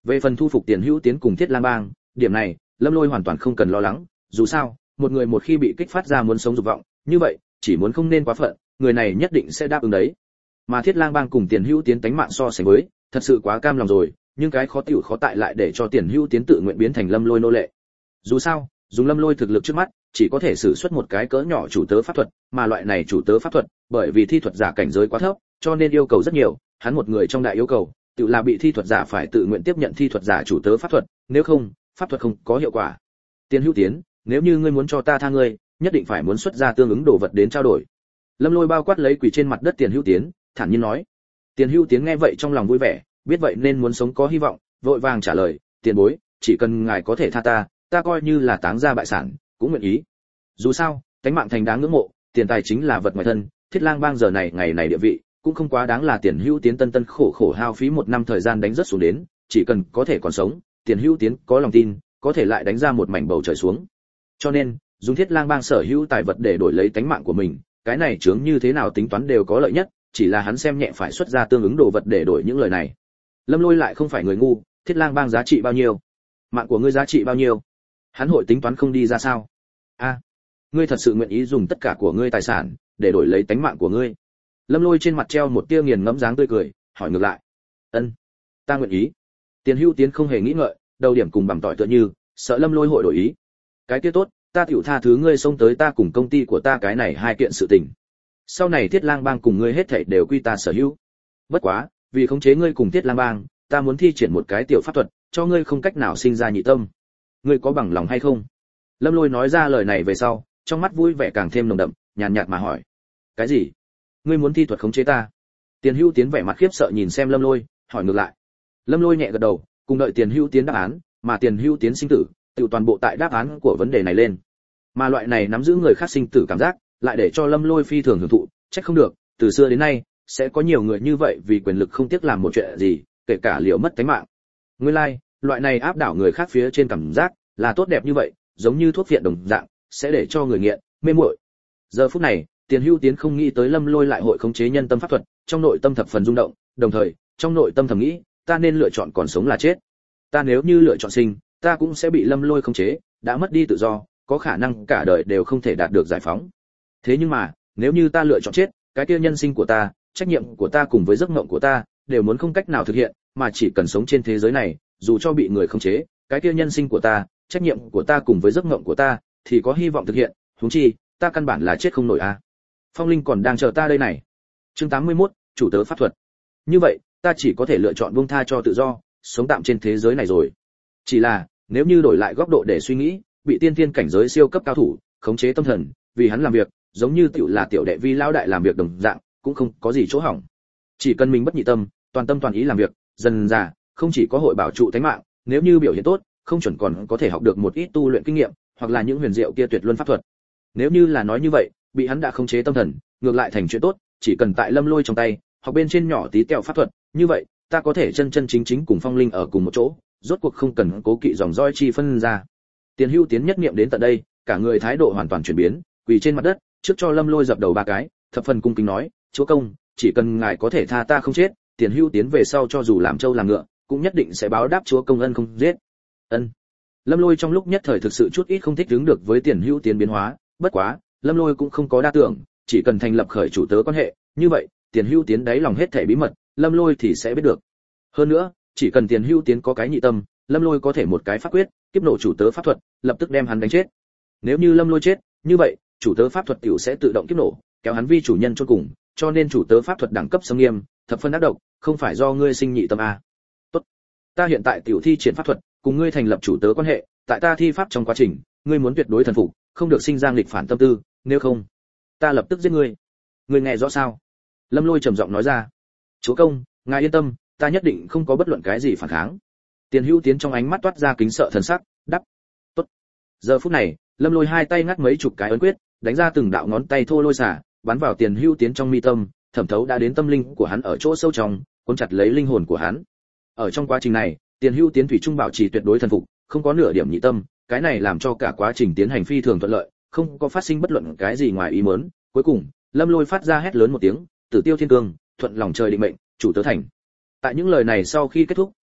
Về phần thu phục Tiền Hữu Tiến cùng Thiết Lang Bang, điểm này Lâm Lôi hoàn toàn không cần lo lắng, dù sao một người một khi bị kích phát ra muốn sống dục vọng như vậy chỉ muốn không nên quá phận, người này nhất định sẽ đáp ứng đấy. Mà Thiết Lang Bang cùng Tiền Hữu Tiến tánh mạng so sánh với thật sự quá cam lòng rồi, nhưng cái khó tiểu khó tại lại để cho Tiền Hữu Tiến tự nguyện biến thành Lâm Lôi nô lệ. Dù sao dùng Lâm Lôi thực lực trước mắt chỉ có thể sử xuất một cái cỡ nhỏ chủ tớ pháp thuật, mà loại này chủ tớ pháp thuật bởi vì thi thuật giả cảnh giới quá thấp cho nên yêu cầu rất nhiều, hắn một người trong đại yêu cầu tự là bị thi thuật giả phải tự nguyện tiếp nhận thi thuật giả chủ tớ pháp thuật, nếu không pháp thuật không có hiệu quả. Tiền Hữu Tiến, nếu như ngươi muốn cho ta tha ngươi, nhất định phải muốn xuất ra tương ứng đồ vật đến trao đổi. Lâm Lôi bao quát lấy quỳ trên mặt đất Tiền Hữu Tiến, thản nhiên nói. Tiền Hữu Tiến nghe vậy trong lòng vui vẻ, biết vậy nên muốn sống có hy vọng, vội vàng trả lời, tiền bối, chỉ cần ngài có thể tha ta, ta coi như là táng ra bại sản cũng nguyện ý. Dù sao tánh mạng thành đáng ngưỡng mộ, tiền tài chính là vật ngoài thân, Thiết Lang Bang giờ này ngày này địa vị cũng không quá đáng là Tiền Hữu Tiến tân tân khổ khổ hao phí một năm thời gian đánh rất xuống đến, chỉ cần có thể còn sống, Tiền Hữu Tiến có lòng tin có thể lại đánh ra một mảnh bầu trời xuống. Cho nên dùng Thiết Lang Bang sở hữu tài vật để đổi lấy tánh mạng của mình, cái này chướng như thế nào tính toán đều có lợi nhất, chỉ là hắn xem nhẹ phải xuất ra tương ứng đồ vật để đổi những lời này. Lâm Lôi lại không phải người ngu, Thiết Lang Bang giá trị bao nhiêu, mạng của ngươi giá trị bao nhiêu, hắn hội tính toán không đi ra sao? A, ngươi thật sự nguyện ý dùng tất cả của ngươi tài sản để đổi lấy tánh mạng của ngươi? Lâm Lôi trên mặt treo một tia nghiền ngẫm dáng tươi cười, hỏi ngược lại. Ân, ta nguyện ý. Tiền Hữu Tiến không hề nghĩ ngợi, đầu điểm cùng bằm tỏi tựa như, sợ Lâm Lôi hội đổi ý. Cái kia tốt, ta tiểu tha thứ ngươi xông tới ta cùng công ty của ta cái này hai kiện sự tình. Sau này Thiết Lang Bang cùng ngươi hết thảy đều quy ta sở hữu. Bất quá, vì khống chế ngươi cùng Thiết Lang Bang, ta muốn thi triển một cái tiểu pháp thuật, cho ngươi không cách nào sinh ra nhị tâm. Ngươi có bằng lòng hay không? Lâm Lôi nói ra lời này về sau, trong mắt vui vẻ càng thêm nồng đậm, nhàn nhạt mà hỏi. Cái gì? Ngươi muốn thi thuật khống chế ta? Tiền Hữu Tiến vẻ mặt khiếp sợ nhìn xem Lâm Lôi, hỏi ngược lại. Lâm Lôi nhẹ gật đầu, cùng đợi Tiền Hữu Tiến đáp án, mà Tiền Hữu Tiến sinh tử, tự toàn bộ tại đáp án của vấn đề này lên. Mà loại này nắm giữ người khác sinh tử cảm giác, lại để cho Lâm Lôi phi thường hưởng thụ, trách không được, từ xưa đến nay sẽ có nhiều người như vậy vì quyền lực không tiếc làm một chuyện gì, kể cả liều mất tính mạng. Nguyên lai, loại này áp đảo người khác phía trên cảm giác là tốt đẹp như vậy, giống như thuốc viện đồng dạng, sẽ để cho người nghiện mê muội. Giờ phút này, Tiền Hữu Tiến không nghĩ tới Lâm Lôi lại hội khống chế nhân tâm pháp thuật, trong nội tâm thập phần rung động, đồng thời, trong nội tâm thầm nghĩ, ta nên lựa chọn còn sống là chết. Ta nếu như lựa chọn sinh, ta cũng sẽ bị Lâm Lôi khống chế, đã mất đi tự do, có khả năng cả đời đều không thể đạt được giải phóng. Thế nhưng mà, nếu như ta lựa chọn chết, cái kia nhân sinh của ta, trách nhiệm của ta cùng với giấc mộng của ta, đều muốn không cách nào thực hiện, mà chỉ cần sống trên thế giới này, dù cho bị người khống chế, cái kia nhân sinh của ta, trách nhiệm của ta cùng với giấc mộng của ta, thì có hy vọng thực hiện, huống chi, ta căn bản là chết không nổi a. Phong Linh còn đang chờ ta đây này. Chương 81, chủ tớ pháp thuật. Như vậy, ta chỉ có thể lựa chọn buông tha cho tự do, sống tạm trên thế giới này rồi. Chỉ là, nếu như đổi lại góc độ để suy nghĩ, bị tiên tiên cảnh giới siêu cấp cao thủ khống chế tâm thần, vì hắn làm việc, giống như tiểu là tiểu đệ vi lão đại làm việc đồng dạng, cũng không có gì chỗ hỏng. Chỉ cần mình bất nhị tâm, toàn tâm toàn ý làm việc, dần dà, không chỉ có hội bảo trụ tính mạng, nếu như biểu hiện tốt, không chuẩn còn có thể học được một ít tu luyện kinh nghiệm, hoặc là những huyền diệu kia tuyệt luân pháp thuật. Nếu như là nói như vậy, bị hắn đã khống chế tâm thần, ngược lại thành chuyện tốt, chỉ cần tại Lâm Lôi trong tay, học bên trên nhỏ tí tẹo pháp thuật, như vậy, ta có thể chân chân chính chính cùng Phong Linh ở cùng một chỗ, rốt cuộc không cần cố kỵ dòng dõi chi phân ra. Tiền Hữu Tiến nhất niệm đến tận đây, cả người thái độ hoàn toàn chuyển biến, quỳ trên mặt đất, trước cho Lâm Lôi dập đầu ba cái, thập phần cung kính nói, chúa công, chỉ cần ngài có thể tha ta không chết, Tiền Hữu Tiến về sau cho dù làm trâu làm ngựa, cũng nhất định sẽ báo đáp chúa công ân không giết. Ân. Lâm Lôi trong lúc nhất thời thực sự chút ít không thích ứng được với Tiền Hữu Tiến biến hóa, bất quá, Lâm Lôi cũng không có đa tưởng, chỉ cần thành lập khởi chủ tớ quan hệ, như vậy, Tiền Hữu Tiến đáy lòng hết thảy bí mật, Lâm Lôi thì sẽ biết được. Hơn nữa, chỉ cần Tiền Hữu Tiến có cái nhị tâm, Lâm Lôi có thể một cái pháp quyết, kiếp nổ chủ tớ pháp thuật, lập tức đem hắn đánh chết. Nếu như Lâm Lôi chết, như vậy, chủ tớ pháp thuật tiểu sẽ tự động kiếp nổ, kéo hắn vi chủ nhân chôn cùng, cho nên chủ tớ pháp thuật đẳng cấp sâm nghiêm, thập phân ác độc, không phải do ngươi sinh nhị tâm a. Tốt, ta hiện tại tiểu thi triển pháp thuật, cùng ngươi thành lập chủ tớ quan hệ, tại ta thi pháp trong quá trình, ngươi muốn tuyệt đối thần phục, không được sinh ra nghịch phản tâm tư, nếu không, ta lập tức giết ngươi. Ngươi nghe rõ sao? Lâm Lôi trầm giọng nói ra. Chúa công, ngài yên tâm, ta nhất định không có bất luận cái gì phản kháng. Tiền Hữu Tiến trong ánh mắt toát ra kính sợ thần sắc, đáp. Tốt. Giờ phút này, Lâm Lôi hai tay ngắt mấy chục cái ấn quyết, đánh ra từng đạo ngón tay thô lôi xả, bắn vào Tiền Hữu Tiến trong mi tâm, thẩm thấu đã đến tâm linh của hắn ở chỗ sâu trong, cuốn chặt lấy linh hồn của hắn. Ở trong quá trình này, Tiền Hữu Tiến thủy trung bảo trì tuyệt đối thần phục, không có nửa điểm nhị tâm, cái này làm cho cả quá trình tiến hành phi thường thuận lợi, không có phát sinh bất luận cái gì ngoài ý muốn. Cuối cùng, Lâm Lôi phát ra hét lớn một tiếng, Tử Tiêu Thiên Cương, thuận lòng trời định mệnh, chủ tớ thành. Tại những lời này sau khi kết thúc,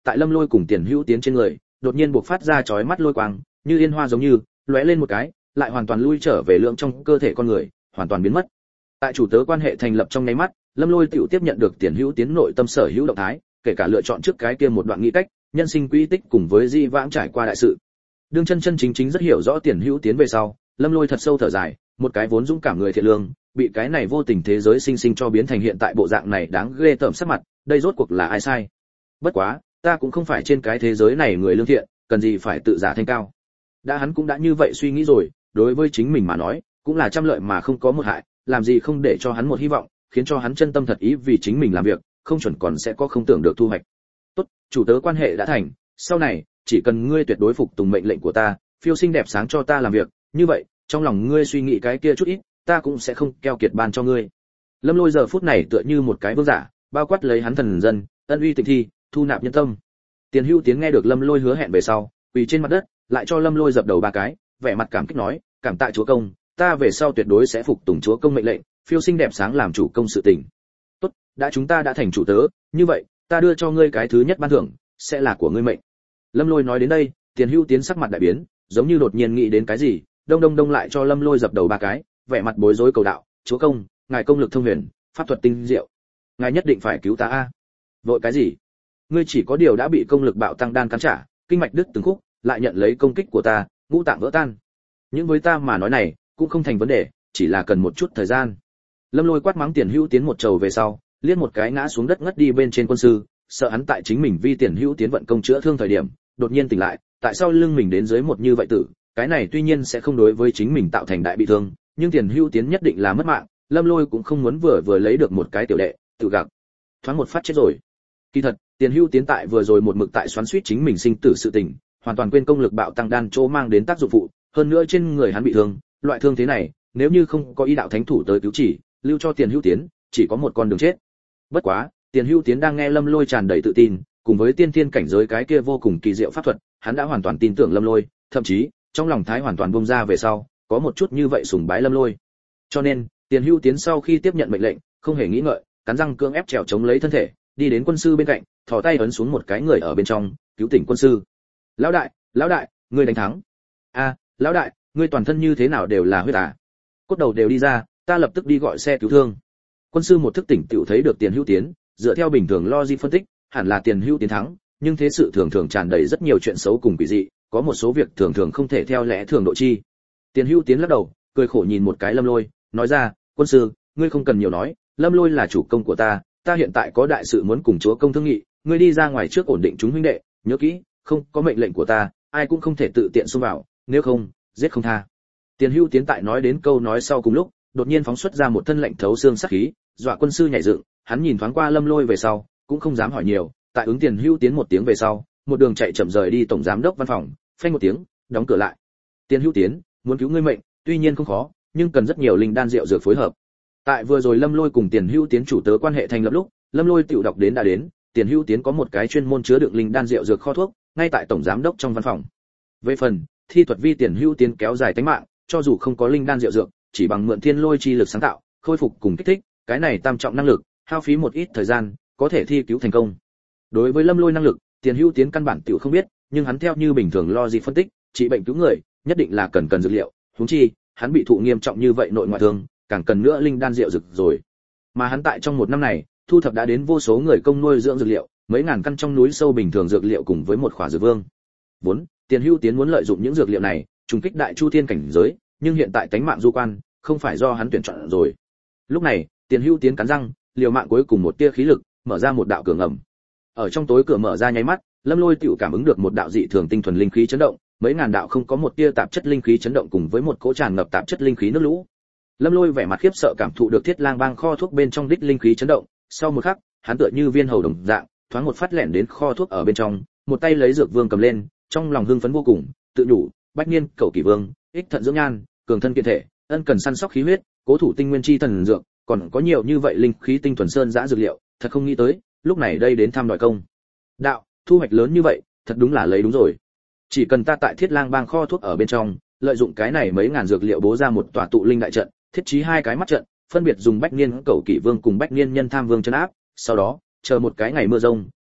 tại Lâm Lôi cùng Tiền Hữu Tiến trên người, đột nhiên bộc phát ra chói mắt lôi quang, như yên hoa giống như, lóe lên một cái, lại hoàn toàn lui trở về lượng trong cơ thể con người, hoàn toàn biến mất. Tại chủ tớ quan hệ thành lập trong nháy mắt, Lâm Lôi tiểu tiếp nhận được Tiền Hữu Tiến nội tâm sở hữu động thái, kể cả lựa chọn trước cái kia một đoạn nghĩ cách, nhân sinh quỹ tích cùng với di vãng trải qua đại sự. Đương chân chân chính chính rất hiểu rõ Tiền Hữu Tiến về sau, Lâm Lôi thật sâu thở dài, một cái vốn dũng cảm người thiện lương, bị cái này vô tình thế giới sinh sinh cho biến thành hiện tại bộ dạng này đáng ghê tởm sắc mặt, đây rốt cuộc là ai sai? Bất quá, ta cũng không phải trên cái thế giới này người lương thiện, cần gì phải tự giả thanh cao. Đã hắn cũng đã như vậy suy nghĩ rồi, đối với chính mình mà nói, cũng là trăm lợi mà không có một hại, làm gì không để cho hắn một hy vọng, khiến cho hắn chân tâm thật ý vì chính mình làm việc, không chuẩn còn sẽ có không tưởng được thu hoạch. Tốt, chủ tớ quan hệ đã thành, sau này chỉ cần ngươi tuyệt đối phục tùng mệnh lệnh của ta, phiêu xinh đẹp sáng cho ta làm việc, như vậy, trong lòng ngươi suy nghĩ cái kia chút ít, ta cũng sẽ không keo kiệt ban cho ngươi. Lâm Lôi giờ phút này tựa như một cái vương giả, bao quát lấy hắn thần dân, ân uy tịnh thi, thu nạp nhân tâm. Tiền Hữu Tiến nghe được Lâm Lôi hứa hẹn về sau, quỳ trên mặt đất, lại cho Lâm Lôi dập đầu ba cái, vẻ mặt cảm kích nói, cảm tạ chúa công, ta về sau tuyệt đối sẽ phục tùng chúa công mệnh lệnh, phiêu xinh đẹp sáng làm chủ công sự tình. Tốt, đã chúng ta đã thành chủ tớ, như vậy, ta đưa cho ngươi cái thứ nhất ban thưởng, sẽ là của ngươi mệnh. Lâm Lôi nói đến đây, Tiền Hữu Tiến sắc mặt đại biến, giống như đột nhiên nghĩ đến cái gì, đông lại cho Lâm Lôi dập đầu ba cái, vẻ mặt bối rối cầu đạo, chúa công, ngài công lực thông huyền, pháp thuật tinh diệu, ngài nhất định phải cứu ta a. Vội cái gì? Ngươi chỉ có điều đã bị công lực bạo tăng đan cắn trả, kinh mạch đứt từng khúc, lại nhận lấy công kích của ta, ngũ tạng vỡ tan. Nhưng với ta mà nói này, cũng không thành vấn đề, chỉ là cần một chút thời gian. Lâm Lôi quát mắng Tiền Hữu Tiến một trầu về sau, liếc một cái ngã xuống đất ngất đi bên trên quân sư, sợ hắn tại chính mình vi Tiền Hữu Tiến vận công chữa thương thời điểm, đột nhiên tỉnh lại, tại sao lưng mình đến dưới một như vậy tử, cái này tuy nhiên sẽ không đối với chính mình tạo thành đại bị thương, nhưng Tiền Hữu Tiến nhất định là mất mạng, Lâm Lôi cũng không muốn vừa lấy được một cái tiểu đệ, tự gạc thoáng một phát chết rồi. Kỳ thật, Tiền Hữu Tiến tại vừa rồi một mực tại xoắn xuýt chính mình sinh tử sự tình, hoàn toàn quên công lực bạo tăng đan chỗ mang đến tác dụng phụ, hơn nữa trên người hắn bị thương, loại thương thế này, nếu như không có ý đạo thánh thủ tới cứu chỉ, lưu cho Tiền Hữu Tiến, chỉ có một con đường chết. Bất quá, Tiền Hữu Tiến đang nghe Lâm Lôi tràn đầy tự tin, cùng với tiên thiên cảnh giới cái kia vô cùng kỳ diệu pháp thuật, hắn đã hoàn toàn tin tưởng Lâm Lôi, thậm chí, trong lòng thái hoàn toàn bung ra về sau, có một chút như vậy sùng bái Lâm Lôi. Cho nên, Tiền Hữu Tiến sau khi tiếp nhận mệnh lệnh, không hề nghĩ ngợi, cắn răng cưỡng ép trèo chống lấy thân thể, đi đến quân sư bên cạnh, thò tay ấn xuống một cái người ở bên trong, cứu tỉnh quân sư. Lão đại, ngươi đánh thắng. A, lão đại, ngươi toàn thân như thế nào đều là huyết à? Cốt đầu đều đi ra, ta lập tức đi gọi xe cứu thương. Quân sư một thức tỉnh tiểu thấy được Tiền Hữu Tiến, dựa theo bình thường logic phân tích, hẳn là Tiền Hữu Tiến thắng, nhưng thế sự thường thường tràn đầy rất nhiều chuyện xấu cùng quỷ dị, có một số việc thường thường không thể theo lẽ thường độ chi. Tiền Hữu Tiến lắc đầu, cười khổ nhìn một cái Lâm Lôi, nói ra, quân sư, ngươi không cần nhiều nói, Lâm Lôi là chủ công của ta, ta hiện tại có đại sự muốn cùng chúa công thương nghị, ngươi đi ra ngoài trước ổn định chúng huynh đệ, nhớ kỹ, không có mệnh lệnh của ta, ai cũng không thể tự tiện xông vào, nếu không, giết không tha. Tiền Hữu Tiến tại nói đến câu nói sau cùng lúc, đột nhiên phóng xuất ra một thân lạnh thấu xương sát khí, dọa quân sư nhảy dựng, hắn nhìn thoáng qua Lâm Lôi về sau, cũng không dám hỏi nhiều, tại ứng Tiền Hữu Tiến một tiếng về sau, một đường chạy chậm rời đi tổng giám đốc văn phòng, phanh một tiếng, đóng cửa lại. Tiền Hữu Tiến, muốn cứu ngươi mệnh, tuy nhiên không khó, nhưng cần rất nhiều linh đan rượu dược phối hợp. Tại vừa rồi Lâm Lôi cùng Tiền Hữu Tiến chủ tớ quan hệ thành lập lúc, Lâm Lôi tiểu đọc đến đã đến, Tiền Hữu Tiến có một cái chuyên môn chứa đựng linh đan rượu dược kho thuốc, ngay tại tổng giám đốc trong văn phòng. Về phần thi thuật vi Tiền Hữu Tiến kéo dài tính mạng, cho dù không có linh đan rượu dược, chỉ bằng mượn thiên lôi chi lực sáng tạo, khôi phục cùng kích thích, cái này tam trọng năng lực, hao phí một ít thời gian, có thể thi cứu thành công. Đối với Lâm Lôi năng lực, Tiền Hữu Tiến căn bản tiểu không biết, nhưng hắn theo như bình thường logic phân tích, trị bệnh cứu người, nhất định là cần dược liệu, huống chi, hắn bị thụ nghiêm trọng như vậy nội ngoại thương, càng cần nữa linh đan rượu dược rồi. Mà hắn tại trong một năm này, thu thập đã đến vô số người công nuôi dưỡng dược liệu, mấy ngàn căn trong núi sâu bình thường dược liệu cùng với một khỏa dược vương. Vốn, Tiền Hữu Tiến muốn lợi dụng những dược liệu này, trùng kích đại chu thiên cảnh giới, nhưng hiện tại tánh mạng du quan, không phải do hắn tuyển chọn rồi. Lúc này, Tiền Hữu Tiến cắn răng, liều mạng cuối cùng một tia khí lực, mở ra một đạo cửa ngầm. Ở trong tối cửa mở ra nháy mắt, Lâm Lôi tiểu cảm ứng được một đạo dị thường tinh thuần linh khí chấn động, mấy ngàn đạo không có một tia tạp chất linh khí chấn động cùng với một cỗ tràn ngập tạp chất linh khí nước lũ. Lâm Lôi vẻ mặt khiếp sợ cảm thụ được Thiết Lang Bang kho thuốc bên trong đích linh khí chấn động, sau một khắc, hắn tựa như viên hầu đồng dạng, thoáng một phát lẻn đến kho thuốc ở bên trong, một tay lấy dược vương cầm lên, trong lòng hưng phấn vô cùng, tự nhủ, bách niên cẩu kỷ vương, ích thận dưỡng nhan, cường thân kiện thể, ân cần săn sóc khí huyết, cố thủ tinh nguyên chi thần dược, còn có nhiều như vậy linh khí tinh thuần sơn dã dược liệu, thật không nghĩ tới, lúc này đây đến thăm đòi công. Đạo, thu hoạch lớn như vậy, thật đúng là lấy đúng rồi. Chỉ cần ta tại Thiết Lang Bang kho thuốc ở bên trong, lợi dụng cái này mấy ngàn dược liệu bố ra một tòa tụ linh đại trận, thiết trí hai cái mắt trận, phân biệt dùng bách niên cẩu kỷ vương cùng bách niên nhân tham vương trấn áp, sau đó, chờ một cái ngày mưa rông,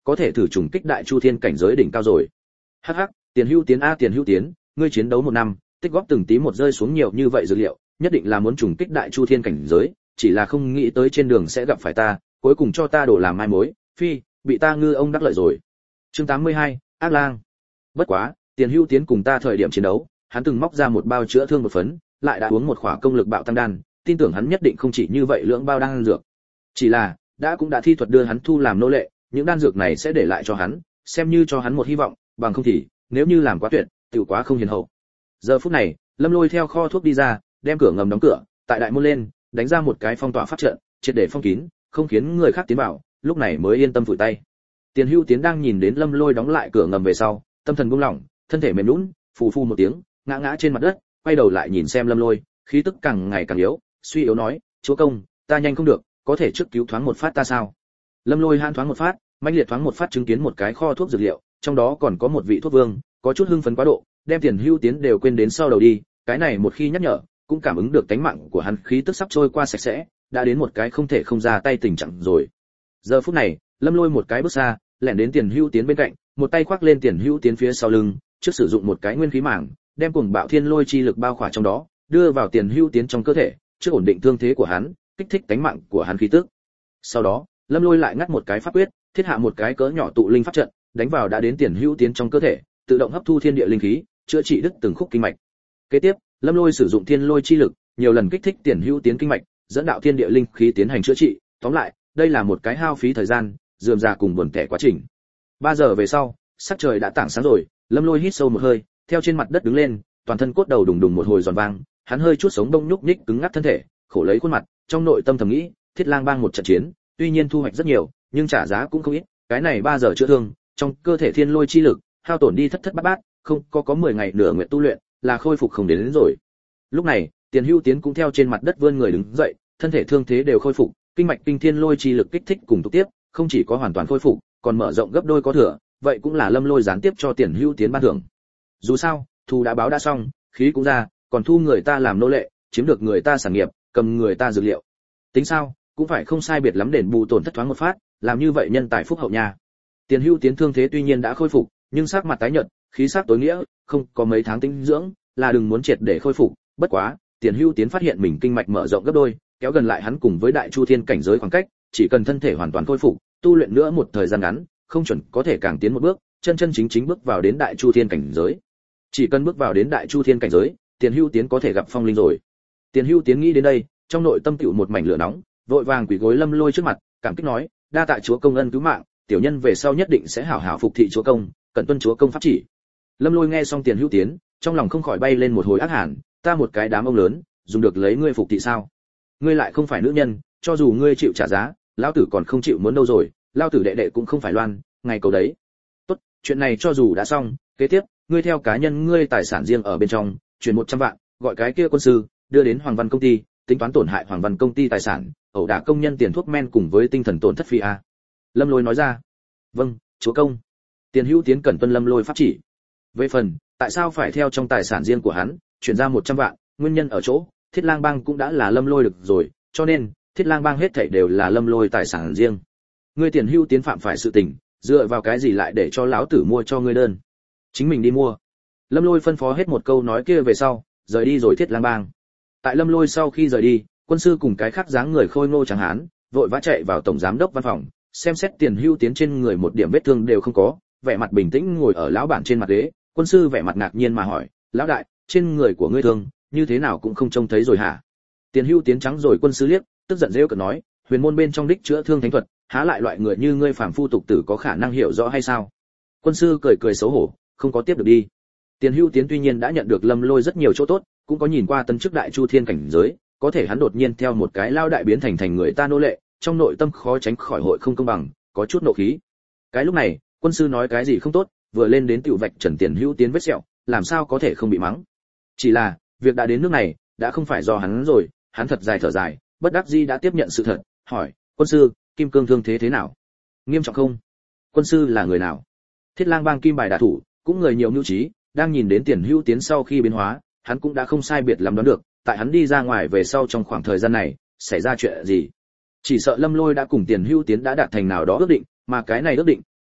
có thể thử trùng kích đại chu thiên cảnh giới đỉnh cao rồi. Hắc hắc, Tiền Hữu Tiến a Tiền Hữu Tiến, ngươi chiến đấu 1 năm, tích góp từng tí một rơi xuống nhiều như vậy dữ liệu, nhất định là muốn trùng kích đại chu thiên cảnh giới, chỉ là không nghĩ tới trên đường sẽ gặp phải ta, cuối cùng cho ta đổ làm mai mối, phi, bị ta ngư ông đắc lợi rồi. Chương 82, Ác Lang. Bất quá, Tiền Hữu Tiến cùng ta thời điểm chiến đấu, hắn từng móc ra một bao chữa thương một phấn, lại đã uống một khỏa công lực bạo tăng đan, tin tưởng hắn nhất định không chỉ như vậy lưỡng bao đan dược. Chỉ là, cũng đã thi thuật đưa hắn thu làm nô lệ, những đan dược này sẽ để lại cho hắn, xem như cho hắn một hy vọng, bằng không thì, nếu như làm quá tuyệt, tiểu quá không hiền hậu. Giờ phút này, Lâm Lôi theo kho thuốc đi ra, đem cửa ngầm đóng cửa, tại đại môn lên, đánh ra một cái phong tỏa pháp trận, triệt để phong kín, không khiến người khác tiến vào, lúc này mới yên tâm phủi tay. Tiền Hữu Tiến đang nhìn đến Lâm Lôi đóng lại cửa ngầm về sau, tâm thần buông lỏng, thân thể mềm nhũn, phù phù một tiếng, ngã trên mặt đất, quay đầu lại nhìn xem Lâm Lôi, khí tức càng ngày càng yếu, suy yếu nói, "Chúa công, ta nhanh không được, có thể trước cứu thoáng một phát ta sao?" Lâm Lôi han thoáng một phát, mãnh liệt thoáng một phát chứng kiến một cái kho thuốc dược liệu, trong đó còn có một vị thuốc vương, có chút hưng phấn quá độ, đem Tiền Hữu Tiến đều quên đến sau đầu đi, cái này một khi nhắc nhở, cũng cảm ứng được tánh mạng của hắn khí tức sắp trôi qua sạch sẽ, đã đến một cái không thể không ra tay tình trạng rồi. Giờ phút này, Lâm Lôi một cái bước xa, lẻn đến Tiền Hữu Tiến bên cạnh, một tay khoác lên Tiền Hữu Tiến phía sau lưng, trước sử dụng một cái nguyên khí mảng, đem cuồng bạo thiên lôi chi lực bao khỏa trong đó, đưa vào Tiền Hữu Tiến trong cơ thể, trước ổn định thương thế của hắn, kích thích tánh mạng của hắn khí tức. Sau đó, Lâm Lôi lại ngắt một cái pháp quyết, thiết hạ một cái cỡ nhỏ tụ linh pháp trận, đánh vào đã đến Tiền Hữu Tiến trong cơ thể, tự động hấp thu thiên địa linh khí, chữa trị đứt từng khúc kinh mạch. Kế tiếp, Lâm Lôi sử dụng thiên lôi chi lực, nhiều lần kích thích Tiền Hữu Tiến kinh mạch, dẫn đạo thiên địa linh khí tiến hành chữa trị, tóm lại, đây là một cái hao phí thời gian, rườm rà cùng buồn tẻ quá trình. 3 giờ về sau, sắc trời đã tảng sáng rồi, Lâm Lôi hít sâu một hơi, theo trên mặt đất đứng lên, toàn thân cốt đầu đùng đùng một hồi giòn vang, hắn hơi chút sống đông nhúc nhích cứng ngắc thân thể, khổ lấy khuôn mặt, trong nội tâm thầm nghĩ, Thiết Lang Bang một trận chiến, tuy nhiên thu hoạch rất nhiều, nhưng trả giá cũng không ít, cái này 3 giờ chữa thương, trong cơ thể thiên lôi chi lực, hao tổn đi thất thất bát bát, không có 10 ngày nửa nguyện tu luyện, là khôi phục không đến rồi. Lúc này, Tiền Hữu Tiến cũng theo trên mặt đất vươn người đứng dậy, thân thể thương thế đều khôi phục, kinh mạch kinh thiên lôi chi lực kích thích cùng tục tiếp, không chỉ có hoàn toàn khôi phục, còn mở rộng gấp đôi có thừa, vậy cũng là Lâm Lôi gián tiếp cho Tiền Hữu Tiến ban thưởng. Dù sao, thù đã báo đã xong, khí cũng ra, còn thu người ta làm nô lệ, chiếm được người ta sản nghiệp, cầm người ta dược liệu. Tính sao, cũng phải không sai biệt lắm đền bù tổn thất thoáng một phát, làm như vậy nhân tài phúc hậu nha. Tiền Hữu Tiến thương thế tuy nhiên đã khôi phục, nhưng sắc mặt tái nhợt, khí sắc tối nghĩa, không có mấy tháng tĩnh dưỡng, là đừng muốn triệt để khôi phục, bất quá, Tiền Hữu Tiến phát hiện mình kinh mạch mở rộng gấp đôi, kéo gần lại hắn cùng với Đại Chu Thiên cảnh giới khoảng cách, chỉ cần thân thể hoàn toàn khôi phục, tu luyện nữa một thời gian ngắn, không chuẩn có thể càng tiến một bước, chân chân chính chính bước vào đến Đại Chu Thiên cảnh giới. Chỉ cần bước vào đến Đại Chu Thiên cảnh giới, Tiền Hữu Tiến có thể gặp phong linh rồi. Tiền Hữu Tiến nghĩ đến đây, trong nội tâm tựu một mảnh lửa nóng, vội vàng quỳ gối Lâm Lôi trước mặt, cảm kích nói, đa tạ chúa công ân cứu mạng, tiểu nhân về sau nhất định sẽ hảo hảo phục thị chúa công, cẩn tuân chúa công pháp chỉ. Lâm Lôi nghe xong Tiền Hữu Tiến, trong lòng không khỏi bay lên một hồi ác hàn, ta một cái đám ông lớn, dùng được lấy ngươi phục thị sao? Ngươi lại không phải nữ nhân, cho dù ngươi chịu trả giá, lão tử còn không chịu muốn đâu rồi, lão tử đệ đệ cũng không phải loan, ngày cầu đấy. Tốt, chuyện này cho dù đã xong, kế tiếp, ngươi theo cá nhân ngươi tài sản riêng ở bên trong, chuyển 100 vạn, gọi cái kia quân sư, đưa đến Hoàng Văn công ty, tính toán tổn hại Hoàng Văn công ty tài sản, ẩu đả công nhân tiền thuốc men cùng với tinh thần tổn thất phi a. Lâm Lôi nói ra. Vâng, chúa công. Tiền Hữu Tiến cẩn tuân Lâm Lôi pháp chỉ. Về phần, tại sao phải theo trong tài sản riêng của hắn, chuyển ra 100 vạn, nguyên nhân ở chỗ, Thiết Lang Bang cũng đã là Lâm Lôi được rồi, cho nên, Thiết Lang Bang hết thảy đều là Lâm Lôi tài sản riêng. Ngươi Tiền Hữu Tiến phạm phải sự tình, dựa vào cái gì lại để cho lão tử mua cho ngươi đơn? Chính mình đi mua. Lâm Lôi phân phó hết một câu nói kia về sau, rời đi rồi Thiết Lang Bang. Tại Lâm Lôi sau khi rời đi, quân sư cùng cái khác dáng người khôi ngô trắng hán, vội vã chạy vào tổng giám đốc văn phòng, xem xét Tiền Hữu Tiến trên người một điểm vết thương đều không có, vẻ mặt bình tĩnh ngồi ở lão bản trên mặt ghế. Quân sư vẻ mặt ngạc nhiên mà hỏi, lão đại, trên người của ngươi thương, như thế nào cũng không trông thấy rồi hả? Tiền Hữu Tiến trắng rồi quân sư liếc, tức giận rêu cợt nói, huyền môn bên trong đích chữa thương thánh thuật, há lại loại người như ngươi phàm phu tục tử có khả năng hiểu rõ hay sao? Quân sư cười cười xấu hổ, không có tiếp được đi. Tiền Hữu Tiến tuy nhiên đã nhận được Lâm Lôi rất nhiều chỗ tốt, cũng có nhìn qua tấn chức Đại Chu Thiên cảnh giới, có thể hắn đột nhiên theo một cái lao đại biến thành người ta nô lệ, trong nội tâm khó tránh khỏi hội không công bằng, có chút nộ khí. Cái lúc này, quân sư nói cái gì không tốt, vừa lên đến tiểu vạch trần Tiền Hữu Tiến vết sẹo, làm sao có thể không bị mắng. Chỉ là, việc đã đến nước này, đã không phải do hắn rồi, hắn thật dài thở dài, bất đắc dĩ đã tiếp nhận sự thật, hỏi, quân sư, Kim Cương thương thế thế nào? Nghiêm trọng không? Quân sư là người nào? Thiết Lang Bang kim bài đả thủ, cũng người nhiều nhu trí, đang nhìn đến Tiền Hữu Tiến sau khi biến hóa, hắn cũng đã không sai biệt lắm đoán được, tại hắn đi ra ngoài về sau trong khoảng thời gian này, xảy ra chuyện gì. Chỉ sợ Lâm Lôi đã cùng Tiền Hữu Tiến đã đạt thành nào đó ước định, mà cái này ước định,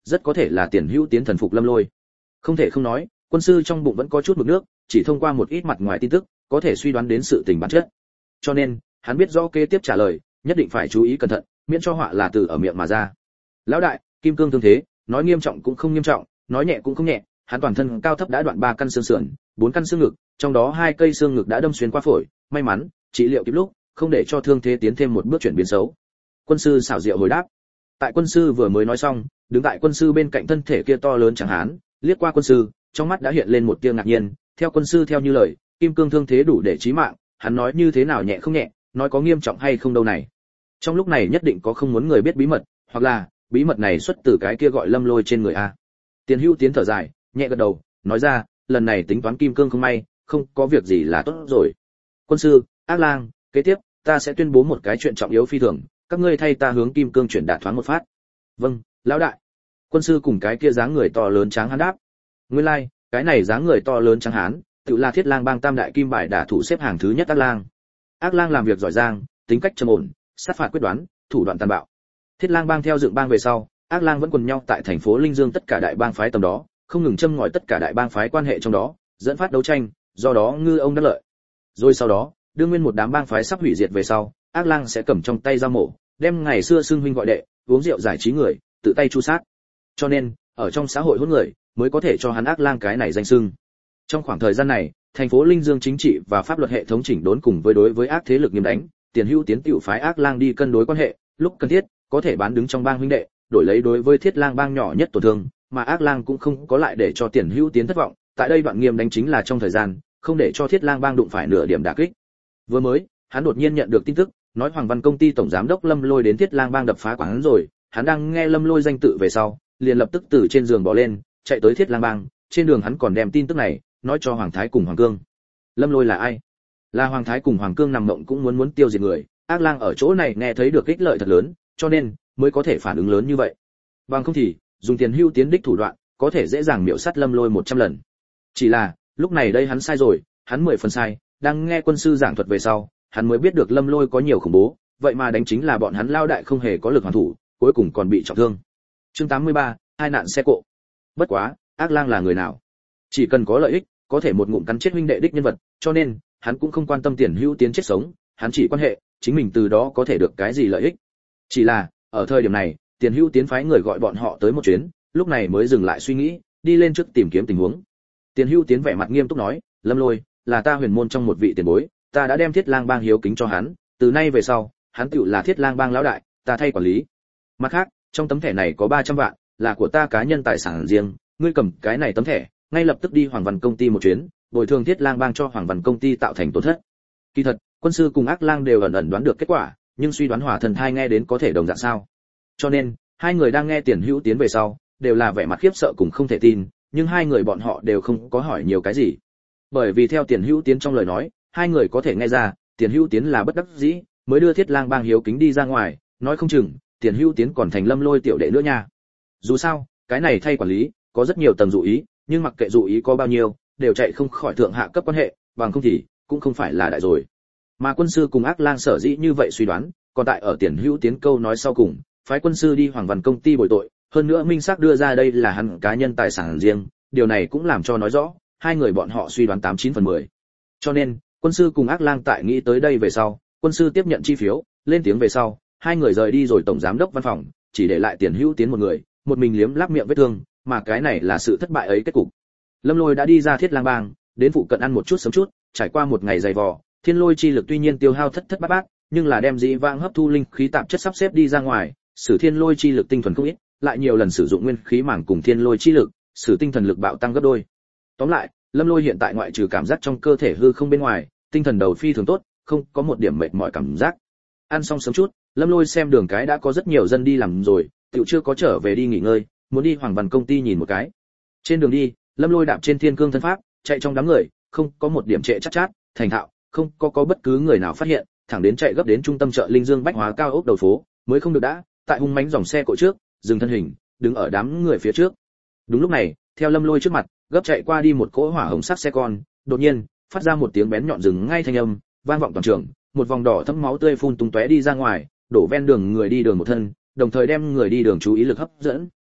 rất có thể là Tiền Hữu Tiến thần phục Lâm Lôi. Không thể không nói, quân sư trong bụng vẫn có chút mực nước, chỉ thông qua một ít mặt ngoài tin tức, có thể suy đoán đến sự tình bản chất. Cho nên, hắn biết rõ kế tiếp trả lời, nhất định phải chú ý cẩn thận, miễn cho họa là từ ở miệng mà ra. Lão đại, kim cương thương thế, nói nghiêm trọng cũng không nghiêm trọng, nói nhẹ cũng không nhẹ, hắn toàn thân cao thấp đã đoạn 3 căn xương sườn, 4 căn xương ngực, trong đó 2 cây xương ngực đã đâm xuyên qua phổi, may mắn, trị liệu kịp lúc, không để cho thương thế tiến thêm một bước chuyển biến xấu. Quân sư xảo diệu hồi đáp. Tại quân sư vừa mới nói xong, đứng tại quân sư bên cạnh thân thể kia to lớn trắng hán, liếc qua quân sư, trong mắt đã hiện lên một tia ngạc nhiên, theo quân sư theo như lời, kim cương thương thế đủ để chí mạng, hắn nói như thế nào nhẹ không nhẹ, nói có nghiêm trọng hay không đâu này. Trong lúc này nhất định có không muốn người biết bí mật, hoặc là bí mật này xuất từ cái kia gọi Lâm Lôi trên người a. Tiền Hữu Tiến thở dài, nhẹ gật đầu, nói ra, lần này tính toán kim cương không may, không có việc gì là tốt rồi. Quân sư, Ác Lang, kế tiếp ta sẽ tuyên bố một cái chuyện trọng yếu phi thường, các ngươi thay ta hướng kim cương chuyển đạt thoáng một phát. Vâng, lão đại. Quân sư cùng cái kia dáng người to lớn tráng hán đáp. Nguyên lai, cái này dáng người to lớn tráng hán, tự là Thiết Lang bang tam đại kim bài đả thủ xếp hàng thứ nhất Ác Lang. Ác Lang làm việc giỏi giang, tính cách trầm ổn, sát phạt quyết đoán, thủ đoạn tàn bạo. Thiết Lang bang theo dựng bang về sau, Ác Lang vẫn quần nhau tại thành phố Linh Dương tất cả đại bang phái tầm đó, không ngừng châm ngòi tất cả đại bang phái quan hệ trong đó, dẫn phát đấu tranh, do đó ngư ông đắc lợi. Rồi sau đó, đương nguyên một đám bang phái sắp hủy diệt về sau, Ác Lang sẽ cầm trong tay dao mổ, đem ngày xưa xưng huynh gọi đệ, uống rượu giải trí người, tự tay chu sát. Cho nên, ở trong xã hội hỗn người, mới có thể cho hắn Ác Lang cái này danh xưng. Trong khoảng thời gian này, thành phố Linh Dương chính trị và pháp luật hệ thống chỉnh đốn cùng với đối với ác thế lực nghiêm đánh, Tiền Hữu Tiến tiểu phái Ác Lang đi cân đối quan hệ, lúc cần thiết, có thể bán đứng trong bang huynh đệ, đổi lấy đối với Thiết Lang bang nhỏ nhất tổn thương, mà Ác Lang cũng không có lại để cho Tiền Hữu Tiến thất vọng, tại đây đoạn nghiêm đánh chính là trong thời gian, không để cho Thiết Lang bang đụng phải nửa điểm đả kích. Vừa mới, hắn đột nhiên nhận được tin tức, nói Hoàng Văn công ty tổng giám đốc Lâm Lôi đến Thiết Lang bang đập phá quán rồi, hắn đang nghe Lâm Lôi danh tự về sau, liền lập tức từ trên giường bò lên, chạy tới Thiết Lang bang, trên đường hắn còn đem tin tức này nói cho Hoàng Thái cùng Hoàng Cương. Lâm Lôi là ai? Là Hoàng Thái cùng Hoàng Cương nằm mộng cũng muốn tiêu diệt người, Ác Lang ở chỗ này nghe thấy được ích lợi thật lớn, cho nên mới có thể phản ứng lớn như vậy. Bằng không thì, dùng Tiền Hữu Tiến đích thủ đoạn, có thể dễ dàng miểu sát Lâm Lôi 100 lần. Chỉ là, lúc này đây hắn sai rồi, hắn 10 phần sai, đang nghe quân sư giảng thuật về sau, hắn mới biết được Lâm Lôi có nhiều khủng bố, vậy mà đánh chính là bọn hắn lao đại không hề có lực hoàn thủ, cuối cùng còn bị trọng thương. Chương 83, hai nạn xe cộ. Bất quá, Ác Lang là người nào? Chỉ cần có lợi ích, có thể một ngụm cắn chết huynh đệ đích nhân vật, cho nên, hắn cũng không quan tâm Tiền Hữu Tiến chết sống, hắn chỉ quan hệ, chính mình từ đó có thể được cái gì lợi ích. Chỉ là, ở thời điểm này, Tiền Hữu Tiến phái người gọi bọn họ tới một chuyến, lúc này mới dừng lại suy nghĩ, đi lên trước tìm kiếm tình huống. Tiền Hữu Tiến vẻ mặt nghiêm túc nói, Lâm Lôi, là ta huyền môn trong một vị tiền bối, ta đã đem Thiết Lang bang hiếu kính cho hắn, từ nay về sau, hắn tựu là Thiết Lang bang lão đại, ta thay quản lý. Mặt khác, trong tấm thẻ này có 300 vạn, là của ta cá nhân tài sản riêng, ngươi cầm cái này tấm thẻ, ngay lập tức đi Hoàng Văn công ty một chuyến, bồi thường Thiết Lang bang cho Hoàng Văn công ty tạo thành tổn thất. Kỳ thật, quân sư cùng Ác Lang đều ẩn ẩn đoán được kết quả, nhưng suy đoán Hòa Thần thai nghe đến có thể đồng dạng sao? Cho nên, hai người đang nghe Tiền Hữu Tiến về sau, đều là vẻ mặt khiếp sợ cùng không thể tin, nhưng hai người bọn họ đều không có hỏi nhiều cái gì. Bởi vì theo Tiền Hữu Tiến trong lời nói, hai người có thể nghe ra, Tiền Hữu Tiến là bất đắc dĩ, mới đưa Thiết Lang bang hiếu kính đi ra ngoài, nói không chừng, Tiền Hữu Tiến còn thành Lâm Lôi tiểu đệ nữa nha. Dù sao, cái này thay quản lý, có rất nhiều tầng dụ ý, nhưng mặc kệ dụ ý có bao nhiêu, đều chạy không khỏi thượng hạ cấp quan hệ, bằng không thì cũng không phải là đại rồi. Mà quân sư cùng Ác Lang sở dĩ như vậy suy đoán, còn tại ở Tiền Hữu Tiến câu nói sau cùng, phái quân sư đi Hoàng Văn công ty bồi tội, hơn nữa minh xác đưa ra đây là hắn cá nhân tài sản riêng, điều này cũng làm cho nói rõ, hai người bọn họ suy đoán 89 phần 10. Cho nên, quân sư cùng Ác Lang tại nghĩ tới đây về sau, quân sư tiếp nhận chi phiếu, lên tiếng về sau, hai người rời đi rồi tổng giám đốc văn phòng, chỉ để lại Tiền Hữu Tiến một người, một mình liếm láp miệng vết thương, mà cái này là sự thất bại ấy kết cục. Lâm Lôi đã đi ra Thiết Lang bang, đến phụ cận ăn một chút sớm chút, trải qua một ngày dày vò, thiên lôi chi lực tuy nhiên tiêu hao thất thất bát bát, nhưng là đem dĩ vãng hấp thu linh khí tạp chất sắp xếp đi ra ngoài, sử thiên lôi chi lực tinh thuần không ít, lại nhiều lần sử dụng nguyên khí mảng cùng thiên lôi chi lực, sử tinh thần lực bạo tăng gấp đôi. Tóm lại, Lâm Lôi hiện tại ngoại trừ cảm giác trong cơ thể hư không bên ngoài, tinh thần đầu phi thường tốt, không có một điểm mệt mỏi cảm giác. Ăn xong sớm chút, Lâm Lôi xem đường cái đã có rất nhiều dân đi làm rồi, tiểu chưa có trở về đi nghỉ ngơi, muốn đi Hoàng Văn công ty nhìn một cái. Trên đường đi, Lâm Lôi đạp trên thiên cương thân pháp, chạy trong đám người, không có một điểm trệ chát chát, thành thạo, không có bất cứ người nào phát hiện, thẳng đến chạy gấp đến trung tâm chợ Linh Dương bách hóa cao ốc đầu phố, mới không được đã, tại hung mãnh dòng xe cộ trước, dừng thân hình, đứng ở đám người phía trước. Đúng lúc này, theo Lâm Lôi trước mặt, gấp chạy qua đi một cỗ hỏa hồng sắc xe con, đột nhiên, phát ra một tiếng bén nhọn dừng ngay thanh âm, vang vọng toàn trường, một vòng đỏ thẫm máu tươi phun tung tóe đi ra ngoài, đổ ven đường người đi đường một thân, đồng thời đem người đi đường chú ý lực hấp dẫn.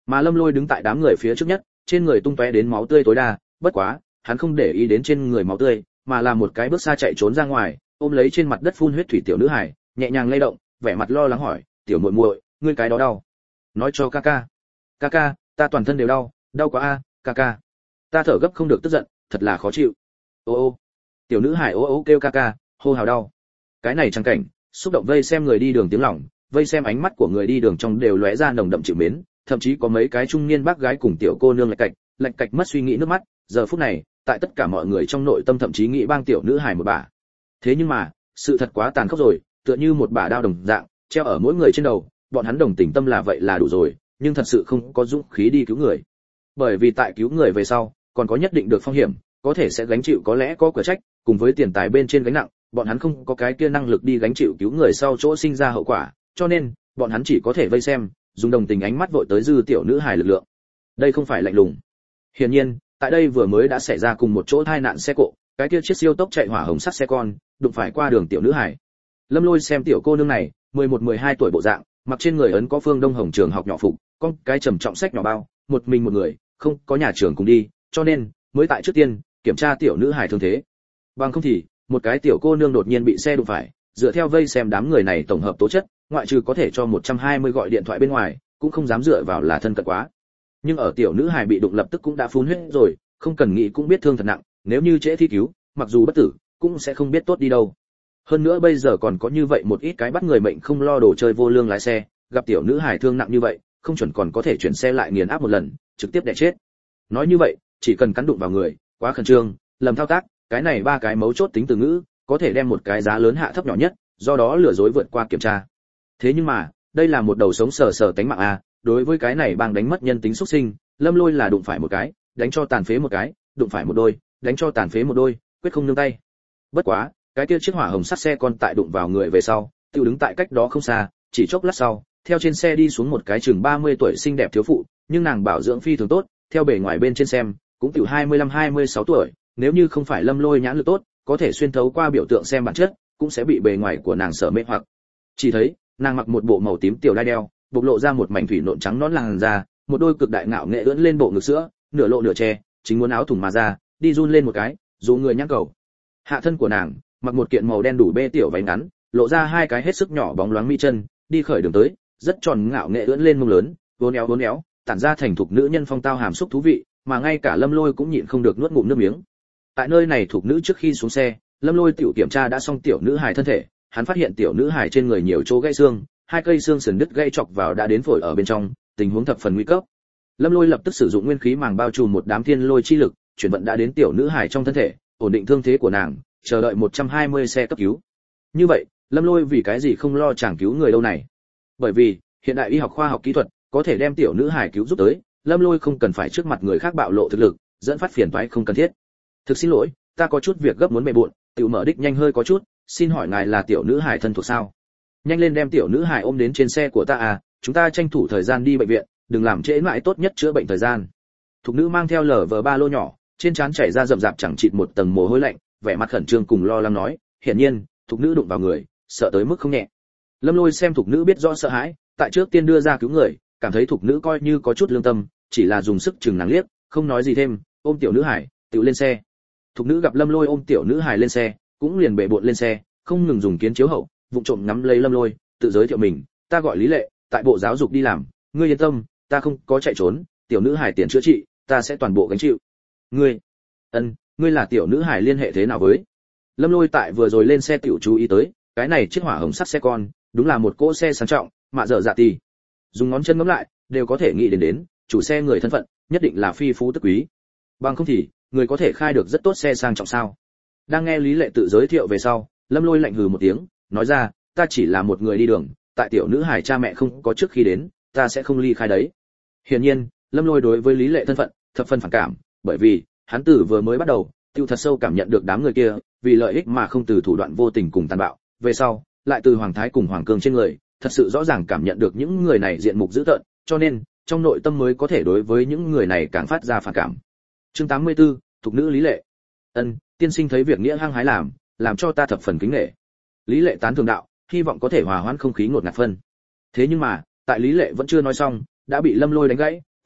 Mà Lâm Lôi đứng tại đám người phía trước nhất, trên người tung tóe đến máu tươi tối đa, bất quá, hắn không để ý đến trên người máu tươi, mà là một cái bước xa chạy trốn ra ngoài, ôm lấy trên mặt đất phun huyết thủy tiểu nữ hải, nhẹ nhàng lay động, vẻ mặt lo lắng hỏi, "Tiểu muội muội, ngươi cái đó đau?" "Nói cho ca ca." "Ca ca, ta toàn thân đều đau, đau quá a, ca ca." Ta thở gấp không được tức giận, thật là khó chịu. Ô ô. Tiểu nữ hải ô ô kêu ca ca, hô hào đau. Cái này chẳng cảnh, xúc động vây xem người đi đường tiếng lòng, vây xem ánh mắt của người đi đường trong đều lóe ra nồng đậm chịu mến, thậm chí có mấy cái trung niên bác gái cùng tiểu cô nương lạch cạch mất suy nghĩ nước mắt, giờ phút này, tại tất cả mọi người trong nội tâm thậm chí nghĩ bang tiểu nữ hài một bà. Thế nhưng mà, sự thật quá tàn khốc rồi, tựa như một bả đao đồng dạng, treo ở mỗi người trên đầu, bọn hắn đồng tình tâm là vậy là đủ rồi, nhưng thật sự không có dũng khí đi cứu người. Bởi vì tại cứu người về sau, còn có nhất định được phong hiểm, có thể sẽ gánh chịu có lẽ có cửa trách, cùng với tiền tài bên trên gánh nặng, bọn hắn không có cái kia năng lực đi gánh chịu cứu người sau chỗ sinh ra hậu quả, cho nên, bọn hắn chỉ có thể vây xem, dùng đồng tình ánh mắt vội tới dư tiểu nữ hài lực lượng. Đây không phải lạnh lùng. Hiển nhiên, tại đây vừa mới đã xảy ra cùng một chỗ tai nạn xe cộ, cái kia chiếc siêu tốc chạy hỏa hồng sắt xe con, đụng phải qua đường tiểu nữ hài. Lâm Lôi xem tiểu cô nương này, 11-12 tuổi bộ dạng, mặc trên người ấn có Phương Đông Hồng trường học nhỏ phục, con cái trầm trọng sách nhỏ bao, một mình một người, không có nhà trường cùng đi, cho nên mới tại trước tiên kiểm tra tiểu nữ hài thương thế. Bằng không thì, một cái tiểu cô nương đột nhiên bị xe đụng phải, dựa theo vây xem đám người này tổng hợp tố chất, ngoại trừ có thể cho 120 gọi điện thoại bên ngoài, cũng không dám dựa vào là thân cận quá. Nhưng ở tiểu nữ hài bị đụng lập tức cũng đã phun huyết rồi, không cần nghĩ cũng biết thương thật nặng, nếu như trễ thi cứu, mặc dù bất tử, cũng sẽ không biết tốt đi đâu. Hơn nữa bây giờ còn có như vậy một ít cái bắt người mệnh không lo đồ chơi vô lương lái xe, gặp tiểu nữ hài thương nặng như vậy, không chuẩn còn có thể chuyển xe lại nghiền áp một lần, trực tiếp đè chết. Nói như vậy, chỉ cần cắn đụng vào người, quá khẩn trương, lầm thao tác, cái này ba cái mấu chốt tính từ ngữ, có thể đem một cái giá lớn hạ thấp nhỏ nhất, do đó lừa dối vượt qua kiểm tra. Thế nhưng mà, đây là một đầu sống sờ sờ tánh mạng a, đối với cái này bang đánh mất nhân tính xuất sinh, Lâm Lôi là đụng phải một cái, đánh cho tàn phế một cái, đụng phải một đôi, đánh cho tàn phế một đôi, quyết không nương tay. Bất quá, cái kia chiếc hỏa hồng sắt xe con tại đụng vào người về sau, tiêu đứng tại cách đó không xa, chỉ chốc lát sau, theo trên xe đi xuống một cái chừng 30 tuổi xinh đẹp thiếu phụ, nhưng nàng bảo dưỡng phi thường tốt, theo bề ngoài bên trên xem, cũng tiểu 25-26 tuổi, nếu như không phải Lâm Lôi nhãn lực tốt, có thể xuyên thấu qua biểu tượng xem bản chất, cũng sẽ bị bề ngoài của nàng sợ mê hoặc. Chỉ thấy, nàng mặc một bộ màu tím tiểu đai đeo, bộc lộ ra một mảnh thủy nộn trắng nõn làn da, một đôi cực đại ngạo nghệ ưỡn lên bộ ngực sữa, nửa lộ nửa che, chính muốn áo thùng mà ra, đi run lên một cái, dù người nhắc cầu. Hạ thân của nàng, mặc một kiện màu đen đủ bê tiểu váy ngắn, lộ ra hai cái hết sức nhỏ bóng loáng mi chân, đi khởi đường tới, rất tròn ngạo nghệ ưỡn lên mông lớn, vốn éo, tản ra thành thục nữ nhân phong tao hàm xúc thú vị, mà ngay cả Lâm Lôi cũng nhịn không được nuốt ngụm nước miếng. Tại nơi này thuộc nữ trước khi xuống xe, Lâm Lôi tiểu kiểm tra đã xong tiểu nữ hài thân thể, hắn phát hiện tiểu nữ hài trên người nhiều chỗ gãy xương, hai cây xương sườn đứt gãy chọc vào đã đến phổi ở bên trong, tình huống thập phần nguy cấp. Lâm Lôi lập tức sử dụng nguyên khí màng bao trùm một đám thiên lôi chi lực, chuyển vận đã đến tiểu nữ hài trong thân thể, ổn định thương thế của nàng, chờ đợi 120 xe cấp cứu. Như vậy, Lâm Lôi vì cái gì không lo chàng cứu người đâu này? Bởi vì, hiện đại y học khoa học kỹ thuật có thể đem tiểu nữ hài cứu giúp tới, Lâm Lôi không cần phải trước mặt người khác bạo lộ thực lực, dẫn phát phiền toái không cần thiết. Thực xin lỗi, ta có chút việc gấp muốn bề bộn, tiểu mở đích nhanh hơi có chút, xin hỏi ngài là tiểu nữ hài thân thuộc sao? Nhanh lên đem tiểu nữ hài ôm đến trên xe của ta à, chúng ta tranh thủ thời gian đi bệnh viện, đừng làm trễ mãi tốt nhất chữa bệnh thời gian. Thục nữ mang theo LV3 lô nhỏ, trên trán chảy ra rậm rạp chẳng chịt một tầng mồ hôi lạnh, vẻ mặt khẩn trương cùng lo lắng nói, hiển nhiên, thục nữ đụng vào người, sợ tới mức không nhẹ. Lâm Lôi xem thục nữ biết rõ sợ hãi, tại trước tiên đưa ra cứu người, cảm thấy thục nữ coi như có chút lương tâm, chỉ là dùng sức chừng nàng liếc, không nói gì thêm, ôm tiểu nữ hài, tự lên xe. Thục nữ gặp Lâm Lôi ôm tiểu nữ hài lên xe, cũng liền bệ bội lên xe, không ngừng dùng kiến chiếu hậu, vụng trộm ngắm lấy Lâm Lôi, tự giới thiệu mình, ta gọi Lý Lệ, tại bộ giáo dục đi làm, ngươi yên tâm, ta không có chạy trốn, tiểu nữ hài tiền chữa trị, ta sẽ toàn bộ gánh chịu. Ngươi, ngươi là tiểu nữ hài liên hệ thế nào với? Lâm Lôi tại vừa rồi lên xe tiểu chú ý tới, cái này chiếc hỏa hồng sắt xe con, đúng là một cỗ xe sang trọng, mạ dở dạ tì. Dùng ngón chân ngắm lại, đều có thể nghĩ đến chủ xe người thân phận, nhất định là phi phú tức quý. Bằng không thì, người có thể khai được rất tốt xe sang trọng sao? Đang nghe Lý Lệ tự giới thiệu về sau, Lâm Lôi lạnh hừ một tiếng, nói ra, ta chỉ là một người đi đường, tại tiểu nữ hài cha mẹ không có trước khi đến, ta sẽ không ly khai đấy. Hiển nhiên, Lâm Lôi đối với Lý Lệ thân phận thập phần phản cảm, bởi vì hắn tử vừa mới bắt đầu, tiêu thật sâu cảm nhận được đám người kia vì lợi ích mà không từ thủ đoạn vô tình cùng tàn bạo, về sau, lại từ Hoàng Thái cùng Hoàng Cương trên người, thật sự rõ ràng cảm nhận được những người này diện mục dữ tợn, cho nên trong nội tâm mới có thể đối với những người này càng phát ra phản cảm. Chương 84, thuộc nữ Lý Lệ. Tiên sinh thấy việc nghĩa hăng hái làm cho ta thập phần kính nể. Lý Lệ tán thưởng đạo, hy vọng có thể hòa hoãn không khí ngột ngạt phân. Thế nhưng mà, tại Lý Lệ vẫn chưa nói xong, đã bị Lâm Lôi đánh gãy,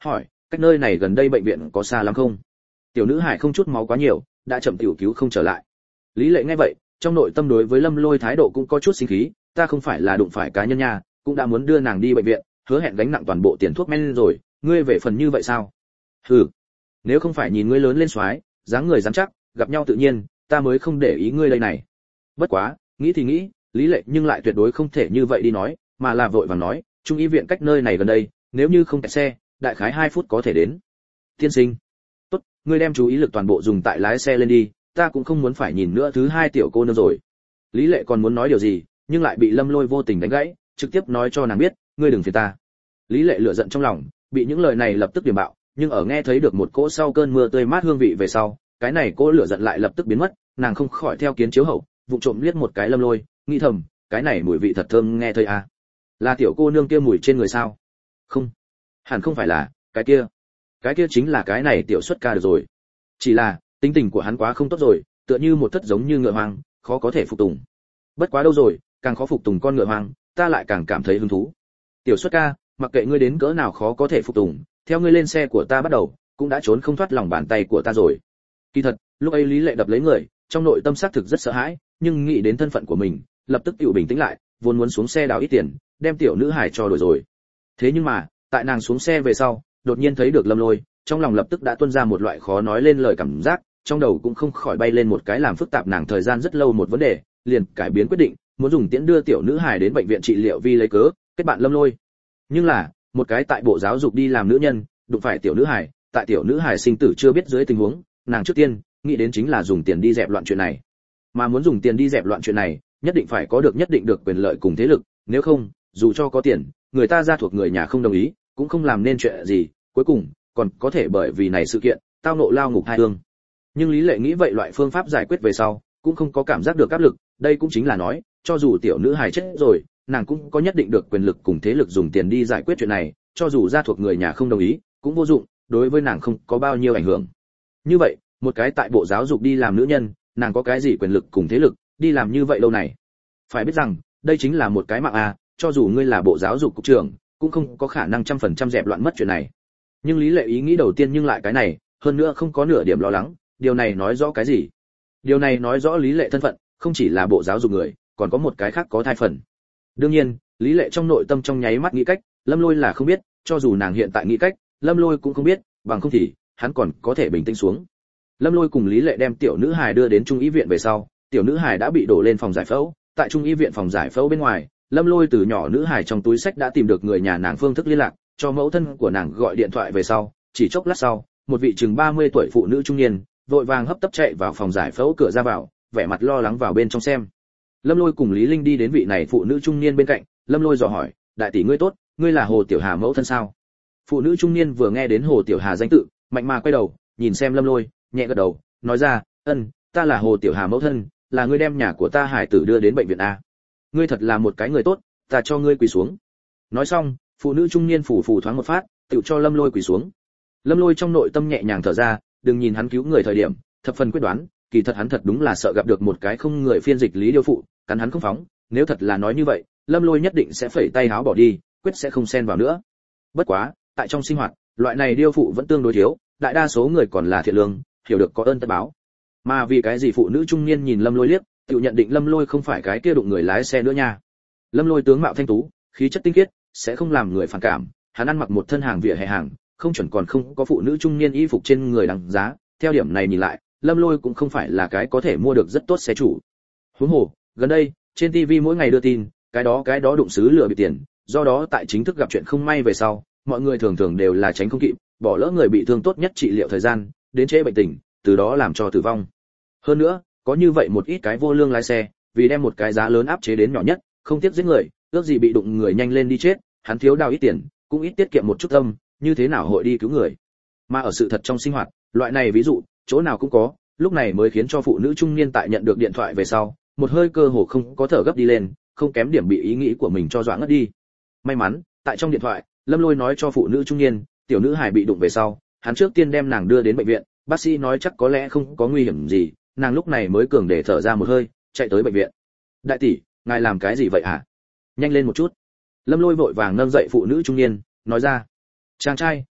hỏi cách nơi này gần đây bệnh viện có xa lắm không? Tiểu nữ hải không chút máu quá nhiều, đã chậm tiểu cứu không trở lại. Lý Lệ nghe vậy, trong nội tâm đối với Lâm Lôi thái độ cũng có chút sinh khí, ta không phải là đụng phải cá nhân nha, cũng đã muốn đưa nàng đi bệnh viện, hứa hẹn gánh nặng toàn bộ tiền thuốc men rồi, ngươi về phần như vậy sao? Hừ, nếu không phải nhìn ngươi lớn lên soái, dáng người rắn chắc, gặp nhau tự nhiên, ta mới không để ý ngươi đây này. Bất quá, nghĩ thì nghĩ, Lý Lệ nhưng lại tuyệt đối không thể như vậy đi nói, mà là vội vàng nói, trung y viện cách nơi này gần đây, nếu như không kẹt xe, đại khái 2 phút có thể đến. Tiên sinh, tốt, ngươi đem chú ý lực toàn bộ dùng tại lái xe lên đi, ta cũng không muốn phải nhìn nữa thứ hai tiểu cô nương rồi. Lý Lệ còn muốn nói điều gì, nhưng lại bị Lâm Lôi vô tình đánh gãy, trực tiếp nói cho nàng biết, ngươi đừng phiền ta. Lý Lệ lửa giận trong lòng, bị những lời này lập tức điểm bạo, nhưng ở nghe thấy được một cỗ sau cơn mưa tươi mát hương vị về sau, cái này cỗ lửa giận lại lập tức biến mất, nàng không khỏi theo kiến chiếu hậu, vụng trộm liếc một cái Lâm Lôi, nghĩ thầm, cái này mùi vị thật thơm nghe thấy à. Là tiểu cô nương kia mùi trên người sao? Không, hẳn không phải là, cái kia chính là cái này tiểu xuất ca được rồi. Chỉ là, tính tình của hắn quá không tốt rồi, tựa như một thất giống như ngựa hoang, khó có thể phục tùng. Bất quá đâu rồi, càng khó phục tùng con ngựa hoang, ta lại càng cảm thấy hứng thú. Tiểu xuất ca, mặc kệ ngươi đến cỡ nào khó có thể phục tùng, theo ngươi lên xe của ta bắt đầu, cũng đã trốn không thoát lòng bàn tay của ta rồi. Kỳ thật, lúc ấy Lý Lệ đập lấy người, trong nội tâm xác thực rất sợ hãi, nhưng nghĩ đến thân phận của mình, lập tức tự bình tĩnh lại, vốn muốn xuống xe đào ít tiền, đem tiểu nữ hải cho đổi rồi. Thế nhưng mà, tại nàng xuống xe về sau, đột nhiên thấy được Lâm Lôi, trong lòng lập tức đã tuôn ra một loại khó nói lên lời cảm giác, trong đầu cũng không khỏi bay lên một cái làm phức tạp nàng thời gian rất lâu một vấn đề, liền cải biến quyết định, muốn dùng tiễn đưa tiểu nữ hài đến bệnh viện trị liệu vì lấy cớ kết bạn Lâm Lôi. Nhưng là, một cái tại bộ giáo dục đi làm nữ nhân, đụng phải tiểu nữ hài, tại tiểu nữ hài sinh tử chưa biết dưới tình huống, nàng trước tiên nghĩ đến chính là dùng tiền đi dẹp loạn chuyện này. Mà muốn dùng tiền đi dẹp loạn chuyện này, nhất định phải có được nhất định được quyền lợi cùng thế lực, nếu không, dù cho có tiền, người ta gia thuộc người nhà không đồng ý, cũng không làm nên chuyện gì, cuối cùng còn có thể bởi vì này sự kiện, tao nộ lao ngục hai hương. Nhưng Lý Lệ nghĩ vậy loại phương pháp giải quyết về sau, cũng không có cảm giác được áp lực, đây cũng chính là nói, cho dù tiểu nữ hài chết rồi, nàng cũng có nhất định được quyền lực cùng thế lực dùng tiền đi giải quyết chuyện này, cho dù gia thuộc người nhà không đồng ý, cũng vô dụng, đối với nàng không có bao nhiêu ảnh hưởng. Như vậy, một cái tại bộ giáo dục đi làm nữ nhân, nàng có cái gì quyền lực cùng thế lực, đi làm như vậy lâu này. Phải biết rằng, đây chính là một cái mạng à, cho dù ngươi là bộ giáo dục cục trưởng, cũng không có khả năng 100% dẹp loạn mất chuyện này. Nhưng Lý Lệ ý nghĩ đầu tiên nhưng lại cái này, hơn nữa không có nửa điểm lo lắng, điều này nói rõ cái gì? Điều này nói rõ Lý Lệ thân phận, không chỉ là bộ giáo dục người, còn có một cái khác có thai phần. Đương nhiên, Lý Lệ trong nội tâm trong nháy mắt nghĩ cách, Lâm Lôi là không biết, cho dù nàng hiện tại nghĩ cách, Lâm Lôi cũng không biết, bằng không thì hắn còn có thể bình tĩnh xuống. Lâm Lôi cùng Lý Lệ đem tiểu nữ hài đưa đến trung y viện về sau, tiểu nữ hài đã bị đổ lên phòng giải phẫu, tại trung y viện phòng giải phẫu bên ngoài, Lâm Lôi từ nhỏ nữ hài trong túi sách đã tìm được người nhà nàng phương thức liên lạc, cho mẫu thân của nàng gọi điện thoại về sau, chỉ chốc lát sau, một vị chừng 30 tuổi phụ nữ trung niên, vội vàng hấp tấp chạy vào phòng giải phẫu cửa ra vào, vẻ mặt lo lắng vào bên trong xem. Lâm Lôi cùng Lý Linh đi đến vị này phụ nữ trung niên bên cạnh, Lâm Lôi dò hỏi, đại tỷ ngươi tốt, ngươi là Hồ Tiểu Hà mẫu thân sao? Phụ nữ trung niên vừa nghe đến Hồ Tiểu Hà danh tự, mạnh mà quay đầu, nhìn xem Lâm Lôi, nhẹ gật đầu, nói ra, ta là Hồ Tiểu Hà mẫu thân, là ngươi đem nhà của ta hải tử đưa đến bệnh viện a. Ngươi thật là một cái người tốt, ta cho ngươi quỳ xuống. Nói xong, phụ nữ trung niên phủ thoáng một phát, tự cho Lâm Lôi quỳ xuống. Lâm Lôi trong nội tâm nhẹ nhàng thở ra, đừng nhìn hắn cứu người thời điểm, thập phần quyết đoán, kỳ thật hắn thật đúng là sợ gặp được một cái không người phiên dịch lý điêu phụ, cắn hắn không phóng, nếu thật là nói như vậy, Lâm Lôi nhất định sẽ phẩy tay háo bỏ đi, quyết sẽ không xen vào nữa. Bất quá, tại trong sinh hoạt, loại này điêu phụ vẫn tương đối thiếu, đại đa số người còn là thiện lương, hiểu được có ơn tất báo. Mà vì cái gì phụ nữ trung niên nhìn Lâm Lôi liếc, tự nhận định Lâm Lôi không phải cái kia đụng người lái xe nữa nha. Lâm Lôi tướng mạo thanh tú, khí chất tinh khiết, sẽ không làm người phản cảm, hắn ăn mặc một thân hàng vỉa hè hàng, không chuẩn còn không có phụ nữ trung niên y phục trên người đằng giá, theo điểm này nhìn lại, Lâm Lôi cũng không phải là cái có thể mua được rất tốt xe chủ. Huống hồ, gần đây, trên TV mỗi ngày đưa tin, cái đó đụng xứ lừa bị tiền, do đó tại chính thức gặp chuyện không may về sau, mọi người thường thường đều là tránh không kịp, bỏ lỡ người bị thương tốt nhất trị liệu thời gian, đến trễ bệnh tình, từ đó làm cho tử vong. Hơn nữa, có như vậy một ít cái vô lương lái xe, vì đem một cái giá lớn áp chế đến nhỏ nhất, không tiếc giết người, ước gì bị đụng người nhanh lên đi chết, hắn thiếu đào ít tiền, cũng ít tiết kiệm một chút tâm, như thế nào hội đi cứu người. Mà ở sự thật trong sinh hoạt, loại này ví dụ, chỗ nào cũng có, lúc này mới khiến cho phụ nữ trung niên tại nhận được điện thoại về sau, một hơi cơ hồ không có thở gấp đi lên, không kém điểm bị ý nghĩ của mình cho dọa ngất đi. May mắn, tại trong điện thoại, Lâm Lôi nói cho phụ nữ trung niên, tiểu nữ hài bị đụng về sau, hắn trước tiên đem nàng đưa đến bệnh viện, bác sĩ nói chắc có lẽ không có nguy hiểm gì, nàng lúc này mới cường để thở ra một hơi, chạy tới bệnh viện. Đại tỷ, ngài làm cái gì vậy hả? Nhanh lên một chút. Lâm Lôi vội vàng nâng dậy phụ nữ trung niên, nói ra. Chàng trai,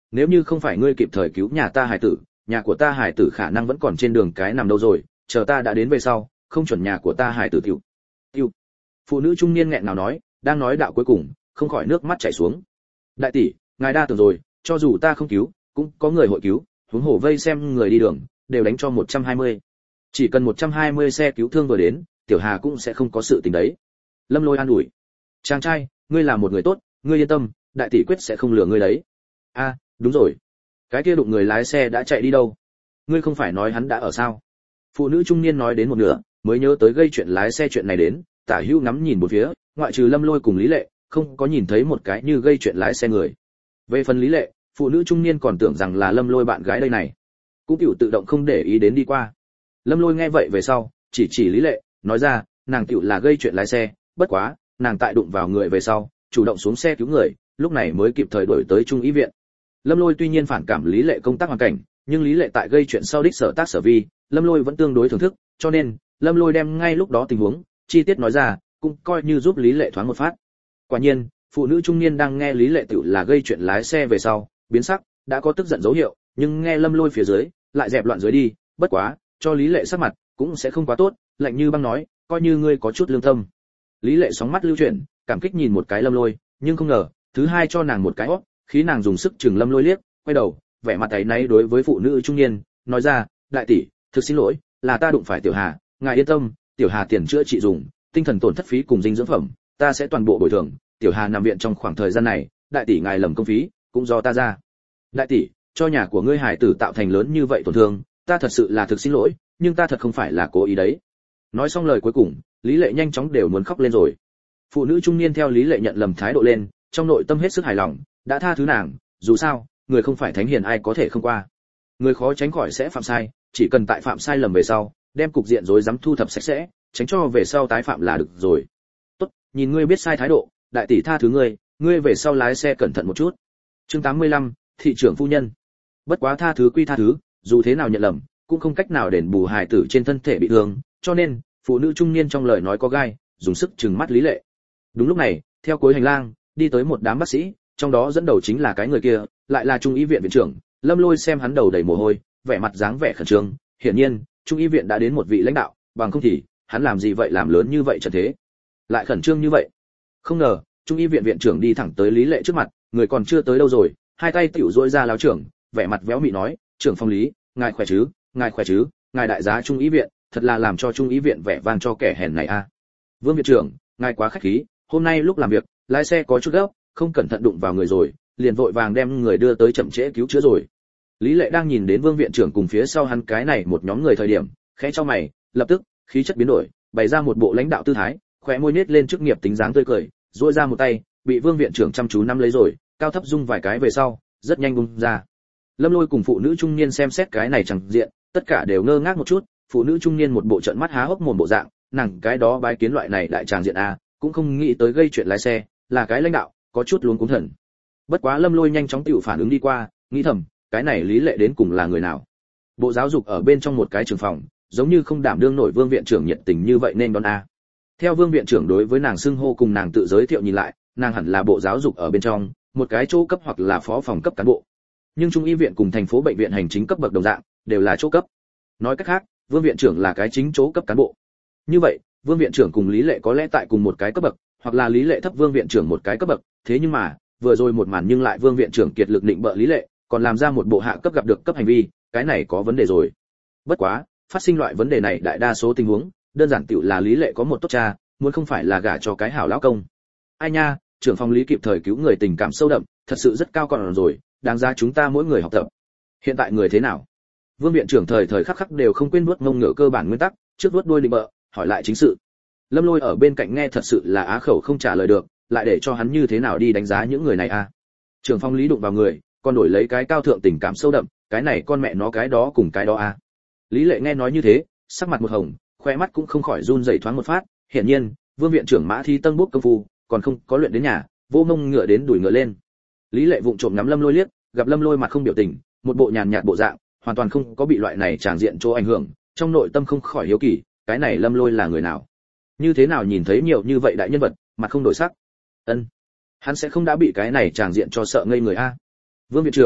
nếu như không phải ngươi kịp thời cứu nhà ta hải tử, nhà của ta hải tử khả năng vẫn còn trên đường cái nằm đâu rồi, chờ ta đã đến về sau, không chuẩn nhà của ta hải tử tiểu. Tiêu. Phụ nữ trung niên nghẹn ngào nói, đang nói đạo cuối cùng, không khỏi nước mắt chảy xuống. Đại tỷ, ngài đa tưởng rồi, cho dù ta không cứu, cũng có người hội cứu, huống hồ vây xem người đi đường, đều đánh cho 120. Chỉ cần 120 xe cứu thương vừa đến, Tiểu Hà cũng sẽ không có sự tình đấy. Lâm Lôi an ủi. Chàng trai, ngươi là một người tốt, ngươi yên tâm, đại tỷ quyết sẽ không lừa ngươi đấy. A, đúng rồi. Cái kia đụng người lái xe đã chạy đi đâu? Ngươi không phải nói hắn đã ở sao? Phụ nữ trung niên nói đến một nửa, mới nhớ tới gây chuyện lái xe chuyện này đến, Tả Hữu ngắm nhìn một phía, ngoại trừ Lâm Lôi cùng Lý Lệ, không có nhìn thấy một cái như gây chuyện lái xe người. Về phần Lý Lệ, phụ nữ trung niên còn tưởng rằng là Lâm Lôi bạn gái đây này, cũng tiểu tự động không để ý đến đi qua. Lâm Lôi nghe vậy về sau, chỉ Lý Lệ, nói ra, nàng tiểu là gây chuyện lái xe, bất quá, nàng tại đụng vào người về sau, chủ động xuống xe cứu người, lúc này mới kịp thời đuổi tới trung y viện. Lâm Lôi tuy nhiên phản cảm Lý Lệ công tác hoàn cảnh, nhưng Lý Lệ tại gây chuyện sau đích sở tác sở vi, Lâm Lôi vẫn tương đối thưởng thức, cho nên, Lâm Lôi đem ngay lúc đó tình huống chi tiết nói ra, cũng coi như giúp Lý Lệ thoáng một phát. Quả nhiên, phụ nữ trung niên đang nghe Lý Lệ tiểu là gây chuyện lái xe về sau, biến sắc, đã có tức giận dấu hiệu, nhưng nghe Lâm Lôi phía dưới, lại dẹp loạn dưới đi, bất quá, cho Lý Lệ sắc mặt cũng sẽ không quá tốt, lạnh như băng nói, coi như ngươi có chút lương tâm. Lý Lệ sóng mắt lưu chuyển, cảm kích nhìn một cái Lâm Lôi, nhưng không ngờ, thứ hai cho nàng một cái óc, khí nàng dùng sức chừng Lâm Lôi liếc, quay đầu, vẻ mặt áy náy đối với phụ nữ trung niên, nói ra, đại tỷ, thực xin lỗi, là ta đụng phải Tiểu Hà, ngài yên tâm, Tiểu Hà tiền chữa trị dùng, tinh thần tổn thất phí cùng dinh dưỡng phẩm, ta sẽ toàn bộ bồi thường, Tiểu Hà nằm viện trong khoảng thời gian này, đại tỷ ngài lầm công phí, cũng do ta ra. Đại tỷ, cho nhà của ngươi hải tử tạo thành lớn như vậy tổn thương, ta thật sự là thực xin lỗi, nhưng ta thật không phải là cố ý đấy. Nói xong lời cuối cùng, Lý Lệ nhanh chóng đều muốn khóc lên rồi. Phụ nữ trung niên theo Lý Lệ nhận lầm thái độ lên, trong nội tâm hết sức hài lòng, đã tha thứ nàng, dù sao, người không phải thánh hiền ai có thể không qua. Người khó tránh khỏi sẽ phạm sai, chỉ cần tại phạm sai lầm về sau, đem cục diện rối rắm thu thập sạch sẽ, tránh cho về sau tái phạm là được rồi. Tốt, nhìn ngươi biết sai thái độ, đại tỷ tha thứ ngươi về sau lái xe cẩn thận một chút. Chương 85, thị trưởng phu nhân. Bất quá tha thứ quy tha thứ, dù thế nào nhận lầm, cũng không cách nào đền bù hài tử trên thân thể bị thương, cho nên, phụ nữ trung niên trong lời nói có gai, dùng sức trừng mắt Lý Lệ. Đúng lúc này, theo cuối hành lang, đi tới một đám bác sĩ, trong đó dẫn đầu chính là cái người kia, lại là trung y viện viện trưởng. Lâm Lôi xem hắn đầu đầy mồ hôi, vẻ mặt dáng vẻ khẩn trương, hiển nhiên, trung y viện đã đến một vị lãnh đạo, bằng không thì, hắn làm gì vậy làm lớn như vậy trận thế, lại khẩn trương như vậy. Không ngờ, trung y viện viện trưởng đi thẳng tới Lý Lệ trước mặt, người còn chưa tới đâu rồi, hai tay tiểu duỗi ra láo trưởng, vẻ mặt véo mị nói, trưởng phòng Lý, ngài khỏe chứ, ngài đại giá trung y viện, thật là làm cho trung y viện vẻ vang cho kẻ hèn này a. Vương viện trưởng, ngài quá khách khí, hôm nay lúc làm việc, lái xe có chút gấp, không cẩn thận đụng vào người rồi, liền vội vàng đem người đưa tới chậm trễ cứu chữa rồi. Lý Lệ đang nhìn đến Vương viện trưởng cùng phía sau hắn cái này một nhóm người thời điểm, khẽ chau mày, lập tức, khí chất biến đổi, bày ra một bộ lãnh đạo tư thái, khóe môi nhếch lên chức nghiệp tính dáng tươi cười, duỗi ra một tay, bị Vương viện trưởng chăm chú nắm lấy rồi, cao thấp rung vài cái về sau, rất nhanh bung ra. Lâm Lôi cùng phụ nữ trung niên xem xét cái này chẳng diện, tất cả đều ngơ ngác một chút, phụ nữ trung niên một bộ trợn mắt há hốc mồm bộ dạng, nàng cái đó bái kiến loại này đại tràng diện a, cũng không nghĩ tới gây chuyện lái xe, là cái lãnh đạo, có chút luống cuống thần. Bất quá Lâm Lôi nhanh chóng tiểu phản ứng đi qua, nghĩ thầm, cái này Lý Lệ đến cùng là người nào? Bộ giáo dục ở bên trong một cái trường phòng, giống như không đảm đương nổi Vương viện trưởng nhiệt tình như vậy nên đón a. Theo Vương viện trưởng đối với nàng xưng hô cùng nàng tự giới thiệu nhìn lại, nàng hẳn là bộ giáo dục ở bên trong, một cái chỗ cấp hoặc là phó phòng cấp cán bộ. Nhưng trung y viện cùng thành phố bệnh viện hành chính cấp bậc đồng dạng, đều là chỗ cấp. Nói cách khác, Vương viện trưởng là cái chính chỗ cấp cán bộ. Như vậy, Vương viện trưởng cùng Lý Lệ có lẽ tại cùng một cái cấp bậc, hoặc là Lý Lệ thấp Vương viện trưởng một cái cấp bậc, thế nhưng mà, vừa rồi một màn nhưng lại Vương viện trưởng kiệt lực định bợ Lý Lệ, còn làm ra một bộ hạ cấp gặp được cấp hành vi, cái này có vấn đề rồi. Bất quá, phát sinh loại vấn đề này đại đa số tình huống, đơn giản tiểu là Lý Lệ có một tốt cha, muốn không phải là gả cho cái hảo lão công. Ai nha, trưởng phòng Lý kịp thời cứu người tình cảm sâu đậm, thật sự rất cao còn rồi, đáng giá chúng ta mỗi người học tập. Hiện tại người thế nào? Vương viện trưởng thời thời khắc khắc đều không quên nuốt ngông ngựa cơ bản nguyên tắc, trước nuốt đuôi định bợ, hỏi lại chính sự. Lâm Lôi ở bên cạnh nghe thật sự là á khẩu không trả lời được, lại để cho hắn như thế nào đi đánh giá những người này a. Trưởng phòng Lý đụng vào người, còn đổi lấy cái cao thượng tình cảm sâu đậm, cái này con mẹ nó cái đó cùng cái đó a. Lý Lệ nghe nói như thế, sắc mặt một hồng, khóe mắt cũng không khỏi run rẩy thoáng một phát, hiển nhiên, Vương viện trưởng Mã Thi Tân bốc công phu, còn không có luyện đến nhà, vô mông ngựa đến đuổi ngựa lên. Lý Lệ vụng trộm ngắm Lâm Lôi liếc, gặp Lâm Lôi mặt không biểu tình, một bộ nhàn nhạt bộ dạng, hoàn toàn không có bị loại này tràng diện chỗ ảnh hưởng, trong nội tâm không khỏi hiếu kỳ, cái này Lâm Lôi là người nào? Như thế nào nhìn thấy nhiều như vậy đại nhân vật, mặt không đổi sắc? Ân, hắn sẽ không đã bị cái này tràng diện cho sợ ngây người a. Vương viện trưởng,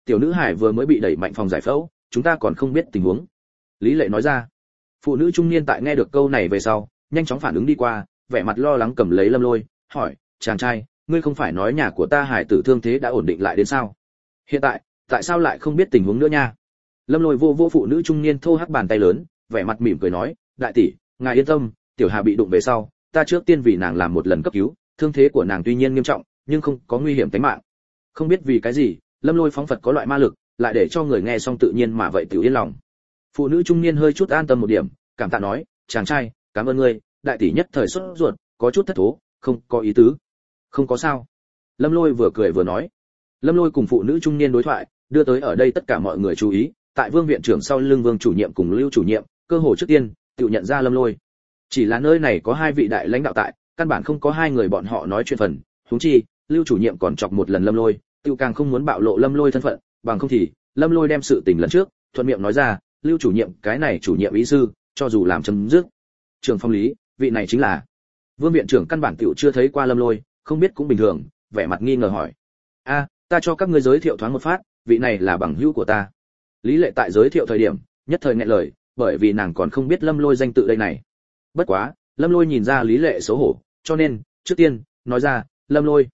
Tiểu nữ hải vừa mới bị đẩy mạnh phòng giải phẫu, chúng ta còn không biết tình huống. Lý Lệ nói ra. Phụ nữ trung niên tại nghe được câu này về sau, nhanh chóng phản ứng đi qua, vẻ mặt lo lắng cầm lấy Lâm Lôi, hỏi, chàng trai, ngươi không phải nói nhà của ta hải tử thương thế đã ổn định lại đến sao? Hiện tại sao lại không biết tình huống nữa nha? Lâm Lôi vô phụ nữ trung niên thô hắc bàn tay lớn, vẻ mặt mỉm cười nói, đại tỷ, ngài yên tâm, tiểu Hà bị đụng về sau, ta trước tiên vì nàng làm một lần cấp cứu, thương thế của nàng tuy nhiên nghiêm trọng, nhưng không có nguy hiểm tính mạng. Không biết vì cái gì, Lâm Lôi phóng phật có loại ma lực, lại để cho người nghe xong tự nhiên mà vậy tiểu yên lòng. Phụ nữ trung niên hơi chút an tâm một điểm, cảm tạ nói, chàng trai, cảm ơn ngươi, đại tỷ nhất thời sốt ruột, có chút thất thố, không có ý tứ. Không có sao. Lâm Lôi vừa cười vừa nói. Lâm Lôi cùng phụ nữ trung niên đối thoại, đưa tới ở đây tất cả mọi người chú ý, tại Vương viện trưởng sau lưng Vương chủ nhiệm cùng Lưu chủ nhiệm, cơ hồ trước tiên tự nhận ra Lâm Lôi. Chỉ là nơi này có hai vị đại lãnh đạo tại, căn bản không có hai người bọn họ nói chuyện phần, huống chi, Lưu chủ nhiệm còn chọc một lần Lâm Lôi, tiêu càng không muốn bạo lộ Lâm Lôi thân phận, bằng không thì, Lâm Lôi đem sự tình lần trước, thuận miệng nói ra, Lưu chủ nhiệm, cái này chủ nhiệm ý sư, cho dù làm chấm dứt. Trường Phong Lý, vị này chính là. Vương viện trưởng căn bản tiểu chưa thấy qua Lâm Lôi, không biết cũng bình thường, vẻ mặt nghi ngờ hỏi. Ta cho các ngươi giới thiệu thoáng một phát, vị này là bằng hữu của ta. Lý Lệ tại giới thiệu thời điểm, nhất thời nghẹn lời, bởi vì nàng còn không biết Lâm Lôi danh tự đây này. Bất quá, Lâm Lôi nhìn ra Lý Lệ xấu hổ, cho nên, trước tiên, nói ra, Lâm Lôi.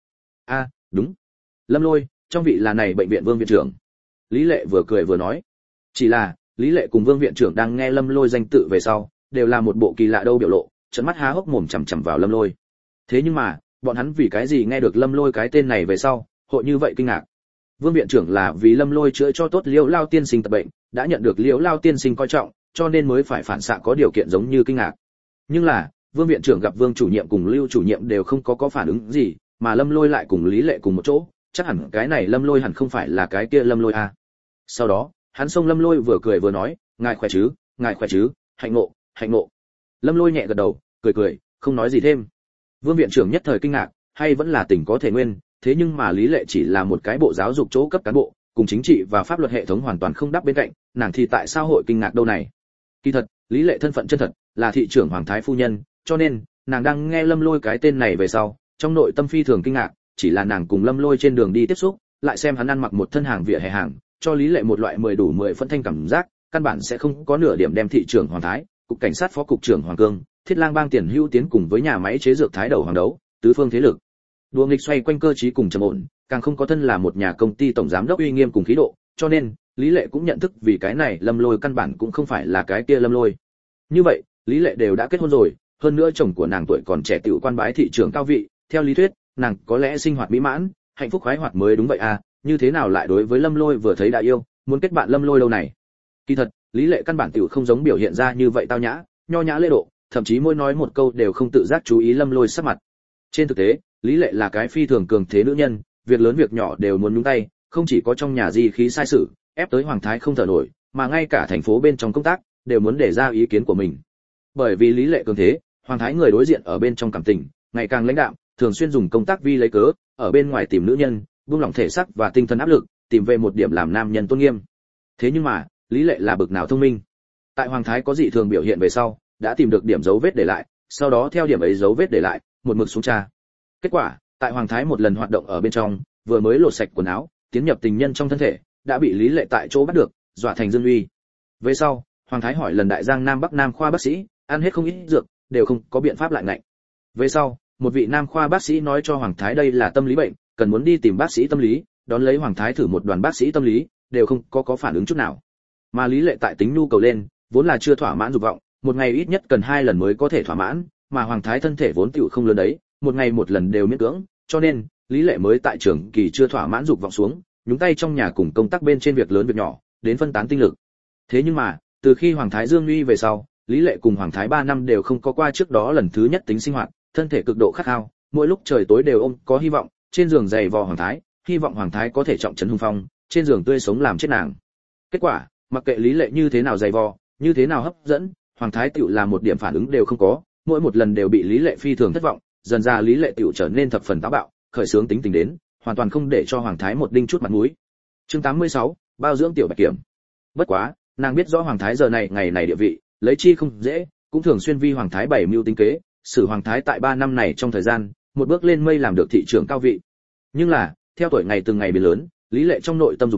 Đúng. Lâm Lôi, trong vị là này bệnh viện Vương viện trưởng. Lý Lệ vừa cười vừa nói. Chỉ là, Lý Lệ cùng Vương viện trưởng đang nghe Lâm Lôi danh tự về sau, đều là một bộ kỳ lạ đâu biểu lộ, trợn mắt há hốc mồm chằm chằm vào Lâm Lôi. Thế nhưng mà, bọn hắn vì cái gì nghe được Lâm Lôi cái tên này về sau, hội như vậy kinh ngạc. Vương viện trưởng là vì Lâm Lôi chữa cho tốt Liễu Lao tiên sinh tập bệnh, đã nhận được Liễu Lao tiên sinh coi trọng, cho nên mới phải phản xạ có điều kiện giống như kinh ngạc. Nhưng là, Vương viện trưởng gặp Vương chủ nhiệm cùng Lưu chủ nhiệm đều không có phản ứng gì, mà Lâm Lôi lại cùng Lý Lệ cùng một chỗ, chắc hẳn cái này Lâm Lôi hẳn không phải là cái kia Lâm Lôi a. Sau đó, hắn xông Lâm Lôi vừa cười vừa nói, ngài khỏe chứ, hạnh ngộ. Lâm Lôi nhẹ gật đầu, cười, không nói gì thêm. Vương viện trưởng nhất thời kinh ngạc, hay vẫn là tình có thể nguyên, thế nhưng mà Lý Lệ chỉ là một cái bộ giáo dục chỗ cấp cán bộ, cùng chính trị và pháp luật hệ thống hoàn toàn không đáp bên cạnh, nàng thì tại sao hội kinh ngạc đâu này? Kỳ thật, Lý Lệ thân phận chân thật là thị trưởng Hoàng thái phu nhân, cho nên, nàng đang nghe Lâm Lôi cái tên này về sau, trong nội tâm phi thường kinh ngạc, chỉ là nàng cùng Lâm Lôi trên đường đi tiếp xúc, lại xem hắn ăn mặc một thân hàng vỉa hè hàng, cho Lý Lệ một loại 10 đủ 10 phân thanh cảm giác, căn bản sẽ không có nửa điểm đem thị trưởng Hoàng thái, cục cảnh sát phó cục trưởng Hoàng Cương, Thiết Lang bang tiền hữu tiến cùng với nhà máy chế dược Thái đầu hoàng đấu, tứ phương thế lực. Đùa nghịch xoay quanh cơ trí cùng trầm ổn, càng không có thân là một nhà công ty tổng giám đốc uy nghiêm cùng khí độ, cho nên, Lý Lệ cũng nhận thức vì cái này Lâm Lôi căn bản cũng không phải là cái kia Lâm Lôi. Như vậy, Lý Lệ đều đã kết hôn rồi, hơn nữa chồng của nàng tuổi còn trẻ tiểu quan bái thị trưởng cao vị, theo lý thuyết, nàng có lẽ sinh hoạt mỹ mãn, hạnh phúc khoái hoạt mới đúng vậy à, như thế nào lại đối với Lâm Lôi vừa thấy đã yêu, muốn kết bạn Lâm Lôi lâu này. Kỳ thật, Lý Lệ căn bản tiểu không giống biểu hiện ra như vậy tao nhã, nho nhã lễ độ, thậm chí mỗi nói một câu đều không tự giác chú ý Lâm Lôi sắc mặt. Trên thực tế, Lý Lệ là cái phi thường cường thế nữ nhân, việc lớn việc nhỏ đều muốn nhúng tay, không chỉ có trong nhà di khí sai sự, ép tới hoàng thái không thở nổi, mà ngay cả thành phố bên trong công tác đều muốn để ra ý kiến của mình. Bởi vì Lý Lệ cường thế, hoàng thái người đối diện ở bên trong cảm tình, ngày càng lãnh đạm, thường xuyên dùng công tác vi lấy cớ, ở bên ngoài tìm nữ nhân, buông lỏng thể xác và tinh thần áp lực, tìm về một điểm làm nam nhân tôn nghiêm. Thế nhưng mà, Lý Lệ là bực nào thông minh. Tại hoàng thái có dị thường biểu hiện về sau, đã tìm được điểm dấu vết để lại, sau đó theo điểm ấy dấu vết để lại, một mực xuống tra. Kết quả, tại hoàng thái một lần hoạt động ở bên trong, vừa mới lột sạch quần áo, tiến nhập tình nhân trong thân thể, đã bị Lý Lệ tại chỗ bắt được, dọa thành dương uy. Về sau, hoàng thái hỏi lần đại giang nam bắc nam khoa bác sĩ, ăn hết không ít dược, đều không có biện pháp lại ngạnh. Về sau, một vị nam khoa bác sĩ nói cho hoàng thái đây là tâm lý bệnh, cần muốn đi tìm bác sĩ tâm lý, đón lấy hoàng thái thử một đoàn bác sĩ tâm lý, đều không có phản ứng chút nào. Mà Lý Lệ tại tính nhu cầu lên, vốn là chưa thỏa mãn dục vọng, một ngày ít nhất cần 2 lần mới có thể thỏa mãn, mà hoàng thái thân thể vốn tiểu không lớn đấy, một ngày một lần đều miễn cưỡng, cho nên Lý Lệ mới tại trường kỳ chưa thỏa mãn dục vọng xuống, nhúng tay trong nhà cùng công tác bên trên việc lớn việc nhỏ, đến phân tán tinh lực. Thế nhưng mà, từ khi hoàng thái dương uy về sau, Lý Lệ cùng hoàng thái 3 năm đều không có qua trước đó lần thứ nhất tính sinh hoạt, thân thể cực độ khát khao, mỗi lúc trời tối đều ôm có hy vọng, trên giường giày vò hoàng thái, hy vọng hoàng thái có thể trọng trấn hung phong, trên giường tươi sống làm chết nàng. Kết quả, mặc kệ Lý Lệ như thế nào giày vò, như thế nào hấp dẫn, hoàng thái tiểu là một điểm phản ứng đều không có, mỗi một lần đều bị Lý Lệ phi thường thất vọng, dần ra Lý Lệ tiểu trở nên thập phần táo bạo, khởi sướng tính tình đến, hoàn toàn không để cho hoàng thái một đinh chút mặt mũi. Chương 86, bao dưỡng tiểu bạch kiểm. Bất quá, nàng biết rõ hoàng thái giờ này ngày này địa vị, lấy chi không dễ, cũng thường xuyên vi hoàng thái bảy mưu tính kế, xử hoàng thái tại 3 năm này trong thời gian, một bước lên mây làm được thị trưởng cao vị. Nhưng là, theo tuổi ngày từng ngày biến lớn, Lý Lệ trong nội tâm dục vọng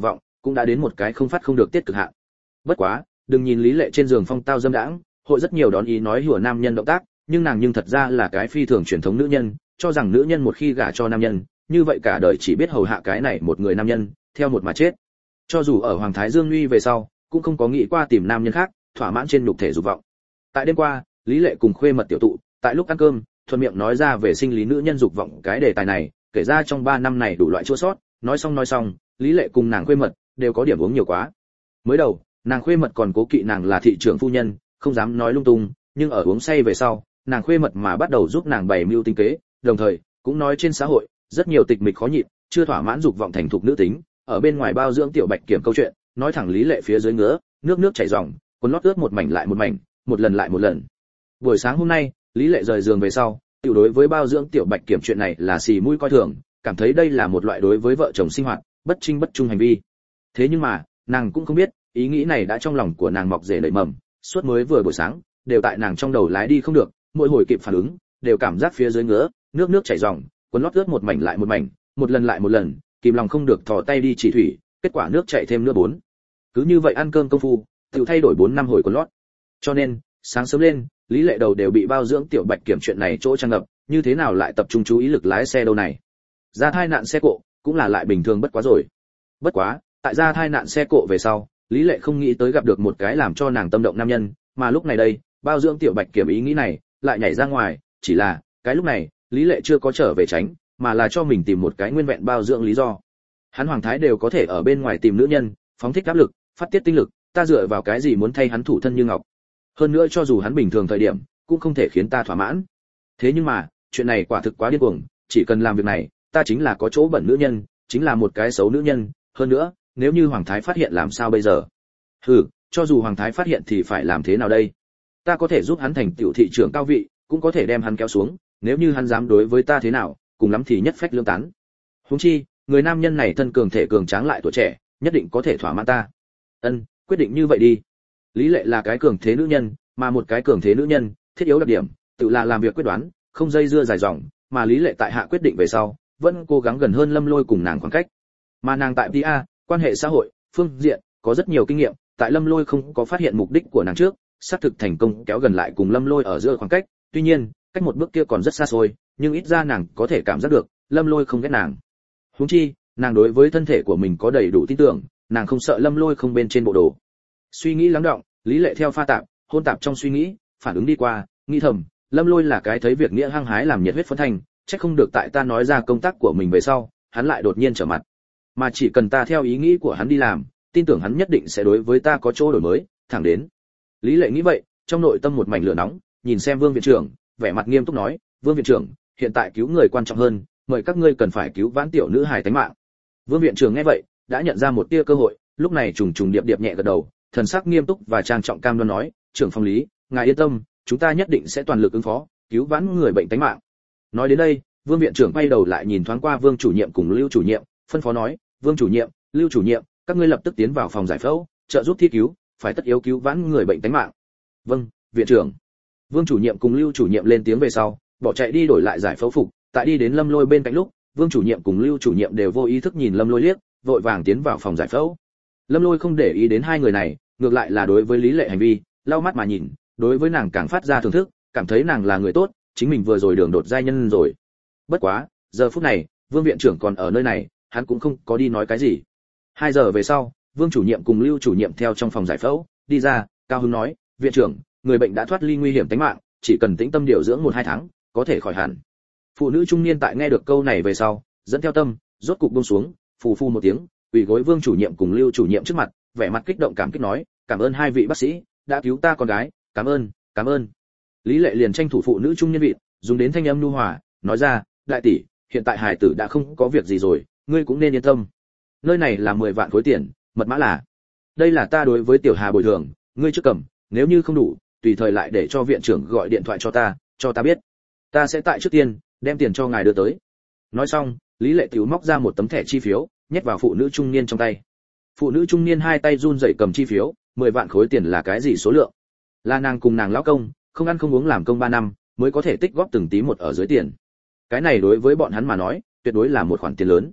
cũng đã đến một cái không phát không được tiết cực hạn. Bất quá, đừng nhìn Lý Lệ trên giường phong tao dâm đãng, hội rất nhiều đón ý nói hùa nam nhân động tác, nhưng nàng nhưng thật ra là cái phi thường truyền thống nữ nhân, cho rằng nữ nhân một khi gả cho nam nhân, như vậy cả đời chỉ biết hầu hạ cái này một người nam nhân, theo một mà chết. Cho dù ở Hoàng Thái Dương Uy về sau, cũng không có nghĩ qua tìm nam nhân khác, thỏa mãn trên nhục thể dục vọng. Tại đêm qua, Lý Lệ cùng khuê mật tiểu tụ, tại lúc ăn cơm, thuận miệng nói ra về sinh lý nữ nhân dục vọng cái đề tài này, kể ra trong 3 năm này đủ loại chua sót, nói xong, Lý Lệ cùng nàng khuê mật đều có điểm uống nhiều quá. Mới đầu, nàng khuê mật còn cố kỵ nàng là thị trưởng phu nhân, không dám nói lung tung, nhưng ở uống say về sau, nàng khuê mật mà bắt đầu giúp nàng bày mưu tính kế, đồng thời cũng nói trên xã hội rất nhiều tịch mịch khó nhịn, chưa thỏa mãn dục vọng thành thục nữ tính, ở bên ngoài bao dưỡng tiểu bạch kiểm câu chuyện, nói thẳng Lý Lệ phía dưới ngứa, nước chảy ròng, quần lót ướt một mảnh lại một mảnh, một lần lại một lần. Buổi sáng hôm nay, Lý Lệ rời giường về sau, tiểu đối với bao dưỡng tiểu bạch kiểm chuyện này là xì mũi coi thường, cảm thấy đây là một loại đối với vợ chồng sinh hoạt bất trinh bất trung hành vi. Thế nhưng mà, nàng cũng không biết, ý nghĩ này đã trong lòng của nàng mọc rễ nảy mầm, suốt mới vừa buổi sáng, đều tại nàng trong đầu lái đi không được, mỗi hồi kịp phản ứng, đều cảm giác phía dưới ngứa, nước chảy ròng, quần lót ướt một mảnh lại một mảnh, một lần lại một lần, kìm lòng không được thò tay đi chỉ thủy, kết quả nước chảy thêm nữa 4. Cứ như vậy ăn cơm công phu, tiểu thay đổi 4 năm hồi quần lót. Cho nên, sáng sớm lên, Lý Lệ đầu đều bị bao dưỡng tiểu bạch kiểm chuyện này chỗ tràn ngập, như thế nào lại tập trung chú ý lực lái xe đâu này. Ra thai nạn xe cộ, cũng là lại bình thường bất quá rồi. Bất quá, tại ra thai nạn xe cộ về sau, Lý Lệ không nghĩ tới gặp được một cái làm cho nàng tâm động nam nhân, mà lúc này đây, bao dưỡng tiểu bạch kiểm ý nghĩ này, lại nhảy ra ngoài, chỉ là, cái lúc này, Lý Lệ chưa có trở về tránh, mà là cho mình tìm một cái nguyên vẹn bao dưỡng lý do. Hắn Hoàng Thái đều có thể ở bên ngoài tìm nữ nhân, phóng thích áp lực, phát tiết tinh lực, ta dựa vào cái gì muốn thay hắn thủ thân như ngọc. Hơn nữa cho dù hắn bình thường thời điểm, cũng không thể khiến ta thỏa mãn. Thế nhưng mà, chuyện này quả thực quá điên cuồng, chỉ cần làm việc này, ta chính là có chỗ bẩn nữ nhân, chính là một cái xấu nữ nhân, hơn nữa, nếu như Hoàng Thái phát hiện làm sao bây giờ? Hừ, cho dù Hoàng Thái phát hiện thì phải làm thế nào đây? Ta có thể giúp hắn thành tiểu thị trưởng cao vị, cũng có thể đem hắn kéo xuống, nếu như hắn dám đối với ta thế nào, cùng lắm thì nhất phách lương tán. Huống chi, người nam nhân này thân cường thể cường tráng lại tuổi trẻ, nhất định có thể thỏa mãn ta. Ân, quyết định như vậy đi. Lý Lệ là cái cường thế nữ nhân, mà một cái cường thế nữ nhân, thiết yếu đặc điểm, tự là làm việc quyết đoán, không dây dưa dài dòng, mà Lý Lệ tại hạ quyết định về sau, vẫn cố gắng gần hơn Lâm Lôi cùng nàng khoảng cách. Mà nàng tại PA, quan hệ xã hội, phương diện, có rất nhiều kinh nghiệm, tại Lâm Lôi không có phát hiện mục đích của nàng trước, xác thực thành công kéo gần lại cùng Lâm Lôi ở giữa khoảng cách, tuy nhiên, cách một bước kia còn rất xa xôi, nhưng ít ra nàng có thể cảm giác được, Lâm Lôi không ghét nàng. Huống chi, nàng đối với thân thể của mình có đầy đủ tin tưởng, nàng không sợ Lâm Lôi không bên trên bộ đồ. Suy nghĩ lắng đọng, Lý Lệ theo pha tạp, hôn tạp trong suy nghĩ, phản ứng đi qua, nghĩ thầm, Lâm Lôi là cái thấy việc nghĩa hăng hái làm nhiệt huyết phấn thành, chắc không được tại ta nói ra công tác của mình về sau, hắn lại đột nhiên trở mặt. Mà chỉ cần ta theo ý nghĩ của hắn đi làm, tin tưởng hắn nhất định sẽ đối với ta có chỗ đổi mới, thẳng đến. Lý Lệ nghĩ vậy, trong nội tâm một mảnh lửa nóng, nhìn xem Vương viện trưởng, vẻ mặt nghiêm túc nói, Vương viện trưởng, hiện tại cứu người quan trọng hơn, mời các ngươi cần phải cứu vãn tiểu nữ hài tánh mạng. Vương viện trưởng nghe vậy, đã nhận ra một tia cơ hội, lúc này trùng điệp nhẹ gật đầu, thần sắc nghiêm túc và trang trọng cam đoan nói, trưởng phòng Lý, ngài yên tâm, chúng ta nhất định sẽ toàn lực ứng phó, cứu vãn người bệnh tánh mạng. Nói đến đây, Vương viện trưởng quay đầu lại nhìn thoáng qua Vương chủ nhiệm cùng Lưu chủ nhiệm, phân phó nói, Vương chủ nhiệm, Lưu chủ nhiệm, các ngươi lập tức tiến vào phòng giải phẫu, trợ giúp thi cứu, phải tất yếu cứu vãn người bệnh tánh mạng. Vâng, viện trưởng. Vương chủ nhiệm cùng Lưu chủ nhiệm lên tiếng về sau, bỏ chạy đi đổi lại giải phẫu phục, tại đi đến Lâm Lôi bên cạnh lúc, Vương chủ nhiệm cùng Lưu chủ nhiệm đều vô ý thức nhìn Lâm Lôi liếc, vội vàng tiến vào phòng giải phẫu. Lâm Lôi không để ý đến hai người này, ngược lại là đối với Lý Lệ hành vi, lau mắt mà nhìn, đối với nàng càng phát ra thưởng thức, cảm thấy nàng là người tốt, chính mình vừa rồi đường đột giai nhân rồi. Bất quá, giờ phút này, Vương viện trưởng còn ở nơi này, hắn cũng không có đi nói cái gì. 2 giờ về sau, Vương chủ nhiệm cùng Lưu chủ nhiệm theo trong phòng giải phẫu đi ra, cao hứng nói, viện trưởng, người bệnh đã thoát ly nguy hiểm tính mạng, chỉ cần tĩnh tâm điều dưỡng 1-2 tháng, có thể khỏi hẳn. Phụ nữ trung niên tại nghe được câu này về sau, dẫn theo tâm, rốt cục buông xuống, phù phù một tiếng, quỳ gối Vương chủ nhiệm cùng Lưu chủ nhiệm trước mặt, vẻ mặt kích động cảm kích nói, cảm ơn hai vị bác sĩ đã cứu ta con gái, cảm ơn. Lý Lệ liền tranh thủ phụ nữ trung niên vị, dùng đến thanh âm nhu hòa, nói ra, đại tỷ, hiện tại hài tử đã không có việc gì rồi, ngươi cũng nên yên tâm. Nơi này là 10 vạn khối tiền, mật mã là. Đây là ta đối với Tiểu Hà bồi thường, ngươi trước cầm, nếu như không đủ, tùy thời lại để cho viện trưởng gọi điện thoại cho ta biết. Ta sẽ tại trước tiên đem tiền cho ngài đưa tới. Nói xong, Lý Lệ tiểu móc ra một tấm thẻ chi phiếu, nhét vào phụ nữ trung niên trong tay. Phụ nữ trung niên hai tay run rẩy cầm chi phiếu, 10 vạn khối tiền là cái gì số lượng? Là nàng cùng nàng lão công, không ăn không uống làm công 3 năm, mới có thể tích góp từng tí một ở dưới tiền. Cái này đối với bọn hắn mà nói, tuyệt đối là một khoản tiền lớn.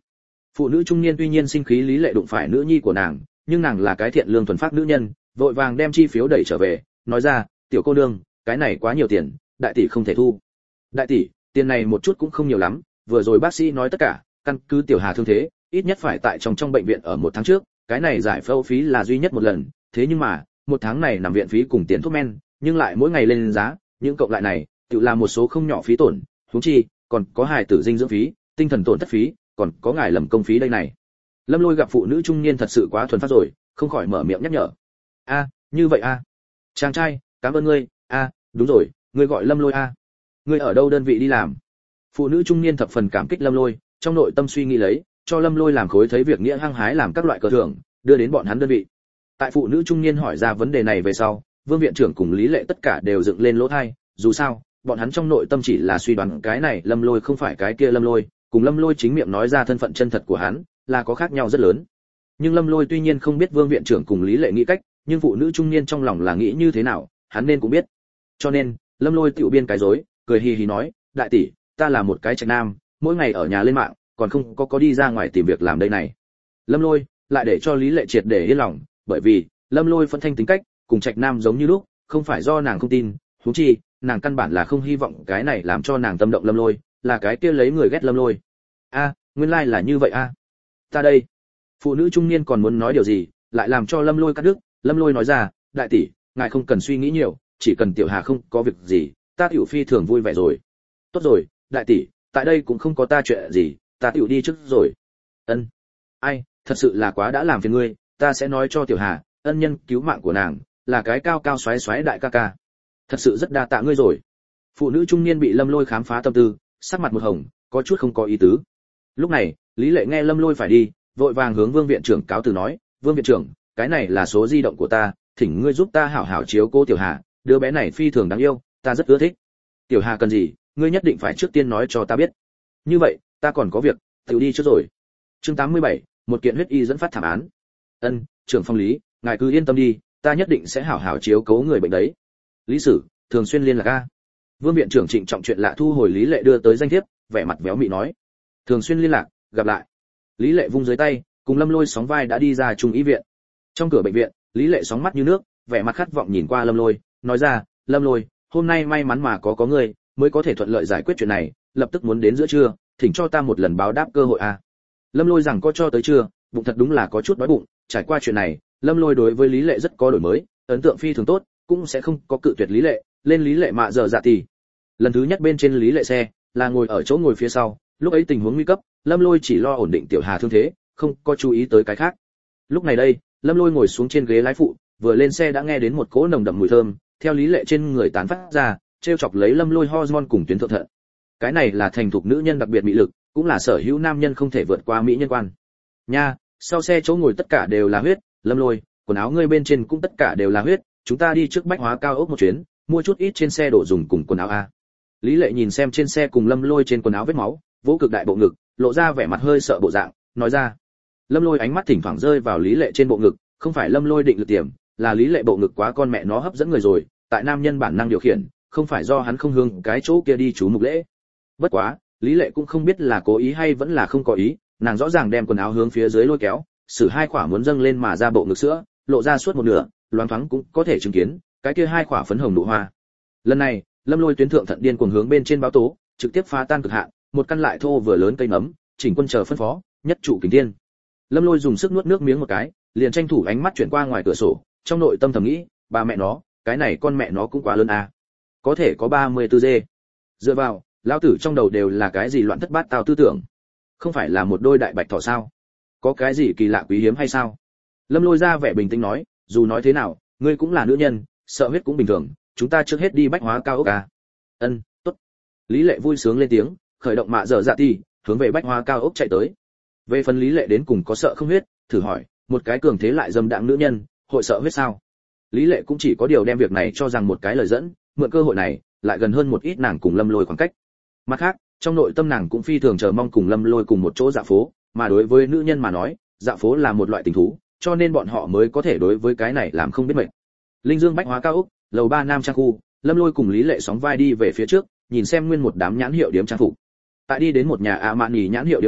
Phụ nữ trung niên tuy nhiên sinh khí Lý Lệ đụng phải nữ nhi của nàng, nhưng nàng là cái thiện lương thuần phác nữ nhân, vội vàng đem chi phiếu đẩy trở về, nói ra, tiểu cô nương, cái này quá nhiều tiền, đại tỷ không thể thu. Đại tỷ, tiền này một chút cũng không nhiều lắm, vừa rồi bác sĩ nói tất cả, căn cứ tiểu Hà thương thế, ít nhất phải tại trong bệnh viện ở 1 tháng trước, cái này giải phẫu phí là duy nhất một lần, thế nhưng mà, 1 tháng này nằm viện phí cùng tiền thuốc men, nhưng lại mỗi ngày lên giá, những cộng lại này, tự là một số không nhỏ phí tổn, huống chi, còn có hài tử dinh dưỡng phí, tinh thần tổn thất phí, còn có ngài lầm công phí đây này. Lâm Lôi gặp phụ nữ trung niên thật sự quá thuần phát rồi, không khỏi mở miệng nhắc nhở. A, như vậy a. Chàng trai, cảm ơn ngươi. A, đúng rồi, ngươi gọi Lâm Lôi a. Ngươi ở đâu đơn vị đi làm? Phụ nữ trung niên thập phần cảm kích Lâm Lôi, trong nội tâm suy nghĩ lấy, cho Lâm Lôi làm khối thấy việc nghĩa hăng hái làm các loại cờ thưởng, đưa đến bọn hắn đơn vị. Tại phụ nữ trung niên hỏi ra vấn đề này về sau, Vương viện trưởng cùng Lý Lệ tất cả đều dựng lên lỗ tai, dù sao, bọn hắn trong nội tâm chỉ là suy đoán cái này Lâm Lôi không phải cái kia Lâm Lôi, cùng Lâm Lôi chính miệng nói ra thân phận chân thật của hắn, là có khác nhau rất lớn. Nhưng Lâm Lôi tuy nhiên không biết Vương viện trưởng cùng Lý Lệ nghĩ cách, nhưng phụ nữ trung niên trong lòng là nghĩ như thế nào, hắn nên cũng biết. Cho nên, Lâm Lôi tiểu biên cái dối, cười hì hì nói, đại tỷ, ta là một cái trạch nam, mỗi ngày ở nhà lên mạng, còn không có đi ra ngoài tìm việc làm đây này. Lâm Lôi lại để cho Lý Lệ triệt để yên lòng, bởi vì Lâm Lôi phân thanh tính cách, cùng trạch nam giống như lúc, không phải do nàng không tin, huống chi, nàng căn bản là không hy vọng cái này làm cho nàng tâm động Lâm Lôi, là cái kia lấy người ghét Lâm Lôi. A, nguyên lai là như vậy a. Ta đây. Phụ nữ trung niên còn muốn nói điều gì, lại làm cho Lâm Lôi cắt đứt, Lâm Lôi nói ra, đại tỷ, ngài không cần suy nghĩ nhiều, chỉ cần tiểu Hà không có việc gì, ta tiểu phi thường vui vẻ rồi. Tốt rồi, đại tỷ, tại đây cũng không có ta chuyện gì, ta tiểu đi trước rồi. Ân. Ai, thật sự là quá đã làm phiền ngươi, ta sẽ nói cho tiểu Hà, ân nhân cứu mạng của nàng, là cái cao cao xoáy xoáy đại ca ca. Thật sự rất đa tạ ngươi rồi. Phụ nữ trung niên bị Lâm Lôi khám phá tâm tư, sắc mặt một hồng, có chút không có ý tứ. Lúc này, Lý Lệ nghe Lâm Lôi phải đi, vội vàng hướng Vương viện trưởng cáo từ nói, Vương viện trưởng, cái này là số di động của ta, thỉnh ngươi giúp ta hảo hảo chiếu cố tiểu Hà, đứa bé này phi thường đáng yêu, ta rất ưa thích. Tiểu Hà cần gì, ngươi nhất định phải trước tiên nói cho ta biết. Như vậy, ta còn có việc, tự đi trước rồi. Chương 87, một kiện huyết y dẫn phát thảm án. Ân, trưởng phòng Lý, ngài cứ yên tâm đi, ta nhất định sẽ hảo hảo chiếu cố người bệnh đấy. Lý Sử, thường xuyên liên lạc a. Vương viện trưởng trịnh trọng chuyện lạ thu hồi Lý Lệ đưa tới danh thiếp, vẻ mặt véo mị nói, thường xuyên liên lạc, gặp lại. Lý Lệ vung dưới tay, cùng Lâm Lôi sóng vai đã đi ra trung y viện. Trong cửa bệnh viện, Lý Lệ sóng mắt như nước, vẻ mặt khát vọng nhìn qua Lâm Lôi, nói ra, Lâm Lôi, hôm nay may mắn mà có người, mới có thể thuận lợi giải quyết chuyện này, lập tức muốn đến giữa trưa, thỉnh cho ta một lần báo đáp cơ hội a. Lâm Lôi rằng có cho tới trưa, bụng thật đúng là có chút đói bụng, trải qua chuyện này, Lâm Lôi đối với Lý Lệ rất có đổi mới, ấn tượng phi thường tốt, cũng sẽ không có cự tuyệt Lý Lệ, lên Lý Lệ mạ giờ dạ tỷ. Lần thứ nhất bên trên Lý Lệ xe, là ngồi ở chỗ ngồi phía sau, lúc ấy tình huống nguy cấp, Lâm Lôi chỉ lo ổn định tiểu Hà thương thế, không có chú ý tới cái khác. Lúc này đây, Lâm Lôi ngồi xuống trên ghế lái phụ, vừa lên xe đã nghe đến một cỗ nồng đậm mùi thơm, theo Lý Lệ trên người tán phát ra, trêu chọc lấy Lâm Lôi hormone cùng tuyến thượng thận. Cái này là thành thục nữ nhân đặc biệt mỹ lực, cũng là sở hữu nam nhân không thể vượt qua mỹ nhân quan. Nha, sau xe chỗ ngồi tất cả đều là huyết, Lâm Lôi, quần áo ngươi bên trên cũng tất cả đều là huyết, chúng ta đi trước bách hóa cao ốc một chuyến, mua chút ít trên xe đồ dùng cùng quần áo a. Lý Lệ nhìn xem trên xe cùng Lâm Lôi trên quần áo vết máu, vỗ cực đại bộ ngực, lộ ra vẻ mặt hơi sợ bộ dạng, nói ra. Lâm Lôi ánh mắt thỉnh thoảng rơi vào Lý Lệ trên bộ ngực, không phải Lâm Lôi định lực tiềm, là Lý Lệ bộ ngực quá con mẹ nó hấp dẫn người rồi, tại nam nhân bản năng điều khiển, không phải do hắn không hướng cái chỗ kia đi chú mục lễ. Bất quá, Lý Lệ cũng không biết là cố ý hay vẫn là không có ý, nàng rõ ràng đem quần áo hướng phía dưới lôi kéo, sử hai khỏa muốn dâng lên mà ra bộ ngực sữa, lộ ra suốt một nửa, loáng thoáng cũng có thể chứng kiến, cái kia hai khỏa phấn hồng nụ hoa. Lần này, Lâm Lôi tuyến thượng thận điên cuồng hướng bên trên báo tố, trực tiếp phá tan cực hạn, một căn lại thô vừa lớn cây nấm, chỉnh quân chờ phân phó, nhất trụ kình thiên. Lâm Lôi dùng sức nuốt nước miếng một cái, liền tranh thủ ánh mắt chuyển qua ngoài cửa sổ, trong nội tâm thầm nghĩ, bà mẹ nó, cái này con mẹ nó cũng quá lớn à. Có thể có 34 dê. Dựa vào, lão tử trong đầu đều là cái gì loạn thất bát tao tư tưởng. Không phải là một đôi đại bạch thỏ sao? Có cái gì kỳ lạ quý hiếm hay sao? Lâm Lôi ra vẻ bình tĩnh nói, dù nói thế nào, ngươi cũng là nữ nhân, sợ huyết cũng bình thường, chúng ta trước hết đi bách hóa cao ốc à. Ân, tốt. Lý Lệ vui sướng lên tiếng, khởi động mạ giờ dạ tỷ, hướng về bách hóa cao ốc chạy tới. Về phần Lý Lệ đến cùng có sợ không huyết, thử hỏi, một cái cường thế lại dâm đãng nữ nhân, hội sợ huyết sao? Lý Lệ cũng chỉ có điều đem việc này cho rằng một cái lời dẫn, mượn cơ hội này, lại gần hơn một ít nàng cùng Lâm Lôi khoảng cách. Mặt khác, trong nội tâm nàng cũng phi thường chờ mong cùng Lâm Lôi cùng một chỗ dạo phố, mà đối với nữ nhân mà nói, dạo phố là một loại tình thú, cho nên bọn họ mới có thể đối với cái này làm không biết mệt. Linh Dương bách hóa cao ốc, lầu 3 nam trang khu, Lâm Lôi cùng Lý Lệ sóng vai đi về phía trước, nhìn xem nguyên một đám nhãn hiệu điểm trang phục. Tại đi đến một nhà Armani nhãn hiệu điểm lúc,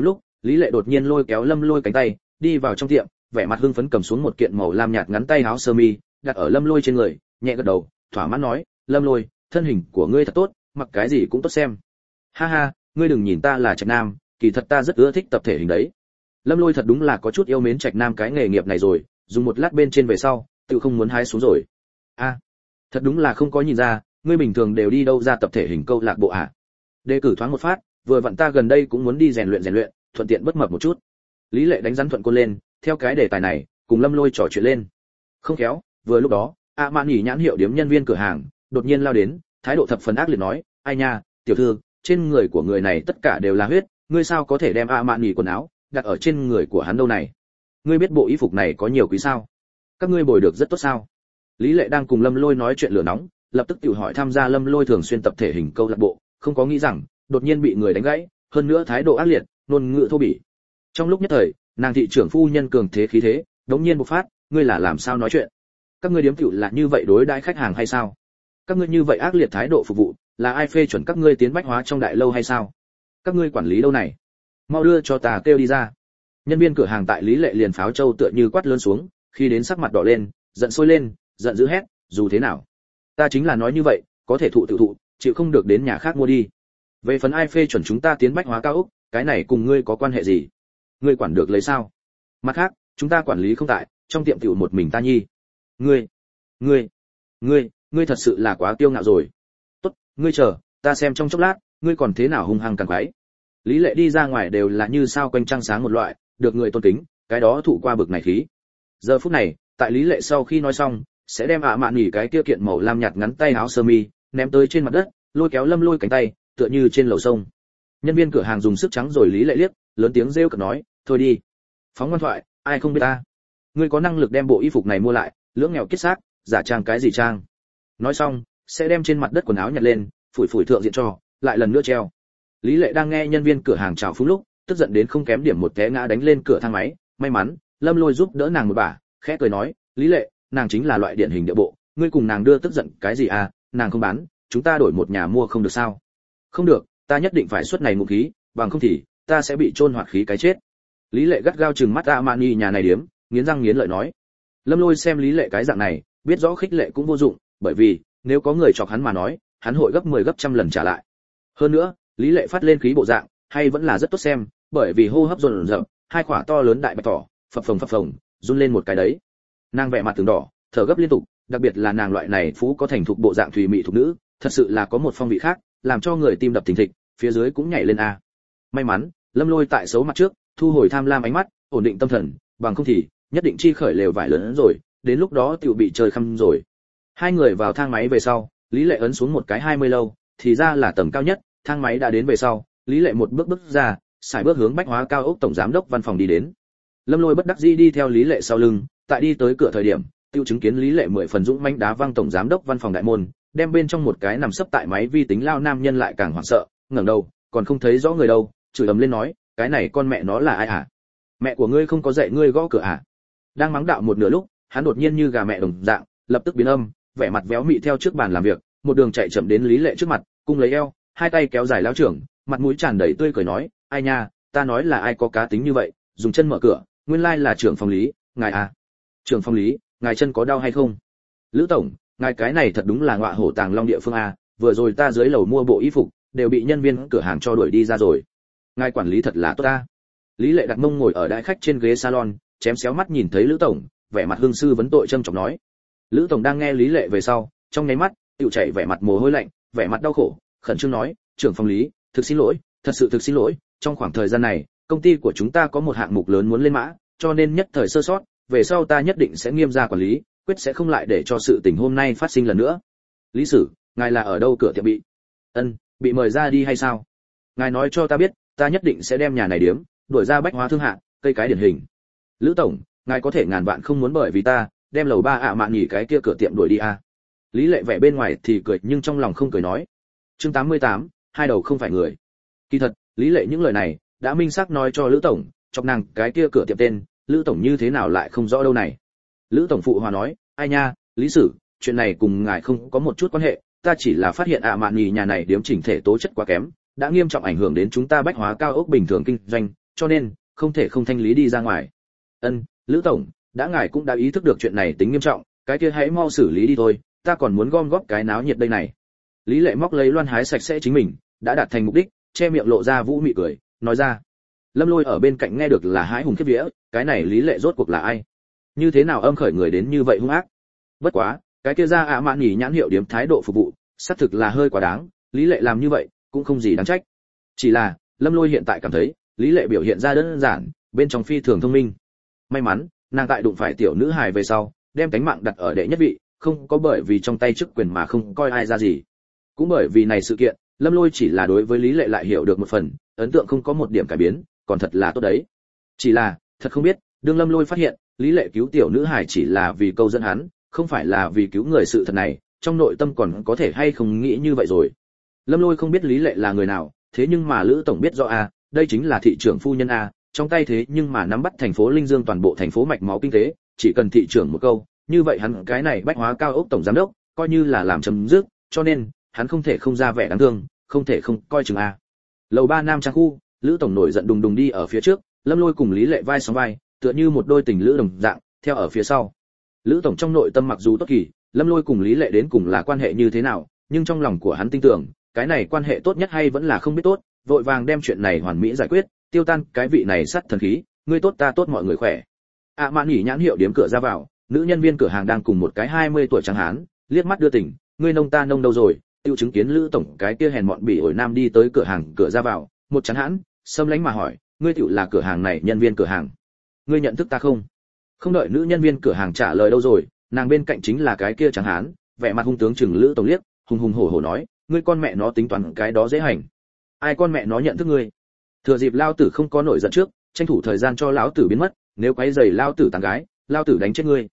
Lý Lệ đột nhiên lôi kéo Lâm Lôi cánh tay, đi vào trong tiệm, vẻ mặt hưng phấn cầm xuống một kiện màu lam nhạt ngắn tay áo sơ mi, đặt ở Lâm Lôi trên người, nhẹ gật đầu, thỏa mãn nói, "Lâm Lôi, thân hình của ngươi thật tốt, mặc cái gì cũng tốt xem." "Ha ha, ngươi đừng nhìn ta là trạch nam, kỳ thật ta rất ưa thích tập thể hình đấy." Lâm Lôi thật đúng là có chút yêu mến trạch nam cái nghề nghiệp này rồi, dùng một lát bên trên về sau, tự không muốn hái xuống rồi. "A, thật đúng là không có nhìn ra, ngươi bình thường đều đi đâu ra tập thể hình câu lạc bộ à?" Đề cử thoáng một phát, vừa vặn ta gần đây cũng muốn đi rèn luyện, thuận tiện bất mập một chút. Lý Lệ đánh rắn thuận côn lên, theo cái đề tài này, cùng Lâm Lôi trò chuyện lên. Không khéo, vừa lúc đó, mạn nhỉ nhãn hiệu điếm nhân viên cửa hàng đột nhiên lao đến, thái độ thập phần ác liệt nói, "Ai nha, tiểu thư, trên người của người này tất cả đều là huyết, ngươi sao có thể đem mạn nhỉ quần áo đặt ở trên người của hắn đâu này? Ngươi biết bộ y phục này có nhiều quý sao? Các ngươi bồi được rất tốt sao?" Lý Lệ đang cùng Lâm Lôi nói chuyện lửa nóng, lập tức tự hỏi tham gia Lâm Lôi thường xuyên tập thể hình câu lạc bộ, không có nghĩ rằng đột nhiên bị người đánh gãy, hơn nữa thái độ ác liệt, ngôn ngữ thô bỉ. Trong lúc nhất thời, nàng thị trưởng phu nhân cường thế khí thế, đống nhiên bộc phát, "Ngươi là làm sao nói chuyện? Các ngươi điếm tiểu là như vậy đối đãi khách hàng hay sao? Các ngươi như vậy ác liệt thái độ phục vụ, là ai phê chuẩn các ngươi tiến bách hóa trong đại lâu hay sao? Các ngươi quản lý đâu này? Mau đưa cho ta kêu đi ra." Nhân viên cửa hàng tại Lý Lệ liền pháo châu tựa như quát lớn xuống, khi đến sắc mặt đỏ lên, giận sôi lên, giận dữ hét, "Dù thế nào, ta chính là nói như vậy, có thể thụ tự thụ, chịu không được đến nhà khác mua đi. Về phần ai phê chuẩn chúng ta tiến bách hóa cao ốc, cái này cùng ngươi có quan hệ gì? Ngươi quản được lấy sao? Mặt khác, chúng ta quản lý không tại, trong tiệm tiểu một mình ta nhi. Ngươi thật sự là quá kiêu ngạo rồi. Tốt, ngươi chờ, ta xem trong chốc lát, ngươi còn thế nào hung hăng càng quái." Lý Lệ đi ra ngoài đều là như sao quanh trăng sáng một loại, được người tôn kính, cái đó thụ qua bực này khí. Giờ phút này, tại Lý Lệ sau khi nói xong, sẽ đem mạn nhỉ cái kia kiện màu lam nhạt ngắn tay áo sơ mi ném tới trên mặt đất, lôi kéo Lâm Lôi cánh tay, tựa như trên lầu sông. Nhân viên cửa hàng dùng sức trắng rồi Lý Lệ liếc, lớn tiếng rêu cợt nói, "Thôi đi, phóng ngoan thoại, ai không biết ta? Ngươi có năng lực đem bộ y phục này mua lại, lưỡng nghèo kiết xác, giả trang cái gì trang?" Nói xong, sẽ đem trên mặt đất quần áo nhặt lên, phủi phủi thượng diện cho, lại lần nữa treo. Lý Lệ đang nghe nhân viên cửa hàng chào phúng lúc, tức giận đến không kém điểm một té ngã đánh lên cửa thang máy, may mắn, Lâm Lôi giúp đỡ nàng một bả, khẽ cười nói, "Lý Lệ, nàng chính là loại điển hình địa bộ, ngươi cùng nàng đưa tức giận cái gì à, nàng không bán, chúng ta đổi một nhà mua không được sao?" "Không được, ta nhất định phải suất này ngụ khí, bằng không thì ta sẽ bị chôn hoạt khí cái chết." Lý Lệ gắt gao trừng mắt Mani nhà này điếm, nghiến răng nghiến lợi nói. Lâm Lôi xem Lý Lệ cái dạng này, biết rõ khích lệ cũng vô dụng, bởi vì nếu có người chọc hắn mà nói, hắn hội gấp 10 gấp trăm lần trả lại. Hơn nữa, Lý Lệ phát lên khí bộ dạng, hay vẫn là rất tốt xem, bởi vì hô hấp dồn dập, hai quả to lớn đại bạch tỏ, phập phồng, run lên một cái đấy. Nàng vẻ mặt từng đỏ, thở gấp liên tục, đặc biệt là nàng loại này phú có thành thục bộ dạng thùy mị thục nữ, thật sự là có một phong vị khác, làm cho người tim đập thình thịch, phía dưới cũng nhảy lên a. May mắn, Lâm Lôi tại xấu mặt trước, thu hồi tham lam ánh mắt, ổn định tâm thần, bằng không thì nhất định chi khởi lều vải lớn hơn rồi, đến lúc đó tiểu bị chơi khăm rồi. Hai người vào thang máy về sau, Lý Lệ ấn xuống một cái 20 lâu, thì ra là tầng cao nhất, thang máy đã đến về sau, Lý Lệ một bước ra, sải bước hướng bách hóa cao ốc tổng giám đốc văn phòng đi đến. Lâm Lôi bất đắc dĩ đi theo Lý Lệ sau lưng, tại đi tới cửa thời điểm, tiêu chứng kiến Lý Lệ 10 phần dũng mãnh đá văng tổng giám đốc văn phòng đại môn, đem bên trong một cái nằm sấp tại máy vi tính lao nam nhân lại càng hoảng sợ, ngẩng đầu, còn không thấy rõ người đâu, chửi ầm lên nói, "Cái này con mẹ nó là ai hả? Mẹ của ngươi không có dạy ngươi gõ cửa hả?" Đang mắng đạo một nửa lúc, hắn đột nhiên như gà mẹ đồng dạng, lập tức biến âm, vẻ mặt véo mị theo trước bàn làm việc, một đường chạy chậm đến Lý Lệ trước mặt, cung lấy eo, hai tay kéo dài lão trưởng, mặt mũi tràn đầy tươi cười nói, "Ai nha, ta nói là ai có cá tính như vậy, dùng chân mở cửa, nguyên lai là trưởng phòng Lý, ngài à. Trưởng phòng Lý, ngài chân có đau hay không? Lữ tổng, ngài cái này thật đúng là ngọa hổ tàng long địa phương a, vừa rồi ta dưới lầu mua bộ y phục, đều bị nhân viên cửa hàng cho đuổi đi ra rồi. Ngài quản lý thật là tốt ta." Lý Lệ đặt mông ngồi ở đại khách trên ghế salon, chém xéo mắt nhìn thấy Lữ tổng, vẻ mặt hương sư vấn tội trâm trọng nói. Lữ tổng đang nghe Lý Lệ về sau, trong nháy mắt, tiểu chảy vẻ mặt mồ hôi lạnh, vẻ mặt đau khổ, khẩn trương nói, "Trưởng phòng Lý, thực xin lỗi, thật sự thực xin lỗi, trong khoảng thời gian này, công ty của chúng ta có một hạng mục lớn muốn lên mã, cho nên nhất thời sơ sót, về sau ta nhất định sẽ nghiêm gia quản lý, quyết sẽ không lại để cho sự tình hôm nay phát sinh lần nữa." "Lý sử, ngài là ở đâu cửa tiệm bị?" Bị mời ra đi hay sao? Ngài nói cho ta biết, ta nhất định sẽ đem nhà này điếm đuổi ra bách hóa thương hạ, cây cái điển hình." "Lữ tổng, ngài có thể ngàn vạn không muốn bởi vì ta đem lầu 3 mạn nhỉ cái kia cửa tiệm đuổi đi à?" Lý Lệ vẻ bên ngoài thì cười nhưng trong lòng không cười nói. Chương 88, hai đầu không phải người. Kỳ thật, Lý Lệ những lời này đã minh xác nói cho Lữ tổng, chọc nàng cái kia cửa tiệm tên, Lữ tổng như thế nào lại không rõ đâu này. Lữ tổng phụ hòa nói, "Ai nha, Lý sử, chuyện này cùng ngài không có một chút quan hệ, ta chỉ là phát hiện mạn nhỉ nhà này điếm chỉnh thể tố chất quá kém, đã nghiêm trọng ảnh hưởng đến chúng ta bách hóa cao ốc bình thường kinh doanh, cho nên không thể không thanh lý đi ra ngoài. Ân, Lữ tổng, đã ngài cũng đã ý thức được chuyện này tính nghiêm trọng, cái kia hãy mau xử lý đi thôi, ta còn muốn gom góp cái náo nhiệt đây này. Lý Lệ móc lấy loan hái sạch sẽ chính mình, đã đạt thành mục đích, che miệng lộ ra vũ mị cười, nói ra. Lâm Lôi ở bên cạnh nghe được là hái hùng khiếp vía, cái này Lý Lệ rốt cuộc là ai? Như thế nào âm khởi người đến như vậy hung ác? Bất quá, cái kia ra mạn nhỉ nhãn hiệu điểm thái độ phục vụ, xác thực là hơi quá đáng, Lý Lệ làm như vậy cũng không gì đáng trách. Chỉ là, Lâm Lôi hiện tại cảm thấy, Lý Lệ biểu hiện ra đơn giản, bên trong phi thường thông minh. May mắn, nàng tại đụng phải tiểu nữ hài về sau, đem cánh mạng đặt ở đệ nhất vị, không có bởi vì trong tay chức quyền mà không coi ai ra gì. Cũng bởi vì này sự kiện, Lâm Lôi chỉ là đối với Lý Lệ lại hiểu được một phần, ấn tượng không có một điểm cải biến, còn thật là tốt đấy. Chỉ là, thật không biết, đương Lâm Lôi phát hiện, Lý Lệ cứu tiểu nữ hài chỉ là vì câu dẫn hắn, không phải là vì cứu người sự thật này, trong nội tâm còn có thể hay không nghĩ như vậy rồi. Lâm Lôi không biết Lý Lệ là người nào, thế nhưng mà Lữ tổng biết rõ a, đây chính là thị trưởng phu nhân a, trong tay thế nhưng mà nắm bắt thành phố Linh Dương toàn bộ thành phố mạch máu kinh tế, chỉ cần thị trưởng một câu, như vậy hắn cái này bách hóa cao ốc tổng giám đốc, coi như là làm chấm dứt, cho nên hắn không thể không ra vẻ đáng thương, không thể không coi chừng a. Lầu 3 Nam Trang khu, Lữ tổng nổi giận đùng đùng đi ở phía trước, Lâm Lôi cùng Lý Lệ vai sóng vai, tựa như một đôi tình lữ đồng dạng, theo ở phía sau. Lữ tổng trong nội tâm mặc dù tốt kỳ, Lâm Lôi cùng Lý Lệ đến cùng là quan hệ như thế nào, nhưng trong lòng của hắn tin tưởng, cái này quan hệ tốt nhất hay vẫn là không biết tốt, vội vàng đem chuyện này hoàn mỹ giải quyết, tiêu tan cái vị này sát thần khí, ngươi tốt ta tốt mọi người khỏe. Mạn nhỉ nhãn hiệu điểm cửa ra vào, nữ nhân viên cửa hàng đang cùng một cái 20 tuổi trắng hán, liếc mắt đưa tình, ngươi nông ta nông đâu rồi, tiêu chứng kiến Lữ tổng cái kia hèn mọn bỉ ổi nam đi tới cửa hàng cửa ra vào, một trắng hán, xâm lánh mà hỏi, ngươi tiểu là cửa hàng này nhân viên cửa hàng, ngươi nhận thức ta không? Không đợi nữ nhân viên cửa hàng trả lời đâu rồi, nàng bên cạnh chính là cái kia trắng hán, vẻ mặt hung tướng chừng Lữ tổng liếc, hùng hùng hổ hổ nói, ngươi con mẹ nó tính toán cái đó dễ hành, ai con mẹ nó nhận thức ngươi? Thừa dịp lao tử không có nổi giận trước, tranh thủ thời gian cho lão tử biến mất, nếu quấy rầy lao tử tán gái, lao tử đánh chết ngươi.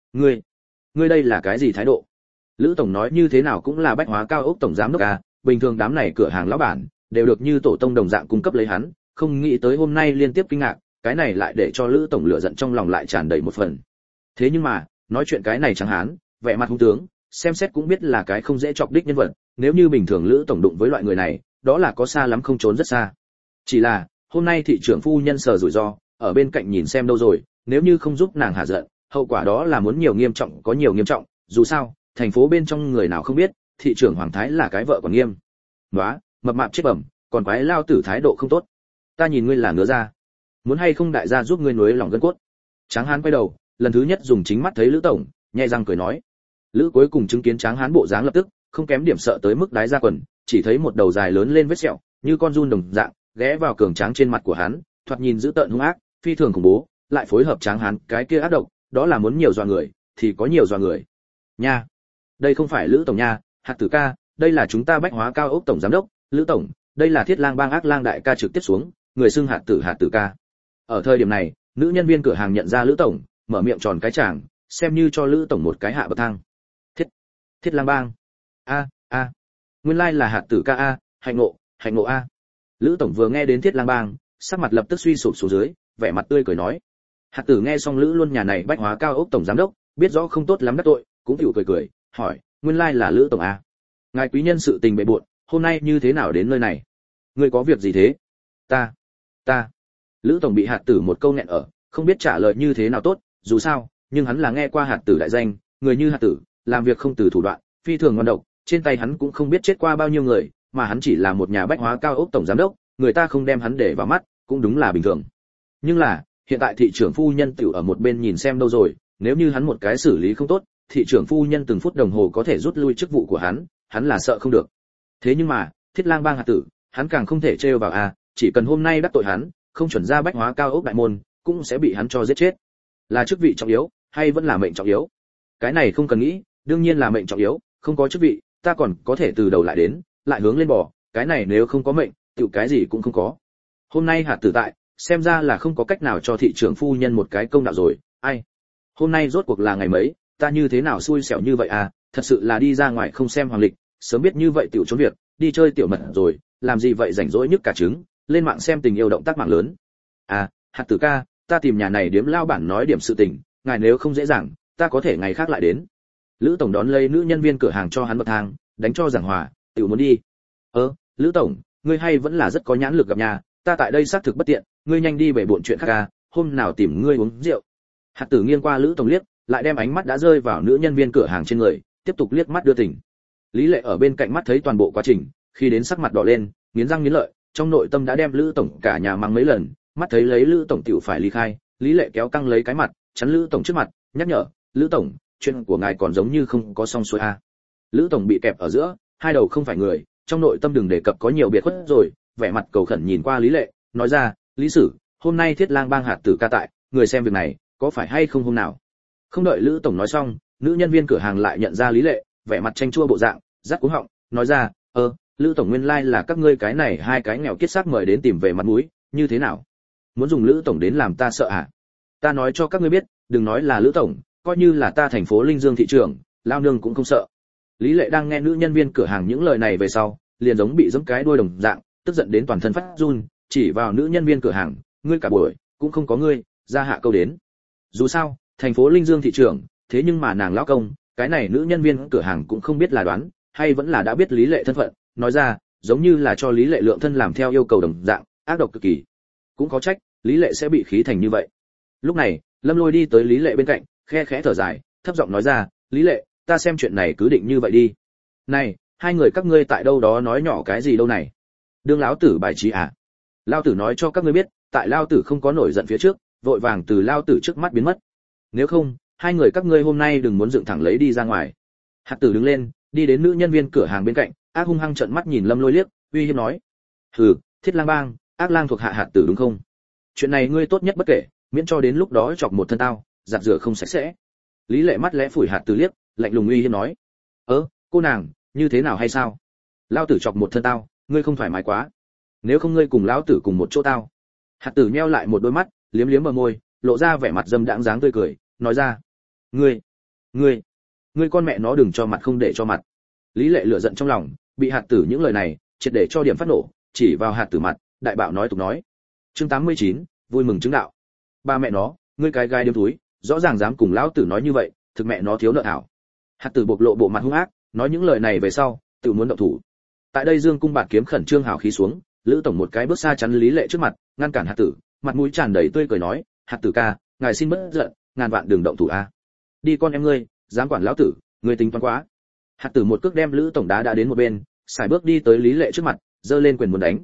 Ngươi đây là cái gì thái độ? Lữ tổng nói như thế nào cũng là bách hóa cao ốc tổng giám đốc à, bình thường đám này cửa hàng lão bản đều được như tổ tông đồng dạng cung cấp lấy hắn, không nghĩ tới hôm nay liên tiếp kinh ngạc, cái này lại để cho Lữ tổng lửa giận trong lòng lại tràn đầy một phần. Thế nhưng mà, nói chuyện cái này chẳng hán, vẻ mặt hung tướng, xem xét cũng biết là cái không dễ chọc đích nhân vật, nếu như bình thường Lữ tổng đụng với loại người này, đó là có xa lắm không trốn rất xa. Chỉ là, hôm nay thị trưởng phu nhân sờ rủi ro, ở bên cạnh nhìn xem đâu rồi, nếu như không giúp nàng hạ giận, hậu quả đó là muốn nhiều nghiêm trọng có nhiều nghiêm trọng, dù sao, thành phố bên trong người nào không biết, thị trưởng Hoàng Thái là cái vợ còn nghiêm. Nóa, mập mạp chết bẩm, còn quái lao tử thái độ không tốt. Ta nhìn ngươi là ngứa ra. Muốn hay không đại gia giúp ngươi nuối lòng gân cốt. Tráng Hán quay đầu, lần thứ nhất dùng chính mắt thấy Lữ tổng, nhẹ răng cười nói. Lữ cuối cùng chứng kiến Tráng Hán bộ dáng lập tức, không kém điểm sợ tới mức đái ra quần, chỉ thấy một đầu dài lớn lên vết sẹo, như con giun đồng dạng, ghé vào cường tráng trên mặt của hắn, thoạt nhìn dữ tợn hung ác, phi thường khủng bố, lại phối hợp Tráng Hán cái kia ác độc, đó là muốn nhiều dọa người, thì có nhiều dọa người. Nha, đây không phải Lữ tổng nha, Hạt Tử ca, đây là chúng ta bách hóa cao ốc tổng giám đốc, Lữ tổng, đây là Thiết Lang bang ác lang đại ca trực tiếp xuống, người xưng Hạt Tử ca. Ở thời điểm này, nữ nhân viên cửa hàng nhận ra Lữ tổng, mở miệng tròn cái chàng, xem như cho Lữ tổng một cái hạ bậc thang. Thiết Lang bang. A, nguyên lai là Hạt Tử ca a, hạnh ngộ a. Lữ tổng vừa nghe đến Thiết Lang bang, sắc mặt lập tức suy sụp xuống dưới, vẻ mặt tươi cười nói. Hạt Tử nghe xong Lữ luôn nhà này bách hóa cao ốc tổng giám đốc, biết rõ không tốt lắm đắc tội, cũng chịu cười, hỏi, nguyên lai là Lữ tổng a. Ngài quý nhân sự tình bệ bội, hôm nay như thế nào đến nơi này? Ngươi có việc gì thế? Ta. Lữ tổng bị Hạt Tử một câu nghẹn ở, không biết trả lời như thế nào tốt, dù sao, nhưng hắn là nghe qua Hạt Tử đại danh, người như Hạt Tử, làm việc không từ thủ đoạn, phi thường ngoan độc, trên tay hắn cũng không biết chết qua bao nhiêu người, mà hắn chỉ là một nhà bách hóa cao ốc tổng giám đốc, người ta không đem hắn để vào mắt, cũng đúng là bình thường. Nhưng là, hiện tại thị trưởng phu nhân tiểu ở một bên nhìn xem đâu rồi, nếu như hắn một cái xử lý không tốt, thị trưởng phu nhân từng phút đồng hồ có thể rút lui chức vụ của hắn là sợ không được. Thế nhưng mà, Thiết Lang bang Hạt Tử, hắn càng không thể trêu vào a, chỉ cần hôm nay đắc tội hắn, không chuẩn ra bách hóa cao ốc đại môn, cũng sẽ bị hắn cho giết chết. Là chức vị trọng yếu, hay vẫn là mệnh trọng yếu? Cái này không cần nghĩ, đương nhiên là mệnh trọng yếu, không có chức vị, ta còn có thể từ đầu lại đến, lại hướng lên bò, cái này nếu không có mệnh, tiểu cái gì cũng không có. Hôm nay Hạt Tử tại, xem ra là không có cách nào cho thị trưởng phu nhân một cái công đạo rồi, ai? Hôm nay rốt cuộc là ngày mấy, ta như thế nào xui xẻo như vậy à, thật sự là đi ra ngoài không xem hoàng lịch, sớm biết như vậy tiểu trốn việc, đi chơi tiểu mật rồi, làm gì vậy rảnh rỗi nhức cả trứng, lên mạng xem tình yêu động tác mạng lớn. À, Hạt Tử ca, ta tìm nhà này điếm lao bản nói điểm sự tình, ngài nếu không dễ dàng, ta có thể ngày khác lại đến. Lữ tổng đón lấy nữ nhân viên cửa hàng cho hắn bậc thang, đánh cho giảng hòa, tiểu muốn đi. Lữ tổng, ngươi hay vẫn là rất có nhãn lực gặp nhà, ta tại đây xác thực bất tiện, ngươi nhanh đi về bộn chuyện khác ca, hôm nào tìm ngươi uống rượu. Hạt Tử nghiêng qua Lữ Tổng liếc, lại đem ánh mắt đã rơi vào nữ nhân viên cửa hàng trên người, tiếp tục liếc mắt đưa tình. Lý Lệ ở bên cạnh mắt thấy toàn bộ quá trình, khi đến sắc mặt đỏ lên, nghiến răng nghiến lợi, trong nội tâm đã đem Lữ Tổng cả nhà mắng mấy lần, mắt thấy lấy Lữ Tổng tiểu phải ly khai, Lý Lệ kéo căng lấy cái mặt, chắn Lữ Tổng trước mặt, nhắc nhở, Lữ Tổng, chuyện của ngài còn giống như không có xong xuôi a. Lữ Tổng bị kẹp ở giữa, hai đầu không phải người, trong nội tâm đừng đề cập có nhiều biệt khuất rồi, vẻ mặt cầu khẩn nhìn qua Lý Lệ, nói ra, Lý Sử, hôm nay Thiết Lang Bang Hạt Tử ca tại, người xem việc này, có phải hay không hôm nào? Không đợi Lữ Tổng nói xong, nữ nhân viên cửa hàng lại nhận ra Lý Lệ, vẻ mặt chanh chua bộ dạng, rắc cú họng, nói ra, Lữ Tổng nguyên lai là các ngươi cái này hai cái nghèo kiết xác mời đến tìm về mặt mũi, như thế nào? Muốn dùng Lữ Tổng đến làm ta sợ à? Ta nói cho các ngươi biết, đừng nói là Lữ Tổng, coi như là ta thành phố Linh Dương thị trưởng, lao nương cũng không sợ. Lý Lệ đang nghe nữ nhân viên cửa hàng những lời này về sau, liền giống bị giẫm cái đuôi đồng dạng, tức giận đến toàn thân phát run, chỉ vào nữ nhân viên cửa hàng, ngươi cả buổi cũng không có ngươi, ra hạ câu đến. Dù sao, thành phố Linh Dương thị trưởng, thế nhưng mà nàng lão công, cái này nữ nhân viên cửa hàng cũng không biết là đoán, hay vẫn là đã biết Lý Lệ thân phận, nói ra, giống như là cho Lý Lệ lượng thân làm theo yêu cầu đồng dạng, ác độc cực kỳ. Cũng có trách, Lý Lệ sẽ bị khí thành như vậy. Lúc này, Lâm Lôi đi tới Lý Lệ bên cạnh, khe khẽ thở dài, thấp giọng nói ra, Lý Lệ, ta xem chuyện này cứ định như vậy đi. Này, hai người các ngươi tại đâu đó nói nhỏ cái gì đâu này? Đương lão tử bài trí à? Lão tử nói cho các ngươi biết, tại lão tử không có nổi giận phía trước, vội vàng từ lão tử trước mắt biến mất. Nếu không, hai người các ngươi hôm nay đừng muốn dựng thẳng lấy đi ra ngoài. Hạt Tử đứng lên, đi đến nữ nhân viên cửa hàng bên cạnh, ác hung hăng trợn mắt nhìn Lâm Lôi liếc, uy hiếp nói: "Hừ, Thiết Lang Bang, ác lang thuộc hạ Hạt Tử đúng không? Chuyện này ngươi tốt nhất bất kể, miễn cho đến lúc đó chọc một thân tao, giặt rửa không sạch sẽ." Lý Lệ mắt lẽ phủi Hạt Tử liếc, lạnh lùng uy hiếp nói: Cô nàng, như thế nào hay sao? Lão tử chọc một thân tao, ngươi không thoải mái quá. Nếu không ngươi cùng lão tử cùng một chỗ tao." Hạt Tử nheo lại một đôi mắt, liếm liếm bờ môi, lộ ra vẻ mặt dâm đãng dáng tươi cười, nói ra: ngươi con mẹ nó đừng cho mặt không để cho mặt." Lý Lệ lửa giận trong lòng, bị Hạt Tử những lời này triệt để cho điểm phát nổ, chỉ vào Hạt Tử mặt, đại bạo nói tục nói. Chương 89, vui mừng chứng đạo. Ba mẹ nó, ngươi cái gai điếm túi, rõ ràng dám cùng lão tử nói như vậy, thực mẹ nó thiếu nợ ảo. Hạt Tử bộc lộ bộ mặt hung ác, nói những lời này về sau, tự muốn động thủ. Tại đây Dương cung bạt kiếm khẩn trương hào khí xuống, Lữ Tổng một cái bước xa chắn Lý Lệ trước mặt, ngăn cản Hạt Tử, mặt mũi tràn đầy tươi cười nói, Hạt Tử ca, ngài xin bớt giận, ngàn vạn đừng động thủ a. Đi con em ngươi, dám quản lão tử, ngươi tính toán quá. Hạt Tử một cước đem Lữ Tổng đá đã đến một bên, sải bước đi tới Lý Lệ trước mặt, giơ lên quyền muốn đánh.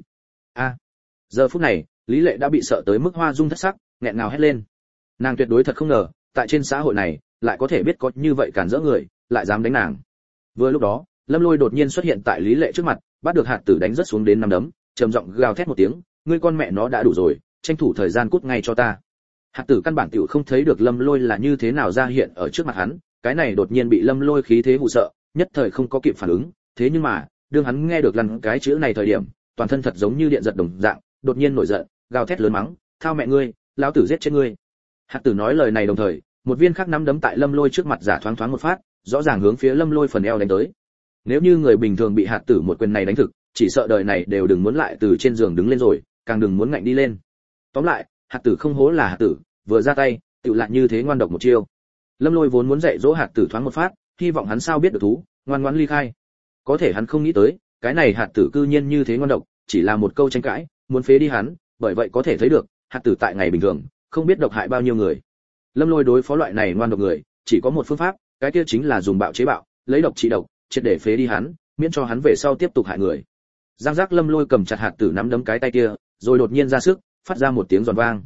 Giờ phút này, Lý Lệ đã bị sợ tới mức hoa dung thất sắc, nghẹn ngào hét lên. Nàng tuyệt đối thật không ngờ, tại trên xã hội này, lại có thể biết có như vậy cản rỡ người, lại dám đánh nàng. Vừa lúc đó, Lâm Lôi đột nhiên xuất hiện tại Lý Lệ trước mặt, bắt được Hạt Tử đánh rất xuống đến năm đấm, trầm giọng gào thét một tiếng, ngươi con mẹ nó đã đủ rồi, tranh thủ thời gian cút ngay cho ta. Hạt Tử căn bản tiểu không thấy được Lâm Lôi là như thế nào ra hiện ở trước mặt hắn, cái này đột nhiên bị Lâm Lôi khí thế hù sợ, nhất thời không có kịp phản ứng, thế nhưng mà, đương hắn nghe được lần cái chữ này thời điểm, toàn thân thật giống như điện giật đồng dạng, đột nhiên nổi giận, gào thét lớn mắng, thao mẹ ngươi, lão tử giết chết ngươi. Hạt Tử nói lời này đồng thời, một viên khác nắm đấm tại Lâm Lôi trước mặt giả thoáng thoáng một phát, rõ ràng hướng phía Lâm Lôi phần eo đánh tới. Nếu như người bình thường bị Hạt Tử một quyền này đánh thực, chỉ sợ đời này đều đừng muốn lại từ trên giường đứng lên rồi, càng đừng muốn ngạnh đi lên. Tóm lại, Hạt Tử không hố là Hạt Tử, vừa ra tay, tựu lại như thế ngoan độc một chiêu. Lâm Lôi vốn muốn dạy dỗ Hạt Tử thoáng một phát, hy vọng hắn sao biết được thú, ngoan ngoãn ly khai. Có thể hắn không nghĩ tới, cái này Hạt Tử cư nhiên như thế ngoan độc, chỉ là một câu tranh cãi, muốn phế đi hắn, bởi vậy có thể thấy được, Hạt Tử tại ngày bình thường, không biết độc hại bao nhiêu người. Lâm Lôi đối phó loại này ngoan độc người, chỉ có một phương pháp, cái kia chính là dùng bạo chế bạo, lấy độc trị độc, triệt để phế đi hắn, miễn cho hắn về sau tiếp tục hại người. Giang giác Lâm Lôi cầm chặt Hạt Tử nắm đấm cái tay kia, rồi đột nhiên ra sức, phát ra một tiếng giòn vang.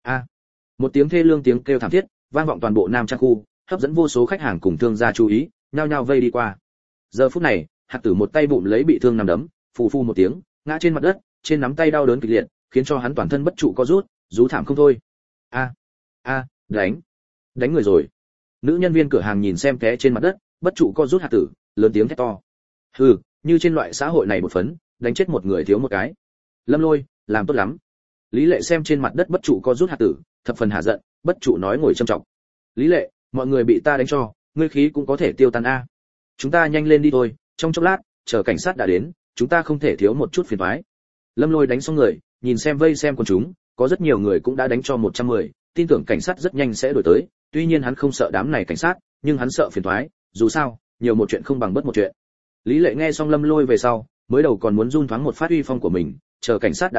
Một tiếng thê lương tiếng kêu thảm thiết, vang vọng toàn bộ Nam Trang khu, hấp dẫn vô số khách hàng cùng thương gia chú ý, nhao nhao vây đi qua. Giờ phút này, Hạt Tử một tay bụng lấy bị thương nằm đấm, phù phù một tiếng, ngã trên mặt đất, trên nắm tay đau đớn kịch liệt, khiến cho hắn toàn thân bất trụ co rút, rú thảm không thôi. Đánh người rồi. Nữ nhân viên cửa hàng nhìn xem té trên mặt đất, bất trụ co rút Hạt Tử, lớn tiếng thét to. Hừ, như trên loại xã hội này một phấn, đánh chết một người thiếu một cái. Lâm Lôi, làm tốt lắm. Lý Lệ xem trên mặt đất bất trụ co rút Hạt Tử, thập phần hạ giận, bất trụ nói ngồi châm trọng. Lý Lệ, mọi người bị ta đánh cho, ngươi khí cũng có thể tiêu tan a. Chúng ta nhanh lên đi thôi, trong chốc lát, chờ cảnh sát đã đến, chúng ta không thể thiếu một chút phiền toái. Lâm Lôi đánh xong người, nhìn xem vây xem quần chúng, có rất nhiều người cũng đã đánh cho 110, tin tưởng cảnh sát rất nhanh sẽ đuổi tới, tuy nhiên hắn không sợ đám này cảnh sát, nhưng hắn sợ phiền toái, dù sao, nhiều một chuyện không bằng bất một chuyện. Lý Lệ nghe xong Lâm Lôi về sau, mới đầu còn muốn run thoáng một phát uy phong của mình, chờ cảnh sát đã đến,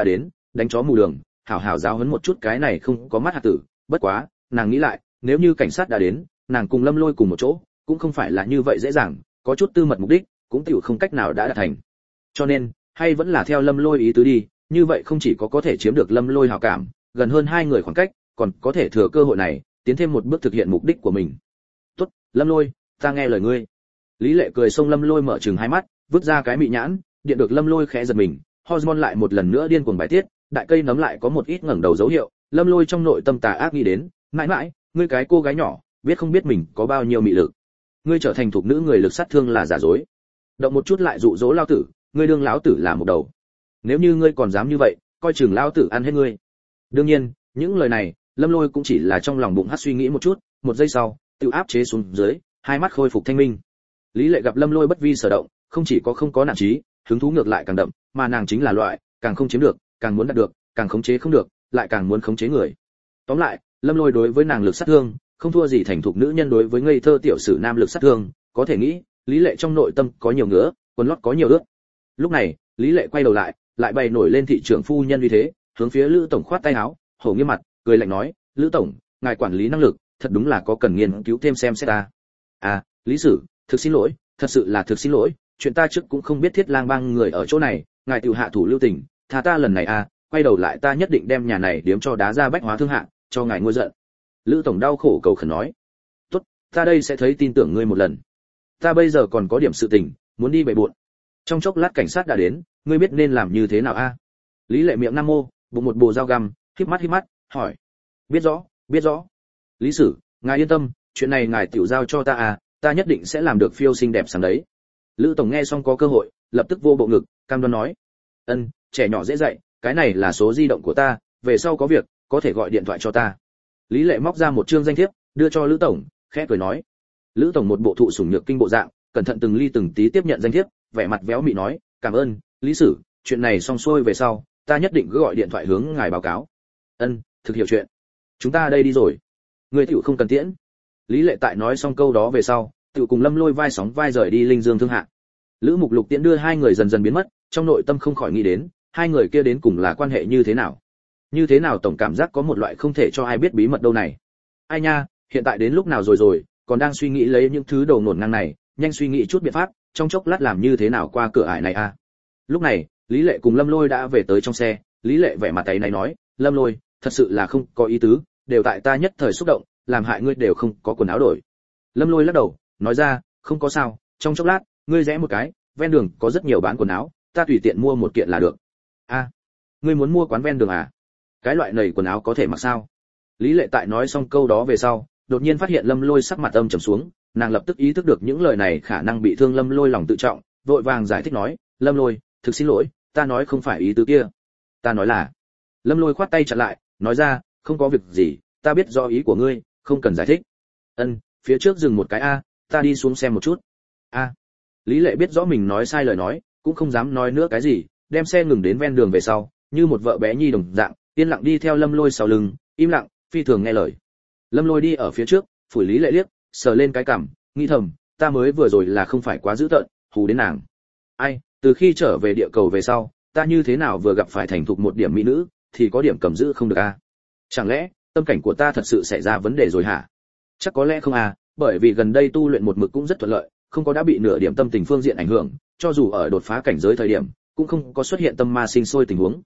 đánh chó mù đường, hảo hảo giáo huấn một chút cái này không có mắt hạt tử. Bất quá, nàng nghĩ lại, nếu như cảnh sát đã đến, nàng cùng Lâm Lôi cùng một chỗ, cũng không phải là như vậy dễ dàng, có chút tư mật mục đích, cũng tiểu không cách nào đã đạt thành. Cho nên, hay vẫn là theo Lâm Lôi ý tứ đi, như vậy không chỉ có thể chiếm được Lâm Lôi hảo cảm, gần hơn hai người khoảng cách, còn có thể thừa cơ hội này, tiến thêm một bước thực hiện mục đích của mình. "Tốt, Lâm Lôi, ta nghe lời ngươi." Lý Lệ cười xông Lâm Lôi mở trừng hai mắt, vứt ra cái mị nhãn, điện được Lâm Lôi khẽ giật mình, hormone lại một lần nữa điên cuồng bài tiết, đại cây nấm lại có một ít ngẩng đầu dấu hiệu, Lâm Lôi trong nội tâm tà ác nghĩ đến, mãi mãi, ngươi cái cô gái nhỏ, biết không biết mình có bao nhiêu mị lực. Ngươi trở thành thuộc nữ người lực sát thương là giả dối. Động một chút lại dụ dỗ lão tử, ngươi đương lão tử là một đầu. Nếu như ngươi còn dám như vậy, coi chừng lão tử ăn hết ngươi. Đương nhiên, những lời này, Lâm Lôi cũng chỉ là trong lòng bụng hắt suy nghĩ một chút, một giây sau, tự áp chế xuống dưới, hai mắt khôi phục thanh minh. Lý Lệ gặp Lâm Lôi bất vi sở động, không chỉ có không có nản chí, hứng thú ngược lại càng đậm, mà nàng chính là loại, càng không chiếm được, càng muốn đạt được, càng khống chế không được, lại càng muốn khống chế người. Tóm lại, Lâm Lôi đối với nàng lực sát thương, không thua gì thành thục nữ nhân đối với ngây thơ tiểu sử nam lực sát thương, có thể nghĩ, Lý Lệ trong nội tâm có nhiều ngứa, quần lót có nhiều ướt. Lúc này, Lý Lệ quay đầu lại bày nổi lên thị trưởng phu nhân uy thế, hướng phía Lữ tổng khoát tay áo, hổ nghiêm mặt, cười lạnh nói, "Lữ tổng, ngài quản lý năng lực, thật đúng là có cần nghiên cứu thêm xem xét ta." "À, Lý Sử, thực xin lỗi, thật sự là thực xin lỗi, chuyện ta trước cũng không biết Thiết Lang Bang người ở chỗ này, ngài tiểu hạ thủ lưu tình, tha ta lần này a, quay đầu lại ta nhất định đem nhà này điếm cho đá ra bách hóa thương hạ, cho ngài nguôi giận." Lữ tổng đau khổ cầu khẩn nói, "Tốt, ta đây sẽ thấy tin tưởng ngươi một lần. Ta bây giờ còn có điểm sự tình, muốn đi bày buộn. Trong chốc lát cảnh sát đã đến, ngươi biết nên làm như thế nào a?" Lý Lệ miệng nam mô, bụng một bồ dao găm, híp mắt, hỏi, biết rõ. "Lý Sử, ngài yên tâm, chuyện này ngài tiểu giao cho ta à, ta nhất định sẽ làm được phiêu xinh đẹp sáng đấy." Lữ tổng nghe xong có cơ hội, lập tức vô bộ ngực, cam đoan nói, "Trẻ nhỏ dễ dạy, cái này là số di động của ta, về sau có việc, có thể gọi điện thoại cho ta." Lý Lệ móc ra một chương danh thiếp, đưa cho Lữ tổng, khẽ cười nói. Lữ tổng một bộ thụ sủng nhược kinh bộ dạng, cẩn thận từng ly từng tí tiếp nhận danh thiếp, vẻ mặt véo mị nói, "Cảm ơn, Lý Sử, chuyện này xong xuôi về sau, ta nhất định cứ gọi điện thoại hướng ngài báo cáo." Thực hiểu chuyện. "Chúng ta đây đi rồi." "Người tiểu không cần tiễn." Lý Lệ tại nói xong câu đó về sau, tiểu cùng Lâm Lôi vai sóng vai rời đi Linh Dương thương hạ. Lữ Mục Lục tiễn đưa hai người dần dần biến mất, trong nội tâm không khỏi nghĩ đến, hai người kia đến cùng là quan hệ như thế nào? Như thế nào tổng cảm giác có một loại không thể cho ai biết bí mật đâu này. Ai nha, hiện tại đến lúc nào rồi, còn đang suy nghĩ lấy những thứ đầu nổn ngang này, nhanh suy nghĩ chút biện pháp, trong chốc lát làm như thế nào qua cửa ải này a. Lúc này, Lý Lệ cùng Lâm Lôi đã về tới trong xe, Lý Lệ vẻ mặt tay này nói, "Lâm Lôi, thật sự là không có ý tứ, đều tại ta nhất thời xúc động, làm hại ngươi đều không có quần áo đổi." Lâm Lôi lắc đầu, nói ra, "Không có sao, trong chốc lát, ngươi rẽ một cái, ven đường có rất nhiều bán quần áo, ta tùy tiện mua một kiện là được." "A, ngươi muốn mua quán ven đường à? Cái loại này quần áo có thể mặc sao?" Lý Lệ tại nói xong câu đó về sau, đột nhiên phát hiện Lâm Lôi sắc mặt âm trầm xuống, nàng lập tức ý thức được những lời này khả năng bị thương Lâm Lôi lòng tự trọng, vội vàng giải thích nói, "Lâm Lôi, thực xin lỗi, ta nói không phải ý tứ kia. Ta nói là..." Lâm Lôi khoát tay chặn lại, nói ra, "Không có việc gì, ta biết rõ ý của ngươi, không cần giải thích." Phía trước dừng một cái a, ta đi xuống xem một chút." "A." Lý Lệ biết rõ mình nói sai lời nói, cũng không dám nói nữa cái gì, đem xe ngừng đến ven đường về sau, như một vợ bé nhi đồng dạng, yên lặng đi theo Lâm Lôi sau lưng, im lặng, phi thường nghe lời. Lâm Lôi đi ở phía trước, phủi Lý Lệ liếc, sờ lên cái cằm, nghĩ thầm, ta mới vừa rồi là không phải quá dữ tợn, hù đến nàng. Ai, từ khi trở về địa cầu về sau, ta như thế nào vừa gặp phải thành thục một điểm mỹ nữ, thì có điểm cầm giữ không được a. Chẳng lẽ tâm cảnh của ta thật sự xảy ra vấn đề rồi hả? Chắc có lẽ không à, bởi vì gần đây tu luyện một mực cũng rất thuận lợi, không có đã bị nửa điểm tâm tình phương diện ảnh hưởng, cho dù ở đột phá cảnh giới thời điểm, cũng không có xuất hiện tâm ma sinh sôi tình huống.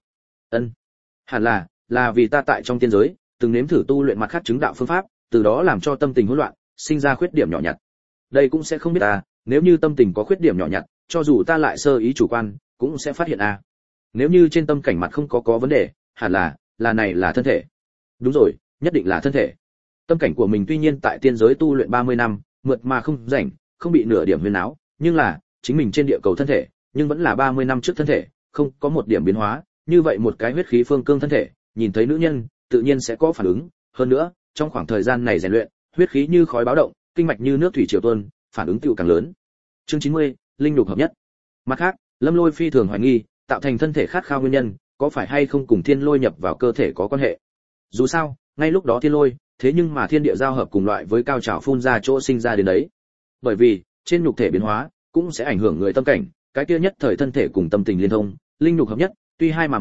Hẳn là vì ta tại trong tiên giới, từng nếm thử tu luyện mặt khác chứng đạo phương pháp, từ đó làm cho tâm tình hỗn loạn, sinh ra khuyết điểm nhỏ nhặt. Đây cũng sẽ không biết ta, nếu như tâm tình có khuyết điểm nhỏ nhặt, cho dù ta lại sơ ý chủ quan, cũng sẽ phát hiện a. Nếu như trên tâm cảnh mặt không có vấn đề, hẳn là này là thân thể. Đúng rồi, nhất định là thân thể. Tâm cảnh của mình tuy nhiên tại tiên giới tu luyện 30 năm, mượt mà không rảnh, không bị nửa điểm huyên áo, nhưng là chính mình trên địa cầu thân thể, nhưng vẫn là 30 năm trước thân thể, không có một điểm biến hóa, như vậy một cái huyết khí phương cương thân thể, nhìn thấy nữ nhân, tự nhiên sẽ có phản ứng, hơn nữa, trong khoảng thời gian này rèn luyện, huyết khí như khói báo động, kinh mạch như nước thủy triều tuôn, phản ứng tựu càng lớn. Chương 90, linh nhục hợp nhất. Mặt khác, Lâm Lôi phi thường hoài nghi, tạo thành thân thể khát khao nguyên nhân, có phải hay không cùng thiên lôi nhập vào cơ thể có quan hệ. Dù sao, ngay lúc đó thiên lôi, thế nhưng mà thiên địa giao hợp cùng loại với cao trào phun ra chỗ sinh ra đến đấy. Bởi vì, trên nhục thể biến hóa, cũng sẽ ảnh hưởng người tâm cảnh, cái kia nhất thời thân thể cùng tâm tình liên thông, linh nhục hợp nhất, tuy hai mà một,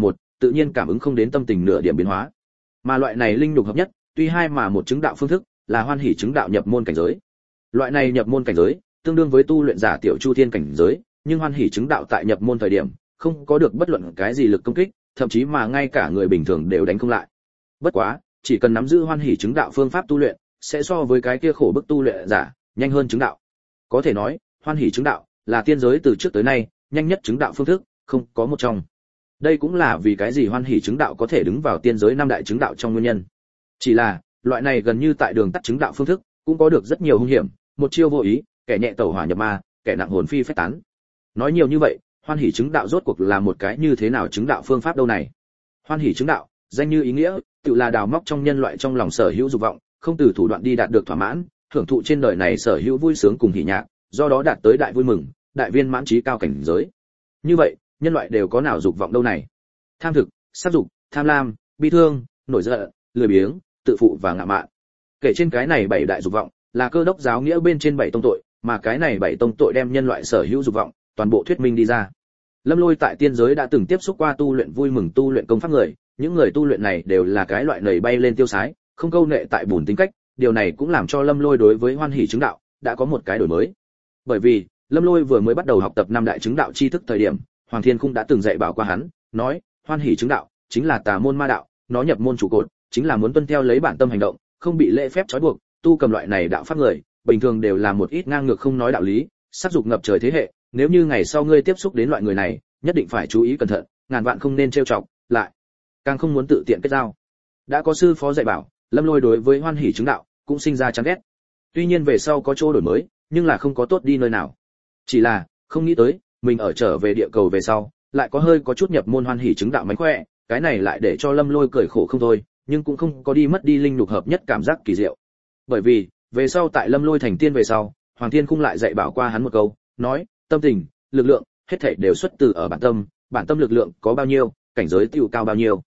tự nhiên cảm ứng không đến tâm tình nửa điểm biến hóa. Mà loại này linh nhục hợp nhất, tuy hai mà một chứng đạo phương thức, là hoan hỷ chứng đạo nhập môn cảnh giới. Loại này nhập môn cảnh giới, tương đương với tu luyện giả tiểu chu thiên cảnh giới, nhưng hoan hỷ chứng đạo tại nhập môn thời điểm, không có được bất luận cái gì lực công kích, thậm chí mà ngay cả người bình thường đều đánh không lại. Bất quá, chỉ cần nắm giữ hoan hỷ chứng đạo phương pháp tu luyện, sẽ so với cái kia khổ bức tu luyện giả nhanh hơn chứng đạo. Có thể nói, hoan hỷ chứng đạo là tiên giới từ trước tới nay nhanh nhất chứng đạo phương thức, không có một trong. Đây cũng là vì cái gì hoan hỷ chứng đạo có thể đứng vào tiên giới năm đại chứng đạo trong nguyên nhân. Chỉ là, loại này gần như tại đường tắt chứng đạo phương thức, cũng có được rất nhiều hung hiểm, một chiêu vô ý, kẻ nhẹ tẩu hỏa nhập ma, kẻ nặng hồn phi phách tán. Nói nhiều như vậy, hoan hỷ chứng đạo rốt cuộc là một cái như thế nào chứng đạo phương pháp đâu này? Hoan hỷ chứng đạo, danh như ý nghĩa, tự là đào móc trong nhân loại trong lòng sở hữu dục vọng, không từ thủ đoạn đi đạt được thỏa mãn, hưởng thụ trên đời này sở hữu vui sướng cùng hỉ nhạc, do đó đạt tới đại vui mừng, đại viên mãn trí cao cảnh giới. Như vậy, nhân loại đều có nào dục vọng đâu này? Tham thực, sát dục, tham lam, bi thương, nổi giận, lười biếng, tự phụ và ngạo mạn. Kể trên cái này bảy đại dục vọng, là Cơ Đốc giáo nghĩa bên trên bảy tông tội, mà cái này bảy tông tội đem nhân loại sở hữu dục vọng toàn bộ thuyết minh đi ra. Lâm Lôi tại tiên giới đã từng tiếp xúc qua tu luyện vui mừng tu luyện công pháp người, những người tu luyện này đều là cái loại nảy bay lên tiêu sái, không câu nệ tại bùn tính cách, điều này cũng làm cho Lâm Lôi đối với hoan hỷ chứng đạo đã có một cái đổi mới. Bởi vì, Lâm Lôi vừa mới bắt đầu học tập năm đại chứng đạo tri thức thời điểm, Hoàng Thiên cũng đã từng dạy bảo qua hắn, nói, hoan hỷ chứng đạo chính là tà môn ma đạo, nó nhập môn trụ cột, chính là muốn tuân theo lấy bản tâm hành động, không bị lễ phép trói buộc, tu cầm loại này đạo pháp người, bình thường đều là một ít ngang ngược không nói đạo lý, sát dục ngập trời thế hệ, nếu như ngày sau ngươi tiếp xúc đến loại người này, nhất định phải chú ý cẩn thận, ngàn vạn không nên trêu chọc, lại càng không muốn tự tiện kết giao. Đã có sư phó dạy bảo, Lâm Lôi đối với hoan hỷ chứng đạo cũng sinh ra chán ghét. Tuy nhiên về sau có chỗ đổi mới, nhưng là không có tốt đi nơi nào. Chỉ là không nghĩ tới, mình ở trở về địa cầu về sau, lại có hơi có chút nhập môn hoan hỷ chứng đạo mánh khỏe, cái này lại để cho Lâm Lôi cười khổ không thôi, nhưng cũng không có đi mất đi linh nhục hợp nhất cảm giác kỳ diệu. Bởi vì, về sau tại Lâm Lôi thành tiên về sau, Hoàng Thiên Cung lại dạy bảo qua hắn một câu, nói, tâm tình, lực lượng, hết thảy đều xuất từ ở bản tâm lực lượng có bao nhiêu, cảnh giới tiêu cao bao nhiêu.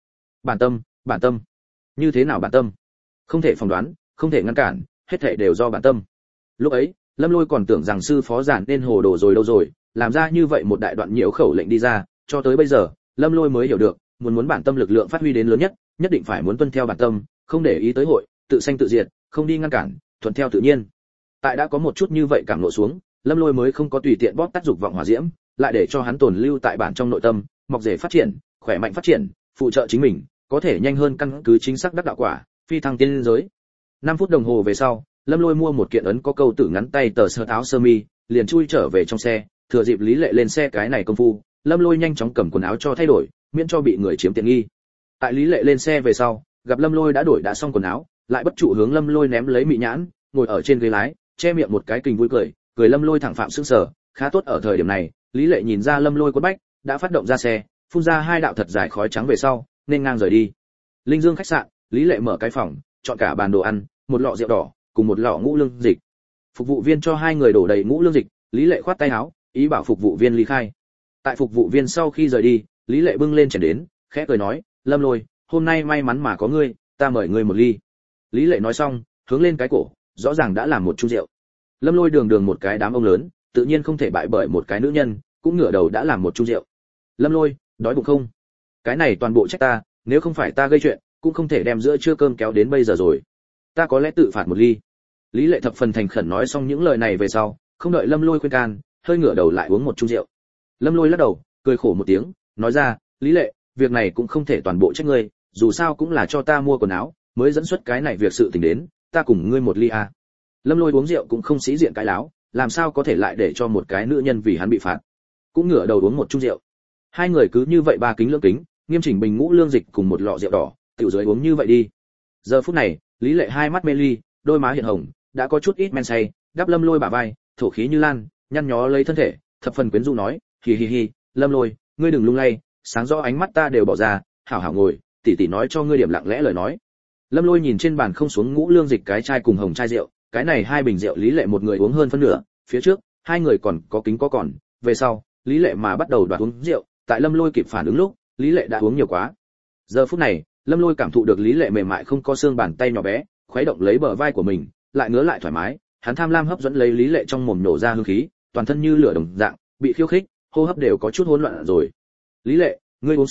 Bản tâm. Như thế nào bản tâm? Không thể phỏng đoán, không thể ngăn cản, hết thảy đều do bản tâm. Lúc ấy, Lâm Lôi còn tưởng rằng sư phó giản nên hồ đồ rồi đâu rồi, làm ra như vậy một đại đoạn nhiễu khẩu lệnh đi ra, cho tới bây giờ, Lâm Lôi mới hiểu được, muốn bản tâm lực lượng phát huy đến lớn nhất, nhất định phải muốn tuân theo bản tâm, không để ý tới hội, tự sanh tự diệt, không đi ngăn cản, thuận theo tự nhiên. Tại đã có một chút như vậy cảm ngộ xuống, Lâm Lôi mới không có tùy tiện bóp tắt dục vọng hỏa diễm, lại để cho hắn tồn lưu tại bản trong nội tâm, mọc rễ phát triển, khỏe mạnh phát triển, phụ trợ chính mình, có thể nhanh hơn căn cứ chính xác đắc đạo quả, phi thăng tiên giới. 5 phút đồng hồ về sau, Lâm Lôi mua một kiện ấn có câu tử ngắn tay tờ sơ áo sơ mi, liền chui trở về trong xe, thừa dịp Lý Lệ lên xe cái này công phu, Lâm Lôi nhanh chóng cầm quần áo cho thay đổi, miễn cho bị người chiếm tiện nghi. Tại Lý Lệ lên xe về sau, gặp Lâm Lôi đã đổi đã xong quần áo, lại bất trụ hướng Lâm Lôi ném lấy mị nhãn, ngồi ở trên ghế lái, che miệng một cái kình vui cười, cười Lâm Lôi thẳng phạm sững sờ, khá tốt ở thời điểm này, Lý Lệ nhìn ra Lâm Lôi quấn bách, đã phát động ra xe, phun ra 2 đạo thật dài khói trắng về sau, nên ngang rời đi. Linh Dương khách sạn, Lý Lệ mở cái phòng, chọn cả bàn đồ ăn, một lọ rượu đỏ, cùng một lọ ngũ lương dịch. Phục vụ viên cho 2 người đổ đầy ngũ lương dịch, Lý Lệ khoát tay áo, ý bảo phục vụ viên ly khai. Tại phục vụ viên sau khi rời đi, Lý Lệ bưng lên chén đến, khẽ cười nói, Lâm Lôi, hôm nay may mắn mà có ngươi, ta mời ngươi một ly. Lý Lệ nói xong, hướng lên cái cổ, rõ ràng đã làm một chung rượu. Lâm Lôi đường một cái đám ông lớn, tự nhiên không thể bại bởi một cái nữ nhân, cũng ngửa đầu đã làm một chung rượu. Lâm Lôi, đói bụng không? Cái này toàn bộ trách ta, nếu không phải ta gây chuyện, cũng không thể đem giữa trưa cơm kéo đến bây giờ rồi. Ta có lẽ tự phạt một ly. Lý Lệ thập phần thành khẩn nói xong những lời này về sau, không đợi Lâm Lôi khuyên can, hơi ngửa đầu lại uống một chung rượu. Lâm Lôi lắc đầu, cười khổ một tiếng, nói ra, Lý Lệ, việc này cũng không thể toàn bộ trách ngươi, dù sao cũng là cho ta mua quần áo, mới dẫn xuất cái này việc sự tình đến, ta cùng ngươi một ly à. Lâm Lôi uống rượu cũng không sĩ diện cái láo, làm sao có thể lại để cho một cái nữ nhân vì hắn bị phạt. Cũng ngửa đầu uống một chung rượu. 2 người cứ như vậy ba kính lưỡng kính, nghiêm chỉnh bình ngũ lương dịch cùng một lọ rượu đỏ, tiểu dưới uống như vậy đi. Giờ phút này, Lý Lệ 2 mắt mê ly, đôi má hiện hồng, đã có chút ít men say, đắp Lâm Lôi bả vai, thổ khí như lan, nhăn nhó lấy thân thể, thập phần quyến rũ nói, hi, Lâm Lôi, ngươi đừng lung lay, sáng rõ ánh mắt ta đều bỏ ra, hảo hảo ngồi, tỷ tỷ nói cho ngươi điểm lặng lẽ lời nói. Lâm Lôi nhìn trên bàn không xuống ngũ lương dịch cái chai cùng hồng chai rượu, cái này 2 bình rượu Lý Lệ một người uống hơn phân nửa, phía trước 2 người còn có kính có còn, về sau Lý Lệ mà bắt đầu đoạt uống rượu, tại Lâm Lôi kịp phản ứng lúc, Lý Lệ đã uống nhiều quá. Giờ phút này, Lâm Lôi cảm thụ được Lý Lệ mềm mại không có xương bàn tay nhỏ bé, khuấy động lấy bờ vai của mình, lại ngứa lại thoải mái, hắn tham lam hấp dẫn lấy Lý Lệ trong mồm nổ ra hương khí, toàn thân như lửa đồng dạng, bị khiêu khích, hô hấp đều có chút hỗn loạn rồi. Lý Lệ, ngươi uống say,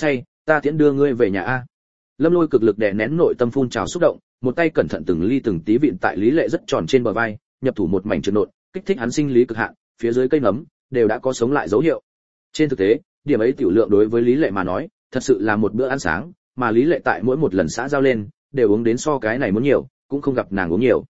ta tiễn đưa ngươi về nhà a. Lâm Lôi cực lực đè nén nội tâm phun trào xúc động, một tay cẩn thận từng ly từng tí vịn tại Lý Lệ rất tròn trên bờ vai, nhập thủ một mảnh trượt nộn, kích thích hắn sinh lý cực hạn, phía dưới cây nấm đều đã có sống lại dấu hiệu. Trên thực tế, điểm ấy tiểu lượng đối với Lý Lệ mà nói, thật sự là một bữa ăn sáng, mà Lý Lệ tại mỗi một lần xã giao lên, đều uống đến so cái này muốn nhiều, cũng không gặp nàng uống nhiều.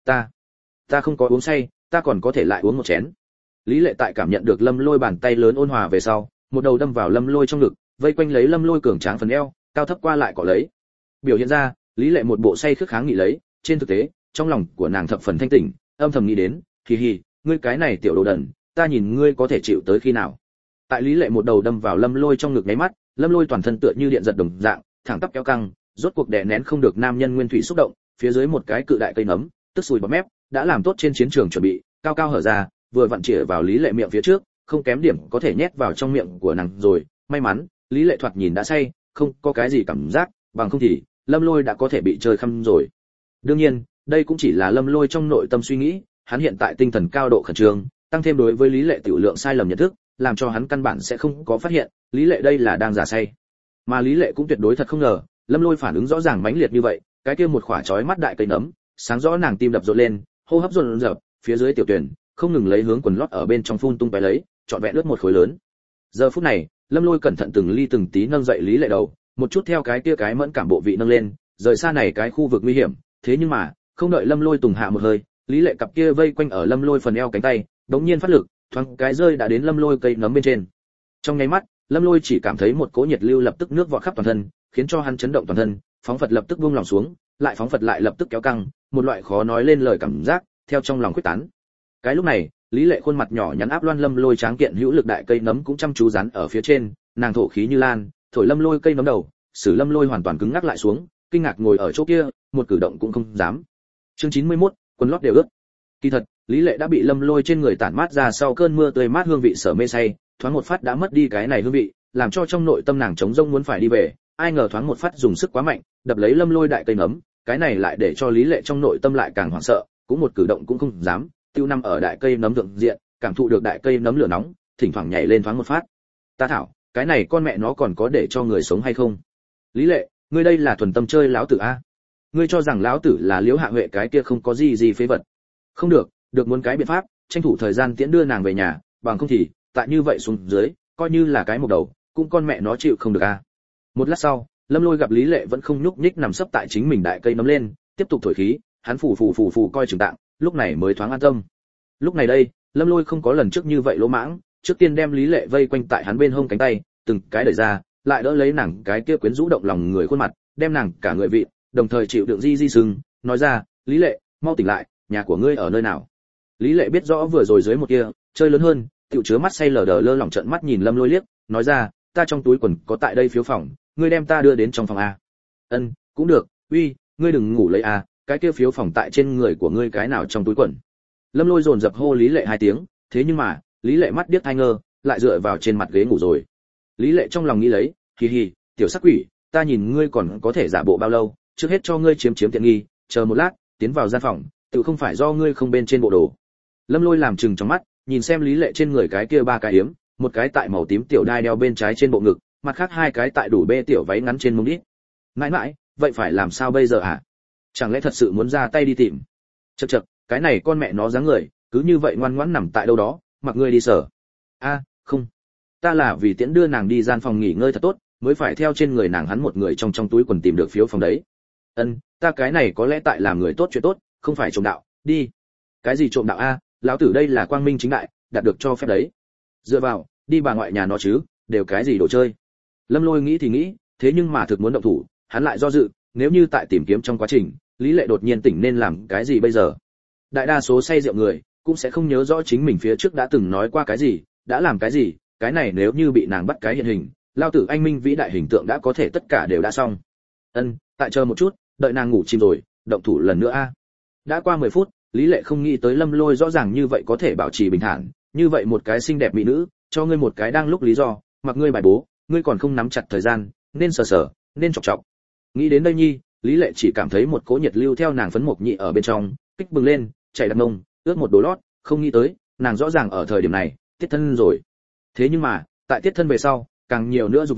Ta không có uống say, ta còn có thể lại uống một chén. Lý Lệ tại cảm nhận được Lâm Lôi bàn tay lớn ôn hòa về sau, một đầu đâm vào Lâm Lôi trong ngực, vây quanh lấy Lâm Lôi cường tráng phần eo, cao thấp qua lại cọ lấy. Biểu hiện ra, Lý Lệ một bộ say khước kháng nghị lấy, trên thực tế, trong lòng của nàng thập phần thanh tỉnh, âm thầm nghĩ đến, hi, ngươi cái này tiểu đồ đần, ta nhìn ngươi có thể chịu tới khi nào. Tại Lý Lệ một đầu đâm vào Lâm Lôi trong ngực nháy mắt, Lâm Lôi toàn thân tựa như điện giật đồng dạng, thẳng tắp kéo căng, rốt cuộc đè nén không được nam nhân nguyên thủy xúc động, phía dưới một cái cự đại cây nấm, tức sùi bọt mép, đã làm tốt trên chiến trường chuẩn bị, cao cao hở ra, vừa vặn chĩa vào Lý Lệ miệng phía trước, không kém điểm có thể nhét vào trong miệng của nàng rồi, may mắn, Lý Lệ thoạt nhìn đã say, không có cái gì cảm giác, bằng không thì Lâm Lôi đã có thể bị chơi khăm rồi. Đương nhiên, đây cũng chỉ là Lâm Lôi trong nội tâm suy nghĩ, hắn hiện tại tinh thần cao độ khẩn trương, tăng thêm đối với Lý Lệ tiểu lượng sai lầm nhận thức, làm cho hắn căn bản sẽ không có phát hiện, Lý Lệ đây là đang giả say. Mà Lý Lệ cũng tuyệt đối thật không ngờ, Lâm Lôi phản ứng rõ ràng mãnh liệt như vậy, cái kia một khỏa chói mắt đại cây nấm, sáng rõ nàng tim đập rộn lên, hô hấp dồn dập, phía dưới tiểu tuyển, không ngừng lấy hướng quần lót ở bên trong phun tung tóe lấy, trọn vẹn ướt một khối lớn. Giờ phút này, Lâm Lôi cẩn thận từng ly từng tí nâng dậy Lý Lệ đầu, một chút theo cái kia cái mẫn cảm bộ vị nâng lên, rời xa này cái khu vực nguy hiểm, thế nhưng mà, không đợi Lâm Lôi tùng hạ một hơi, Lý Lệ cặp kia vây quanh ở Lâm Lôi phần eo cánh tay, đống nhiên phát lực, thoáng cái rơi đã đến Lâm Lôi cây nấm bên trên. Trong nháy mắt, Lâm Lôi chỉ cảm thấy một cỗ nhiệt lưu lập tức nước vọt khắp toàn thân, khiến cho hắn chấn động toàn thân, phóng phật lập tức buông lòng xuống, lại phóng phật lại lập tức kéo căng, một loại khó nói lên lời cảm giác theo trong lòng quyết tán. Cái lúc này, Lý Lệ khuôn mặt nhỏ nhắn áp loan Lâm Lôi tráng kiện hữu lực đại cây nấm cũng chăm chú dán ở phía trên, nàng thổ khí như lan, thổi Lâm Lôi cây nấm đầu, xử Lâm Lôi hoàn toàn cứng ngắc lại xuống, kinh ngạc ngồi ở chỗ kia, một cử động cũng không dám. Chương 91, quần lót đều ướt. Kỳ thật, Lý Lệ đã bị Lâm Lôi trên người tản mát ra sau cơn mưa tươi mát hương vị sở mê say, thoáng một phát đã mất đi cái này hương vị, làm cho trong nội tâm nàng trống rỗng muốn phải đi về, ai ngờ thoáng một phát dùng sức quá mạnh, đập lấy Lâm Lôi đại cây nấm, cái này lại để cho Lý Lệ trong nội tâm lại càng hoảng sợ, cũng một cử động cũng không dám, tiêu nằm ở đại cây nấm thượng diện, cảm thụ được đại cây nấm lửa nóng, thỉnh thoảng nhảy lên thoáng một phát. Ta thảo, cái này con mẹ nó còn có để cho người sống hay không? Lý Lệ, ngươi đây là thuần tâm chơi lão tử a? Ngươi cho rằng lão tử là Liễu Hạ Huệ cái kia không có gì phế vật? Không được, được muốn cái biện pháp, tranh thủ thời gian tiễn đưa nàng về nhà, bằng không thì, tại như vậy xuống dưới, coi như là cái một đầu, cũng con mẹ nó chịu không được a. Một lát sau, Lâm Lôi gặp Lý Lệ vẫn không nhúc nhích nằm sấp tại chính mình đại cây nấm lên, tiếp tục thổi khí, hắn phù coi chừng tạng, lúc này mới thoáng an tâm. Lúc này đây, Lâm Lôi không có lần trước như vậy lỗ mãng, trước tiên đem Lý Lệ vây quanh tại hắn bên hông cánh tay, từng cái đẩy ra, lại đỡ lấy nàng cái kia quyến rũ động lòng người khuôn mặt, đem nàng cả người vị, đồng thời chịu đựng di sưng, nói ra, Lý Lệ, mau tỉnh lại, nhà của ngươi ở nơi nào? Lý Lệ biết rõ vừa rồi dưới một kia, chơi lớn hơn, tiểu chứa mắt say lờ đờ lơ lỏng trợn mắt nhìn Lâm Lôi liếc, nói ra, ta trong túi quần có tại đây phiếu phòng, ngươi đem ta đưa đến trong phòng a. Ân, cũng được, uy, ngươi đừng ngủ lấy a, cái kia phiếu phòng tại trên người của ngươi cái nào trong túi quần. Lâm Lôi dồn dập hô Lý Lệ hai tiếng, thế nhưng mà, Lý Lệ mắt điếc tai ngơ, lại dựa vào trên mặt ghế ngủ rồi. Lý Lệ trong lòng nghĩ lấy, hi, tiểu sắc quỷ, ta nhìn ngươi còn có thể giả bộ bao lâu, trước hết cho ngươi chiếm tiện nghi, chờ một lát, tiến vào gian phòng, tự không phải do ngươi không bên trên bộ đồ. Lâm Lôi làm chừng trong mắt, nhìn xem Lý Lệ trên người cái kia ba cái yếm, một cái tại màu tím tiểu đai đeo bên trái trên bộ ngực, mặt khác hai cái tại đủ bê tiểu váy ngắn trên mông đít. Mãi, vậy phải làm sao bây giờ hả? Chẳng lẽ thật sự muốn ra tay đi tìm? Chậc, cái này con mẹ nó dáng người, cứ như vậy ngoan ngoãn nằm tại đâu đó, mặc ngươi đi sở. A, không, ta là vì tiễn đưa nàng đi gian phòng nghỉ ngơi thật tốt, mới phải theo trên người nàng hắn một người trong túi quần tìm được phiếu phòng đấy. Ân, ta cái này có lẽ tại làm người tốt chuyện tốt, không phải trộm đạo, đi. Cái gì trộm đạo a, lão tử đây là quang minh chính đại, đạt được cho phép đấy. Dựa vào, đi bà ngoại nhà nó chứ, đều cái gì đồ chơi. Lâm Lôi nghĩ thì nghĩ, thế nhưng mà thực muốn động thủ, hắn lại do dự, nếu như tại tìm kiếm trong quá trình, Lý Lệ đột nhiên tỉnh nên làm cái gì bây giờ? Đại đa số say rượu người cũng sẽ không nhớ rõ chính mình phía trước đã từng nói qua cái gì, đã làm cái gì, cái này nếu như bị nàng bắt cái hiện hình, lao tử anh minh vĩ đại hình tượng đã có thể tất cả đều đã xong. Ân, tại chờ một chút, đợi nàng ngủ chìm rồi, động thủ lần nữa a. Đã qua 10 phút, Lý Lệ không nghĩ tới Lâm Lôi rõ ràng như vậy có thể bảo trì bình thản, như vậy một cái xinh đẹp mỹ nữ, cho ngươi một cái đang lúc lý do, mặc ngươi bài bố, ngươi còn không nắm chặt thời gian, nên sờ, nên chọc chọc. Nghĩ đến đây nhi, Lý Lệ chỉ cảm thấy một cỗ nhiệt lưu theo nàng phấn mộc nhị ở bên trong, kích bừng lên, chảy đầm mông, ướt một đố lót, không nghĩ tới, nàng rõ ràng ở thời điểm này, tiết thân rồi. Thế nhưng mà, tại tiết thân về sau, càng nhiều nữa dục vọng,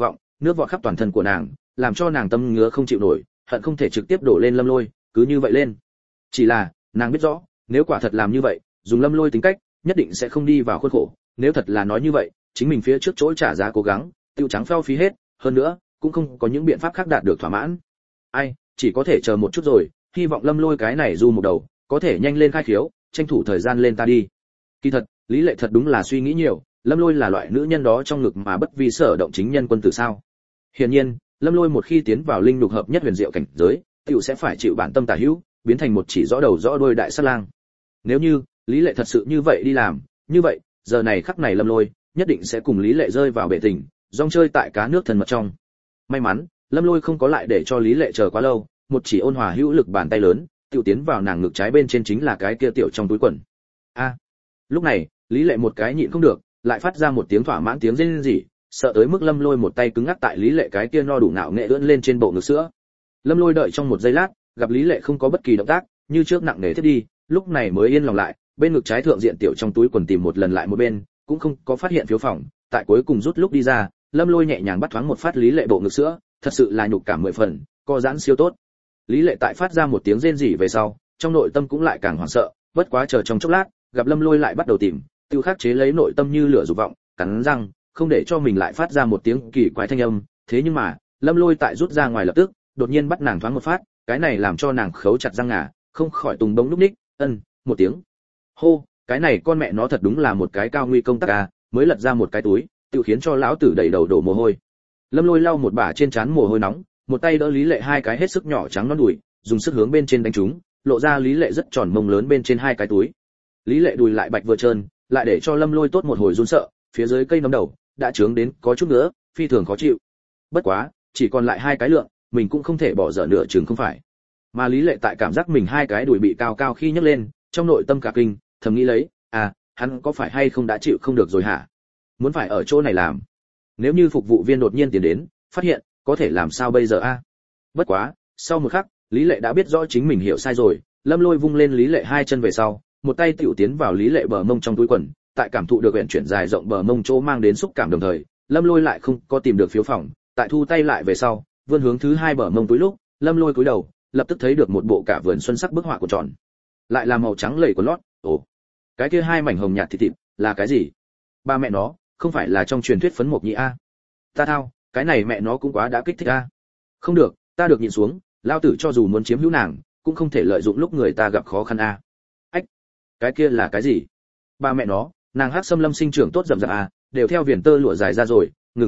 nước vọt khắp toàn thân của nàng, làm cho nàng tâm ngứa không chịu nổi, hận không thể trực tiếp đổ lên Lâm Lôi, cứ như vậy lên. Chỉ là, nàng biết rõ, nếu quả thật làm như vậy, dùng Lâm Lôi tính cách, nhất định sẽ không đi vào khuôn khổ, nếu thật là nói như vậy, chính mình phía trước chỗ trả giá cố gắng, tiêu trắng phao phí hết, hơn nữa, cũng không có những biện pháp khác đạt được thỏa mãn. Ai, chỉ có thể chờ một chút rồi, hy vọng Lâm Lôi cái này du một đầu, có thể nhanh lên khai khiếu, tranh thủ thời gian lên ta đi. Kỳ thật, Lý Lệ thật đúng là suy nghĩ nhiều, Lâm Lôi là loại nữ nhân đó trong ngực mà bất vi sở động chính nhân quân tử sao? Hiển nhiên, Lâm Lôi một khi tiến vào linh lục hợp nhất huyền diệu cảnh giới, tiểu sẽ phải chịu bản tâm tà hữu, biến thành một chỉ rõ đầu rõ đuôi đại sát lang. Nếu như Lý Lệ thật sự như vậy đi làm, như vậy, giờ này khắc này Lâm Lôi nhất định sẽ cùng Lý Lệ rơi vào bể tình, rong chơi tại cá nước thân mật trong. May mắn, Lâm Lôi không có lại để cho Lý Lệ chờ quá lâu, một chỉ ôn hòa hữu lực bàn tay lớn, tiểu tiến vào nàng ngực trái bên trên chính là cái kia tiểu trong túi quần. A. Lúc này, Lý Lệ một cái nhịn không được, lại phát ra một tiếng thỏa mãn tiếng rên rỉ, sợ tới mức Lâm Lôi một tay cứng ngắc tại Lý Lệ cái kia no đủ ngạo nghệ ưỡn lên trên bộ ngực sữa. Lâm Lôi đợi trong một giây lát, gặp Lý Lệ không có bất kỳ động tác, như trước nặng nề thiết đi, lúc này mới yên lòng lại, bên ngực trái thượng diện tiểu trong túi quần tìm một lần lại một bên, cũng không có phát hiện phiếu phòng, tại cuối cùng rút lúc đi ra, Lâm Lôi nhẹ nhàng bắt thoáng một phát Lý Lệ bộ ngực sữa, thật sự là nhục cảm 10 phần, co giãn siêu tốt. Lý Lệ tại phát ra một tiếng rên rỉ về sau, trong nội tâm cũng lại càng hoảng sợ, bất quá chờ trong chốc lát, gặp Lâm Lôi lại bắt đầu tìm, tiêu khắc chế lấy nội tâm như lửa dục vọng, cắn răng, không để cho mình lại phát ra một tiếng kỳ quái thanh âm, thế nhưng mà, Lâm Lôi tại rút ra ngoài lập tức, đột nhiên bắt nàng thoáng một phát, cái này làm cho nàng khấu chặt răng ngà, không khỏi tùng bỗng lúc ních, một tiếng. Hô, cái này con mẹ nó thật đúng là một cái cao nguy công tác à, mới lật ra một cái túi, tự khiến cho lão tử đầy đầu đổ mồ hôi. Lâm Lôi lau một bả trên trán mồ hôi nóng, một tay đỡ Lý Lệ hai cái hết sức nhỏ trắng non đùi, dùng sức hướng bên trên đánh chúng, lộ ra Lý Lệ rất tròn mông lớn bên trên hai cái túi. Lý Lệ đùi lại bạch vừa trơn, lại để cho Lâm Lôi tốt một hồi run sợ, phía dưới cây nấm đầu đã trướng đến có chút nữa, phi thường khó chịu. Bất quá, chỉ còn lại hai cái lượng, mình cũng không thể bỏ dở nửa chừng không phải. Mà Lý Lệ tại cảm giác mình hai cái đùi bị cao cao khi nhấc lên, trong nội tâm cả kinh, thầm nghĩ lấy, hắn có phải hay không đã chịu không được rồi hả? Muốn phải ở chỗ này làm. Nếu như phục vụ viên đột nhiên tiến đến, phát hiện, có thể làm sao bây giờ a? Bất quá, sau một khắc, Lý Lệ đã biết rõ chính mình hiểu sai rồi, Lâm Lôi vung lên Lý Lệ hai chân về sau, một tay tiểu tiến vào Lý Lệ bờ mông trong túi quần, tại cảm thụ được uyển chuyển dài rộng bờ mông chỗ mang đến xúc cảm đồng thời, Lâm Lôi lại không có tìm được phiếu phòng, tại thu tay lại về sau, vươn hướng thứ hai bờ mông túi lúc, Lâm Lôi cúi đầu, lập tức thấy được một bộ cả vườn xuân sắc bức họa của tròn, lại là màu trắng lầy của lót. Ồ, cái kia hai mảnh hồng nhạt thịt là cái gì? Ba mẹ nó, không phải là trong truyền thuyết phấn mộc nhĩ a? Ta thao, cái này mẹ nó cũng quá đã kích thích a. Không được, ta được nhìn xuống, lao tử cho dù muốn chiếm hữu nàng, cũng không thể lợi dụng lúc người ta gặp khó khăn a. Ách, cái kia là cái gì? Ba mẹ nó, nàng hắc xâm lâm sinh trưởng tốt rậm rạp a, đều theo viền tơ lụa dài ra rồi,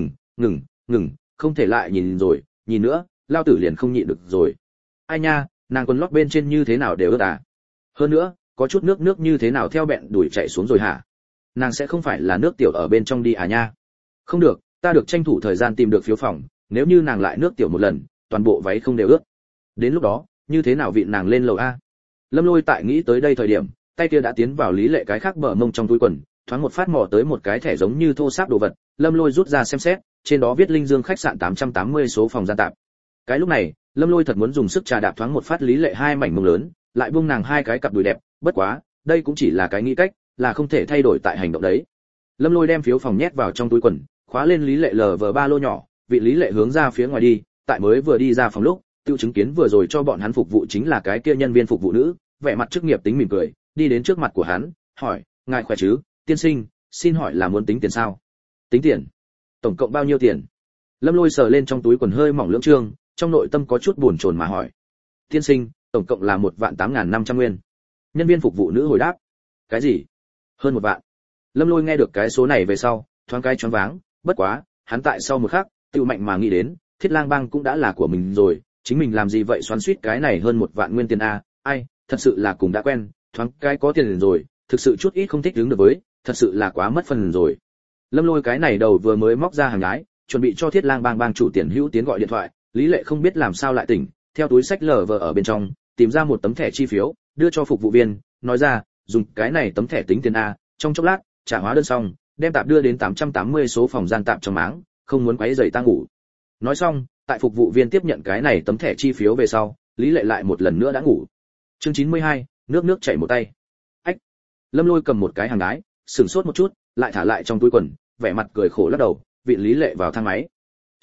ngừng, không thể lại nhìn rồi, nhìn nữa, lao tử liền không nhịn được rồi. Ai nha, nàng quần lót bên trên như thế nào đều ướt à? Hơn nữa, có chút nước như thế nào theo bẹn đuổi chảy xuống rồi hả? Nàng sẽ không phải là nước tiểu ở bên trong đi à nha? Không được, ta được tranh thủ thời gian tìm được phiếu phòng, nếu như nàng lại nước tiểu một lần, toàn bộ váy không đều ướt. Đến lúc đó, như thế nào vịn nàng lên lầu a? Lâm Lôi tại nghĩ tới đây thời điểm, tay kia đã tiến vào Lý Lệ cái khác bờ mông trong túi quần, thoáng một phát mò tới một cái thẻ giống như thô sáp đồ vật, Lâm Lôi rút ra xem xét, trên đó viết Linh Dương khách sạn 880 số phòng gian tạp. Cái lúc này, Lâm Lôi thật muốn dùng sức trà đạp thoáng một phát Lý Lệ hai mảnh mông lớn, lại buông nàng hai cái cặp đùi đẹp, bất quá, đây cũng chỉ là cái nghĩ cách, là không thể thay đổi tại hành động đấy. Lâm Lôi đem phiếu phòng nhét vào trong túi quần, khóa lên Lý Lệ LV3 lô nhỏ, vị Lý Lệ hướng ra phía ngoài đi, tại mới vừa đi ra phòng lúc, tiêu chứng kiến vừa rồi cho bọn hắn phục vụ chính là cái kia nhân viên phục vụ nữ, vẻ mặt chức nghiệp tính mỉm cười, đi đến trước mặt của hắn, hỏi, ngài khỏe chứ, tiên sinh, xin hỏi là muốn tính tiền sao? Tính tiền? Tổng cộng bao nhiêu tiền? Lâm Lôi sờ lên trong túi quần hơi mỏng lưỡng trương, trong nội tâm có chút buồn chồn mà hỏi. Tiên sinh, tổng cộng là 1.8500 nguyên. Nhân viên phục vụ nữ hồi đáp. Cái gì? Hơn 1 vạn. Lâm Lôi nghe được cái số này về sau, thoáng cái choáng váng, bất quá, hắn tại sau một khắc, tự mạnh mà nghĩ đến, Thiết Lang Bang cũng đã là của mình rồi, chính mình làm gì vậy xoắn xuýt cái này hơn 1 vạn nguyên tiền a, ai, thật sự là cùng đã quen, thoáng cái có tiền rồi, thực sự chút ít không thích đứng được với, thật sự là quá mất phần rồi. Lâm Lôi cái này đầu vừa mới móc ra hàng nhái, chuẩn bị cho Thiết Lang Bang bang chủ Tiền Hữu Tiến gọi điện thoại, Lý Lệ không biết làm sao lại tỉnh, theo túi sách lờ vờ ở bên trong, tìm ra một tấm thẻ chi phiếu, đưa cho phục vụ viên, nói ra, dùng cái này tấm thẻ tính tiền a, trong chốc lát, trả hóa đơn xong, đem tạp đưa đến 880 số phòng gian tạp trong máng, không muốn quấy rầy ta ngủ. Nói xong, tại phục vụ viên tiếp nhận cái này tấm thẻ chi phiếu về sau, Lý Lệ lại một lần nữa đã ngủ. Chương 92, nước chảy một tay. Ách. Lâm Lôi cầm một cái hàng đái, sửng sốt một chút, lại thả lại trong túi quần, vẻ mặt cười khổ lắc đầu, vị Lý Lệ vào thang máy.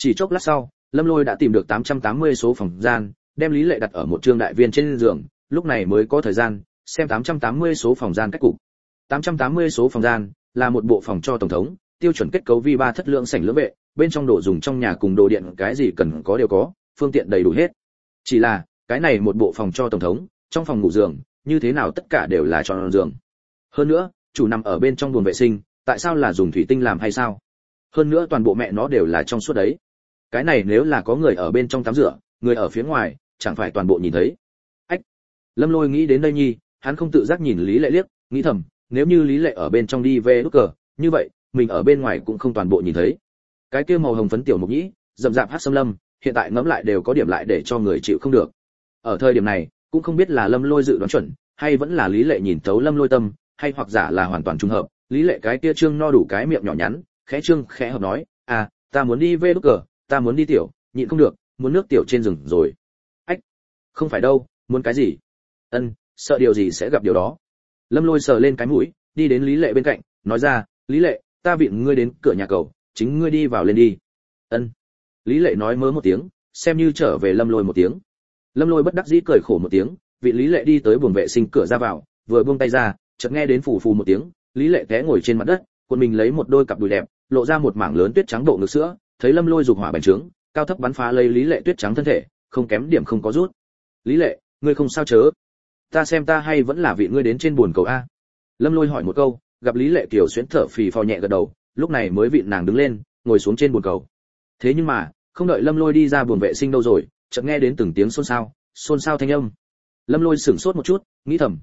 Chỉ chốc lát sau, Lâm Lôi đã tìm được 880 số phòng gian, đem Lý Lệ đặt ở một trương đại viên trên giường, lúc này mới có thời gian xem 880 số phòng gian cách cục. 880 số phòng gian là một bộ phòng cho tổng thống, tiêu chuẩn kết cấu vi 3 thất lượng sảnh lưỡng vệ, bên trong đồ dùng trong nhà cùng đồ điện cái gì cần có đều có, phương tiện đầy đủ hết. Chỉ là, cái này một bộ phòng cho tổng thống, trong phòng ngủ giường, như thế nào tất cả đều là tròn giường. Hơn nữa, chủ nằm ở bên trong buồng vệ sinh, tại sao là dùng thủy tinh làm hay sao? Hơn nữa toàn bộ mẹ nó đều là trong suốt đấy. Cái này nếu là có người ở bên trong tắm rửa, người ở phía ngoài, chẳng phải toàn bộ nhìn thấy. Ách. Lâm Lôi nghĩ đến đây nhi, hắn không tự giác nhìn Lý Lệ liếc, nghĩ thầm, nếu như Lý Lệ ở bên trong đi về nút cờ, như vậy, mình ở bên ngoài cũng không toàn bộ nhìn thấy. Cái kia màu hồng phấn tiểu mục nhĩ, rậm rạp hắc xâm lâm, hiện tại ngẫm lại đều có điểm lại để cho người chịu không được. Ở thời điểm này, cũng không biết là Lâm Lôi dự đoán chuẩn, hay vẫn là Lý Lệ nhìn thấu Lâm Lôi tâm, hay hoặc giả là hoàn toàn trùng hợp. Lý Lệ cái kia trương no đủ cái miệng nhỏ nhắn, khẽ trương khẽ hợp nói, "À, ta muốn đi về nút cờ, ta muốn đi tiểu, nhịn không được, muốn nước tiểu trên rừng rồi." Ách, không phải đâu, muốn cái gì? Ân, sợ điều gì sẽ gặp điều đó. Lâm Lôi sờ lên cái mũi, đi đến Lý Lệ bên cạnh, nói ra, "Lý Lệ, ta vịn ngươi đến cửa nhà cầu, chính ngươi đi vào lên đi." Ân. Lý Lệ nói mớ một tiếng, xem như trở về Lâm Lôi một tiếng. Lâm Lôi bất đắc dĩ cười khổ một tiếng, vị Lý Lệ đi tới buồng vệ sinh cửa ra vào, vừa buông tay ra, chợt nghe đến phù phù một tiếng, Lý Lệ té ngồi trên mặt đất, quần mình lấy một đôi cặp đùi đẹp, lộ ra một mảng lớn tuyết trắng độ ngực sữa, thấy Lâm Lôi dục hỏa bành trướng, cao thấp bắn phá lấy Lý Lệ tuyết trắng thân thể, không kém điểm không có rút. "Lý Lệ, ngươi không sao chớ? Ta xem ta hay vẫn là vị ngươi đến trên buồn cầu a?" Lâm Lôi hỏi một câu, gặp Lý Lệ kiều xuyến thở phì phò nhẹ gật đầu, lúc này mới vịn nàng đứng lên, ngồi xuống trên buồn cầu. Thế nhưng mà, không đợi Lâm Lôi đi ra buồng vệ sinh đâu rồi, chợt nghe đến từng tiếng xôn xao thanh âm. Lâm Lôi sửng sốt một chút, nghĩ thầm,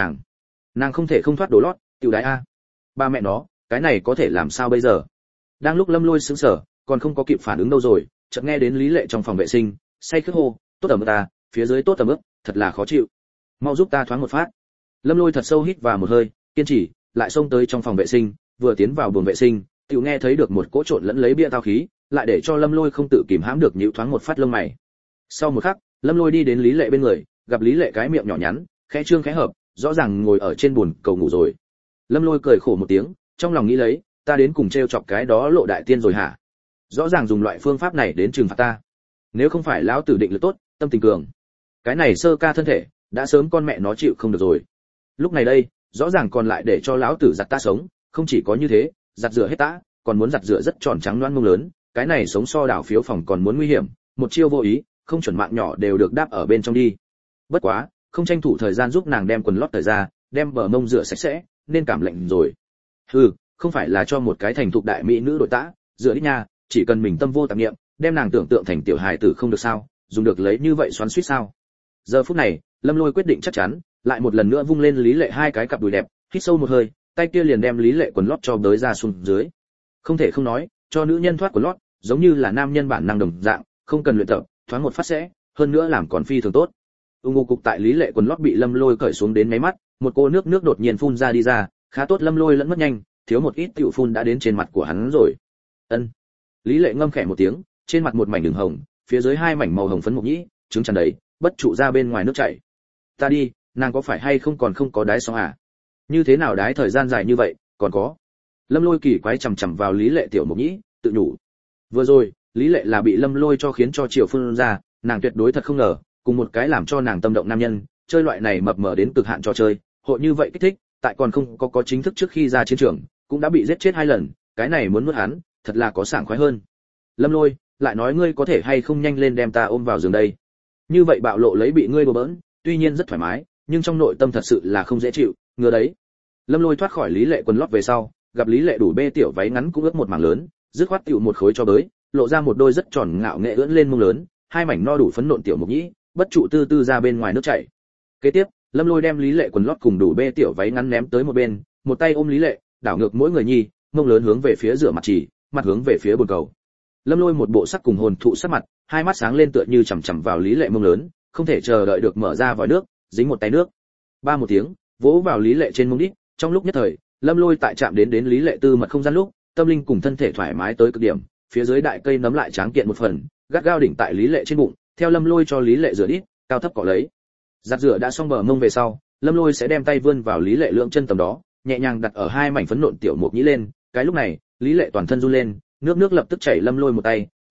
nàng không thể không thoát đồ lót, tiểu đái a. Ba mẹ nó, cái này có thể làm sao bây giờ? Đang lúc Lâm Lôi sững sờ, còn không có kịp phản ứng đâu rồi, chợt nghe đến Lý Lệ trong phòng vệ sinh, say khướt hô, "Tốt ẩm ta, phía dưới tốt ẩm ướt, thật là khó chịu. Mau giúp ta thoáng một phát." Lâm Lôi thật sâu hít vào một hơi, kiên trì, lại xông tới trong phòng vệ sinh, vừa tiến vào buồng vệ sinh, tiểu nghe thấy được một cỗ trộn lẫn lấy bia tao khí, lại để cho Lâm Lôi không tự kìm hãm được nhíu thoáng một phát lông mày. Sau một khắc, Lâm Lôi đi đến Lý Lệ bên người, gặp Lý Lệ cái miệng nhỏ nhắn, khẽ trương khẽ hợp, rõ ràng ngồi ở trên buồn cầu ngủ rồi. Lâm Lôi cười khổ một tiếng, trong lòng nghĩ lấy, ta đến cùng trêu chọc cái đó Lộ đại tiên rồi hả? Rõ ràng dùng loại phương pháp này đến trừng phạt ta. Nếu không phải lão tử định lực tốt, tâm tình cường, cái này sơ ca thân thể, đã sớm con mẹ nó chịu không được rồi. Lúc này đây, rõ ràng còn lại để cho lão tử giặt ta sống, không chỉ có như thế, giặt rửa hết ta, còn muốn giặt rửa rất tròn trắng loãng mông lớn, cái này sống so đảo phiếu phòng còn muốn nguy hiểm, một chiêu vô ý, không chuẩn mạng nhỏ đều được đáp ở bên trong đi. Bất quá, không tranh thủ thời gian giúp nàng đem quần lót thời ra, đem bờ mông rửa sạch sẽ, nên cảm lạnh rồi. Hừ, không phải là cho một cái thành thục đại mỹ nữ đội tã, rửa đi nha, chỉ cần mình tâm vô tạp niệm, đem nàng tưởng tượng thành tiểu hài tử không được sao, dùng được lấy như vậy xoắn xuýt sao? Giờ phút này, Lâm Lôi quyết định chắc chắn, lại một lần nữa vung lên Lý Lệ hai cái cặp đùi đẹp, hít sâu một hơi, tay kia liền đem Lý Lệ quần lót cho đới ra xuống dưới. Không thể không nói, cho nữ nhân thoát quần lót, giống như là nam nhân bản năng đồng dạng, không cần luyện tập, thoáng một phát sẽ, hơn nữa làm còn phi thường tốt. Ung cục tại Lý Lệ quần lót bị Lâm Lôi cởi xuống đến mấy mắt, một cô nước đột nhiên phun ra đi ra, khá tốt Lâm Lôi lẫn mất nhanh, thiếu một ít tiểu phun đã đến trên mặt của hắn rồi. Ân. Lý Lệ ngâm khẽ một tiếng, trên mặt một mảnh đường hồng, phía dưới hai mảnh màu hồng phấn mộc nhĩ, trứng tràn đầy, bất trụ ra bên ngoài nước chảy. Ta đi, nàng có phải hay không còn không có đái xong à? Như thế nào đái thời gian dài như vậy, còn có. Lâm Lôi kỳ quái chằm chằm vào Lý Lệ tiểu mộc nhĩ, tự nhủ. Vừa rồi, Lý Lệ là bị Lâm Lôi cho khiến cho chiều phun ra, nàng tuyệt đối thật không ngờ, cùng một cái làm cho nàng tâm động nam nhân, chơi loại này mập mờ đến cực hạn trò chơi, hội như vậy kích thích, tại còn không có chính thức trước khi ra chiến trường, cũng đã bị giết chết 2 lần, cái này muốn nuốt hắn, thật là có sảng khoái hơn. Lâm Lôi, lại nói ngươi có thể hay không nhanh lên đem ta ôm vào giường đây. Như vậy bạo lộ lấy bị ngươi đùa bỡn, tuy nhiên rất thoải mái, nhưng trong nội tâm thật sự là không dễ chịu, ngứa đấy. Lâm Lôi thoát khỏi Lý Lệ quần lót về sau, gặp Lý Lệ đủ bê tiểu váy ngắn cũng ướt một mảng lớn, dứt khoát tiểu một khối cho bới, lộ ra một đôi rất tròn ngạo nghệ ưỡn lên mông lớn, hai mảnh no đủ phấn nộn tiểu mục nhĩ, bất trụ tư tư ra bên ngoài nước chảy. Kế tiếp, Lâm Lôi đem Lý Lệ quần lót cùng đủ bê tiểu váy ngắn ném tới một bên, một tay ôm Lý Lệ, đảo ngược mỗi người nhi, mông lớn hướng về phía rửa mặt chỉ, mặt hướng về phía bồn cầu. Lâm Lôi một bộ sắc cùng hồn thụ sắc mặt, hai mắt sáng lên tựa như chằm chằm vào Lý Lệ mông lớn, không thể chờ đợi được mở ra vòi nước, dính một tay nước. Ba một tiếng, vỗ vào Lý Lệ trên mông đít, trong lúc nhất thời, Lâm Lôi tại chạm đến Lý Lệ tư mật không gian lúc, tâm linh cùng thân thể thoải mái tới cực điểm, phía dưới đại cây nấm lại tráng kiện một phần, gắt gao đỉnh tại Lý Lệ trên bụng, theo Lâm Lôi cho Lý Lệ rửa đít, cao thấp cọ lấy. Giặt rửa đã xong bờ mông về sau, Lâm Lôi sẽ đem tay vươn vào Lý Lệ lượng chân tầm đó, nhẹ nhàng đặt ở hai mảnh phấn nộn tiểu mục nhĩ lên, cái lúc này, Lý Lệ toàn thân run lên, nước lập tức chảy Lâm Lôi một tay,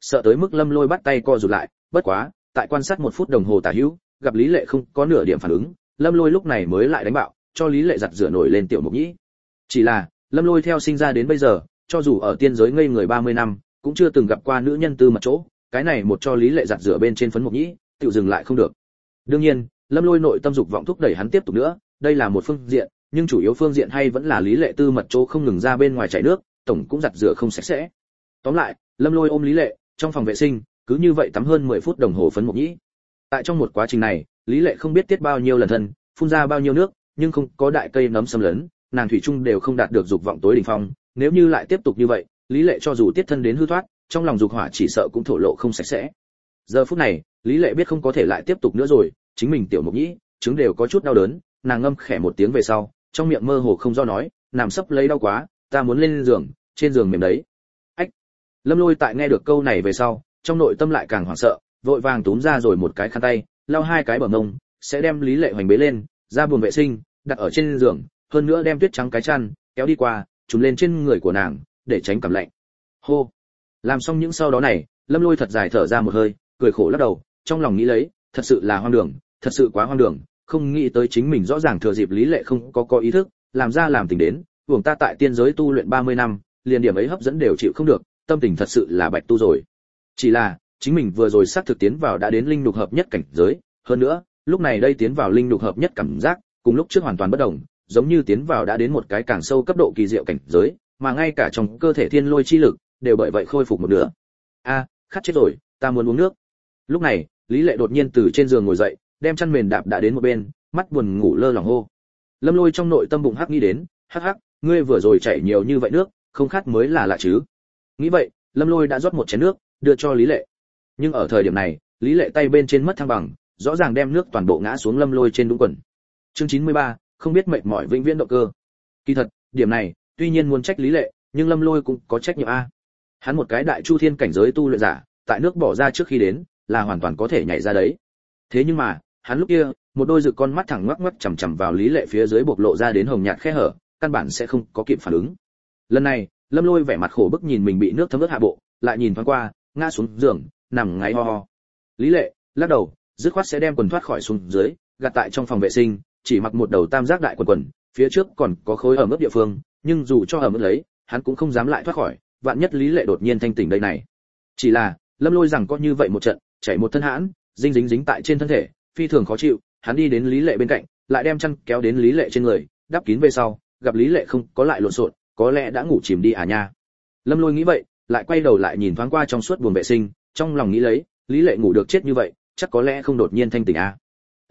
sợ tới mức Lâm Lôi bắt tay co rụt lại, bất quá, tại quan sát 1 phút đồng hồ tả hữu, gặp Lý Lệ không có nửa điểm phản ứng, Lâm Lôi lúc này mới lại đánh bạo, cho Lý Lệ giặt rửa nổi lên tiểu mục nhĩ. Chỉ là, Lâm Lôi theo sinh ra đến bây giờ, cho dù ở tiên giới ngây người 30 năm, cũng chưa từng gặp qua nữ nhân tư mật chỗ, cái này một cho Lý Lệ giặt rửa bên trên phấn mục nhĩ, tự dừng lại không được. Đương nhiên, Lâm Lôi nội tâm dục vọng thúc đẩy hắn tiếp tục nữa, đây là một phương diện, nhưng chủ yếu phương diện hay vẫn là Lý Lệ tư mật chỗ không ngừng ra bên ngoài chảy nước, tổng cũng giặt rửa không sạch sẽ. Tóm lại, Lâm Lôi ôm Lý Lệ, trong phòng vệ sinh, cứ như vậy tắm hơn 10 phút đồng hồ phấn mục nhĩ. Tại trong một quá trình này, Lý Lệ không biết tiết bao nhiêu lần thân, phun ra bao nhiêu nước, nhưng không có đại cây nấm xâm lấn, nàng thủy chung đều không đạt được dục vọng tối đỉnh phong, nếu như lại tiếp tục như vậy, Lý Lệ cho dù tiết thân đến hư thoát, trong lòng dục hỏa chỉ sợ cũng thổ lộ không sạch sẽ. Giờ phút này, Lý Lệ biết không có thể lại tiếp tục nữa rồi, chính mình tiểu mục nhĩ, chứng đều có chút đau đớn, nàng ngâm khẽ một tiếng về sau, trong miệng mơ hồ không do nói, nằm sấp lấy đau quá, ta muốn lên giường, trên giường mềm đấy. Ách. Lâm Lôi tại nghe được câu này về sau, trong nội tâm lại càng hoảng sợ, vội vàng túm ra rồi một cái khăn tay, lau 2 cái bờ mông, sẽ đem Lý Lệ hoành bế lên, ra buồng vệ sinh, đặt ở trên giường, hơn nữa đem tuyết trắng cái chăn kéo đi qua, trùm lên trên người của nàng, để tránh cảm lạnh. Hô. Làm xong những sau đó này, Lâm Lôi thật dài thở ra một hơi, cười khổ lắc đầu, trong lòng nghĩ lấy, thật sự là hoang đường, thật sự quá hoang đường, không nghĩ tới chính mình rõ ràng thừa dịp Lý Lệ không có ý thức, làm ra làm tình đến, hưởng ta tại tiên giới tu luyện 30 năm, liền điểm ấy hấp dẫn đều chịu không được, tâm tình thật sự là bạch tu rồi. Chỉ là, chính mình vừa rồi xác thực tiến vào đã đến linh nhục hợp nhất cảnh giới, hơn nữa, lúc này đây tiến vào linh nhục hợp nhất cảm giác, cùng lúc trước hoàn toàn bất đồng, giống như tiến vào đã đến một cái càng sâu cấp độ kỳ diệu cảnh giới, mà ngay cả trong cơ thể thiên lôi chi lực đều bởi vậy khôi phục một nửa. A, khát chết rồi, ta muốn uống nước. Lúc này, Lý Lệ đột nhiên từ trên giường ngồi dậy, đem chăn mền đạp đã đến một bên, mắt buồn ngủ lơ lỏng hô. Lâm Lôi trong nội tâm bụng hắc nghĩ đến, hắc hắc, ngươi vừa rồi chảy nhiều như vậy nước, không khát mới là lạ chứ. Nghĩ vậy, Lâm Lôi đã rót một chén nước, đưa cho Lý Lệ. Nhưng ở thời điểm này, Lý Lệ tay bên trên mất thăng bằng, rõ ràng đem nước toàn bộ ngã xuống Lâm Lôi trên đúng quần. Chương 93, không biết mệt mỏi vĩnh viễn động cơ. Kỳ thật, điểm này, tuy nhiên muốn trách Lý Lệ, nhưng Lâm Lôi cũng có trách nhiệm a. Hắn một cái đại chu thiên cảnh giới tu luyện giả, tại nước bỏ ra trước khi đến, là hoàn toàn có thể nhảy ra đấy. Thế nhưng mà, hắn lúc kia, một đôi rực con mắt thẳng ngoắc ngoắc chằm chằm vào Lý Lệ phía dưới bộc lộ ra đến hồng nhạt khe hở, căn bản sẽ không có kịp phản ứng. Lần này, Lâm Lôi vẻ mặt khổ bức nhìn mình bị nước thấm ướt hạ bộ, lại nhìn thoáng qua, ngã xuống giường, nằm ngáy ho ho. Lý Lệ lắc đầu, dứt khoát sẽ đem quần thoát khỏi xuống dưới, gạt tại trong phòng vệ sinh, chỉ mặc một đầu tam giác đại quần, phía trước còn có khối ẩm ướt địa phương, nhưng dù cho ẩm ướt lấy, hắn cũng không dám lại thoát khỏi, vạn nhất Lý Lệ đột nhiên thanh tỉnh đây này. Chỉ là, Lâm Lôi rằng có như vậy một trận, chảy một thân hãn, dính tại trên thân thể, phi thường khó chịu, hắn đi đến Lý Lệ bên cạnh, lại đem chăn kéo đến Lý Lệ trên người, đắp kín về sau, gặp Lý Lệ không có lại lộn xộn, có lẽ đã ngủ chìm đi à nha. Lâm Lôi nghĩ vậy, lại quay đầu lại nhìn thoáng qua trong suốt buồng vệ sinh, trong lòng nghĩ lấy, Lý Lệ ngủ được chết như vậy, chắc có lẽ không đột nhiên thanh tỉnh à.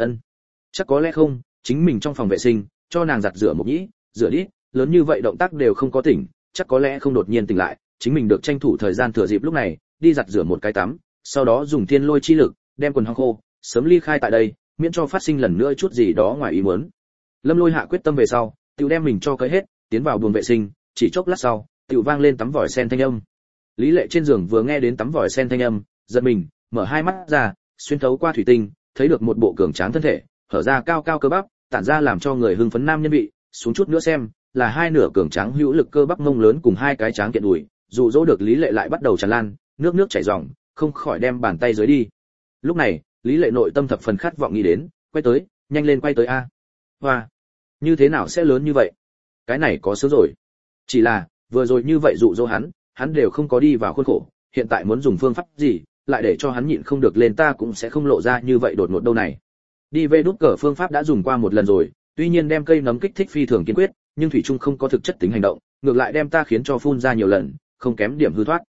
Chắc có lẽ không, chính mình trong phòng vệ sinh, cho nàng giặt rửa một nhĩ, rửa đi, lớn như vậy động tác đều không có tỉnh, chắc có lẽ không đột nhiên tỉnh lại, chính mình được tranh thủ thời gian thừa dịp lúc này, đi giặt rửa một cái tắm, sau đó dùng thiên lôi chi lực, đem quần hong khô, sớm ly khai tại đây, miễn cho phát sinh lần nữa chút gì đó ngoài ý muốn. Lâm Lôi hạ quyết tâm về sau, tiểu đem mình cho cởi hết, tiến vào buồng vệ sinh, chỉ chốc lát sau, tiểu vang lên tắm vòi sen thanh âm. Lý Lệ trên giường vừa nghe đến tắm vòi sen thanh âm, giật mình, mở hai mắt ra, xuyên thấu qua thủy tinh, thấy được một bộ cường tráng thân thể, hở ra cao cao cơ bắp, tản ra làm cho người hưng phấn nam nhân vị, xuống chút nữa xem, là hai nửa cường tráng hữu lực cơ bắp mông lớn cùng hai cái tráng kiện đùi, dụ dỗ được Lý Lệ lại bắt đầu tràn lan, nước chảy ròng, không khỏi đem bàn tay dưới đi. Lúc này, Lý Lệ nội tâm thập phần khát vọng nghĩ đến, quay tới, nhanh lên quay tới a. Hoa, như thế nào sẽ lớn như vậy? Cái này có sớm rồi. Chỉ là, vừa rồi như vậy dụ dỗ hắn đều không có đi vào khuôn khổ, hiện tại muốn dùng phương pháp gì, lại để cho hắn nhịn không được lên ta cũng sẽ không lộ ra như vậy đột ngột đâu này. Đi về đút cờ phương pháp đã dùng qua một lần rồi, tuy nhiên đem cây nấm kích thích phi thường kiên quyết, nhưng thủy chung không có thực chất tính hành động, ngược lại đem ta khiến cho phun ra nhiều lần, không kém điểm hư thoát.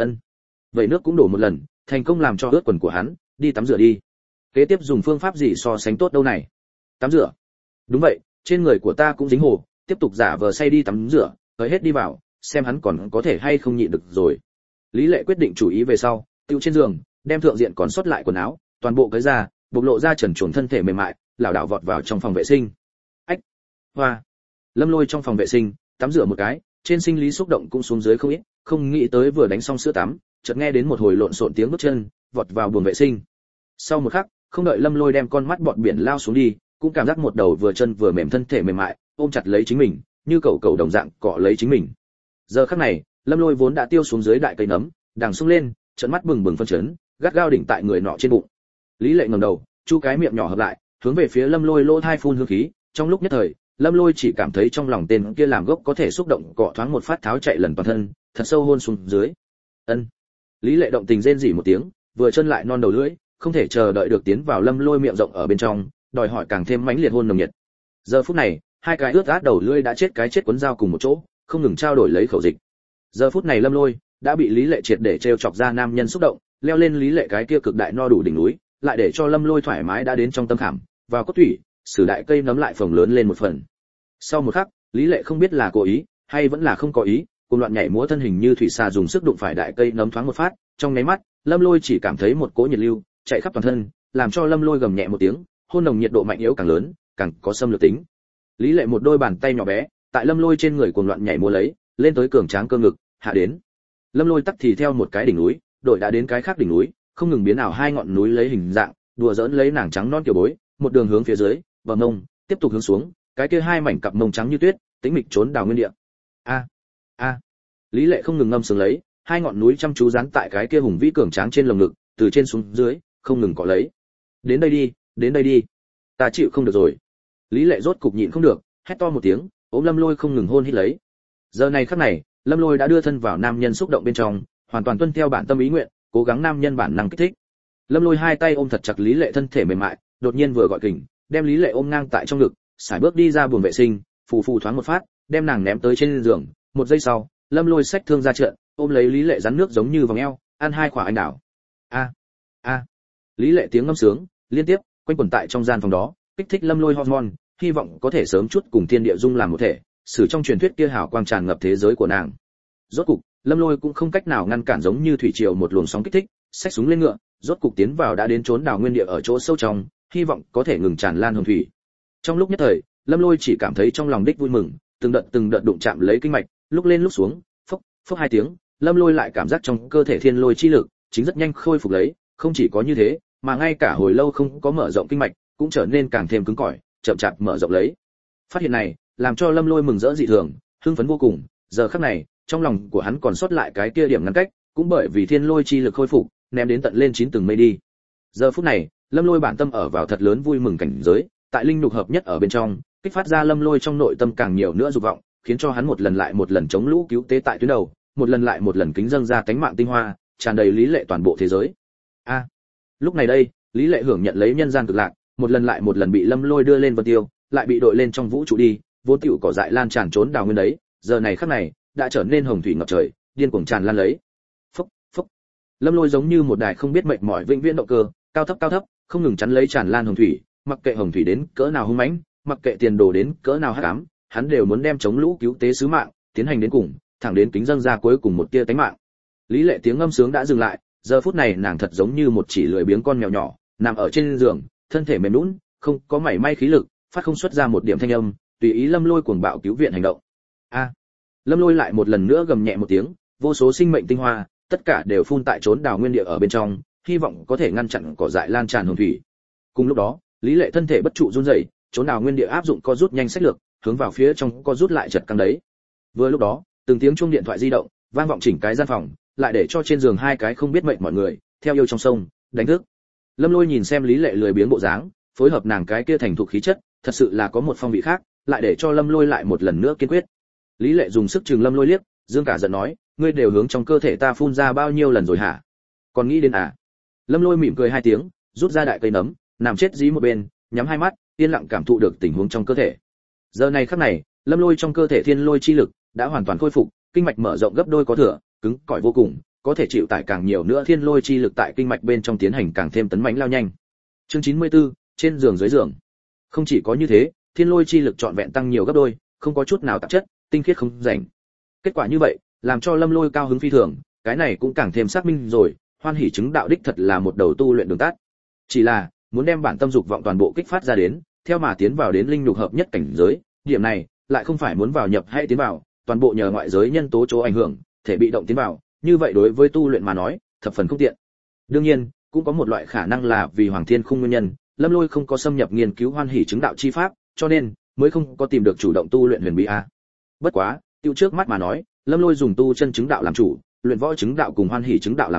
Vậy nước cũng đổ một lần, thành công làm cho ướt quần của hắn, đi tắm rửa đi. Kế tiếp dùng phương pháp gì so sánh tốt đâu này? Tắm rửa. Đúng vậy, trên người của ta cũng dính hồ, tiếp tục giả vờ say đi tắm rửa, tới hết đi vào, xem hắn còn có thể hay không nhịn được rồi. Lý Lệ quyết định chủ ý về sau, tiêu trên giường, đem thượng diện còn sót lại quần áo, toàn bộ cởi ra, bộc lộ ra trần truồng thân thể mềm mại, lảo đảo vọt vào trong phòng vệ sinh. Ách, hoa. Lâm Lôi trong phòng vệ sinh, tắm rửa một cái, trên sinh lý xúc động cũng xuống dưới không ít, không nghĩ tới vừa đánh xong sữa tắm, chợt nghe đến một hồi lộn xộn tiếng bước chân, vọt vào buồng vệ sinh. Sau một khắc, không đợi Lâm Lôi đem con mắt bọt biển lao xuống đi, cũng cảm giác một đầu vừa chân vừa mềm thân thể mềm mại, ôm chặt lấy chính mình, như cẩu đồng dạng cọ lấy chính mình. Giờ khắc này, Lâm Lôi vốn đã tiêu xuống dưới đại cây nấm, đằng xung lên, trợn mắt bừng bừng phân chấn, gắt gao đỉnh tại người nọ trên bụng. Lý Lệ ngẩng đầu, chu cái miệng nhỏ hợp lại, hướng về phía Lâm Lôi lỗ thai phun hương khí, trong lúc nhất thời, Lâm Lôi chỉ cảm thấy trong lòng tên kia làm gốc có thể xúc động cọ thoáng một phát tháo chạy lần toàn thân, thật sâu hôn xuống dưới. Ân. Lý Lệ động tình rên rỉ một tiếng, vừa chân lại non đầu lưỡi, không thể chờ đợi được tiến vào Lâm Lôi miệng rộng ở bên trong, đòi hỏi càng thêm mãnh liệt hôn nồng nhiệt. Giờ phút này, hai cái ướt át đầu lưỡi đã chết cái chết quấn dao cùng một chỗ, không ngừng trao đổi lấy khẩu dịch. Giờ phút này Lâm Lôi đã bị Lý Lệ triệt để trêu chọc ra nam nhân xúc động, leo lên Lý Lệ cái kia cực đại no đủ đỉnh núi, lại để cho Lâm Lôi thoải mái đã đến trong tâm khảm, vào cốt thủy, sử đại cây nấm lại phồng lớn lên một phần. Sau một khắc, Lý Lệ không biết là cố ý hay vẫn là không có ý, cùng loạn nhảy múa thân hình như thủy xà dùng sức đụng phải đại cây nấm thoáng một phát, trong nháy mắt, Lâm Lôi chỉ cảm thấy một cỗ nhiệt lưu chạy khắp toàn thân, làm cho Lâm Lôi gầm nhẹ một tiếng, hôn nồng nhiệt độ mạnh yếu càng lớn, càng có xâm lược tính. Lý Lệ một đôi bàn tay nhỏ bé, tại Lâm Lôi trên người cuồng loạn nhảy múa lấy, lên tới cường tráng cơ ngực, hạ đến. Lâm Lôi tắc thì theo một cái đỉnh núi, đội đã đến cái khác đỉnh núi, không ngừng biến ảo hai ngọn núi lấy hình dạng, đùa giỡn lấy nàng trắng non kiểu bối, một đường hướng phía dưới, bờ mông, tiếp tục hướng xuống, cái kia hai mảnh cặp mông trắng như tuyết, tĩnh mịch trốn đào nguyên địa. A. Lý Lệ không ngừng ngâm sướng lấy, hai ngọn núi chăm chú dán tại cái kia hùng vĩ cường tráng trên lồng ngực, từ trên xuống dưới, không ngừng cọ lấy. Đến đây đi, ta chịu không được rồi. Lý Lệ rốt cục nhịn không được, hét to một tiếng, ôm Lâm Lôi không ngừng hôn hít lấy. Giờ này khắc này, Lâm Lôi đã đưa thân vào nam nhân xúc động bên trong, hoàn toàn tuân theo bản tâm ý nguyện, cố gắng nam nhân bản năng kích thích. Lâm Lôi hai tay ôm thật chặt Lý Lệ thân thể mềm mại, đột nhiên vừa gọi kình, đem Lý Lệ ôm ngang tại trong ngực, sải bước đi ra buồng vệ sinh, phù phù thoáng một phát, đem nàng ném tới trên giường. Một giây sau, Lâm Lôi xách thương ra trận, ôm lấy Lý Lệ rắn nước giống như vòng eo, ăn hai quả anh đào. A. Lý Lệ tiếng ngâm sướng liên tiếp quanh quẩn tại trong gian phòng đó, kích thích Lâm Lôi hormone, hy vọng có thể sớm chút cùng thiên địa dung làm một thể, sử trong truyền thuyết kia hào quang tràn ngập thế giới của nàng. Rốt cục, Lâm Lôi cũng không cách nào ngăn cản giống như thủy triều một luồng sóng kích thích, xách súng lên ngựa, rốt cục tiến vào đã đến trốn đào nguyên địa ở chỗ sâu trong, hy vọng có thể ngừng tràn lan hồng thủy. Trong lúc nhất thời, Lâm Lôi chỉ cảm thấy trong lòng đích vui mừng, từng đợt đụng chạm lấy kinh mạch, lúc lên lúc xuống, phốc phốc hai tiếng, Lâm Lôi lại cảm giác trong cơ thể thiên lôi chi lực chính rất nhanh khôi phục lấy, không chỉ có như thế, mà ngay cả hồi lâu không có mở rộng kinh mạch, cũng trở nên càng thêm cứng cỏi, chậm chạp mở rộng lấy. Phát hiện này, làm cho Lâm Lôi mừng rỡ dị thường, hưng phấn vô cùng, giờ khắc này, trong lòng của hắn còn sót lại cái kia điểm ngăn cách, cũng bởi vì thiên lôi chi lực khôi phục, ném đến tận lên 9 tầng mây đi. Giờ phút này, Lâm Lôi bản tâm ở vào thật lớn vui mừng cảnh giới, tại linh nhục hợp nhất ở bên trong, kích phát ra Lâm Lôi trong nội tâm càng nhiều nữa dục vọng, khiến cho hắn một lần lại một lần chống lũ cứu tế tại tuyến đầu, một lần lại một lần kính dâng ra cánh mạng tinh hoa, tràn đầy Lý Lệ toàn bộ thế giới. Lúc này đây, Lý Lệ hưởng nhận lấy nhân gian cực lạc, một lần lại một lần bị Lâm Lôi đưa lên vân tiêu, lại bị đội lên trong vũ trụ đi, vốn tiểu cỏ dại lan tràn trốn đào nguyên đấy, giờ này khắc này, đã trở nên hồng thủy ngập trời, điên cuồng tràn lan lấy. Phốc, phốc. Lâm Lôi giống như một đài không biết mệt mỏi vĩnh viễn động cơ, cao thấp, không ngừng chắn lấy tràn lan hồng thủy, mặc kệ hồng thủy đến cỡ nào hung mãnh, mặc kệ tiền đồ đến cỡ nào hắc ám, hắn đều muốn đem chống lũ cứu tế sứ mạng tiến hành đến cùng, thẳng đến kính dâng ra cuối cùng một tia tánh mạng. Lý Lệ tiếng ngâm sướng đã dừng lại, giờ phút này nàng thật giống như một chỉ lười biếng con mèo nhỏ, nằm ở trên giường, thân thể mềm nhũn, không có mảy may khí lực, phát không xuất ra một điểm thanh âm, tùy ý Lâm Lôi cuồng bạo cứu viện hành động. Lâm Lôi lại một lần nữa gầm nhẹ một tiếng, vô số sinh mệnh tinh hoa, tất cả đều phun tại trốn đào nguyên địa ở bên trong, hy vọng có thể ngăn chặn cỏ dại lan tràn hồng thủy. Cùng lúc đó, Lý Lệ thân thể bất trụ run rẩy, trốn đào nguyên địa áp dụng co rút nhanh sách lược, hướng vào phía trong co rút lại chật căng đấy. Vừa lúc đó, từng tiếng chuông điện thoại di động vang vọng chỉnh cái gian phòng, lại để cho trên giường hai cái không biết mệnh mọi người theo yêu trong sông đánh thức. Lâm Lôi nhìn xem Lý Lệ lười biếng bộ dáng, phối hợp nàng cái kia thành thục khí chất, thật sự là có một phong vị khác, lại để cho Lâm Lôi lại một lần nữa kiên quyết. Lý Lệ dùng sức chừng Lâm Lôi liếc, dương cả giận nói, ngươi đều hướng trong cơ thể ta phun ra bao nhiêu lần rồi hả? Còn nghĩ đến à? Lâm Lôi mỉm cười hai tiếng, rút ra đại cây nấm, nằm chết dí một bên, nhắm hai mắt, yên lặng cảm thụ được tình huống trong cơ thể. Giờ này khắc này, Lâm Lôi trong cơ thể thiên lôi chi lực đã hoàn toàn khôi phục, kinh mạch mở rộng gấp đôi có thừa, cứng cỏi vô cùng, có thể chịu tải càng nhiều nữa thiên lôi chi lực tại kinh mạch bên trong tiến hành càng thêm tấn mãnh lao nhanh. Chương 94, trên giường dưới giường. Không chỉ có như thế, thiên lôi chi lực trọn vẹn tăng nhiều gấp đôi, không có chút nào tạp chất, tinh khiết không rảnh. Kết quả như vậy, làm cho Lâm Lôi cao hứng phi thường, cái này cũng càng thêm xác minh rồi, hoan hỷ chứng đạo đích thật là một đầu tu luyện đường tắt. Chỉ là, muốn đem bản tâm dục vọng toàn bộ kích phát ra đến, theo mà tiến vào đến linh nhục hợp nhất cảnh giới, điểm này lại không phải muốn vào nhập hay tiến vào, toàn bộ nhờ ngoại giới nhân tố chỗ ảnh hưởng, thể bị động tiến vào, như vậy đối với tu luyện mà nói, thập phần không tiện. Đương nhiên, cũng có một loại khả năng là vì Hoàng Thiên Khung nguyên nhân, Lâm Lôi không có xâm nhập nghiên cứu hoan hỷ chứng đạo chi pháp, cho nên mới không có tìm được chủ động tu luyện huyền bí a. Bất quá, tiêu trước mắt mà nói, Lâm Lôi dùng tu chân chứng đạo làm chủ, luyện võ chứng đạo cùng hoan hỷ chứng đạo làm phụ,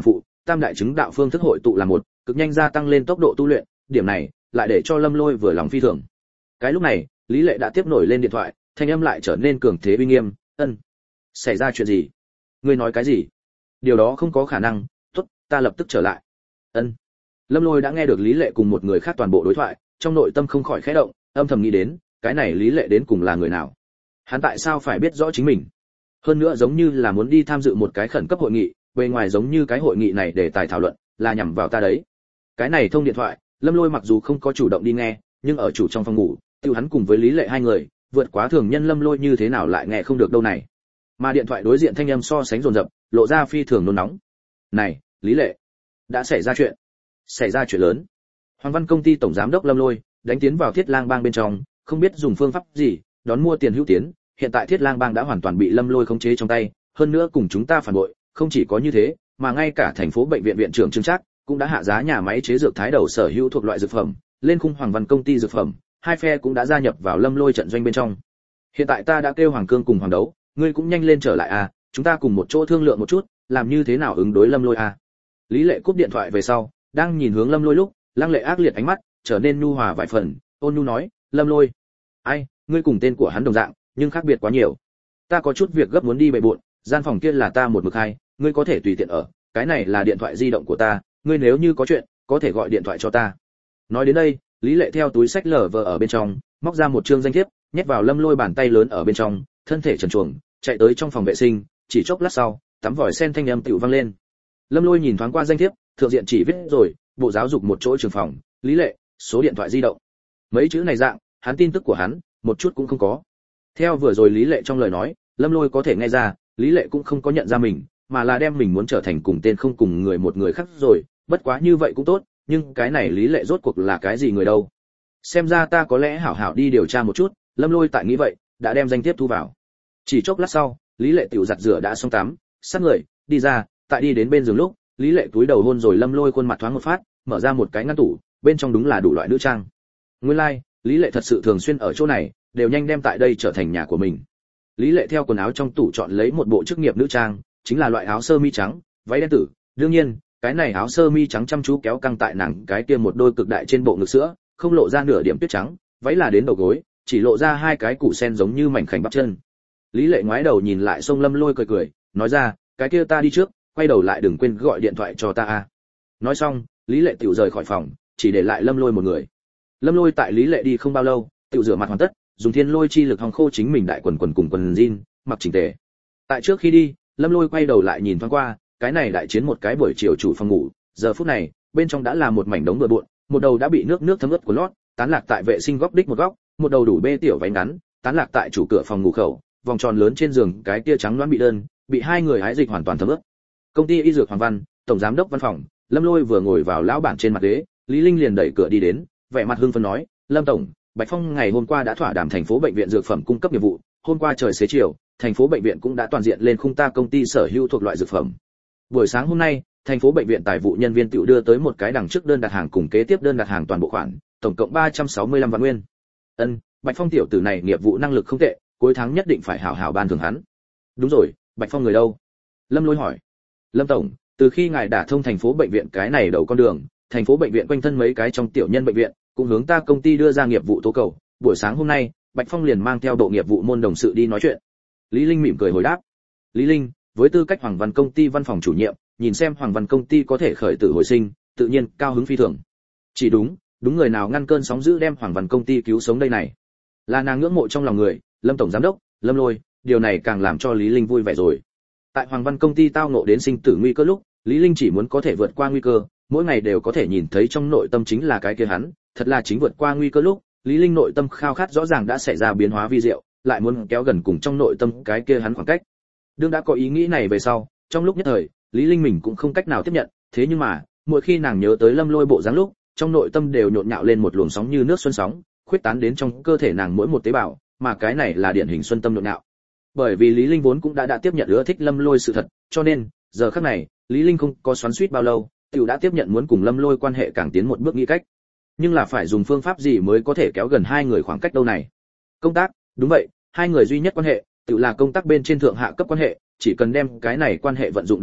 tam đại chứng đạo phương thức hội tụ là một, cực nhanh gia tăng lên tốc độ tu luyện, điểm này lại để cho Lâm Lôi vừa lòng phi thường. Cái lúc này, Lý Lệ đã tiếp nổi lên điện thoại, thanh âm lại trở nên cường thế uy nghiêm, "Ân, xảy ra chuyện gì? Ngươi nói cái gì? Điều đó không có khả năng, tốt, ta lập tức trở lại." "Ân." Lâm Lôi đã nghe được Lý Lệ cùng một người khác toàn bộ đối thoại, trong nội tâm không khỏi khẽ động, âm thầm nghĩ đến, cái này Lý Lệ đến cùng là người nào? Hắn tại sao phải biết rõ chính mình? Hơn nữa giống như là muốn đi tham dự một cái khẩn cấp hội nghị, bề ngoài giống như cái hội nghị này để tài thảo luận, là nhằm vào ta đấy. Cái này thông điện thoại, Lâm Lôi mặc dù không có chủ động đi nghe, nhưng ở chủ trong phòng ngủ, tiêu hắn cùng với Lý Lệ hai người, vượt quá thường nhân Lâm Lôi như thế nào lại nghe không được đâu này. Mà điện thoại đối diện thanh âm so sánh dồn dập, lộ ra phi thường nôn nóng. "Này, Lý Lệ, đã xảy ra chuyện. Xảy ra chuyện lớn." Hoàng Văn công ty tổng giám đốc Lâm Lôi đánh tiến vào Thiết Lang Bang bên trong, không biết dùng phương pháp gì, đón mua tiền hữu tiến, hiện tại Thiết Lang Bang đã hoàn toàn bị Lâm Lôi khống chế trong tay, hơn nữa cùng chúng ta phản bội, không chỉ có như thế, mà ngay cả thành phố bệnh viện viện trưởng Trương Trác cũng đã hạ giá nhà máy chế dược Thái Đầu sở hữu thuộc loại dược phẩm, lên khung Hoàng Văn công ty dược phẩm, hai phe cũng đã gia nhập vào Lâm Lôi trận doanh bên trong. Hiện tại ta đã kêu Hoàng Cương cùng Hoàng Đấu, ngươi cũng nhanh lên trở lại à, chúng ta cùng một chỗ thương lượng một chút, làm như thế nào ứng đối Lâm Lôi à. Lý Lệ cúp điện thoại về sau, đang nhìn hướng Lâm Lôi lúc, lăng lệ ác liệt ánh mắt trở nên nhu hòa vài phần, ôn nhu nói, "Lâm Lôi, ai, ngươi cùng tên của hắn đồng dạng, nhưng khác biệt quá nhiều. Ta có chút việc gấp muốn đi bệ bội, gian phòng kia là ta một mực hai, ngươi có thể tùy tiện ở, cái này là điện thoại di động của ta, ngươi nếu như có chuyện, có thể gọi điện thoại cho ta." Nói đến đây, Lý Lệ theo túi sách lở vờ ở bên trong, móc ra một trương danh thiếp, nhét vào Lâm Lôi bàn tay lớn ở bên trong, thân thể trần truồng, chạy tới trong phòng vệ sinh, chỉ chốc lát sau, tắm vòi sen thanh âm tiểu vang lên. Lâm Lôi nhìn thoáng qua danh thiếp, thượng diện chỉ viết rồi, Bộ Giáo dục một chỗ trường phòng, Lý Lệ, số điện thoại di động. Mấy chữ này dạng, hắn tin tức của hắn, một chút cũng không có. Theo vừa rồi Lý Lệ trong lời nói, Lâm Lôi có thể nghe ra, Lý Lệ cũng không có nhận ra mình, mà là đem mình muốn trở thành cùng tên không cùng người một người khác rồi, bất quá như vậy cũng tốt, nhưng cái này Lý Lệ rốt cuộc là cái gì người đâu? Xem ra ta có lẽ hảo hảo đi điều tra một chút, Lâm Lôi tại nghĩ vậy, đã đem danh thiếp thu vào. Chỉ chốc lát sau, Lý Lệ tiểu giặt rửa đã xong tắm, sát người, đi ra, tại đi đến bên giường lúc, Lý Lệ túi đầu hôn rồi Lâm Lôi khuôn mặt thoáng một phát, mở ra một cái ngăn tủ, bên trong đúng là đủ loại nữ trang. Nguyên lai, Lý Lệ thật sự thường xuyên ở chỗ này, đều nhanh đem tại đây trở thành nhà của mình. Lý Lệ theo quần áo trong tủ chọn lấy một bộ chức nghiệp nữ trang, chính là loại áo sơ mi trắng, váy đen tử, đương nhiên, cái này áo sơ mi trắng chăm chú kéo căng tại nàng cái kia một đôi cực đại trên bộ ngực sữa, không lộ ra nửa điểm tuyết trắng, váy là đến đầu gối, chỉ lộ ra hai cái củ sen giống như mảnh khảnh bắp chân. Lý Lệ ngoái đầu nhìn lại Sông Lâm Lôi cười cười, nói ra, cái kia ta đi trước, quay đầu lại đừng quên gọi điện thoại cho ta a. Nói xong, Lý Lệ tiểu rời khỏi phòng, chỉ để lại Lâm Lôi một người. Lâm Lôi tại Lý Lệ đi không bao lâu, tiểu rửa mặt hoàn tất, dùng thiên lôi chi lực hòng khô chính mình đại quần cùng quần jean, mặc chỉnh tề. Tại trước khi đi, Lâm Lôi quay đầu lại nhìn thoáng qua, cái này đại chiến một cái buổi chiều chủ phòng ngủ, giờ phút này, bên trong đã là một mảnh đống bừa bộn, một đầu đã bị nước thấm ướt của lót, tán lạc tại vệ sinh góc đích một góc, một đầu đủ bê tiểu váy ngắn, tán lạc tại chủ cửa phòng ngủ khẩu, vòng tròn lớn trên giường cái kia trắng loãng bị đơn, bị hai người hái dịch hoàn toàn thấm ướt. Công ty y dược Hoàng Văn, tổng giám đốc văn phòng, Lâm Lôi vừa ngồi vào lão bản trên mặt ghế, Lý Linh liền đẩy cửa đi đến, vẻ mặt hưng phấn nói, "Lâm tổng, Bạch Phong ngày hôm qua đã thỏa đàm thành phố bệnh viện dược phẩm cung cấp nghiệp vụ, hôm qua trời xế chiều, thành phố bệnh viện cũng đã toàn diện lên khung ta công ty sở hữu thuộc loại dược phẩm. Buổi sáng hôm nay, thành phố bệnh viện tài vụ nhân viên tiểu đưa tới một cái đằng trước đơn đặt hàng cùng kế tiếp đơn đặt hàng toàn bộ khoản, tổng cộng 365 vạn nguyên." Ân, Bạch Phong tiểu tử này nghiệp vụ năng lực không tệ, cuối tháng nhất định phải hảo hảo ban thưởng hắn. Đúng rồi, Bạch Phong người đâu? Lâm Lôi hỏi. Lâm tổng, từ khi ngài đả thông thành phố bệnh viện cái này đầu con đường, thành phố bệnh viện quanh thân mấy cái trong tiểu nhân bệnh viện cũng hướng ta công ty đưa ra nghiệp vụ tố cầu, buổi sáng hôm nay, Bạch Phong liền mang theo bộ nghiệp vụ môn đồng sự đi nói chuyện. Lý Linh mỉm cười hồi đáp. Lý Linh, với tư cách Hoàng Văn công ty văn phòng chủ nhiệm, nhìn xem Hoàng Văn công ty có thể khởi tử hồi sinh, tự nhiên cao hứng phi thường. Chỉ đúng người nào ngăn cơn sóng dữ đem Hoàng Văn công ty cứu sống đây này. Là nàng ngưỡng mộ trong lòng người, Lâm tổng giám đốc, Lâm Lôi, điều này càng làm cho Lý Linh vui vẻ rồi. Tại Hoàng Văn công ty tao ngộ đến sinh tử nguy cơ lúc, Lý Linh chỉ muốn có thể vượt qua nguy cơ, mỗi ngày đều có thể nhìn thấy trong nội tâm chính là cái kia hắn, thật là chính vượt qua nguy cơ lúc, Lý Linh nội tâm khao khát rõ ràng đã xảy ra biến hóa vi diệu, lại muốn kéo gần cùng trong nội tâm cái kia hắn khoảng cách. Đương đã có ý nghĩ này về sau, trong lúc nhất thời, Lý Linh mình cũng không cách nào tiếp nhận, thế nhưng mà, mỗi khi nàng nhớ tới Lâm Lôi bộ dáng lúc, trong nội tâm đều nhộn nhạo lên một luồng sóng như nước xuân sóng, khuyết tán đến trong cơ thể nàng mỗi một tế bào, mà cái này là điển hình xuân tâm nhộn nhạo. Bởi vì Lý Linh vốn cũng đã tiếp nhận ưa thích Lâm Lôi sự thật, cho nên, giờ khắc này, Lý Linh không có xoắn xuýt bao lâu, tiểu đã tiếp nhận muốn cùng Lâm Lôi quan hệ càng tiến một bước nghĩ cách. Nhưng là phải dùng phương pháp gì mới có thể kéo gần hai người khoảng cách đâu này? Công tác, đúng vậy, hai người duy nhất quan hệ, tiểu là công tác bên trên thượng hạ cấp quan hệ, chỉ cần đem cái này quan hệ vận dụng được tốt,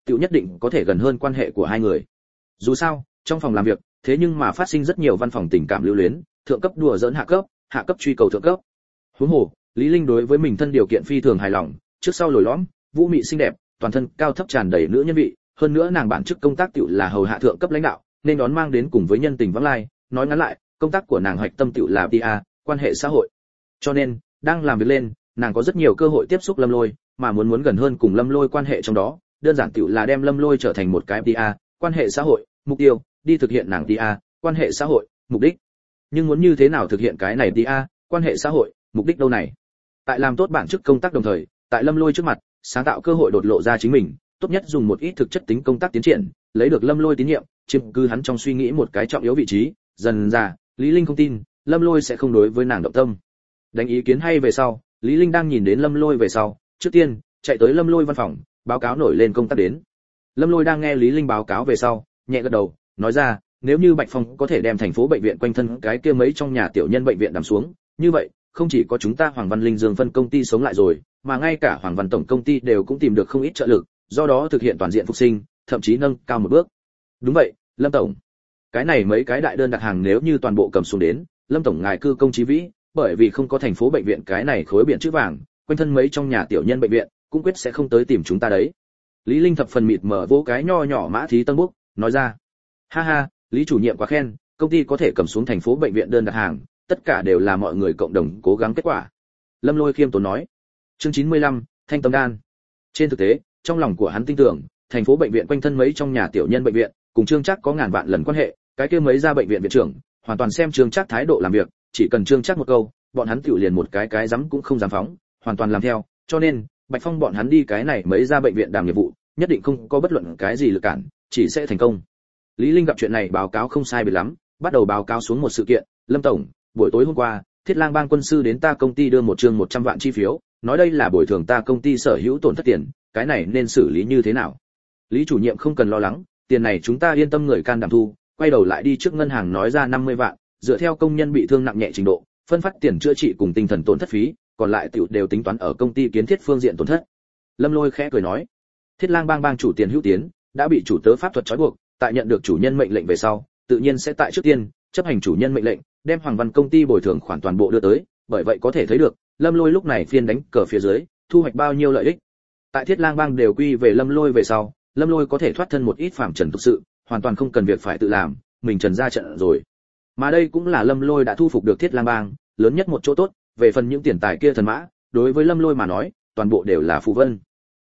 tiểu nhất định có thể gần hơn quan hệ của hai người. Dù sao, trong phòng làm việc, thế nhưng mà phát sinh rất nhiều văn phòng tình cảm lưu luyến, thượng cấp đùa giỡn hạ cấp truy cầu thượng cấp. Huống hồ, Lý Linh đối với mình thân điều kiện phi thường hài lòng, trước sau lồi lõm, vũ mị xinh đẹp, toàn thân cao thấp tràn đầy nữ nhân vị, hơn nữa nàng bản chức công tác tiểu là hầu hạ thượng cấp lãnh đạo, nên đón mang đến cùng với nhân tình vãng lai, nói ngắn lại, công tác của nàng hoạch tâm tiểu là PR, quan hệ xã hội. Cho nên, đang làm việc lên, nàng có rất nhiều cơ hội tiếp xúc Lâm Lôi, mà muốn gần hơn cùng Lâm Lôi quan hệ trong đó, đơn giản tiểu là đem Lâm Lôi trở thành một cái PR, quan hệ xã hội, mục tiêu, đi thực hiện nàng PR, quan hệ xã hội, mục đích. Nhưng muốn như thế nào thực hiện cái này PR, quan hệ xã hội, mục đích đâu này? Tại làm tốt bản chức công tác đồng thời, tại Lâm Lôi trước mặt, sáng tạo cơ hội đột lộ ra chính mình, tốt nhất dùng một ít thực chất tính công tác tiến triển, lấy được Lâm Lôi tín nhiệm, chiếm cứ hắn trong suy nghĩ một cái trọng yếu vị trí, dần dà, Lý Linh không tin, Lâm Lôi sẽ không đối với nàng động tâm. Đánh ý kiến hay về sau, Lý Linh đang nhìn đến Lâm Lôi về sau, trước tiên, chạy tới Lâm Lôi văn phòng, báo cáo nổi lên công tác đến. Lâm Lôi đang nghe Lý Linh báo cáo về sau, nhẹ gật đầu, nói ra, nếu như Bạch Phong có thể đem thành phố bệnh viện quanh thân cái kia mấy trong nhà tiểu nhân bệnh viện đắm xuống, như vậy, không chỉ có chúng ta Hoàng Văn Linh Dương phân công ty sống lại rồi, mà ngay cả Hoàng Văn tổng công ty đều cũng tìm được không ít trợ lực, do đó thực hiện toàn diện phục sinh, thậm chí nâng cao một bước. Đúng vậy, Lâm tổng. Cái này mấy cái đại đơn đặt hàng nếu như toàn bộ cầm xuống đến, Lâm tổng ngài cư công chí vĩ, bởi vì không có thành phố bệnh viện cái này khối biển chữ vàng, quanh thân mấy trong nhà tiểu nhân bệnh viện, cũng quyết sẽ không tới tìm chúng ta đấy. Lý Linh thập phần mịt mờ vỗ cái nho nhỏ mã thí tân búc, nói ra. Ha ha, Lý chủ nhiệm quá khen, công ty có thể cầm xuống thành phố bệnh viện đơn đặt hàng, tất cả đều là mọi người cộng đồng cố gắng kết quả. Lâm Lôi khiêm tốn nói. Chương 95, Thanh Tâm Đan. Trên thực tế, trong lòng của hắn tin tưởng, thành phố bệnh viện quanh thân mấy trong nhà tiểu nhân bệnh viện, cùng Trương Trác có ngàn vạn lần quan hệ, cái kia mấy ra bệnh viện viện trưởng, hoàn toàn xem Trương Trác thái độ làm việc, chỉ cần Trương Trác một câu, bọn hắn tiểu liền một cái dám cũng không dám phóng, hoàn toàn làm theo, cho nên, Bạch Phong bọn hắn đi cái này mấy ra bệnh viện đảm nghiệp vụ, nhất định không có bất luận cái gì lực cản, chỉ sẽ thành công. Lý Linh gặp chuyện này báo cáo không sai biệt lắm, bắt đầu báo cáo xuống một sự kiện, Lâm tổng, buổi tối hôm qua, Thiết Lang Bang quân sư đến ta công ty đưa một chương 100 vạn chi phiếu, nói đây là bồi thường ta công ty sở hữu tổn thất tiền, cái này nên xử lý như thế nào? Lý chủ nhiệm không cần lo lắng, tiền này chúng ta yên tâm người can đảm thu, quay đầu lại đi trước ngân hàng nói ra 50 vạn, dựa theo công nhân bị thương nặng nhẹ trình độ, phân phát tiền chữa trị cùng tinh thần tổn thất phí, còn lại tiểu đều tính toán ở công ty kiến thiết phương diện tổn thất. Lâm Lôi khẽ cười nói, Thiết Lang Bang bang chủ Tiền Hữu Tiến đã bị chủ tớ pháp thuật trói buộc, tại nhận được chủ nhân mệnh lệnh về sau, tự nhiên sẽ tại trước tiên chấp hành chủ nhân mệnh lệnh, đem Hoàng Văn công ty bồi thường khoản toàn bộ đưa tới, bởi vậy có thể thấy được, Lâm Lôi lúc này phiên đánh cờ phía dưới, thu hoạch bao nhiêu lợi ích. Tại Thiết Lang Bang đều quy về Lâm Lôi về sau, Lâm Lôi có thể thoát thân một ít phạm trần tục sự, hoàn toàn không cần việc phải tự làm, mình trần ra trận rồi. Mà đây cũng là Lâm Lôi đã thu phục được Thiết Lang Bang, lớn nhất một chỗ tốt, về phần những tiền tài kia thần mã, đối với Lâm Lôi mà nói, toàn bộ đều là phù vân.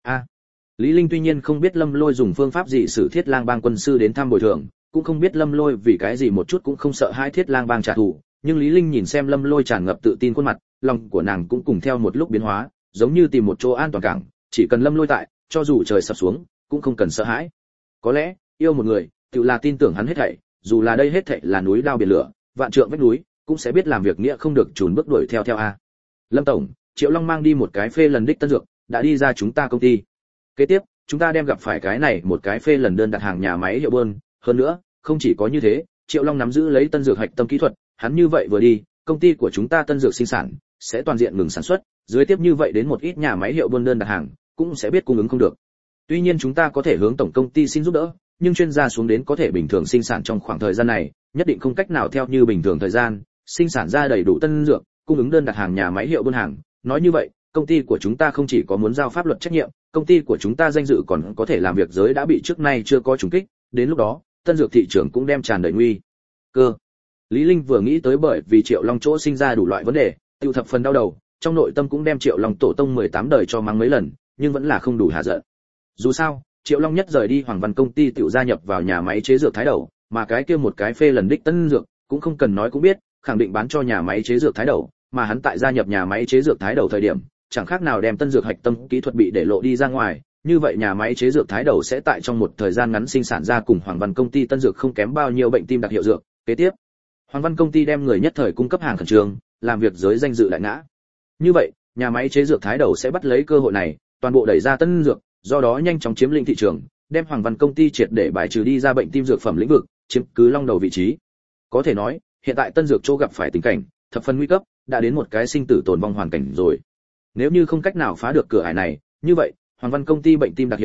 Lý Linh tuy nhiên không biết Lâm Lôi dùng phương pháp gì xử Thiết Lang Bang quân sư đến thăm bồi thường, cũng không biết Lâm Lôi vì cái gì một chút cũng không sợ hai Thiết Lang Bang trả thù, nhưng Lý Linh nhìn xem Lâm Lôi tràn ngập tự tin khuôn mặt, lòng của nàng cũng cùng theo một lúc biến hóa, giống như tìm một chỗ an toàn cảng, chỉ cần Lâm Lôi tại, cho dù trời sập xuống, cũng không cần sợ hãi. Có lẽ, yêu một người, tự là tin tưởng hắn hết thảy, dù là đây hết thảy là núi đao biển lửa, vạn trượng vách núi, cũng sẽ biết làm việc nghĩa không được chùn bước đuổi theo a. Lâm tổng, Triệu Long mang đi một cái phê lần đích tân dược, đã đi ra chúng ta công ty. Kế tiếp, chúng ta đem gặp phải cái này một cái phê lần đơn đặt hàng nhà máy hiệu bơn, hơn nữa, không chỉ có như thế, Triệu Long nắm giữ lấy tân dược hạch tâm kỹ thuật, hắn như vậy vừa đi, công ty của chúng ta tân dược sinh sản sẽ toàn diện ngừng sản xuất, dưới tiếp như vậy đến một ít nhà máy hiệu bơn đơn đặt hàng, cũng sẽ biết cung ứng không được. Tuy nhiên chúng ta có thể hướng tổng công ty xin giúp đỡ, nhưng chuyên gia xuống đến có thể bình thường sinh sản trong khoảng thời gian này, nhất định không cách nào theo như bình thường thời gian, sinh sản ra đầy đủ tân dược, cung ứng đơn đặt hàng nhà máy hiệu bơn hàng. Nói như vậy, công ty của chúng ta không chỉ có muốn giao pháp luật trách nhiệm, công ty của chúng ta danh dự còn có thể làm việc giới đã bị trước nay chưa có trùng kích, đến lúc đó, tân dược thị trường cũng đem tràn đầy nguy cơ. Lý Linh vừa nghĩ tới bởi vì Triệu Long chỗ sinh ra đủ loại vấn đề, tiêu thập phần đau đầu, trong nội tâm cũng đem Triệu Long tổ tông 18 đời cho mắng mấy lần, nhưng vẫn là không đủ hạ giận. Dù sao, Triệu Long nhất rời đi Hoàng Văn công ty tiểu gia nhập vào nhà máy chế dược Thái Đầu, mà cái kia một cái phê lần đích tân dược, cũng không cần nói cũng biết, khẳng định bán cho nhà máy chế dược Thái Đầu, mà hắn tại gia nhập nhà máy chế dược Thái Đầu thời điểm, chẳng khác nào đem tân dược hạch tâm kỹ thuật bị để lộ đi ra ngoài, như vậy nhà máy chế dược Thái Đầu sẽ tại trong một thời gian ngắn sinh sản ra cùng Hoàng Văn công ty tân dược không kém bao nhiêu bệnh tim đặc hiệu dược. Kế tiếp, Hoàng Văn công ty đem người nhất thời cung cấp hàng khẩn trương, làm việc giới danh dự lại ngã. Như vậy, nhà máy chế dược Thái Đầu sẽ bắt lấy cơ hội này, toàn bộ đẩy ra tân dược, do đó nhanh chóng chiếm lĩnh thị trường, đem Hoàng Văn công ty triệt để bài trừ đi ra bệnh tim dược phẩm lĩnh vực, chiếm cứ long đầu vị trí. Có thể nói, hiện tại tân dược chỗ gặp phải tình cảnh thập phần nguy cấp, đã đến một cái sinh tử tồn vong hoàn cảnh rồi. Nếu như không cách nào phá được cửa ải này, như vậy, Hoàng Văn công ty bệnh tim đặc hiệu dược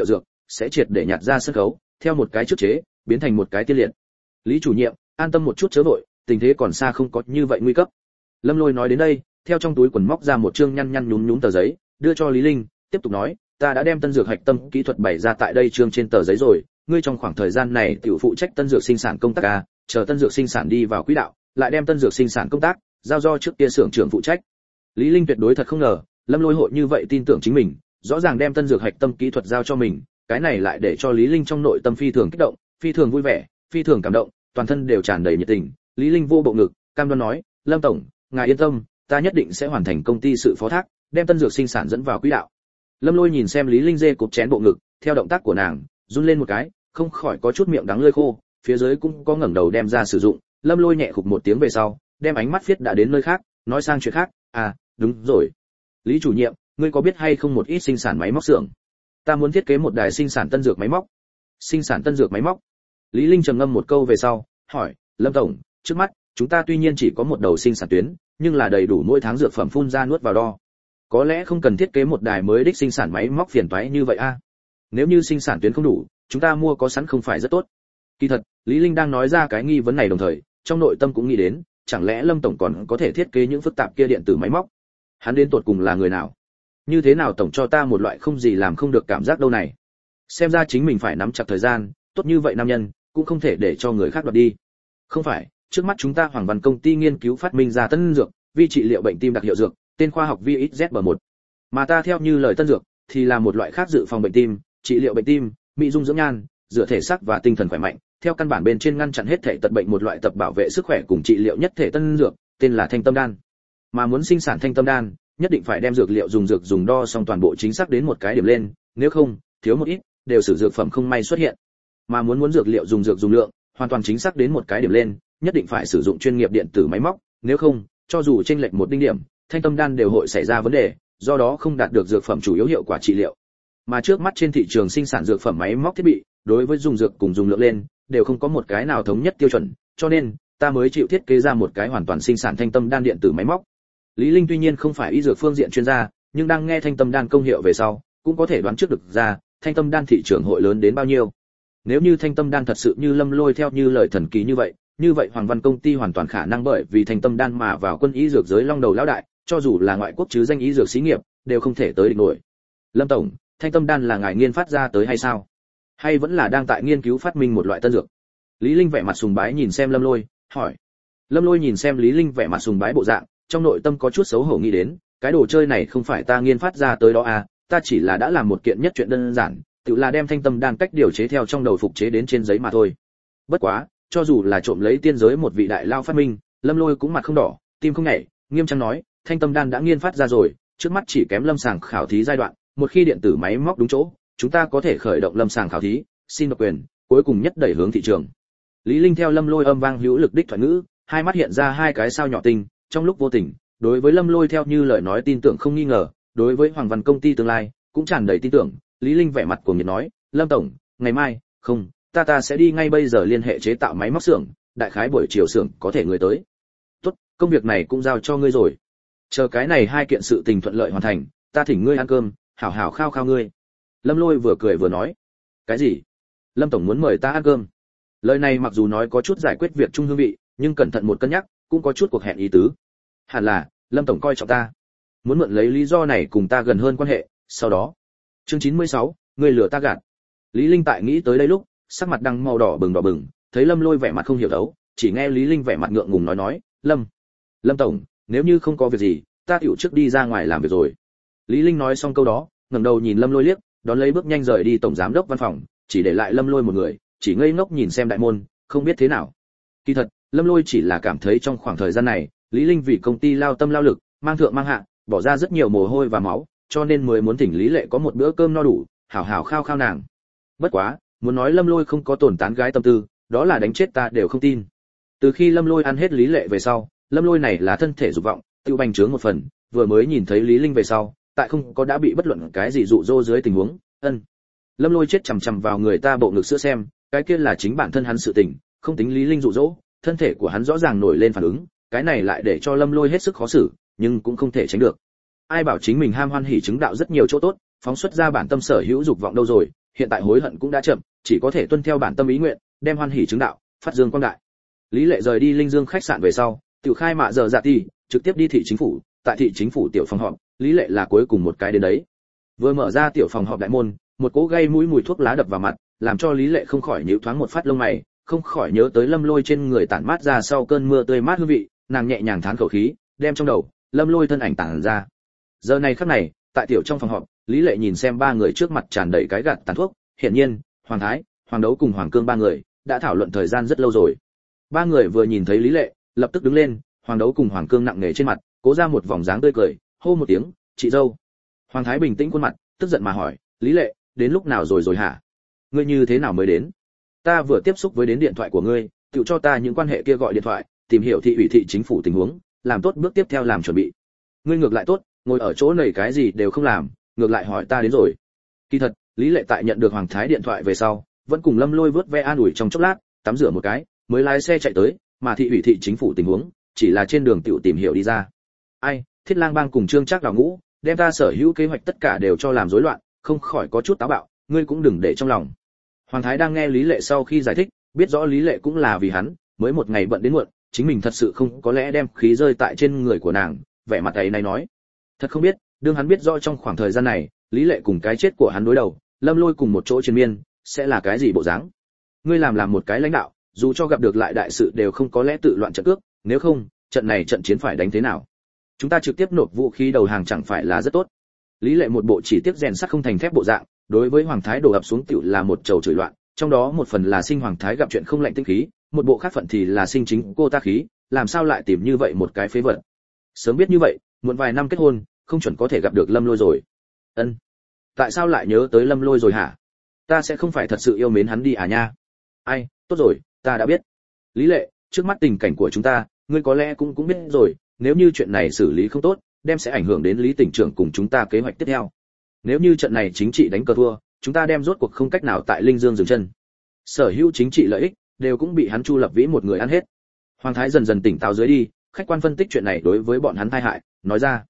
sẽ triệt để nhạt ra sân khấu, theo một cái trước chế biến thành một cái tiên liệt. Lý chủ nhiệm, an tâm một chút chớ vội, tình thế còn xa không có như vậy nguy cấp. Lâm Lôi nói đến đây, theo trong túi quần móc ra một chương nhăn nhăn nhúm nhúm tờ giấy, đưa cho Lý Linh, tiếp tục nói, ta đã đem tân dược hạch tâm kỹ thuật bày ra tại đây chương trên tờ giấy rồi, ngươi trong khoảng thời gian này tiểu phụ trách tân dược sinh sản công tác a, chờ tân dược sinh sản đi vào quỹ đạo, lại đem tân dược sinh sản công tác giao do trước kia xưởng trưởng phụ trách. Lý Linh tuyệt đối thật không ngờ, Lâm Lôi hội như vậy tin tưởng chính mình, rõ ràng đem tân dược hạch tâm kỹ thuật giao cho mình, cái này lại để cho Lý Linh trong nội tâm phi thường kích động, phi thường vui vẻ, phi thường cảm động, toàn thân đều tràn đầy nhiệt tình. Lý Linh vô bộ ngực, cam đoan nói, Lâm tổng, ngài yên tâm, ta nhất định sẽ hoàn thành công ty sự phó thác, đem tân dược sinh sản dẫn vào quỹ đạo. Lâm Lôi nhìn xem Lý Linh dê cục chén bộ ngực, theo động tác của nàng, run lên một cái, không khỏi có chút miệng đắng lưỡi khô, phía dưới cũng có ngẩng đầu đem ra sử dụng. Lâm Lôi nhẹ khục một tiếng về sau, đem ánh mắt viết đã đến nơi khác, nói sang chuyện khác, à, đúng rồi. Lý chủ nhiệm, ngươi có biết hay không một ít sinh sản máy móc xưởng? Ta muốn thiết kế một đài sinh sản tân dược máy móc. Sinh sản tân dược máy móc? Lý Linh trầm ngâm một câu về sau, hỏi, Lâm tổng, trước mắt, chúng ta tuy nhiên chỉ có một đầu sinh sản tuyến, nhưng là đầy đủ mỗi tháng dược phẩm phun ra nuốt vào đo. Có lẽ không cần thiết kế một đài mới đích sinh sản máy móc phiền toái như vậy a. Nếu như sinh sản tuyến không đủ, chúng ta mua có sẵn không phải rất tốt. Kỳ thật, Lý Linh đang nói ra cái nghi vấn này đồng thời, trong nội tâm cũng nghĩ đến, chẳng lẽ Lâm tổng còn có thể thiết kế những phức tạp kia điện tử máy móc? Hắn đến tột cùng là người nào? Như thế nào tổng cho ta một loại không gì làm không được cảm giác đâu này? Xem ra chính mình phải nắm chặt thời gian, tốt như vậy nam nhân, cũng không thể để cho người khác đoạt đi. Không phải, trước mắt chúng ta Hoàng Văn công ty nghiên cứu phát minh ra tân dược, vi trị liệu bệnh tim đặc hiệu dược, tên khoa học VXZB1. Mà ta theo như lời tân dược, thì là một loại khác dự phòng bệnh tim, trị liệu bệnh tim, mỹ dung dưỡng nhan, rửa thể xác và tinh thần khỏe mạnh, theo căn bản bên trên ngăn chặn hết thể tật bệnh một loại tập bảo vệ sức khỏe cùng trị liệu nhất thể tân dược, tên là Thanh Tâm đan. Mà muốn sinh sản Thanh Tâm đan, nhất định phải đem dược liệu dùng đo xong toàn bộ chính xác đến một cái điểm lên, nếu không, thiếu một ít, đều sử dược phẩm không may xuất hiện. Mà muốn dược liệu dùng lượng, hoàn toàn chính xác đến một cái điểm lên, nhất định phải sử dụng chuyên nghiệp điện tử máy móc, nếu không, cho dù chênh lệch một đinh điểm, Thanh Tâm đan đều hội xảy ra vấn đề, do đó không đạt được dược phẩm chủ yếu hiệu quả trị liệu. Mà trước mắt trên thị trường sinh sản dược phẩm máy móc thiết bị, đối với dùng dược cùng dùng lượng lên, đều không có một cái nào thống nhất tiêu chuẩn, cho nên ta mới chịu thiết kế ra một cái hoàn toàn sinh sản Thanh Tâm đan điện tử máy móc. Lý Linh tuy nhiên không phải y dược phương diện chuyên gia, nhưng đang nghe Thanh Tâm đan công hiệu về sau, cũng có thể đoán trước được ra, Thanh Tâm đan thị trường hội lớn đến bao nhiêu. Nếu như Thanh Tâm đan thật sự như Lâm Lôi theo như lời thần kỳ như vậy Hoàng Văn công ty hoàn toàn khả năng bởi vì Thanh Tâm đan mà vào quân y dược giới long đầu lão đại, cho dù là ngoại quốc chứ danh y dược xí nghiệp, đều không thể tới địch nổi. Lâm tổng, Thanh Tâm đan là ngài nghiên phát ra tới hay sao? Hay vẫn là đang tại nghiên cứu phát minh một loại tân dược? Lý Linh vẻ mặt sùng bái nhìn xem Lâm Lôi, hỏi. Lâm Lôi nhìn xem Lý Linh vẻ mặt sùng bái bộ dạng, trong nội tâm có chút xấu hổ nghĩ đến, cái đồ chơi này không phải ta nghiên phát ra tới đó à, ta chỉ là đã làm một kiện nhất chuyện đơn giản, tự là đem Thanh Tâm đan cách điều chế theo trong đầu phục chế đến trên giấy mà thôi. Bất quá, cho dù là trộm lấy tiên giới một vị đại lao phát minh, Lâm Lôi cũng mặt không đỏ, tim không nhảy, nghiêm trang nói, Thanh Tâm đan đã nghiên phát ra rồi, trước mắt chỉ kém lâm sàng khảo thí giai đoạn, một khi điện tử máy móc đúng chỗ, chúng ta có thể khởi động lâm sàng khảo thí, xin độc quyền, cuối cùng nhất đẩy hướng thị trường. Lý Linh theo Lâm Lôi âm vang hữu lực đích thoại ngữ, hai mắt hiện ra hai cái sao nhỏ tinh, trong lúc vô tình, đối với Lâm Lôi theo như lời nói tin tưởng không nghi ngờ, đối với Hoàng Văn công ty tương lai cũng tràn đầy tin tưởng. Lý Linh vẻ mặt cuồng nhiệt nói, Lâm tổng, ngày mai, không, ta sẽ đi ngay bây giờ liên hệ chế tạo máy móc xưởng, đại khái buổi chiều xưởng có thể người tới. Tốt, công việc này cũng giao cho ngươi rồi. Chờ cái này hai kiện sự tình thuận lợi hoàn thành, ta thỉnh ngươi ăn cơm, hảo hảo khao khao ngươi. Lâm Lôi vừa cười vừa nói, cái gì? Lâm tổng muốn mời ta ăn cơm? Lời này mặc dù nói có chút giải quyết việc chung hương vị, nhưng cẩn thận một cân nhắc, cũng có chút cuộc hẹn ý tứ. Hẳn là, Lâm tổng coi trọng ta, muốn mượn lấy lý do này cùng ta gần hơn quan hệ, sau đó. Chương 96, ngươi lừa ta gạt. Lý Linh tại nghĩ tới đây lúc, sắc mặt đang màu đỏ bừng, thấy Lâm Lôi vẻ mặt không hiểu đấu, chỉ nghe Lý Linh vẻ mặt ngượng ngùng nói, Lâm tổng, nếu như không có việc gì, ta tiểu trước đi ra ngoài làm việc rồi. Lý Linh nói xong câu đó, ngẩng đầu nhìn Lâm Lôi liếc, đón lấy bước nhanh rời đi tổng giám đốc văn phòng, chỉ để lại Lâm Lôi một người, chỉ ngây ngốc nhìn xem đại môn, không biết thế nào. Kỳ thật, Lâm Lôi chỉ là cảm thấy trong khoảng thời gian này, Lý Linh vì công ty lao tâm lao lực, mang thượng mang hạ, bỏ ra rất nhiều mồ hôi và máu, cho nên mới muốn thỉnh Lý Lệ có một bữa cơm no đủ, hảo hảo khao khao nàng. Bất quá, muốn nói Lâm Lôi không có tổn tán gái tâm tư, đó là đánh chết ta đều không tin. Từ khi Lâm Lôi ăn hết Lý Lệ về sau, Lâm Lôi này là thân thể dục vọng, tiêu bành trướng một phần, vừa mới nhìn thấy Lý Linh về sau, tại không có đã bị bất luận cái gì dụ dỗ dưới tình huống, Lâm Lôi chết chằm chằm vào người ta bộ ngực sữa xem, cái kia là chính bản thân hắn sự tình, không tính Lý Linh dụ dỗ, thân thể của hắn rõ ràng nổi lên phản ứng, cái này lại để cho Lâm Lôi hết sức khó xử, nhưng cũng không thể tránh được. Ai bảo chính mình ham hoan hỉ chứng đạo rất nhiều chỗ tốt, phóng xuất ra bản tâm sở hữu dục vọng đâu rồi, hiện tại hối hận cũng đã chậm, chỉ có thể tuân theo bản tâm ý nguyện, đem hoan hỷ chứng đạo, phát dương quang đại. Lý Lệ rời đi Linh Dương khách sạn về sau, tiểu khai mạ giờ dạ ti, trực tiếp đi thị chính phủ, tại thị chính phủ tiểu phòng họp, Lý Lệ là cuối cùng một cái đến đấy. Vừa mở ra tiểu phòng họp đại môn, một cỗ gây mũi mùi thuốc lá đập vào mặt, làm cho Lý Lệ không khỏi nhíu thoáng một phát lông mày, không khỏi nhớ tới Lâm Lôi trên người tản mát ra sau cơn mưa tươi mát hương vị, nàng nhẹ nhàng thán khẩu khí, đem trong đầu Lâm Lôi thân ảnh tản ra. Giờ này khắc này, tại tiểu trong phòng họp, Lý Lệ nhìn xem ba người trước mặt tràn đầy cái gạt tàn thuốc, hiển nhiên, Hoàng Thái, Hoàng Đấu cùng Hoàng Cương ba người đã thảo luận thời gian rất lâu rồi. Ba người vừa nhìn thấy Lý Lệ, lập tức đứng lên, Hoàng Đấu cùng Hoàng Cương nặng nề trên mặt, cố ra một vòng dáng tươi cười, hô một tiếng, "Chị dâu." Hoàng Thái bình tĩnh khuôn mặt, tức giận mà hỏi, "Lý Lệ, đến lúc nào rồi hả? Ngươi như thế nào mới đến? Ta vừa tiếp xúc với đến điện thoại của ngươi, tự cho ta những quan hệ kia gọi điện thoại, tìm hiểu thị ủy thị chính phủ tình huống, làm tốt bước tiếp theo làm chuẩn bị. Ngươi ngược lại tốt, ngồi ở chỗ này cái gì đều không làm, ngược lại hỏi ta đến rồi." Kỳ thật, Lý Lệ tại nhận được Hoàng Thái điện thoại về sau, vẫn cùng Lâm Lôi vớt ve an ủi trong chốc lát, tắm rửa một cái, mới lái xe chạy tới, mà thị ủy thị chính phủ tình huống, chỉ là trên đường tiểu tìm hiểu đi ra. Ai, Thiết Lang Bang cùng Trương Trác đào ngũ, đem ta sở hữu kế hoạch tất cả đều cho làm rối loạn, không khỏi có chút táo bạo, ngươi cũng đừng để trong lòng. Hoàng Thái đang nghe Lý Lệ sau khi giải thích, biết rõ Lý Lệ cũng là vì hắn, mới một ngày bận đến muộn, chính mình thật sự không có lẽ đem khí rơi tại trên người của nàng, vẻ mặt ấy này nói. Thật không biết, đương hắn biết rõ trong khoảng thời gian này, Lý Lệ cùng cái chết của hắn đối đầu, Lâm Lôi cùng một chỗ chiến miên, sẽ là cái gì bộ dáng. Ngươi làm một cái lãnh đạo, dù cho gặp được lại đại sự đều không có lẽ tự loạn trận cước, nếu không, trận này trận chiến phải đánh thế nào? Chúng ta trực tiếp nộp vũ khí đầu hàng chẳng phải là rất tốt. Lý Lệ một bộ chỉ tiếc rèn sắt không thành thép bộ dạng, đối với Hoàng Thái đổ ập xuống tiểu là một trầu chửi loạn, trong đó một phần là sinh Hoàng Thái gặp chuyện không lạnh tinh khí, một bộ khác phận thì là sinh chính cô ta khí, làm sao lại tìm như vậy một cái phế vật. Sớm biết như vậy, muộn vài năm kết hôn, không chuẩn có thể gặp được Lâm Lôi rồi. Ân, tại sao lại nhớ tới Lâm Lôi rồi hả? Ta sẽ không phải thật sự yêu mến hắn đi à nha. Ai, tốt rồi, ta đã biết. Lý Lệ, trước mắt tình cảnh của chúng ta, ngươi có lẽ cũng biết rồi, nếu như chuyện này xử lý không tốt, đem sẽ ảnh hưởng đến Lý tỉnh trưởng cùng chúng ta kế hoạch tiếp theo. Nếu như trận này chính trị đánh cờ thua, chúng ta đem rốt cuộc không cách nào tại Linh Dương dừng chân. Sở hữu chính trị lợi ích đều cũng bị hắn Chu Lập Vĩ một người ăn hết. Hoàng Thái dần dần tỉnh táo dưới đi, khách quan phân tích chuyện này đối với bọn hắn tai hại, nói ra.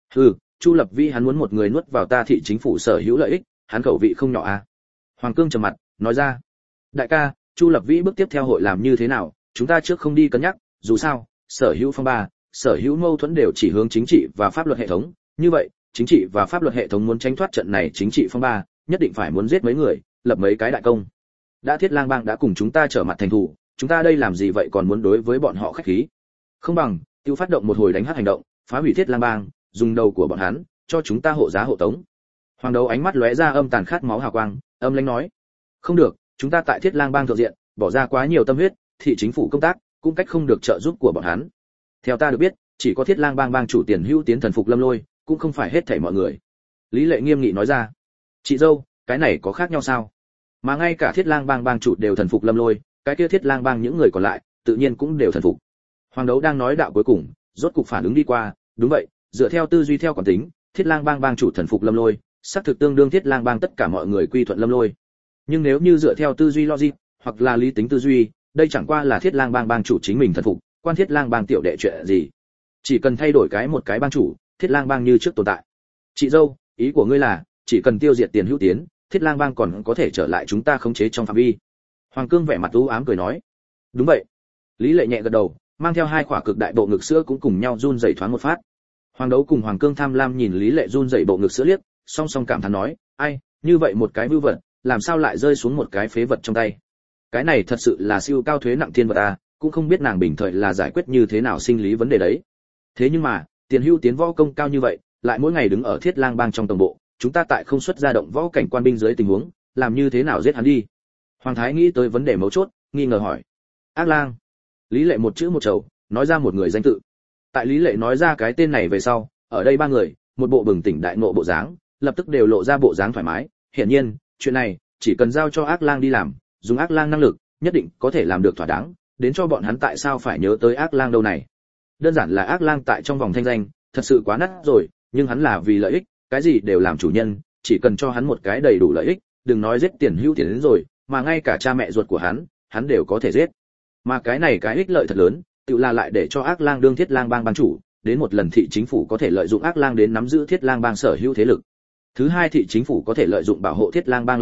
Chu Lập Vĩ hắn muốn một người nuốt vào ta thị chính phủ sở hữu lợi ích, hắn khẩu vị không nhỏ à? Hoàng Cương trầm mặt, nói ra. Đại ca, Chu Lập Vĩ bước tiếp theo hội làm như thế nào, chúng ta trước không đi cân nhắc, dù sao, sở hữu phong ba, sở hữu mâu thuẫn đều chỉ hướng chính trị và pháp luật hệ thống, như vậy, chính trị và pháp luật hệ thống muốn tránh thoát trận này chính trị phong ba, nhất định phải muốn giết mấy người, lập mấy cái đại công. Đã Thiết Lang Bang đã cùng chúng ta trở mặt thành thù, chúng ta đây làm gì vậy còn muốn đối với bọn họ khách khí? Không bằng, tiêu phát động một hồi đánh hát hành động, phá hủy Thiết Lang Bang, dùng đầu của bọn hắn, cho chúng ta hộ giá hộ tống. Hoàng Đấu ánh mắt lóe ra âm tàn khát máu hào quang, âm lãnh nói: "Không được, chúng ta tại Thiết Lang Bang thượng diện, bỏ ra quá nhiều tâm huyết, thị chính phủ công tác, cũng cách không được trợ giúp của bọn hắn. Theo ta được biết, chỉ có Thiết Lang Bang bang chủ Tiền Hữu Tiến thần phục Lâm Lôi, cũng không phải hết thảy mọi người." Lý Lệ nghiêm nghị nói ra. "Chị dâu, cái này có khác nhau sao? Mà ngay cả Thiết Lang Bang bang chủ đều thần phục Lâm Lôi, cái kia Thiết Lang Bang những người còn lại, tự nhiên cũng đều thần phục." Hoàng Đấu đang nói đạo cuối cùng, rốt cục phản ứng đi qua, đúng vậy, dựa theo tư duy theo quán tính, Thiết Lang Bang bang chủ thần phục Lâm Lôi, xác thực tương đương Thiết Lang Bang tất cả mọi người quy thuận Lâm Lôi. Nhưng nếu như dựa theo tư duy logic, hoặc là lý tính tư duy, đây chẳng qua là Thiết Lang Bang bang chủ chính mình thần phục, quan Thiết Lang Bang tiểu đệ chuyện gì? Chỉ cần thay đổi cái một cái bang chủ, Thiết Lang Bang như trước tồn tại. Chị dâu, ý của ngươi là, chỉ cần tiêu diệt Tiền Hữu Tiến, Thiết Lang Bang còn có thể trở lại chúng ta khống chế trong phạm vi. Hoàng Cương vẻ mặt u ám cười nói. Đúng vậy. Lý Lệ nhẹ gật đầu, mang theo hai quả cực đại bộ ngực sữa cũng cùng nhau run rẩy thoáng một phát. Hoàng Đấu cùng Hoàng Cương tham lam nhìn Lý Lệ run rẩy bộ ngực sữa liếc, song song cảm thán nói, ai, như vậy một cái vưu vật, làm sao lại rơi xuống một cái phế vật trong tay? Cái này thật sự là siêu cao thuế nặng thiên vật à, cũng không biết nàng bình thời là giải quyết như thế nào sinh lý vấn đề đấy. Thế nhưng mà, Tiền Hữu Tiến võ công cao như vậy, lại mỗi ngày đứng ở Thiết Lang Bang trong tổng bộ, chúng ta tại không xuất ra động võ cảnh quan binh dưới tình huống, làm như thế nào giết hắn đi? Hoàng Thái nghĩ tới vấn đề mấu chốt, nghi ngờ hỏi. Ác Lang. Lý Lệ một chữ một chầu, nói ra một người danh tự. Tại Lý Lệ nói ra cái tên này về sau, ở đây ba người, một bộ bừng tỉnh đại ngộ bộ dáng, lập tức đều lộ ra bộ dáng thoải mái. Hiển nhiên, chuyện này chỉ cần giao cho Ác Lang đi làm, dùng Ác Lang năng lực, nhất định có thể làm được thỏa đáng. Đến cho bọn hắn tại sao phải nhớ tới Ác Lang đâu này? Đơn giản là Ác Lang tại trong vòng thanh danh, thật sự quá nát rồi, nhưng hắn là vì lợi ích, cái gì đều làm chủ nhân, chỉ cần cho hắn một cái đầy đủ lợi ích, đừng nói giết Tiền Hữu Tiến đến rồi, mà ngay cả cha mẹ ruột của hắn đều có thể giết. Mà cái này cái ích lợi thật lớn, tự là lại để cho Ác Lang đương Thiết Lang Bang bang chủ, đến một lần thị chính phủ có thể lợi dụng Ác Lang đến nắm giữ Thiết Lang Bang sở hữu thế lực. Thứ hai, thị chính phủ có thể lợi dụng bảo hộ Thiết Lang Bang lợi ích,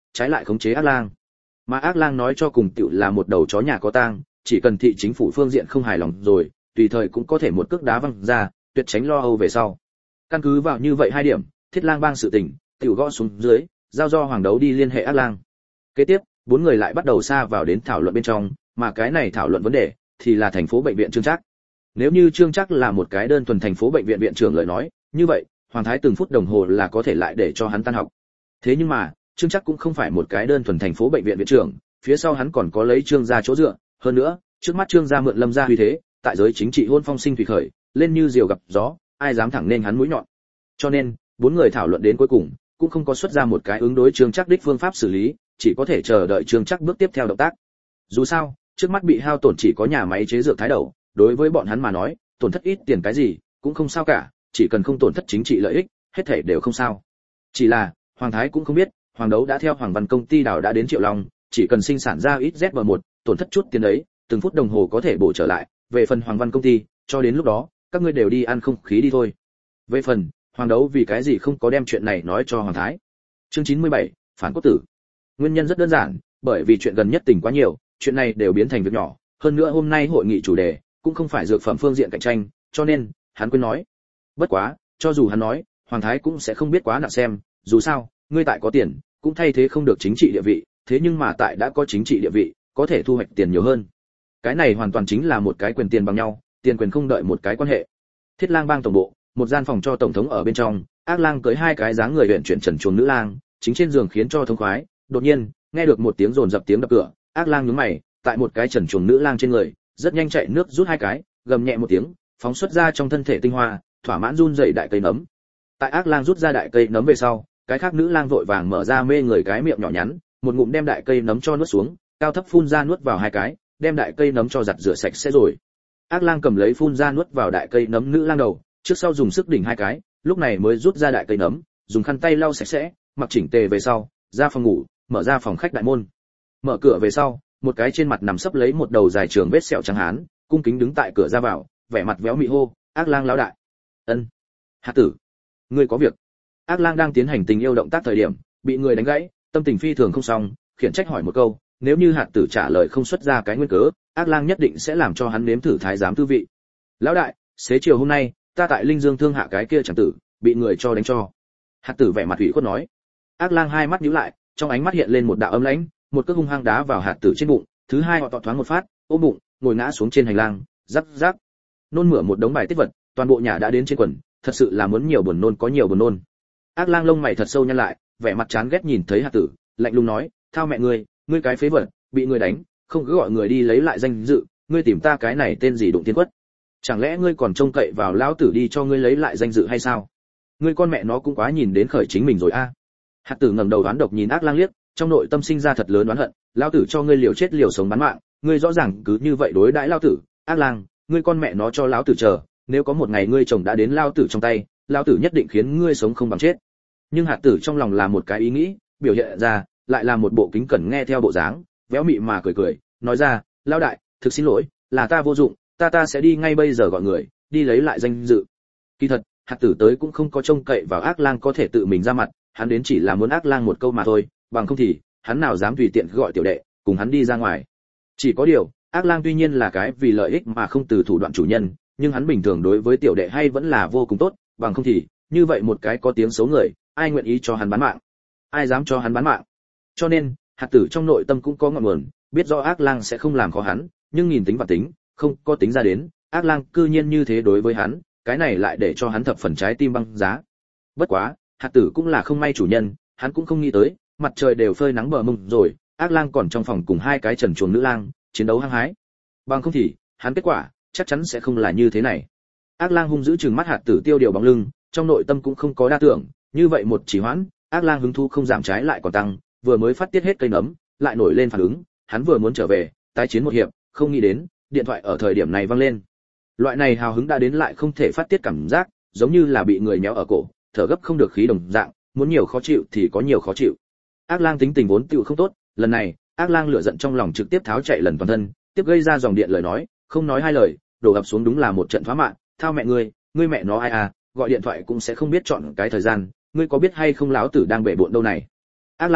trái lại khống chế Ác Lang. Mà Ác Lang nói cho cùng tiểu là một đầu chó nhà có tang, chỉ cần thị chính phủ phương diện không hài lòng rồi, tùy thời cũng có thể một cước đá văng ra, tuyệt tránh lo âu về sau. Căn cứ vào như vậy hai điểm, Thiết Lang bang sự tình, tiểu gõ xuống dưới, giao do Hoàng Đấu đi liên hệ Ác Lang. Kế tiếp, bốn người lại bắt đầu xa vào đến thảo luận bên trong, mà cái này thảo luận vấn đề thì là thành phố bệnh viện Trương Trác. Nếu như Trương Trác là một cái đơn thuần thành phố bệnh viện viện trưởng lời nói, như vậy, Hoàng Thái từng phút đồng hồ là có thể lại để cho hắn tan học. Thế nhưng mà, Trương Trác cũng không phải một cái đơn thuần thành phố bệnh viện viện trưởng, phía sau hắn còn có lấy Trương gia chỗ dựa, hơn nữa, trước mắt Trương gia mượn Lâm gia uy thế, tại giới chính trị hôn phong sinh thủy khởi, lên như diều gặp gió, ai dám thẳng nên hắn mũi nhọn. Cho nên, bốn người thảo luận đến cuối cùng, cũng không có xuất ra một cái ứng đối Trương Trác đích phương pháp xử lý, chỉ có thể chờ đợi Trương Trác bước tiếp theo động tác. Dù sao, trước mắt bị hao tổn chỉ có nhà máy chế dược Thái Đầu, đối với bọn hắn mà nói, tổn thất ít tiền cái gì, cũng không sao cả, chỉ cần không tổn thất chính trị lợi ích, hết thảy đều không sao. Chỉ là, Hoàng Thái cũng không biết, Hoàng Đấu đã theo Hoàng Văn công ty đào đã đến Triệu Long, chỉ cần sinh sản ra ít ZB1, tổn thất chút tiền đấy, từng phút đồng hồ có thể bổ trở lại, về phần Hoàng Văn công ty, cho đến lúc đó, các ngươi đều đi ăn không khí đi thôi. Về phần, Hoàng Đấu vì cái gì không có đem chuyện này nói cho Hoàng Thái. Chương 97, phản cốt tử. Nguyên nhân rất đơn giản, bởi vì chuyện gần nhất tình quá nhiều, chuyện này đều biến thành việc nhỏ, hơn nữa hôm nay hội nghị chủ đề cũng không phải dược phẩm phương diện cạnh tranh, cho nên hắn quên nói. Bất quá, cho dù hắn nói, Hoàng Thái cũng sẽ không biết quá nặng xem, dù sao, ngươi tại có tiền, cũng thay thế không được chính trị địa vị, thế nhưng mà tại đã có chính trị địa vị, có thể thu hoạch tiền nhiều hơn. Cái này hoàn toàn chính là một cái quyền tiền bằng nhau, tiền quyền không đợi một cái quan hệ. Thiết Lang bang tổng bộ, một gian phòng cho tổng thống ở bên trong, Ác Lang cưới hai cái dáng người huyền chuyển trần truồng nữ lang, chính trên giường khiến cho thông khoái, đột nhiên, nghe được một tiếng rồn dập tiếng đập cửa, Ác Lang nhướng mày, tại một cái trần truồng nữ lang trên người, rất nhanh chạy nước rút hai cái, gầm nhẹ một tiếng, phóng xuất ra trong thân thể tinh hoa, thỏa mãn run rẩy đại cây nấm. Tại Ác Lang rút ra đại cây nấm về sau, cái khác nữ lang vội vàng mở ra mê người cái miệng nhỏ nhắn, một ngụm đem đại cây nấm cho nuốt xuống, cao thấp phun ra nuốt vào hai cái, đem đại cây nấm cho giặt rửa sạch sẽ rồi. Ác Lang cầm lấy phun ra nuốt vào đại cây nấm nữ lang đầu, trước sau dùng sức đỉnh hai cái, lúc này mới rút ra đại cây nấm, dùng khăn tay lau sạch sẽ, mặc chỉnh tề về sau, ra phòng ngủ, mở ra phòng khách đại môn. Mở cửa về sau, một cái trên mặt nằm sấp lấy một đầu dài trường vết sẹo trắng hán, cung kính đứng tại cửa ra vào, vẻ mặt véo mị hô, Ác Lang lão đại. Ân. Hạt tử, ngươi có việc. Ác Lang đang tiến hành tình yêu động tác thời điểm, bị người đánh gãy, tâm tình phi thường không xong, khiển trách hỏi một câu, nếu như Hạt tử trả lời không xuất ra cái nguyên cớ, Ác Lang nhất định sẽ làm cho hắn nếm thử thái giám tư vị. Lão đại, xế chiều hôm nay, ta tại Linh Dương thương hạ cái kia chẳng tử, bị người cho đánh cho. Hạt tử vẻ mặt ủy khuất nói. Ác Lang hai mắt nhíu lại, trong ánh mắt hiện lên một đạo âm lãnh, một cước hung hăng đá vào Hạt tử trên bụng, thứ hai họ tọt thoáng một phát, ôm bụng, ngồi ngã xuống trên hành lang, rắc rắc. Nôn mửa một đống bài tiết vật, toàn bộ nhà đã đến trên quần, thật sự là muốn nhiều buồn nôn có nhiều buồn nôn. Ác Lang lông mày thật sâu nhăn lại, vẻ mặt chán ghét nhìn thấy Hạt tử, lạnh lùng nói, thao mẹ ngươi cái phế vật, bị người đánh, không cứ gọi người đi lấy lại danh dự, ngươi tìm ta cái này tên gì đụng tiên quất? Chẳng lẽ ngươi còn trông cậy vào lão tử đi cho ngươi lấy lại danh dự hay sao? Ngươi con mẹ nó cũng quá nhìn đến khởi chính mình rồi a. Hạt tử ngẩng đầu đoán độc nhìn Ác Lang liếc, trong nội tâm sinh ra thật lớn oán hận, lão tử cho ngươi liều chết liều sống bán mạng, ngươi rõ ràng cứ như vậy đối đãi lão tử, Ác Lang, ngươi con mẹ nó cho lão tử chờ, nếu có một ngày ngươi chồng đã đến lão tử trong tay, lão tử nhất định khiến ngươi sống không bằng chết. Nhưng Hạt tử trong lòng là một cái ý nghĩ, biểu hiện ra lại là một bộ kính cẩn nghe theo bộ dáng, véo mị mà cười cười, nói ra, lão đại, thực xin lỗi, là ta vô dụng, ta sẽ đi ngay bây giờ gọi người, đi lấy lại danh dự. Kỳ thật, Hạt tử tới cũng không có trông cậy vào Ác Lang có thể tự mình ra mặt, hắn đến chỉ là muốn Ác Lang một câu mà thôi, bằng không thì, hắn nào dám tùy tiện gọi tiểu đệ, cùng hắn đi ra ngoài. Chỉ có điều, Ác Lang tuy nhiên là cái vì lợi ích mà không từ thủ đoạn chủ nhân, nhưng hắn bình thường đối với tiểu đệ hay vẫn là vô cùng tốt, bằng không thì, như vậy một cái có tiếng xấu người, ai nguyện ý cho hắn bán mạng? Ai dám cho hắn bán mạng? Cho nên, Hạt tử trong nội tâm cũng có ngọn nguồn, biết rõ Ác Lang sẽ không làm khó hắn, nhưng nhìn tính và tính, không có tính ra đến, Ác Lang cư nhiên như thế đối với hắn, cái này lại để cho hắn thập phần trái tim băng giá. Bất quá, Hạt tử cũng là không may chủ nhân, hắn cũng không nghĩ tới, mặt trời đều phơi nắng bờ mông rồi, Ác Lang còn trong phòng cùng hai cái trần truồng nữ lang, chiến đấu hăng hái. Bằng không thì, hắn kết quả chắc chắn sẽ không là như thế này. Ác Lang hung dữ trừng mắt Hạt tử tiêu điều bóng lưng, trong nội tâm cũng không có đa tưởng, như vậy một chỉ hoãn, Ác Lang hứng thú không giảm trái lại còn tăng, vừa mới phát tiết hết cây nấm, lại nổi lên phản ứng, hắn vừa muốn trở về, tái chiến một hiệp, không nghĩ đến, điện thoại ở thời điểm này vang lên. Loại này hào hứng đã đến lại không thể phát tiết cảm giác, giống như là bị người méo ở cổ, thở gấp không được khí đồng dạng, muốn nhiều khó chịu thì có nhiều khó chịu. Ác Lang tính tình vốn tựu không tốt, lần này, Ác Lang lửa giận trong lòng trực tiếp tháo chạy lần toàn thân, tiếp gây ra dòng điện lời nói, không nói hai lời, đổ ập xuống đúng là một trận phá mạng, thao mẹ ngươi mẹ nó ai à, gọi điện thoại cũng sẽ không biết chọn cái thời gian, ngươi có biết hay không lão tử đang bể bộn đâu này. Ác Lang,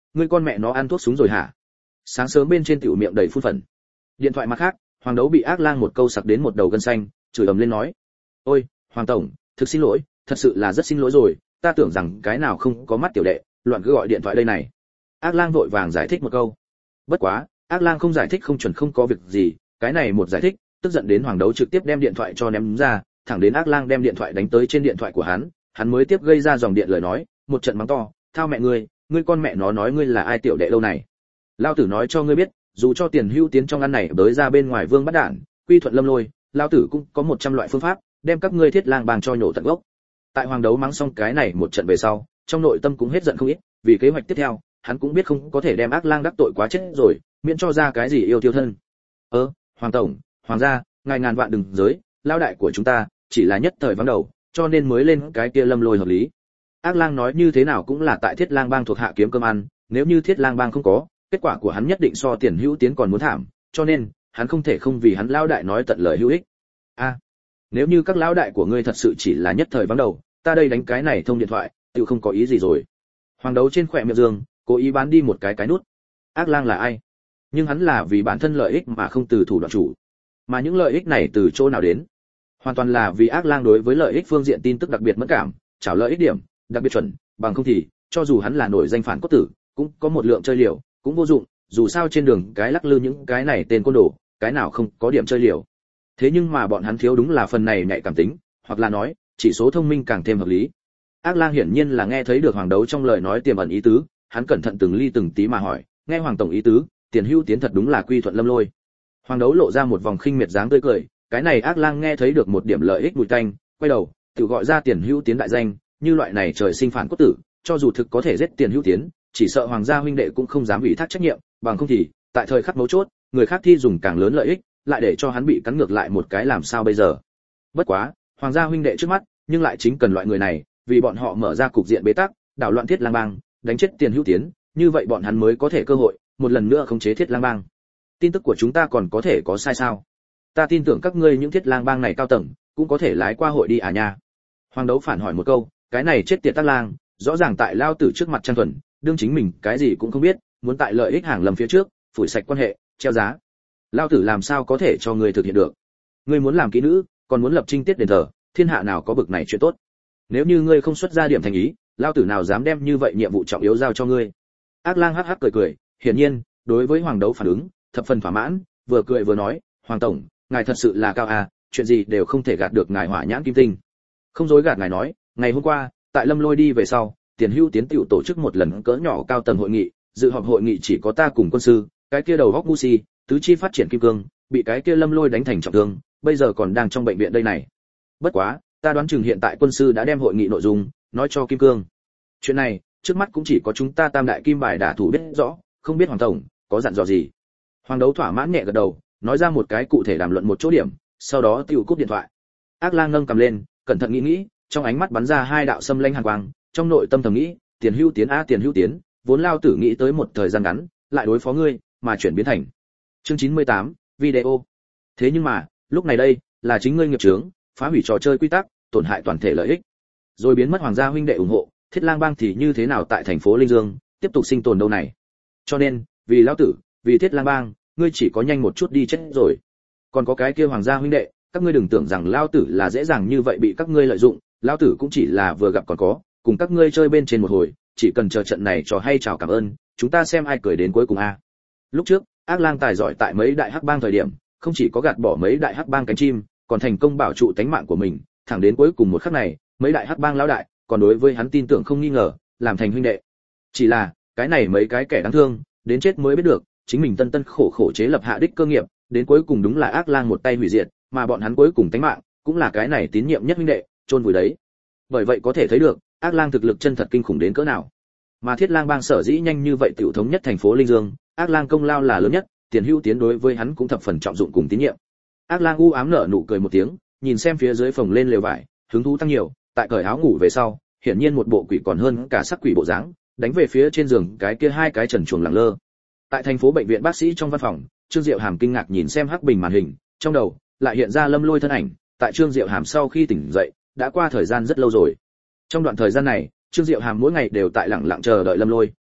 ngươi con mẹ nó ăn thuốc súng rồi hả? Sáng sớm bên trên tiểu miệng đầy phun phẩn. Điện thoại mặt khác, Hoàng Đấu bị Ác Lang một câu sặc đến một đầu gân xanh, chửi ầm lên nói: "Ôi, Hoàng tổng, thực xin lỗi, thật sự là rất xin lỗi rồi, ta tưởng rằng cái nào không có mắt tiểu đệ, loạn cứ gọi điện thoại đây này." Ác Lang vội vàng giải thích một câu. Bất quá, Ác Lang không giải thích không chuẩn không có việc gì, cái này một giải thích, tức giận đến Hoàng Đấu trực tiếp đem điện thoại cho ném ra, thẳng đến Ác Lang đem điện thoại đánh tới trên điện thoại của hắn mới tiếp gây ra dòng điện lời nói, một trận mắng to: "Thao mẹ ngươi con mẹ nó nói ngươi là ai tiểu đệ đâu này? Lão tử nói cho ngươi biết, dù cho Tiền Hữu Tiến trong ăn này bới ra bên ngoài Vương bắt đản, quy thuận Lâm Lôi, lão tử cũng có 100 loại phương pháp, đem các ngươi Thiết Lang bang cho nhổ tận gốc." Tại Hoàng Đấu mắng xong cái này một trận về sau, trong nội tâm cũng hết giận không ít, vì kế hoạch tiếp theo, hắn cũng biết không có thể đem Ác Lang đắc tội quá chết rồi, miễn cho ra cái gì yêu tiêu thân. Hoàng tổng, Hoàng gia, ngài ngàn vạn đừng giới, lão đại của chúng ta chỉ là nhất thời vắng đầu, cho nên mới lên cái kia Lâm Lôi hợp lý. Ác Lang nói như thế nào cũng là tại Thiết Lang bang thuộc hạ kiếm cơm ăn, nếu như Thiết Lang bang không có, kết quả của hắn nhất định so Tiền Hữu Tiến còn muốn thảm, cho nên hắn không thể không vì hắn lão đại nói tận lời hữu ích. Nếu như các lão đại của ngươi thật sự chỉ là nhất thời vắng đầu, ta đây đánh cái này thông điện thoại, tự không có ý gì rồi. Hoàng Đấu trên khỏe miệng dương, cố ý bán đi một cái nút. Ác Lang là ai? Nhưng hắn là vì bản thân lợi ích mà không từ thủ đoạn chủ. Mà những lợi ích này từ chỗ nào đến? Hoàn toàn là vì Ác Lang đối với lợi ích phương diện tin tức đặc biệt mẫn cảm, chảo lợi ích điểm đặc biệt chuẩn, bằng không thì cho dù hắn là nổi danh phản cốt tử, cũng có một lượng chơi liều, cũng vô dụng, dù sao trên đường cái lắc lư những cái này tên côn đồ, cái nào không có điểm chơi liều. Thế nhưng mà bọn hắn thiếu đúng là phần này nhạy cảm tính, hoặc là nói, chỉ số thông minh càng thêm hợp lý. Ác Lang hiển nhiên là nghe thấy được Hoàng Đấu trong lời nói tiềm ẩn ý tứ, hắn cẩn thận từng ly từng tí mà hỏi, nghe Hoàng tổng ý tứ, Tiền Hữu Tiến thật đúng là quy thuận Lâm Lôi. Hoàng Đấu lộ ra một vòng khinh miệt dáng tươi cười, cái này Ác Lang nghe thấy được một điểm lợi ích mùi tanh, quay đầu, tự gọi ra Tiền Hữu Tiến đại danh, như loại này trời sinh phản cốt tử, cho dù thực có thể giết Tiền Hữu Tiến, chỉ sợ Hoàng gia huynh đệ cũng không dám ủy thác trách nhiệm, bằng không thì, tại thời khắc mấu chốt, người khác thi dùng càng lớn lợi ích, lại để cho hắn bị cắn ngược lại một cái làm sao bây giờ. Bất quá, Hoàng gia huynh đệ trước mắt, nhưng lại chính cần loại người này, vì bọn họ mở ra cục diện bế tắc, đảo loạn Thiết Lang bang, đánh chết Tiền Hữu Tiến, như vậy bọn hắn mới có thể cơ hội một lần nữa khống chế Thiết Lang bang. Tin tức của chúng ta còn có thể có sai sao? Ta tin tưởng các ngươi những Thiết Lang bang này cao tầng, cũng có thể lái qua hội đi à nha. Hoàng Đấu phản hỏi một câu, cái này chết tiệt Tác Lang, rõ ràng tại lao tử trước mặt Trang Thuần, đương chính mình cái gì cũng không biết, muốn tại lợi ích hàng lầm phía trước, phủi sạch quan hệ, treo giá. Lao tử làm sao có thể cho ngươi thực hiện được? Ngươi muốn làm kỹ nữ, còn muốn lập trinh tiết đền thờ, thiên hạ nào có bực này chuyện tốt? Nếu như ngươi không xuất ra điểm thành ý, lao tử nào dám đem như vậy nhiệm vụ trọng yếu giao cho ngươi? Ác Lang hắc hắc cười cười, hiển nhiên, đối với Hoàng Đấu phản ứng, thập phần thỏa mãn, vừa cười vừa nói, Hoàng tổng, ngài thật sự là cao à, chuyện gì đều không thể gạt được ngài Hỏa Nhãn Kim Tinh. Không dối gạt ngài nói, ngày hôm qua, tại Lâm Lôi đi về sau, Tiền Hữu Tiến tiểu tổ chức một lần cỡ nhỏ cao tầng hội nghị, dự họp hội nghị chỉ có ta cùng quân sư, cái kia đầu góc ngu si, tứ chi phát triển kim cương, bị cái kia Lâm Lôi đánh thành trọng thương, bây giờ còn đang trong bệnh viện đây này. Bất quá, ta đoán chừng hiện tại quân sư đã đem hội nghị nội dung nói cho Kim Cương. Chuyện này, trước mắt cũng chỉ có chúng ta Tam đại kim bài đả thủ biết rõ, không biết Hoàng tổng có dặn dò gì. Hoàng Đấu thỏa mãn nhẹ gật đầu, nói ra một cái cụ thể đàm luận một chỗ điểm, sau đó tiêu cúp điện thoại. Ác Lang nâng cầm lên, cẩn thận nghĩ, trong ánh mắt bắn ra hai đạo xâm lanh hàn quang, trong nội tâm thầm nghĩ, Tiền Hữu Tiến a Tiền Hữu Tiến, vốn lao tử nghĩ tới một thời gian ngắn, lại đối phó ngươi, mà chuyển biến thành. Chương 98, video. Thế nhưng mà, lúc này đây, là chính ngươi nghiệp chướng, phá hủy trò chơi quy tắc, tổn hại toàn thể lợi ích. Rồi biến mất Hoàng gia huynh đệ ủng hộ, Thiết Lang bang thì như thế nào tại thành phố Linh Dương, tiếp tục sinh tồn đâu này. Cho nên, vì lão tử, vì Thiết Lang bang, ngươi chỉ có nhanh một chút đi chết rồi. Còn có cái kia Hoàng gia huynh đệ, các ngươi đừng tưởng rằng lão tử là dễ dàng như vậy bị các ngươi lợi dụng, lão tử cũng chỉ là vừa gặp còn có, cùng các ngươi chơi bên trên một hồi, chỉ cần chờ trận này trò hay chào cảm ơn, chúng ta xem ai cười đến cuối cùng a. Lúc trước, Ác Lang tài giỏi tại mấy đại hắc bang thời điểm, không chỉ có gạt bỏ mấy đại hắc bang cánh chim, còn thành công bảo trụ tánh mạng của mình, thẳng đến cuối cùng một khắc này, mấy đại hắc bang lão đại, còn đối với hắn tin tưởng không nghi ngờ, làm thành huynh đệ. Chỉ là, cái này mấy cái kẻ đáng thương, đến chết mới biết được, chính mình tân khổ khổ chế lập hạ đích cơ nghiệp, đến cuối cùng đúng là Ác Lang một tay hủy diệt, mà bọn hắn cuối cùng tánh mạng, cũng là cái này tín nhiệm nhất huynh đệ, chôn vùi đấy. Bởi vậy có thể thấy được, Ác Lang thực lực chân thật kinh khủng đến cỡ nào. Mà Thiết Lang bang sở dĩ nhanh như vậy tiểu thống nhất thành phố Linh Dương, Ác Lang công lao là lớn nhất, Tiền Hữu Tiến đối với hắn cũng thập phần trọng dụng cùng tín nhiệm. Ác Lang u ám nở nụ cười một tiếng, nhìn xem phía dưới phòng lên lều vải, hứng thú tăng nhiều, tại cởi áo ngủ về sau, hiển nhiên một bộ quỷ còn hơn cả sắc quỷ bộ dáng, đánh về phía trên giường cái kia hai cái trần truồng lẳng lơ. Tại thành phố bệnh viện bác sĩ trong văn phòng, Trương Diệu Hàm kinh ngạc nhìn xem hắc bình màn hình, trong đầu lại hiện ra Lâm Lôi thân ảnh, tại Trương Diệu Hàm sau khi tỉnh dậy, đã qua thời gian rất lâu rồi. Trong đoạn thời gian này, Trương Diệu Hàm mỗi ngày đều tại lặng lặng chờ đợi Lâm Lôi,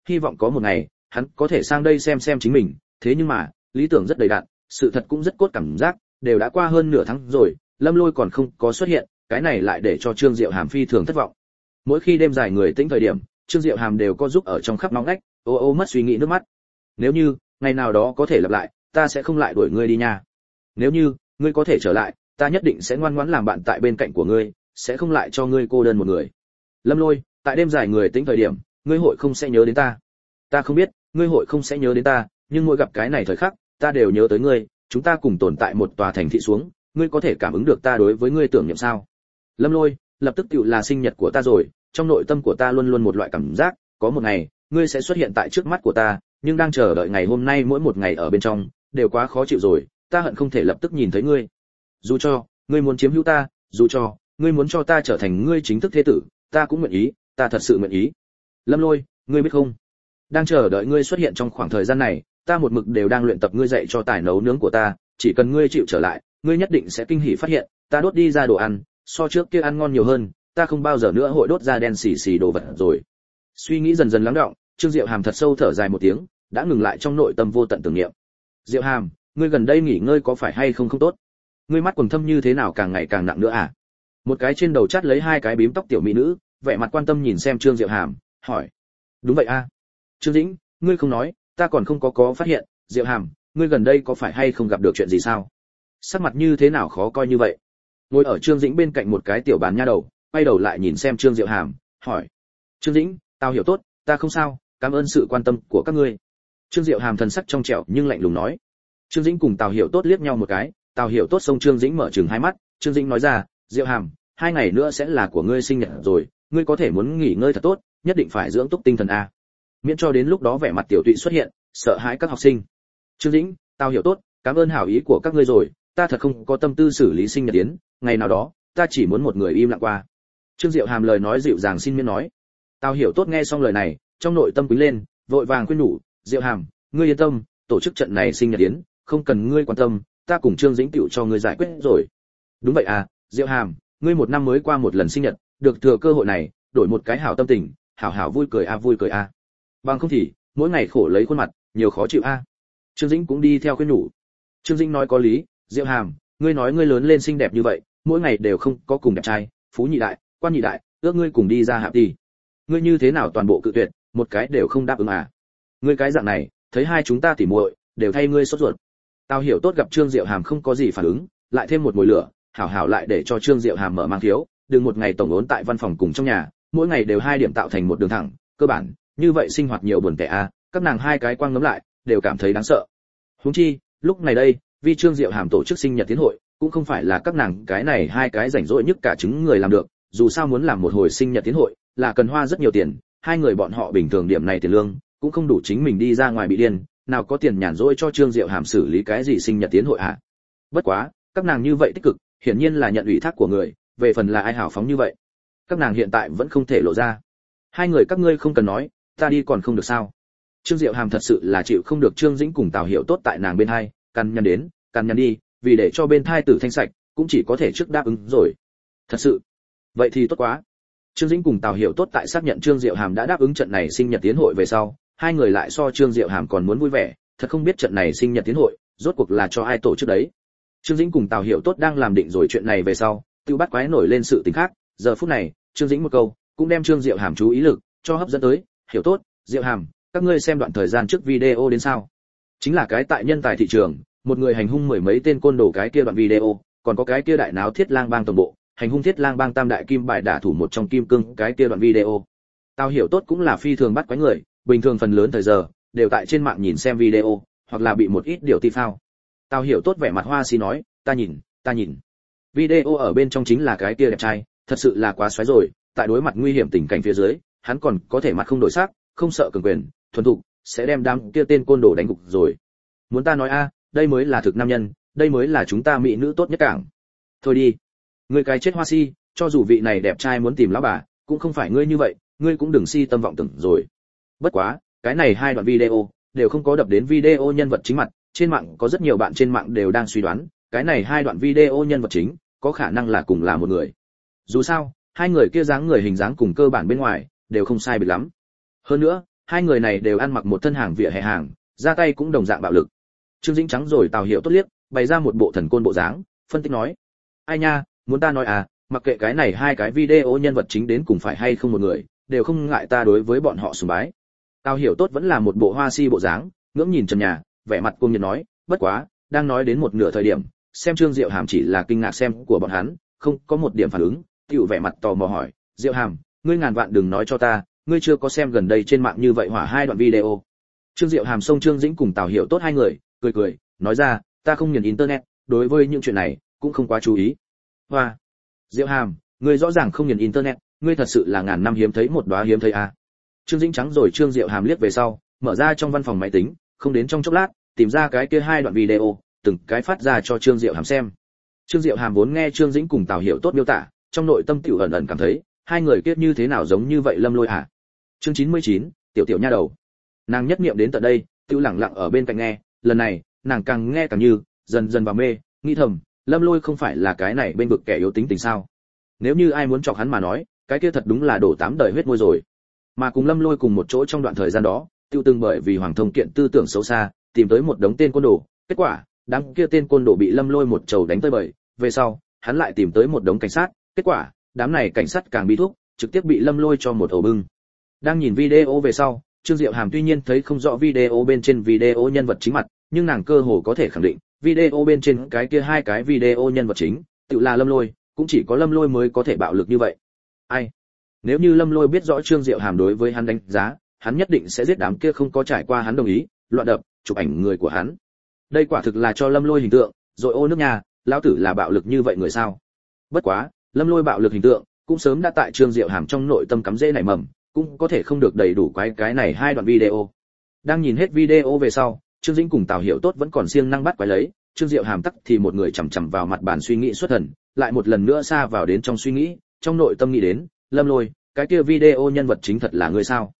hy vọng có một ngày hắn có thể sang đây xem chính mình, thế nhưng mà lý tưởng rất đầy đặn, sự thật cũng rất cốt cảm giác, đều đã qua hơn nửa tháng rồi, Lâm Lôi còn không có xuất hiện, cái này lại để cho Trương Diệu Hàm phi thường thất vọng. Mỗi khi đêm dài người tĩnh thời điểm, Trương Diệu Hàm đều có giúp ở trong khắp nóng nách, ô ô mất suy nghĩ nước mắt. Nếu như ngày nào đó có thể lặp lại, ta sẽ không lại đuổi ngươi đi nha. Nếu như ngươi có thể trở lại, ta nhất định sẽ ngoan ngoãn làm bạn tại bên cạnh của ngươi, sẽ không lại cho ngươi cô đơn một người. Lâm Lôi, tại đêm dài người tĩnh thời điểm, ngươi hội không sẽ nhớ đến ta. Ta không biết, ngươi hội không sẽ nhớ đến ta, nhưng mỗi gặp cái này thời khắc, ta đều nhớ tới ngươi, chúng ta cùng tồn tại một tòa thành thị xuống, ngươi có thể cảm ứng được ta đối với ngươi tưởng niệm sao? Lâm Lôi, lập tức tựu là sinh nhật của ta rồi, trong nội tâm của ta luôn luôn một loại cảm giác, có một ngày, ngươi sẽ xuất hiện tại trước mắt của ta, nhưng đang chờ đợi ngày hôm nay mỗi một ngày ở bên trong, đều quá khó chịu rồi, ta hận không thể lập tức nhìn thấy ngươi. Dù cho ngươi muốn chiếm hữu ta, dù cho ngươi muốn cho ta trở thành ngươi chính thức thế tử, ta cũng nguyện ý, ta thật sự nguyện ý. Lâm Lôi, ngươi biết không? Đang chờ đợi ngươi xuất hiện trong khoảng thời gian này, ta một mực đều đang luyện tập ngươi dạy cho tài nấu nướng của ta, chỉ cần ngươi chịu trở lại, ngươi nhất định sẽ kinh hỉ phát hiện, ta đốt đi ra đồ ăn, so trước kia ăn ngon nhiều hơn, ta không bao giờ nữa hội đốt ra đen xì xì đồ vật rồi. Suy nghĩ dần dần lắng đọng, Trương Diệu Hàm thật sâu thở dài một tiếng, đã ngừng lại trong nội tâm vô tận tưởng niệm. Diệu Hàm, ngươi gần đây nghỉ ngơi có phải hay không tốt? Ngươi mắt quầng thâm như thế nào càng ngày càng nặng nữa à? Một cái trên đầu chát lấy hai cái bím tóc tiểu mỹ nữ, vẻ mặt quan tâm nhìn xem Trương Diệu Hàm, hỏi. Đúng vậy a. Trương Dĩnh, ngươi không nói, ta còn không có phát hiện, Diệu Hàm, ngươi gần đây có phải hay không gặp được chuyện gì sao? Sắc mặt như thế nào khó coi như vậy? Ngồi ở Trương Dĩnh bên cạnh một cái tiểu bàn nha đầu, quay đầu lại nhìn xem Trương Diệu Hàm, hỏi. Trương Dĩnh, tao hiểu tốt, ta không sao, cảm ơn sự quan tâm của các ngươi. Trương Diệu Hàm thần sắc trong trẻo nhưng lạnh lùng nói. Trương Dĩnh cùng Tào Hiểu Tốt liếc nhau một cái, Tào Hiểu Tốt xông Trương Dĩnh mở trừng hai mắt, Trương Dĩnh nói ra, Diệu Hàm, 2 ngày nữa sẽ là của ngươi sinh nhật rồi, ngươi có thể muốn nghỉ ngơi thật tốt, nhất định phải dưỡng túc tinh thần a. Miễn cho đến lúc đó vẻ mặt tiểu tụy xuất hiện, sợ hãi các học sinh. Trương Dĩnh, Tào Hiểu Tốt, cảm ơn hảo ý của các ngươi rồi, ta thật không có tâm tư xử lý sinh nhật yến, ngày nào đó, ta chỉ muốn một người im lặng qua. Trương Diệu Hàm lời nói dịu dàng xin miễn nói. Tào Hiểu Tốt nghe xong lời này, trong nội tâm quýnh lên, vội vàng khuyên nhủ, Diệu Hàm, ngươi yên tâm, tổ chức trận này sinh nhật yến, không cần ngươi quan tâm, ta cùng Trương Dĩnh tiểu cho ngươi giải quyết rồi. Đúng vậy à, Diệu Hàm, ngươi một năm mới qua một lần sinh nhật, được thừa cơ hội này, đổi một cái hảo tâm tình, hảo hảo vui cười a. Bằng không thì, mỗi ngày khổ lấy khuôn mặt, nhiều khó chịu a. Trương Dĩnh cũng đi theo khuyên nhủ. Trương Dĩnh nói có lý, Diệu Hàm, ngươi nói ngươi lớn lên xinh đẹp như vậy, mỗi ngày đều không có cùng đẹp trai, phú nhị đại, quan nhị đại, ước ngươi cùng đi ra hạp đi. Ngươi như thế nào toàn bộ cự tuyệt, một cái đều không đáp ứng à? Ngươi cái dạng này, thấy hai chúng ta tỉ muội, đều thay ngươi sốt ruột. Tao Hiểu Tốt gặp Trương Diệu Hàm không có gì phản ứng, lại thêm một mồi lửa, hảo hảo lại để cho Trương Diệu Hàm mở mang thiếu, đừng một ngày tổng ốn tại văn phòng cùng trong nhà, mỗi ngày đều 2 điểm tạo thành một đường thẳng, cơ bản, như vậy sinh hoạt nhiều buồn tẻ a, các nàng hai cái quang ngấm lại, đều cảm thấy đáng sợ. Huống chi, lúc này đây, vì Trương Diệu Hàm tổ chức sinh nhật tiến hội, cũng không phải là các nàng cái này hai cái rảnh rỗi nhất cả chứng người làm được, dù sao muốn làm một hồi sinh nhật tiến hội, là cần hoa rất nhiều tiền, hai người bọn họ bình thường điểm này tiền lương, cũng không đủ chính mình đi ra ngoài bị điên, nào có tiền nhàn rỗi cho Trương Diệu Hàm xử lý cái gì sinh nhật tiến hội hả? Bất quá, các nàng như vậy tích cực, hiển nhiên là nhận ủy thác của người, về phần là ai hào phóng như vậy, các nàng hiện tại vẫn không thể lộ ra. Hai người các ngươi không cần nói, ta đi còn không được sao? Trương Diệu Hàm thật sự là chịu không được Trương Dĩnh cùng Tào Hiểu Tốt tại nàng bên hai, căn nhằn đến, căn nhằn đi, vì để cho bên thai tử thanh sạch, cũng chỉ có thể trước đáp ứng rồi. Thật sự, vậy thì tốt quá. Trương Dĩnh cùng Tào Hiểu Tốt tại xác nhận Trương Diệu Hàm đã đáp ứng trận này sinh nhật tiến hội về sau, hai người lại so Trương Diệu Hàm còn muốn vui vẻ, thật không biết trận này sinh nhật tiến hội, rốt cuộc là cho ai tổ chức đấy. Trương Dĩnh cùng Tào Hiểu Tốt đang làm định rồi chuyện này về sau, tiêu bắt quái nổi lên sự tình khác, giờ phút này, Trương Dĩnh một câu, cũng đem Trương Diệu Hàm chú ý lực cho hấp dẫn tới, Hiểu Tốt, Diệu Hàm, các ngươi xem đoạn thời gian trước video đến sao? Chính là cái tại nhân tài thị trường, một người hành hung 10 mấy tên côn đồ cái kia đoạn video, còn có cái kia đại náo Thiết Lang Bang tổng bộ, hành hung Thiết Lang Bang tam đại kim bài đả thủ một trong kim cương cái kia đoạn video. Tao Hiểu Tốt cũng là phi thường bắt quái người, bình thường phần lớn thời giờ đều tại trên mạng nhìn xem video, hoặc là bị một ít điều ti phao. Tao Hiểu Tốt vẻ mặt hoa xí nói, ta nhìn. Video ở bên trong chính là cái kia đẹp trai, thật sự là quá xoáy rồi, tại đối mặt nguy hiểm tình cảnh phía dưới, hắn còn có thể mặt không đổi sắc, không sợ cường quyền, thuần thục, sẽ đem đám kia tên côn đồ đánh gục rồi. Muốn ta nói a, đây mới là thực nam nhân, đây mới là chúng ta mỹ nữ tốt nhất cảng. Thôi đi, ngươi cái chết hoa si, cho dù vị này đẹp trai muốn tìm lão bà, cũng không phải ngươi như vậy, ngươi cũng đừng si tâm vọng tưởng rồi. Bất quá, cái này hai đoạn video đều không có đập đến video nhân vật chính mặt, trên mạng có rất nhiều bạn trên mạng đều đang suy đoán, cái này hai đoạn video nhân vật chính có khả năng là cùng là một người. Dù sao, hai người kia dáng người hình dáng cùng cơ bản bên ngoài đều không sai biệt lắm. Hơn nữa, hai người này đều ăn mặc một thân hàng vỉa hè hàng, ra tay cũng đồng dạng bạo lực. Trương Dĩnh trắng rồi Tào Hiểu tốt liếc, bày ra một bộ thần côn bộ dáng, phân tích nói: "Ai nha, muốn ta nói à, mặc kệ cái này hai cái video nhân vật chính đến cùng phải hay không một người, đều không ngại ta đối với bọn họ sùng bái." Tào Hiểu tốt vẫn là một bộ hoa si bộ dáng, ngưỡng nhìn trần nhà, vẻ mặt cung nhiệt nói: "Bất quá, đang nói đến một nửa thời điểm, xem Trương Diệu Hàm chỉ là kinh ngạc xem của bọn hắn, không có một điểm phản ứng, tiểu vẻ mặt tò mò hỏi: "Diệu Hàm, ngươi ngàn vạn đừng nói cho ta, ngươi chưa có xem gần đây trên mạng như vậy hỏa hai đoạn video?" Trương Diệu Hàm xông Trương Dĩnh cùng Tào Hiểu tốt hai người, cười cười, nói ra: "Ta không nghiền internet, đối với những chuyện này cũng không quá chú ý." Hoa, Diệu Hàm, ngươi rõ ràng không nghiền internet, ngươi thật sự là ngàn năm hiếm thấy một đóa hiếm thấy à? Trương Dĩnh trắng rồi Trương Diệu Hàm liếc về sau, mở ra trong văn phòng máy tính, không đến trong chốc lát, tìm ra cái kia hai đoạn video, từng cái phát ra cho Trương Diệu Hàm xem. Trương Diệu Hàm vốn nghe Trương Dĩnh cùng Tào Hiểu tốt miêu tả, trong nội tâm tiểu ẩn ẩn cảm thấy, hai người kia như thế nào giống như vậy Lâm Lôi à? Chương 99, tiểu tiểu nha đầu. Nàng nhất niệm đến tận đây, tiểu lặng lặng ở bên cạnh nghe, lần này, nàng càng nghe càng như dần dần vào mê, nghĩ thầm, Lâm Lôi không phải là cái này bên vực kẻ yếu tính tình sao? Nếu như ai muốn chọc hắn mà nói, cái kia thật đúng là đổ 8 đời huyết môi rồi. Mà cùng Lâm Lôi cùng một chỗ trong đoạn thời gian đó, tiêu từng bởi vì Hoàng Thông Kiện tư tưởng xấu xa, tìm tới một đống tên côn đồ, kết quả, đám kia tên côn đồ bị Lâm Lôi một trầu đánh tới bời, về sau, hắn lại tìm tới một đống cảnh sát, kết quả, đám này cảnh sát càng bị thúc, trực tiếp bị Lâm Lôi cho một ổ bưng. Đang nhìn video về sau, Trương Diệu Hàm tuy nhiên thấy không rõ video bên trên video nhân vật chính mặt, nhưng nàng cơ hồ có thể khẳng định, video bên trên cái kia hai cái video nhân vật chính, tự là Lâm Lôi, cũng chỉ có Lâm Lôi mới có thể bạo lực như vậy. Ai? Nếu như Lâm Lôi biết rõ Trương Diệu Hàm đối với hắn đánh giá, hắn nhất định sẽ giết đám kia không có trải qua hắn đồng ý, loạn đập, chụp ảnh người của hắn. Đây quả thực là cho Lâm Lôi hình tượng, rồi ô nước nhà, lão tử là bạo lực như vậy người sao? Bất quá, Lâm Lôi bạo lực hình tượng, cũng sớm đã tại Trương Diệu Hàm trong nội tâm cắm rễ nảy mầm, cũng có thể không được đầy đủ cái này hai đoạn video. Đang nhìn hết video về sau, Trương Dĩnh cùng Tào Hiểu tốt vẫn còn siêng năng bắt quái lấy, Trương Diệu Hàm tắc thì một người chằm chằm vào mặt bàn suy nghĩ xuất thần, lại một lần nữa xa vào đến trong suy nghĩ, trong nội tâm nghĩ đến, Lâm Lôi, cái kia video nhân vật chính thật là ngươi sao?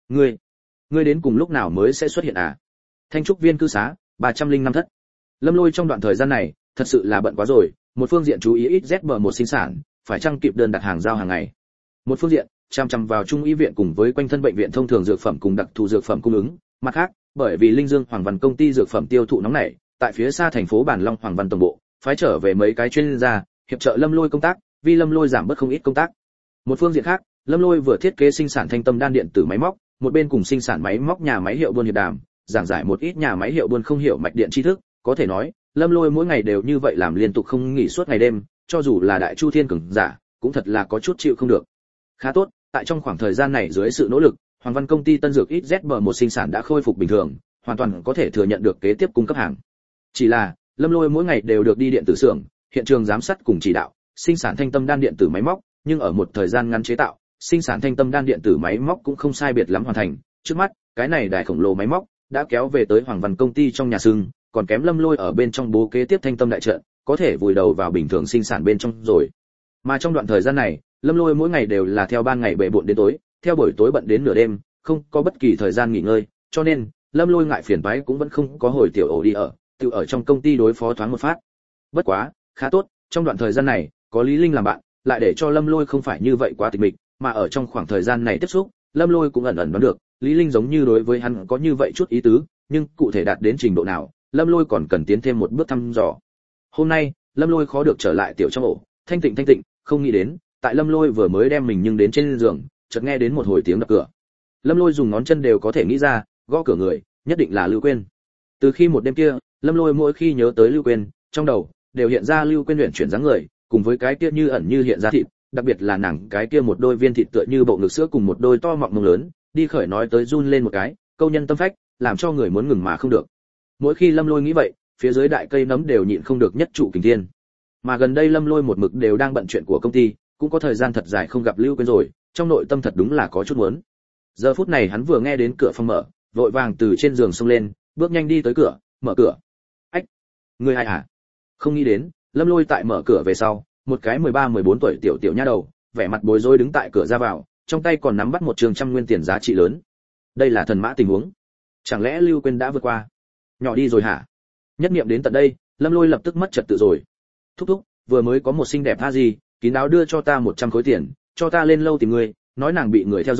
Ngươi đến cùng lúc nào mới sẽ xuất hiện à? Thanh trúc viên cư xá, 305 thất. Lâm Lôi trong đoạn thời gian này, thật sự là bận quá rồi, một phương diện chú ý ít ZB một sinh sản, phải chăng kịp đơn đặt hàng giao hàng ngày. Một phương diện, chăm chăm vào trung y viện cùng với quanh thân bệnh viện thông thường dược phẩm cùng đặc thù dược phẩm cung ứng, mặt khác, bởi vì Linh Dương Hoàng Văn công ty dược phẩm tiêu thụ nóng nảy, tại phía xa thành phố Bản Long Hoàng Văn tổng bộ, phái trở về mấy cái chuyên gia, hiệp trợ Lâm Lôi công tác, vì Lâm Lôi giảm bớt không ít công tác. Một phương diện khác, Lâm Lôi vừa thiết kế sinh sản thanh tâm đan điện tử máy móc, một bên cùng sinh sản máy móc nhà máy hiệu buôn hiệp đàm, giảng giải một ít nhà máy hiệu buôn không hiểu mạch điện tri thức, có thể nói, Lâm Lôi mỗi ngày đều như vậy làm liên tục không nghỉ suốt ngày đêm, cho dù là đại chu thiên cường giả, cũng thật là có chút chịu không được. Khá tốt, tại trong khoảng thời gian này dưới sự nỗ lực, Hoàng Văn công ty tân dược XZB một sinh sản đã khôi phục bình thường, hoàn toàn có thể thừa nhận được kế tiếp cung cấp hàng. Chỉ là, Lâm Lôi mỗi ngày đều được đi điện tử xưởng, hiện trường giám sát cùng chỉ đạo, sinh sản thanh tâm đan điện tử máy móc, nhưng ở một thời gian ngắn chế tạo, sinh sản thanh tâm đan điện tử máy móc cũng không sai biệt lắm hoàn thành. Trước mắt, cái này đài khổng lồ máy móc đã kéo về tới Hoàng Văn công ty trong nhà xương, còn kém Lâm Lôi ở bên trong bố kế tiếp thanh tâm đại trận, có thể vùi đầu vào bình thường sinh sản bên trong rồi. Mà trong đoạn thời gian này, Lâm Lôi mỗi ngày đều là theo ban ngày bệ bội đến tối, theo buổi tối bận đến nửa đêm, không có bất kỳ thời gian nghỉ ngơi, cho nên Lâm Lôi ngại phiền toái cũng vẫn không có hồi tiểu ổ đi ở, tự ở trong công ty đối phó thoáng một phát. Bất quá, khá tốt, trong đoạn thời gian này, có Lý Linh làm bạn, lại để cho Lâm Lôi không phải như vậy quá tịch mịch, mà ở trong khoảng thời gian này tiếp xúc, Lâm Lôi cũng ẩn ẩn đoán được, Lý Linh giống như đối với hắn có như vậy chút ý tứ, nhưng cụ thể đạt đến trình độ nào, Lâm Lôi còn cần tiến thêm một bước thăm dò. Hôm nay, Lâm Lôi khó được trở lại tiểu trong ổ, thanh tịnh, không nghĩ đến, tại Lâm Lôi vừa mới đem mình nhưng đến trên giường, chợt nghe đến một hồi tiếng đập cửa. Lâm Lôi dùng ngón chân đều có thể nghĩ ra, gõ cửa người, nhất định là Lưu Quyên. Từ khi một đêm kia, Lâm Lôi mỗi khi nhớ tới Lưu Quyên, trong đầu đều hiện ra Lưu Quyên luyện chuyển dáng người, cùng với cái kia như ẩn như hiện ra thịt, đặc biệt là nàng cái kia một đôi viên thịt tựa như bộ ngực sữa cùng một đôi to mọng mông lớn, đi khởi nói tới run lên một cái, câu nhân tâm phách, làm cho người muốn ngừng mà không được. Mỗi khi Lâm Lôi nghĩ vậy, phía dưới đại cây nấm đều nhịn không được nhất trụ kình thiên. Mà gần đây Lâm Lôi một mực đều đang bận chuyện của công ty, cũng có thời gian thật dài không gặp Lưu Quyên rồi, trong nội tâm thật đúng là có chút muốn. Giờ phút này hắn vừa nghe đến cửa phòng mở, vội vàng từ trên giường xông lên, bước nhanh đi tới cửa, mở cửa. Ách, người ai hả? Không nghĩ đến, Lâm Lôi tại mở cửa về sau, một cái 13-14 tuổi tiểu nha đầu, vẻ mặt bối rối đứng tại cửa ra vào, trong tay còn nắm bắt một trường trăm nguyên tiền giá trị lớn. Đây là thần mã tình huống. Chẳng lẽ Lưu Quyên đã vượt qua? Nhỏ đi rồi hả? Nhất niệm đến tận đây, Lâm Lôi lập tức mất trật tự rồi. Thúc, vừa mới có một xinh đẹp tha gì, kín đáo đưa cho ta 100 khối tiền, cho ta lên lâu tìm người, nói nàng bị người theo dõi,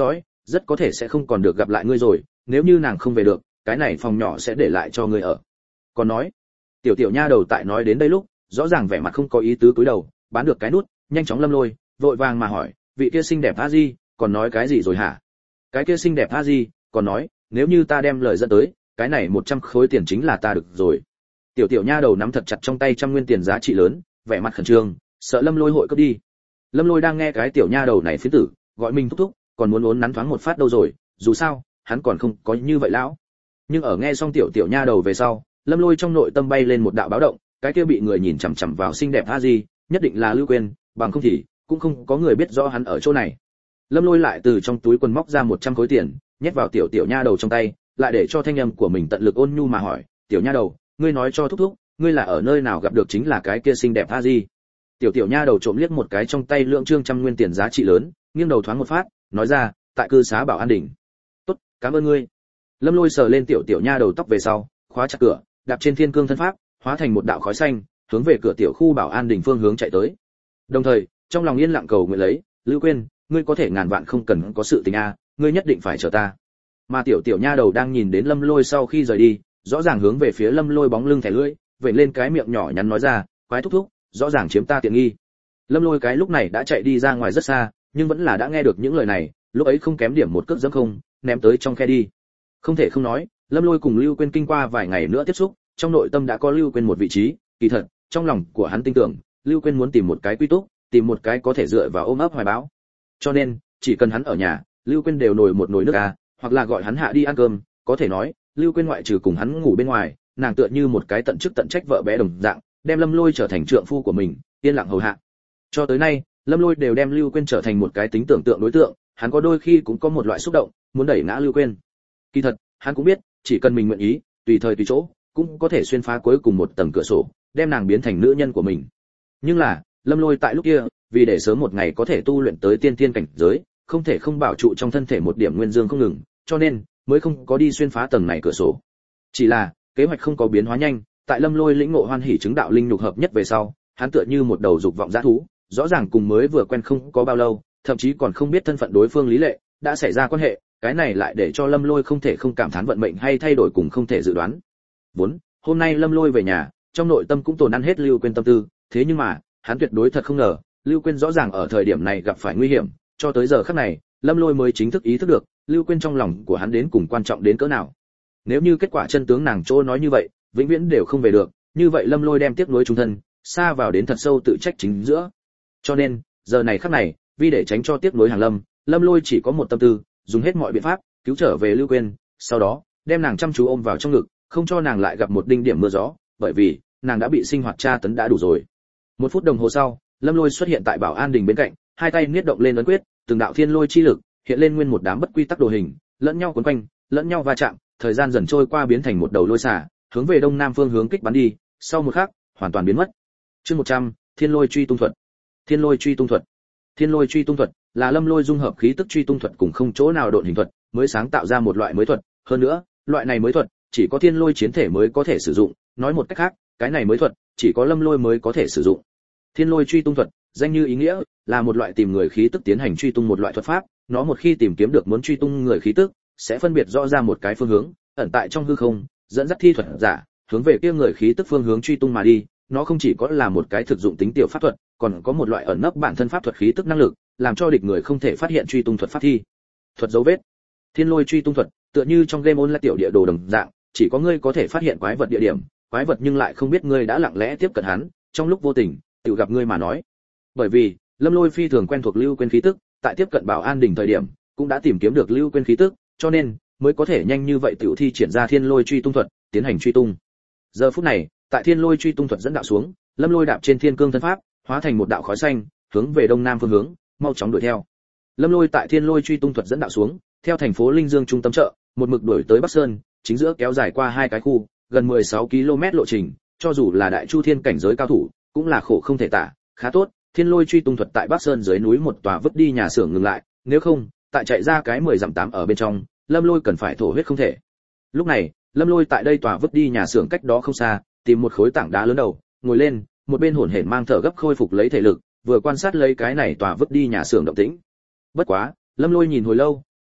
rất có thể sẽ không còn được gặp lại ngươi rồi, nếu như nàng không về được, cái này phòng nhỏ sẽ để lại cho ngươi ở. Còn nói, tiểu tiểu nha đầu tại nói đến đây lúc, rõ ràng vẻ mặt không có ý tứ cúi đầu, bán được cái nút, nhanh chóng Lâm Lôi, vội vàng mà hỏi, vị kia xinh đẹp a di, còn nói cái gì rồi hả? Cái kia xinh đẹp a di, còn nói, nếu như ta đem lời dẫn tới, cái này 100 khối tiền chính là ta được rồi. Tiểu tiểu nha đầu nắm thật chặt trong tay 100 nguyên tiền giá trị lớn, vẻ mặt khẩn trương, sợ Lâm Lôi hội cướp đi. Lâm Lôi đang nghe cái tiểu nha đầu này phiến tử, gọi mình thúc thúc, còn muốn uốn nắn thoáng một phát đâu rồi, dù sao, hắn còn không có như vậy lão. Nhưng ở nghe xong tiểu tiểu nha đầu về sau, Lâm Lôi trong nội tâm bay lên một đạo báo động, cái kia bị người nhìn chằm chằm vào xinh đẹp a di, nhất định là Lưu Quyên, bằng không thì cũng không có người biết rõ hắn ở chỗ này. Lâm Lôi lại từ trong túi quần móc ra 100 khối tiền, nhét vào tiểu tiểu nha đầu trong tay, lại để cho thanh âm của mình tận lực ôn nhu mà hỏi, "Tiểu nha đầu, ngươi nói cho thúc thúc, ngươi là ở nơi nào gặp được chính là cái kia xinh đẹp a di?" Tiểu tiểu nha đầu trộm liếc một cái trong tay lượng trương 100 nguyên tiền giá trị lớn, nghiêng đầu thoáng một phát, nói ra, "Tại cư xá Bảo An Đình." "Tốt, cảm ơn ngươi." Lâm Lôi sờ lên tiểu tiểu nha đầu tóc về sau, khóa chặt cửa, đạp trên thiên cương thân pháp, hóa thành một đạo khói xanh, hướng về cửa tiểu khu Bảo An Đình phương hướng chạy tới. Đồng thời, trong lòng yên lặng cầu nguyện lấy, "Lưu Quyên, ngươi có thể ngàn vạn không cần có sự tình a, ngươi nhất định phải chờ ta." Mà tiểu tiểu nha đầu đang nhìn đến Lâm Lôi sau khi rời đi, rõ ràng hướng về phía Lâm Lôi bóng lưng thẻ lưỡi, vểnh lên cái miệng nhỏ nhắn nói ra, "Quái thúc thúc, rõ ràng chiếm ta tiện nghi." Lâm Lôi cái lúc này đã chạy đi ra ngoài rất xa, nhưng vẫn là đã nghe được những lời này, lúc ấy không kém điểm một cước dẫm không, ném tới trong khe đi. Không thể không nói, Lâm Lôi cùng Lưu Quyên kinh qua vài ngày nữa tiếp xúc, trong nội tâm đã có Lưu Quyên một vị trí, kỳ thật, trong lòng của hắn tin tưởng, Lưu Quyên muốn tìm một cái quy túc, tìm một cái có thể dựa vào ôm ấp hoài bão. Cho nên, chỉ cần hắn ở nhà, Lưu Quyên đều nồi một nồi nước à, hoặc là gọi hắn hạ đi ăn cơm, có thể nói, Lưu Quyên ngoại trừ cùng hắn ngủ bên ngoài, nàng tựa như một cái tận chức tận trách vợ bé đồng dạng, đem Lâm Lôi trở thành trượng phu của mình, yên lặng hầu hạ. Cho tới nay, Lâm Lôi đều đem Lưu Quyên trở thành một cái tính tưởng tượng đối tượng, hắn có đôi khi cũng có một loại xúc động, muốn đẩy ngã Lưu Quyên. Kỳ thật, hắn cũng biết, chỉ cần mình nguyện ý, tùy thời tùy chỗ, cũng có thể xuyên phá cuối cùng một tầng cửa sổ, đem nàng biến thành nữ nhân của mình. Nhưng là, Lâm Lôi tại lúc kia, vì để sớm một ngày có thể tu luyện tới tiên tiên cảnh giới, không thể không bảo trụ trong thân thể một điểm nguyên dương không ngừng, cho nên mới không có đi xuyên phá tầng này cửa sổ. Chỉ là, kế hoạch không có biến hóa nhanh, tại Lâm Lôi lĩnh ngộ hoan hỉ chứng đạo linh nhục hợp nhất về sau, hắn tựa như một đầu dục vọng dã thú, rõ ràng cùng mới vừa quen không có bao lâu, thậm chí còn không biết thân phận đối phương lý lệ, đã xảy ra quan hệ, cái này lại để cho Lâm Lôi không thể không cảm thán vận mệnh hay thay đổi cùng không thể dự đoán. Vốn, hôm nay Lâm Lôi về nhà, trong nội tâm cũng tồn ăn hết Lưu Quyên tâm tư, thế nhưng mà, hắn tuyệt đối thật không ngờ, Lưu Quyên rõ ràng ở thời điểm này gặp phải nguy hiểm, cho tới giờ khắc này, Lâm Lôi mới chính thức ý thức được, Lưu Quyên trong lòng của hắn đến cùng quan trọng đến cỡ nào. Nếu như kết quả chân tướng nàng chỗ nói như vậy, vĩnh viễn đều không về được, như vậy Lâm Lôi đem tiếc nuối chung thân, xa vào đến thật sâu tự trách chính giữa. Cho nên, giờ này khắc này, vì để tránh cho tiếc nuối hàng Lâm, Lâm Lôi chỉ có một tâm tư, dùng hết mọi biện pháp, cứu trở về Lưu Quyên, sau đó, đem nàng chăm chú ôm vào trong ngực, không cho nàng lại gặp một đinh điểm mưa gió, bởi vì, nàng đã bị sinh hoạt tra tấn đã đủ rồi. Một phút đồng hồ sau, Lâm Lôi xuất hiện tại Bảo An Đình bên cạnh, hai tay niết động lên ấn quyết, từng đạo thiên lôi chi lực hiện lên nguyên một đám bất quy tắc đồ hình, lẫn nhau cuốn quanh, lẫn nhau va chạm, thời gian dần trôi qua biến thành một đầu lôi xả, hướng về đông nam phương hướng kích bắn đi, sau một khắc, hoàn toàn biến mất. Chương 100, Thiên Lôi Truy Tung Thuật. Thiên Lôi Truy Tung Thuật. Thiên Lôi Truy Tung Thuật là Lâm Lôi dung hợp khí tức truy tung thuật cùng không chỗ nào độn hình thuật, mới sáng tạo ra một loại mới thuật, hơn nữa, loại này mới thuật chỉ có Thiên Lôi chiến thể mới có thể sử dụng, nói một cách khác, cái này mới thuật chỉ có Lâm Lôi mới có thể sử dụng. Thiên Lôi Truy Tung Thuật, danh như ý nghĩa, là một loại tìm người khí tức tiến hành truy tung một loại thuật pháp, nó một khi tìm kiếm được muốn truy tung người khí tức, sẽ phân biệt rõ ra một cái phương hướng, ẩn tại trong hư không, dẫn dắt thi thuật giả hướng về kia người khí tức phương hướng truy tung mà đi. Nó không chỉ có là một cái thực dụng tính tiểu pháp thuật, còn có một loại ẩn nấp bản thân pháp thuật khí tức năng lực, làm cho địch người không thể phát hiện truy tung thuật pháp thi. Thuật dấu vết. Thiên Lôi Truy Tung Thuật, tựa như trong game online tiểu địa đồ đồng dạng, chỉ có ngươi có thể phát hiện quái vật địa điểm, quái vật nhưng lại không biết ngươi đã lặng lẽ tiếp cận hắn, trong lúc vô tình, tự gặp ngươi mà nói. Bởi vì, Lâm Lôi phi thường quen thuộc Lưu Quyên khí tức, tại tiếp cận Bảo An Đình thời điểm, cũng đã tìm kiếm được Lưu Quyên khí tức, cho nên mới có thể nhanh như vậy tiểu thi triển ra Thiên Lôi Truy Tung Thuật, tiến hành truy tung. Giờ phút này, tại Thiên Lôi Truy Tung Thuật dẫn đạo xuống, Lâm Lôi đạp trên thiên cương thân pháp, hóa thành một đạo khói xanh, hướng về đông nam phương hướng, mau chóng đuổi theo. Lâm Lôi tại Thiên Lôi Truy Tung Thuật dẫn đạo xuống, theo thành phố Linh Dương trung tâm chợ, một mực đuổi tới Bắc Sơn, chính giữa kéo dài qua hai cái khu, gần 16 km lộ trình, cho dù là đại chu thiên cảnh giới cao thủ, cũng là khổ không thể tả, khá tốt. Thiên Lôi Truy Tung Thuật tại Bắc Sơn dưới núi một tòa vứt đi nhà xưởng ngừng lại, nếu không, tại chạy ra cái 10 dặm 8 ở bên trong, Lâm Lôi cần phải thổ huyết không thể. Lúc này, Lâm Lôi tại đây tòa vứt đi nhà xưởng cách đó không xa, tìm một khối tảng đá lớn đầu, ngồi lên, một bên hổn hển mang thở gấp khôi phục lấy thể lực, vừa quan sát lấy cái này tòa vứt đi nhà xưởng động tĩnh. Bất quá, Lâm Lôi nhìn hồi lâu,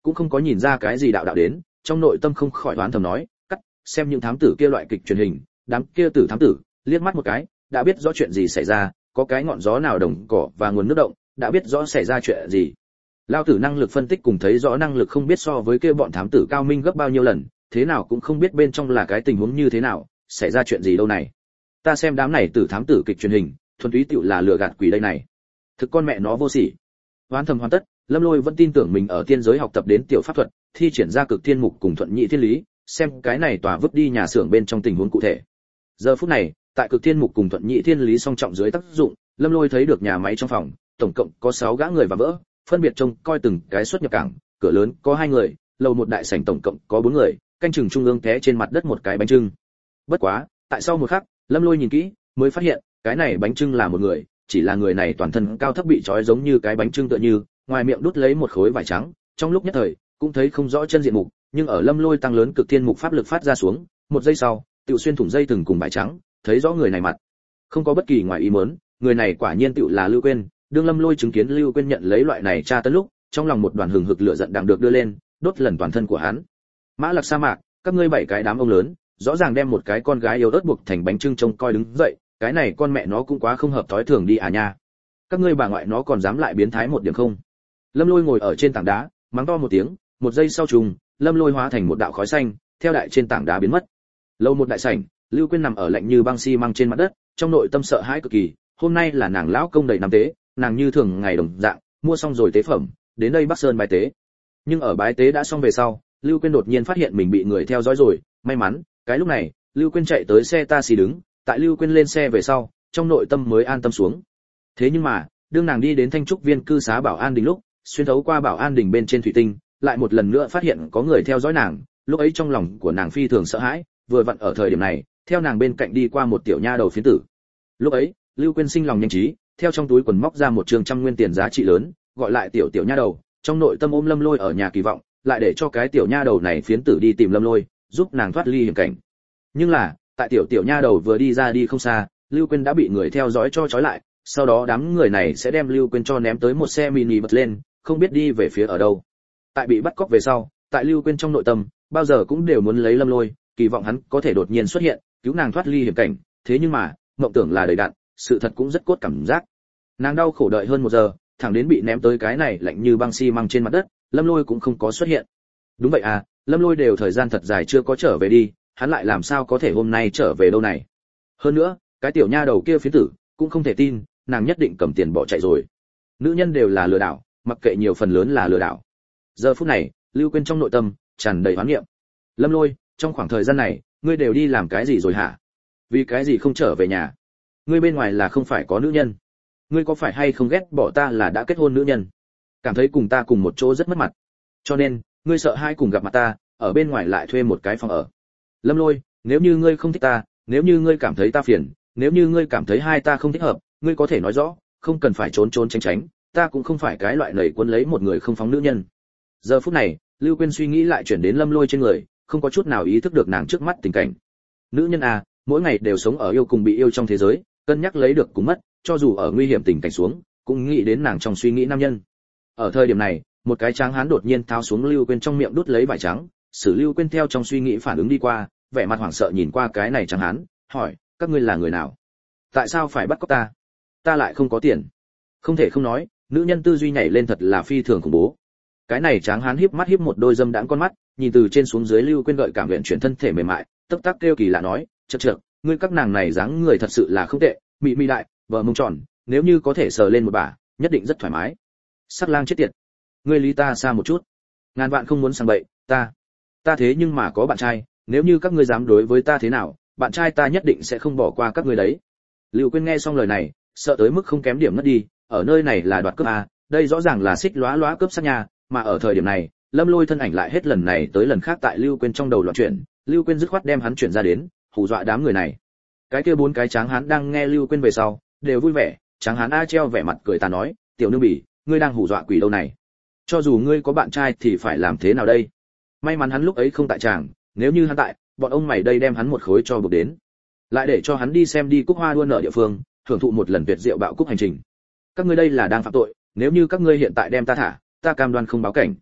cũng không có nhìn ra cái gì đạo đạo đến, trong nội tâm không khỏi đoán thầm nói, cắt, xem những thám tử kia loại kịch truyền hình, đám kia tử thám tử, liếc mắt một cái, đã biết rõ chuyện gì xảy ra, có cái ngọn gió nào đồng cỏ và nguồn nước động, đã biết rõ xảy ra chuyện gì. Lao tử năng lực phân tích cùng thấy rõ năng lực không biết so với kia bọn thám tử cao minh gấp bao nhiêu lần, thế nào cũng không biết bên trong là cái tình huống như thế nào, xảy ra chuyện gì đâu này. Ta xem đám này tử thám tử kịch truyền hình, thuần túy tựu là lừa gạt quỷ đây này. Thực con mẹ nó vô sỉ. Hoán thầm hoàn tất, Lâm Lôi vẫn tin tưởng mình ở tiên giới học tập đến tiểu pháp thuật, thi triển ra cực thiên mục cùng thuận nhị thiên lý, xem cái này tòa vứt đi nhà xưởng bên trong tình huống cụ thể. Giờ phút này, tại cực thiên mục cùng thuận nhị thiên lý song trọng dưới tác dụng, Lâm Lôi thấy được nhà máy trong phòng, tổng cộng có 6 gã người và vỡ, phân biệt trông coi từng cái xuất nhập cảng, cửa lớn có 2 người, lầu một đại sảnh tổng cộng có 4 người, canh chừng trung ương té trên mặt đất một cái bánh trưng. Bất quá, tại sau một khắc, Lâm Lôi nhìn kỹ, mới phát hiện, cái này bánh trưng là một người, chỉ là người này toàn thân cao thấp bị trói giống như cái bánh trưng tựa như, ngoài miệng đút lấy một khối vải trắng, trong lúc nhất thời, cũng thấy không rõ chân diện mục, nhưng ở Lâm Lôi tăng lớn cực thiên mục pháp lực phát ra xuống, một giây sau, tiểu xuyên thủng dây thừng cùng vải trắng, thấy rõ người này mặt. Không có bất kỳ ngoài ý muốn, người này quả nhiên tiểu là Lưu Quyên, đương Lâm Lôi chứng kiến Lưu Quyên nhận lấy loại này tra tấn lúc, trong lòng một đoàn hừng hực lửa giận đang được đưa lên, đốt lần toàn thân của hắn. Mã Lạc sa mạc, các ngươi 7 cái đám ông lớn, rõ ràng đem một cái con gái yêu ớt buộc thành bánh trưng trông coi đứng dậy, cái này con mẹ nó cũng quá không hợp thói thường đi à nha. Các ngươi bà ngoại nó còn dám lại biến thái một điểm không? Lâm Lôi ngồi ở trên tảng đá, mắng to một tiếng, một giây sau trùng, Lâm Lôi hóa thành một đạo khói xanh, theo đại trên tảng đá biến mất. Lâu một đại sảnh, Lưu Quyên nằm ở lạnh như băng xi măng trên mặt đất, trong nội tâm sợ hãi cực kỳ, hôm nay là nàng lão công đầy năm tế, nàng như thường ngày đồng dạng, mua xong rồi tế phẩm, đến đây Bắc Sơn bài tế. Nhưng ở bái tế đã xong về sau, Lưu Quyên đột nhiên phát hiện mình bị người theo dõi rồi, may mắn, cái lúc này, Lưu Quyên chạy tới xe taxi đứng, tại Lưu Quyên lên xe về sau, trong nội tâm mới an tâm xuống. Thế nhưng mà, đương nàng đi đến Thanh trúc viên cư xá Bảo An Đình lúc, xuyên thấu qua Bảo An Đình bên trên thủy tinh, lại một lần nữa phát hiện có người theo dõi nàng, lúc ấy trong lòng của nàng phi thường sợ hãi, vừa vặn ở thời điểm này, theo nàng bên cạnh đi qua một tiểu nha đầu phiến tử. Lúc ấy, Lưu Quyên sinh lòng nhanh trí, theo trong túi quần móc ra một trường trăm nguyên tiền giá trị lớn, gọi lại tiểu nha đầu, trong nội tâm ôm Lâm Lôi ở nhà kỳ vọng, lại để cho cái tiểu nha đầu này phiến tử đi tìm Lâm Lôi, giúp nàng thoát ly hiểm cảnh. Nhưng là, tại tiểu nha đầu vừa đi ra đi không xa, Lưu Quyên đã bị người theo dõi cho trói lại, sau đó đám người này sẽ đem Lưu Quyên cho ném tới một xe mini bật lên, không biết đi về phía ở đâu. Tại bị bắt cóc về sau, tại Lưu Quyên trong nội tâm, bao giờ cũng đều muốn lấy Lâm Lôi, kỳ vọng hắn có thể đột nhiên xuất hiện, cứu nàng thoát ly hiểm cảnh, thế nhưng mà, mộng tưởng là đầy đặn, sự thật cũng rất cốt cảm giác. Nàng đau khổ đợi hơn 1 giờ, thẳng đến bị ném tới cái này lạnh như băng xi măng trên mặt đất, Lâm Lôi cũng không có xuất hiện. Đúng vậy à, Lâm Lôi đều thời gian thật dài chưa có trở về đi, hắn lại làm sao có thể hôm nay trở về đâu này. Hơn nữa, cái tiểu nha đầu kia phiến tử, cũng không thể tin, nàng nhất định cầm tiền bỏ chạy rồi. Nữ nhân đều là lừa đảo, mặc kệ nhiều phần lớn là lừa đảo. Giờ phút này, Lưu Quyên trong nội tâm tràn đầy oán niệm. Lâm Lôi, trong khoảng thời gian này, ngươi đều đi làm cái gì rồi hả? Vì cái gì không trở về nhà? Ngươi bên ngoài là không phải có nữ nhân? Ngươi có phải hay không ghét bỏ ta là đã kết hôn nữ nhân? Cảm thấy cùng ta cùng một chỗ rất mất mặt. Cho nên, ngươi sợ hai cùng gặp mặt ta, ở bên ngoài lại thuê một cái phòng ở. Lâm Lôi, nếu như ngươi không thích ta, nếu như ngươi cảm thấy ta phiền, nếu như ngươi cảm thấy hai ta không thích hợp, ngươi có thể nói rõ, không cần phải trốn tránh, ta cũng không phải cái loại nảy quân lấy một người không phóng nữ nhân. Giờ phút này, Lưu Quyên suy nghĩ lại chuyển đến Lâm Lôi trên người, không có chút nào ý thức được nàng trước mắt tình cảnh. Nữ nhân à, mỗi ngày đều sống ở yêu cùng bị yêu trong thế giới, cân nhắc lấy được cũng mất, cho dù ở nguy hiểm tình cảnh xuống, cũng nghĩ đến nàng trong suy nghĩ nam nhân. Ở thời điểm này, một cái tráng hán đột nhiên tháo xuống Lưu Quyên trong miệng đút lấy vải trắng, Sử Lưu Quyên theo trong suy nghĩ phản ứng đi qua, vẻ mặt hoảng sợ nhìn qua cái này tráng hán, hỏi, các ngươi là người nào? Tại sao phải bắt cóc ta? Ta lại không có tiền. Không thể không nói, nữ nhân tư duy nhảy lên thật là phi thường khủng bố. Cái này tráng hán híp mắt híp một đôi dâm đãng con mắt, nhìn từ trên xuống dưới Lưu Quyên gợi cảm luyện chuyển thân thể mềm mại, tấp tắc kêu kỳ lạ nói, chậc, ngươi các nàng này dáng người thật sự là không tệ, mị đại, vợ mông tròn, nếu như có thể sờ lên một bà, nhất định rất thoải mái. Sắc lang chết tiệt, ngươi lý ta xa một chút. Ngàn vạn không muốn sang bậy, ta thế nhưng mà có bạn trai, nếu như các ngươi dám đối với ta thế nào, bạn trai ta nhất định sẽ không bỏ qua các ngươi đấy. Lưu Quyên nghe xong lời này, sợ tới mức không kém điểm ngất đi, ở nơi này là đoạt cướp à, đây rõ ràng là xích lóa cướp sát nhà, mà ở thời điểm này, Lâm Lôi thân ảnh lại hết lần này tới lần khác tại Lưu Quyên trong đầu loạn chuyển, Lưu Quyên dứt khoát đem hắn chuyển ra đến, hù dọa đám người này. Cái kia 4 cái tráng hán đang nghe Lưu Quyên về sau, đều vui vẻ, tráng hán A treo vẻ mặt cười ta nói, tiểu nương bỉ, ngươi đang hù dọa quỷ đâu này? Cho dù ngươi có bạn trai thì phải làm thế nào đây? May mắn hắn lúc ấy không tại tràng, nếu như hắn tại, bọn ông mày đây đem hắn một khối cho buộc đến, lại để cho hắn đi xem đi cúc hoa đua nở địa phương, hưởng thụ một lần tuyệt diệu bạo cúc hành trình. Các ngươi đây là đang phạm tội, nếu như các ngươi hiện tại đem ta thả, ta cam đoan không báo cảnh.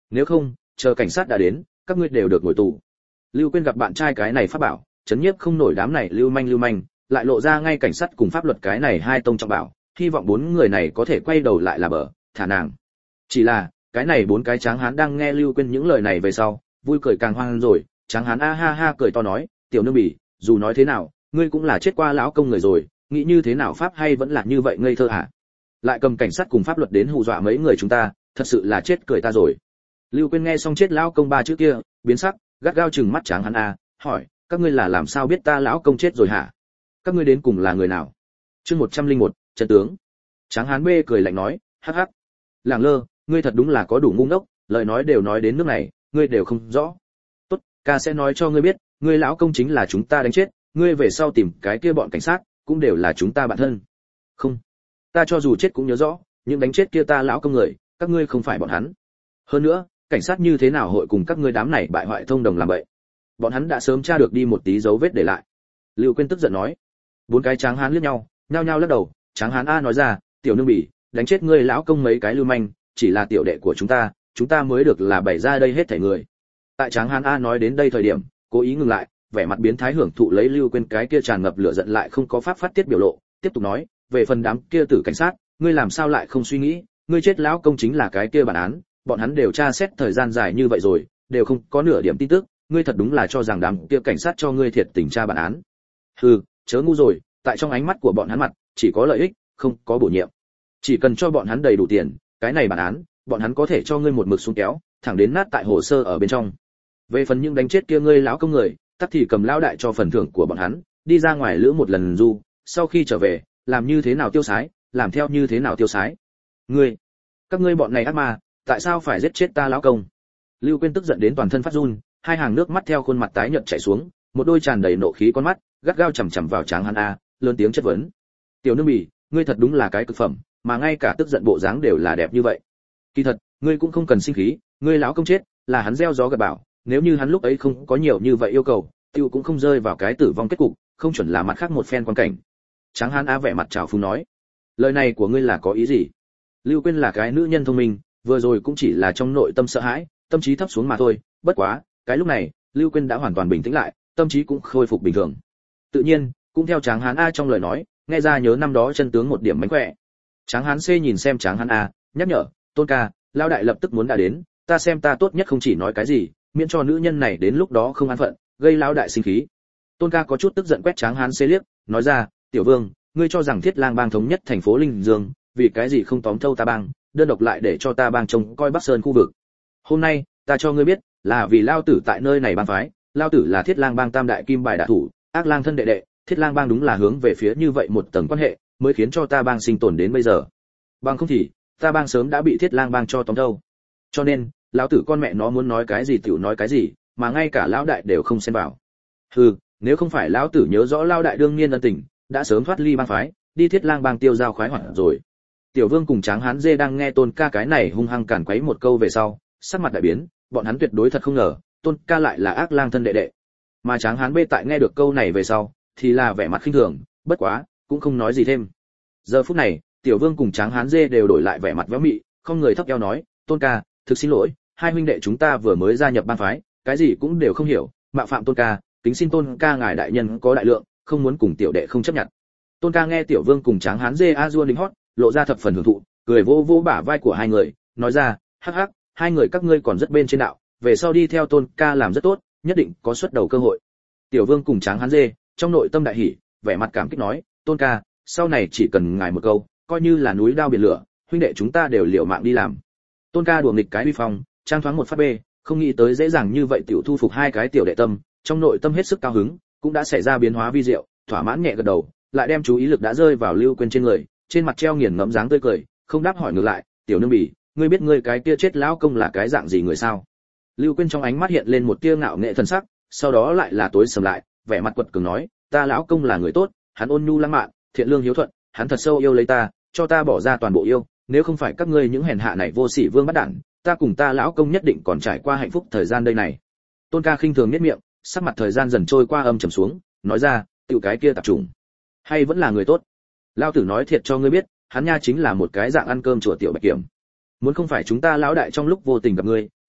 Nếu không, chờ cảnh sát đã đến, các ngươi đều được ngồi tù. Lưu Quyên gặp bạn trai cái này phát bảo, chấn nhiếp không nổi đám này lưu manh, lại lộ ra ngay cảnh sát cùng pháp luật cái này hai tông trọng bảo, hy vọng bốn người này có thể quay đầu lại là bờ, thả nàng. Chỉ là, cái này bốn cái tráng hán đang nghe Lưu Quyên những lời này về sau, vui cười càng hoang rồi, tráng hán a ha ha cười to nói, tiểu nương bỉ, dù nói thế nào, ngươi cũng là chết qua lão công người rồi, nghĩ như thế nào pháp hay vẫn là như vậy ngây thơ hả? Lại cầm cảnh sát cùng pháp luật đến hù dọa mấy người chúng ta, thật sự là chết cười ta rồi. Lưu Quyên nghe xong chết lão công ba chữ kia, biến sắc, gắt gao chừng mắt tráng hán a, hỏi, các ngươi là làm sao biết ta lão công chết rồi hả? Các ngươi đến cùng là người nào? Chương 101, chân tướng. Tráng hán B cười lạnh nói, hắc hắc. Làng Lơ, ngươi thật đúng là có đủ ngu ngốc, lời nói đều nói đến nước này, ngươi đều không rõ. Tốt, ca sẽ nói cho ngươi biết, ngươi lão công chính là chúng ta đánh chết, ngươi về sau tìm cái kia bọn cảnh sát, cũng đều là chúng ta bạn thân. Không, ta cho dù chết cũng nhớ rõ, những đánh chết kia ta lão công người, các ngươi không phải bọn hắn. Hơn nữa, cảnh sát như thế nào hội cùng các ngươi đám này bại hoại thông đồng làm vậy? Bọn hắn đã sớm tra được đi một tí dấu vết để lại. Lưu Quyên tức giận nói. Bốn cái tráng hán liếc nhau, nhao nhao lắc đầu, tráng hán A nói ra, tiểu nương bỉ, đánh chết ngươi lão công mấy cái lưu manh, chỉ là tiểu đệ của chúng ta mới được là bày ra đây hết thảy người. Tại tráng hán A nói đến đây thời điểm, cố ý ngừng lại, vẻ mặt biến thái hưởng thụ lấy Lưu Quyên cái kia tràn ngập lửa giận lại không có pháp phát tiết biểu lộ, tiếp tục nói, về phần đám kia tử cảnh sát, ngươi làm sao lại không suy nghĩ, ngươi chết lão công chính là cái kia bản án, bọn hắn đều tra xét thời gian dài như vậy rồi, đều không có nửa điểm tin tức, ngươi thật đúng là cho rằng đám kia cảnh sát cho ngươi thiệt tình tra bản án. Hừ, chớ ngu rồi, tại trong ánh mắt của bọn hắn mặt, chỉ có lợi ích, không có bổ nhiệm. Chỉ cần cho bọn hắn đầy đủ tiền, cái này bản án, bọn hắn có thể cho ngươi một mực xuống kéo, thẳng đến nát tại hồ sơ ở bên trong. Về phần những đánh chết kia ngươi lão công người, tắc thì cầm lão đại cho phần thưởng của bọn hắn, đi ra ngoài lữ một lần du, sau khi trở về, làm như thế nào tiêu sái, làm theo như thế nào tiêu sái. Các ngươi bọn này ác ma, tại sao phải giết chết ta lão công? Lưu Quyên tức giận đến toàn thân phát run, hai hàng nước mắt theo khuôn mặt tái nhợt chảy xuống, một đôi tràn đầy nộ khí con mắt, gắt gao chằm chằm vào tráng hán A, lớn tiếng chất vấn. Tiểu nương bỉ, ngươi thật đúng là cái cực phẩm, mà ngay cả tức giận bộ dáng đều là đẹp như vậy. Kỳ thật, ngươi cũng không cần sinh khí, ngươi lão công chết, là hắn gieo gió gặt bão, nếu như hắn lúc ấy không có nhiều như vậy yêu cầu, tiêu cũng không rơi vào cái tử vong kết cục, không chuẩn là mặt khác một phen quan cảnh. Tráng hán A vẻ mặt trào phúng nói, lời này của ngươi là có ý gì? Lưu Quyên là cái nữ nhân thông minh, vừa rồi cũng chỉ là trong nội tâm sợ hãi, tâm trí thấp xuống mà thôi, bất quá, cái lúc này, Lưu Quyên đã hoàn toàn bình tĩnh lại, tâm trí cũng khôi phục bình thường. Tự nhiên, cũng theo Tráng hán A trong lời nói, nghe ra nhớ năm đó chân tướng một điểm mánh khỏe. Tráng hán C nhìn xem Tráng hán A, nhắc nhở, Tôn ca, lao đại lập tức muốn đã đến, ta xem ta tốt nhất không chỉ nói cái gì, miễn cho nữ nhân này đến lúc đó không an phận, gây lao đại sinh khí. Tôn ca có chút tức giận quét Tráng hán C liếc, nói ra, tiểu vương, ngươi cho rằng Thiết Lang bang thống nhất thành phố Linh Dương, vì cái gì không tóm thâu ta bang, đơn độc lại để cho ta bang trông coi Bắc Sơn khu vực. Hôm nay, ta cho ngươi biết, là vì lao tử tại nơi này bang phái, lao tử là Thiết Lang bang tam đại kim bài đả thủ, ác lang thân đệ đệ, Thiết Lang bang đúng là hướng về phía như vậy một tầng quan hệ, mới khiến cho ta bang sinh tồn đến bây giờ. Bằng không thì, ta bang sớm đã bị Thiết Lang bang cho tóm thâu. Cho nên, lão tử con mẹ nó muốn nói cái gì tiểu nói cái gì, mà ngay cả lão đại đều không xen vào. Hừ, nếu không phải lão tử nhớ rõ lão đại đương nhiên ân tình, đã sớm thoát ly bang phái, đi Thiết Lang bang tiêu giao khoái hoạt rồi. Tiểu Vương cùng Tráng hán Dê đang nghe Tôn ca cái này hung hăng cản quấy một câu về sau, sắc mặt đại biến, bọn hắn tuyệt đối thật không ngờ, Tôn ca lại là ác lang thân đệ đệ. Mà Tráng hán Bê tại nghe được câu này về sau, thì là vẻ mặt khinh thường, bất quá, cũng không nói gì thêm. Giờ phút này, Tiểu Vương cùng Tráng hán Dê đều đổi lại vẻ mặt véo mị, không người thấp eo nói, Tôn ca, thực xin lỗi, hai huynh đệ chúng ta vừa mới gia nhập bang phái, cái gì cũng đều không hiểu, mạo phạm Tôn ca, kính xin Tôn ca ngài đại nhân có đại lượng, không muốn cùng tiểu đệ không chấp nhận. Tôn ca nghe Tiểu Vương cùng Tráng hán Dê a dua lính hót, lộ ra thập phần hưởng thụ, cười vô vô bả vai của hai người, nói ra, hắc hắc, hai người các ngươi còn rất bên trên đạo, về sau đi theo Tôn ca làm rất tốt, nhất định có xuất đầu cơ hội. Tiểu Vương cùng Tráng hán Dê, trong nội tâm đại hỉ, vẻ mặt cảm kích nói, Tôn ca, sau này chỉ cần ngài một câu, coi như là núi đao biển lửa, huynh đệ chúng ta đều liều mạng đi làm. Tôn ca đùa nghịch cái uy phong, trang thoáng một phát bê, không nghĩ tới dễ dàng như vậy tiểu thu phục hai cái tiểu đệ tâm, trong nội tâm hết sức cao hứng, cũng đã xảy ra biến hóa vi diệu, thỏa mãn nhẹ gật đầu, lại đem chú ý lực đã rơi vào Lưu Quyên trên người, trên mặt treo nghiền ngẫm dáng tươi cười, không đáp hỏi ngược lại, tiểu nương bỉ, ngươi biết ngươi cái kia chết lão công là cái dạng gì người sao? Lưu Quyên trong ánh mắt hiện lên một tia ngạo nghệ thần sắc, sau đó lại là tối sầm lại, vẻ mặt quật cường nói, ta lão công là người tốt, hắn ôn nhu lãng mạn, thiện lương hiếu thuận, hắn thật sâu yêu lấy ta, cho ta bỏ ra toàn bộ yêu, nếu không phải các ngươi những hèn hạ này vô sỉ vương bắt đản, ta cùng ta lão công nhất định còn trải qua hạnh phúc thời gian đây này. Tôn ca khinh thường nhếch miệng, sắc mặt thời gian dần trôi qua âm trầm xuống, nói ra, tiểu cái kia tạp chủng, hay vẫn là người tốt. Lão tử nói thiệt cho ngươi biết, hắn nha chính là một cái dạng ăn cơm chùa tiểu bạch kiểm. Muốn không phải chúng ta lão đại trong lúc vô tình gặp ngươi,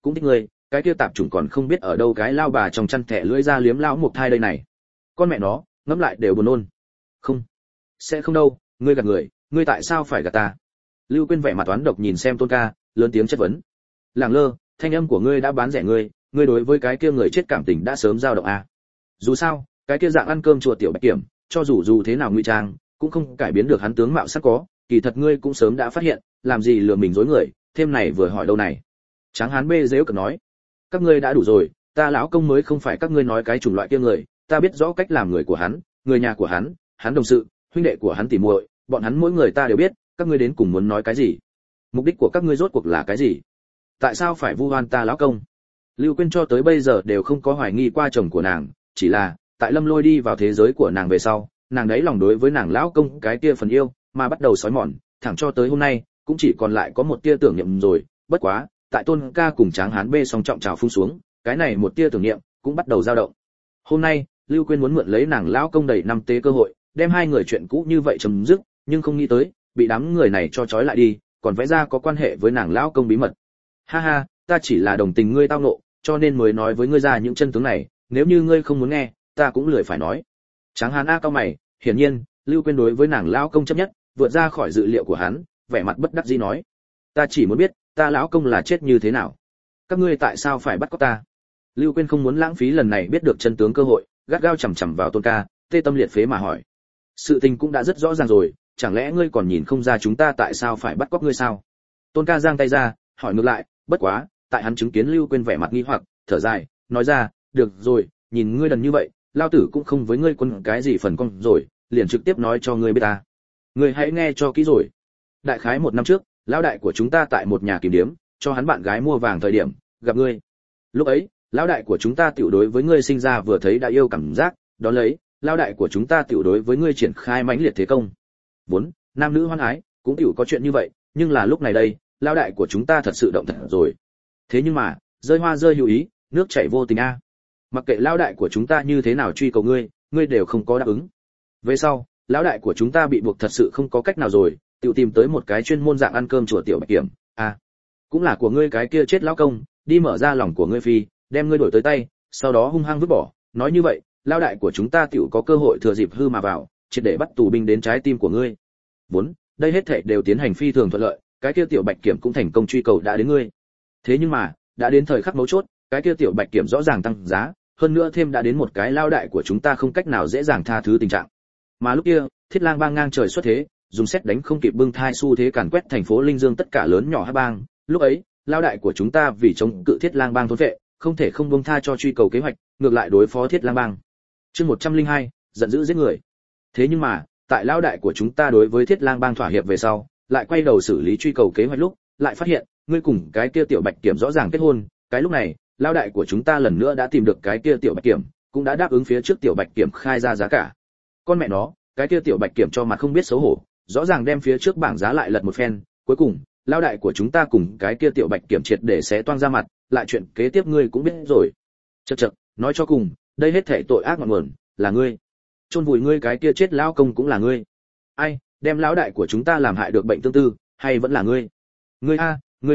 cũng thích ngươi, cái kia tạp chủng còn không biết ở đâu cái lao bà trong chăn thẻ lưỡi ra liếm lão một thai đây này. Con mẹ nó, ngẫm lại đều buồn nôn. Không, sẽ không đâu, ngươi gạt người, ngươi tại sao phải gạt ta? Lưu Quyên vẻ mặt toán độc nhìn xem Tôn Ca, lớn tiếng chất vấn. Làng Lơ, thanh âm của ngươi đã bán rẻ ngươi đối với cái kia người chết cảm tình đã sớm dao động à? Dù sao, cái kia dạng ăn cơm chùa tiểu Bạch Kiểm, cho dù thế nào ngụy trang, cũng không cải biến được hắn tướng mạo sắc có, kỳ thật ngươi cũng sớm đã phát hiện, làm gì lừa mình dối người, thêm này vừa hỏi đâu này. Tráng Hán bê giễu cợt nói, các ngươi đã đủ rồi, ta lão công mới không phải các ngươi nói cái chủng loại kia người, ta biết rõ cách làm người của hắn, người nhà của hắn đồng sự, huynh đệ của hắn tỉ muội, bọn hắn mỗi người ta đều biết, các ngươi đến cùng muốn nói cái gì? Mục đích của các ngươi rốt cuộc là cái gì? Tại sao phải vu oan ta lão công? Lưu Quyên cho tới bây giờ đều không có hoài nghi qua chồng của nàng, chỉ là tại Lâm Lôi đi vào thế giới của nàng về sau, nàng đấy lòng đối với nàng lão công cái kia phần yêu mà bắt đầu xói mòn, thẳng cho tới hôm nay cũng chỉ còn lại có một tia tưởng niệm rồi. Bất quá, tại Tôn Ca cùng Tráng Hán bê song trọng trào phun xuống, cái này một tia tưởng niệm cũng bắt đầu dao động. Hôm nay, Lưu Quyên muốn mượn lấy nàng lão công đầy năm tế cơ hội, đem hai người chuyện cũ như vậy chấm dứt, nhưng không nghĩ tới, bị đám người này cho trói lại đi, còn vẽ ra có quan hệ với nàng lão công bí mật. Ha ha, ta chỉ là đồng tình ngươi tao nộ, cho nên mới nói với ngươi ra những chân tướng này, nếu như ngươi không muốn nghe, ta cũng lười phải nói. Tráng Hán a cao mày, hiển nhiên, Lưu Quyên đối với nàng lão công chấp nhất, vượt ra khỏi dự liệu của hắn, vẻ mặt bất đắc dĩ nói: "Ta chỉ muốn biết, ta lão công là chết như thế nào? Các ngươi tại sao phải bắt cóc ta?" Lưu Quyên không muốn lãng phí lần này biết được chân tướng cơ hội, gắt gao chằm chằm vào Tôn Ca, tê tâm liệt phế mà hỏi: "Sự tình cũng đã rất rõ ràng rồi, chẳng lẽ ngươi còn nhìn không ra chúng ta tại sao phải bắt cóc ngươi sao?" Tôn Ca giang tay ra, hỏi ngược lại, bất quá, tại hắn chứng kiến Lưu Quyên vẻ mặt nghi hoặc, thở dài, nói ra: "Được rồi, nhìn ngươi đần như vậy, lao tử cũng không với ngươi quân cái gì phần con rồi, liền trực tiếp nói cho ngươi biết ta. Ngươi hãy nghe cho kỹ rồi. Đại khái 1 năm trước, lão đại của chúng ta tại một nhà kiểm điếm, cho hắn bạn gái mua vàng thời điểm, gặp ngươi. Lúc ấy, lão đại của chúng ta tiểu đối với ngươi sinh ra vừa thấy đã yêu cảm giác, đó lấy, lão đại của chúng ta tiểu đối với ngươi triển khai mãnh liệt thế công. Vốn, nam nữ hoan ái, cũng tiểu có chuyện như vậy, nhưng là lúc này đây, lão đại của chúng ta thật sự động thật rồi. Thế nhưng mà, rơi hoa rơi hữu ý, nước chảy vô tình a. Mặc kệ lão đại của chúng ta như thế nào truy cầu ngươi đều không có đáp ứng. Về sau, lão đại của chúng ta bị buộc thật sự không có cách nào rồi, tự tìm tới một cái chuyên môn dạng ăn cơm chùa tiểu Bạch Kiểm, cũng là của ngươi cái kia chết lão công, đi mở ra lòng của ngươi phi, đem ngươi đổi tới tay, sau đó hung hăng vứt bỏ, nói như vậy, lão đại của chúng ta tiểu có cơ hội thừa dịp hư mà vào, triệt để bắt tù binh đến trái tim của ngươi. Vốn, đây hết thảy đều tiến hành phi thường thuận lợi, cái kia tiểu Bạch Kiểm cũng thành công truy cầu đã đến ngươi. Thế nhưng mà, đã đến thời khắc mấu chốt, cái kia tiểu Bạch Kiểm rõ ràng tăng giá, hơn nữa thêm đã đến một cái lão đại của chúng ta không cách nào dễ dàng tha thứ tình trạng. Mà lúc kia, Thiết Lang bang ngang trời xuất thế, dùng xét đánh không kịp bưng thai xu thế càn quét thành phố Linh Dương tất cả lớn nhỏ hắc bang. Lúc ấy, lão đại của chúng ta vì chống cự Thiết Lang bang thôn vệ, không thể không buông tha cho truy cầu kế hoạch, ngược lại đối phó Thiết Lang bang. Chương 102, giận dữ giết người. Thế nhưng mà, tại lão đại của chúng ta đối với Thiết Lang bang thỏa hiệp về sau, lại quay đầu xử lý truy cầu kế hoạch lúc, lại phát hiện, ngươi cùng cái kia tiểu Bạch Kiểm rõ ràng kết hôn, cái lúc này, lão đại của chúng ta lần nữa đã tìm được cái kia tiểu Bạch Kiểm, cũng đã đáp ứng phía trước tiểu Bạch Kiểm khai ra giá cả. Con mẹ nó, cái kia tiểu Bạch Kiểm cho mặt không biết xấu hổ, rõ ràng đem phía trước bảng giá lại lật một phen, cuối cùng, lão đại của chúng ta cùng cái kia tiểu Bạch Kiểm triệt để xé toang ra mặt, lại chuyện kế tiếp ngươi cũng biết rồi. Chậc chậc, nói cho cùng, đây hết thảy tội ác ngọn nguồn là ngươi. Chôn vùi ngươi cái kia chết lão công cũng là ngươi. Ai, đem lão đại của chúng ta làm hại được bệnh tương tư, hay vẫn là ngươi? Ngươi a,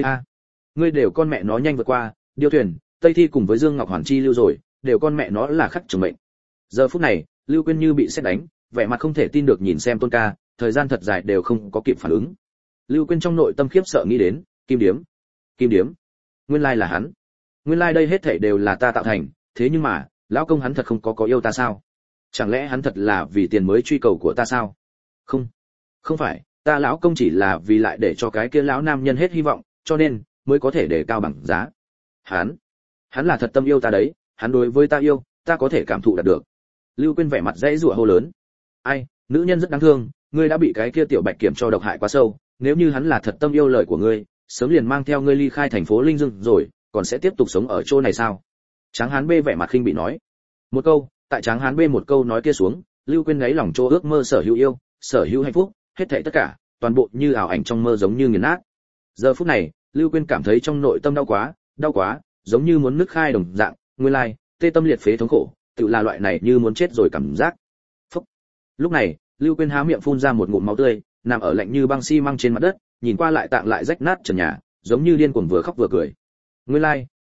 ngươi đều con mẹ nó nhanh vượt qua, Điêu Thuyền, Tây Thi cùng với Dương Ngọc Hoàn chi lưu rồi, đều con mẹ nó là khắc trường mệnh. Giờ phút này, Lưu Quyên như bị sét đánh, vẻ mặt không thể tin được nhìn xem Tôn Ca, thời gian thật dài đều không có kịp phản ứng. Lưu Quyên trong nội tâm khiếp sợ nghĩ đến, Kim Điếm, nguyên lai là hắn. Nguyên lai đây hết thảy đều là ta tạo thành, thế nhưng mà, lão công hắn thật không có yêu ta sao? Chẳng lẽ hắn thật là vì tiền mới truy cầu của ta sao? Không phải, ta lão công chỉ là vì lại để cho cái kia lão nam nhân hết hy vọng, cho nên mới có thể để cao bằng giá. Hắn là thật tâm yêu ta đấy, hắn đối với ta yêu, ta có thể cảm thụ được. Lưu Quyên vẻ mặt dãy rủa hô lớn. Ai, nữ nhân rất đáng thương, ngươi đã bị cái kia tiểu Bạch Kiểm cho độc hại quá sâu, nếu như hắn là thật tâm yêu lời của ngươi, sớm liền mang theo ngươi ly khai thành phố Linh Dương rồi, còn sẽ tiếp tục sống ở chỗ này sao? Tráng Hán bê vẻ mặt khinh bị nói. Một câu, tại Tráng Hán bê một câu nói kia xuống, Lưu Quyên gáy lòng chỗ ước mơ sở hữu yêu, sở hữu hạnh phúc, hết thảy tất cả, toàn bộ như ảo ảnh trong mơ giống như nghiền nát. Giờ phút này, Lưu Quyên cảm thấy trong nội tâm đau quá, giống như muốn nứt khai đồng dạng, nguyên lai, tê tâm liệt phế thống khổ, tự là loại này như muốn chết rồi cảm giác. Phúc. Lúc này, Lưu Quyên há miệng phun ra một ngụm máu tươi, nằm ở lạnh như băng xi măng trên mặt đất, nhìn qua lại tạng lại rách nát trần nhà, giống như điên cuồng vừa khóc vừa cười. Nguyên lai,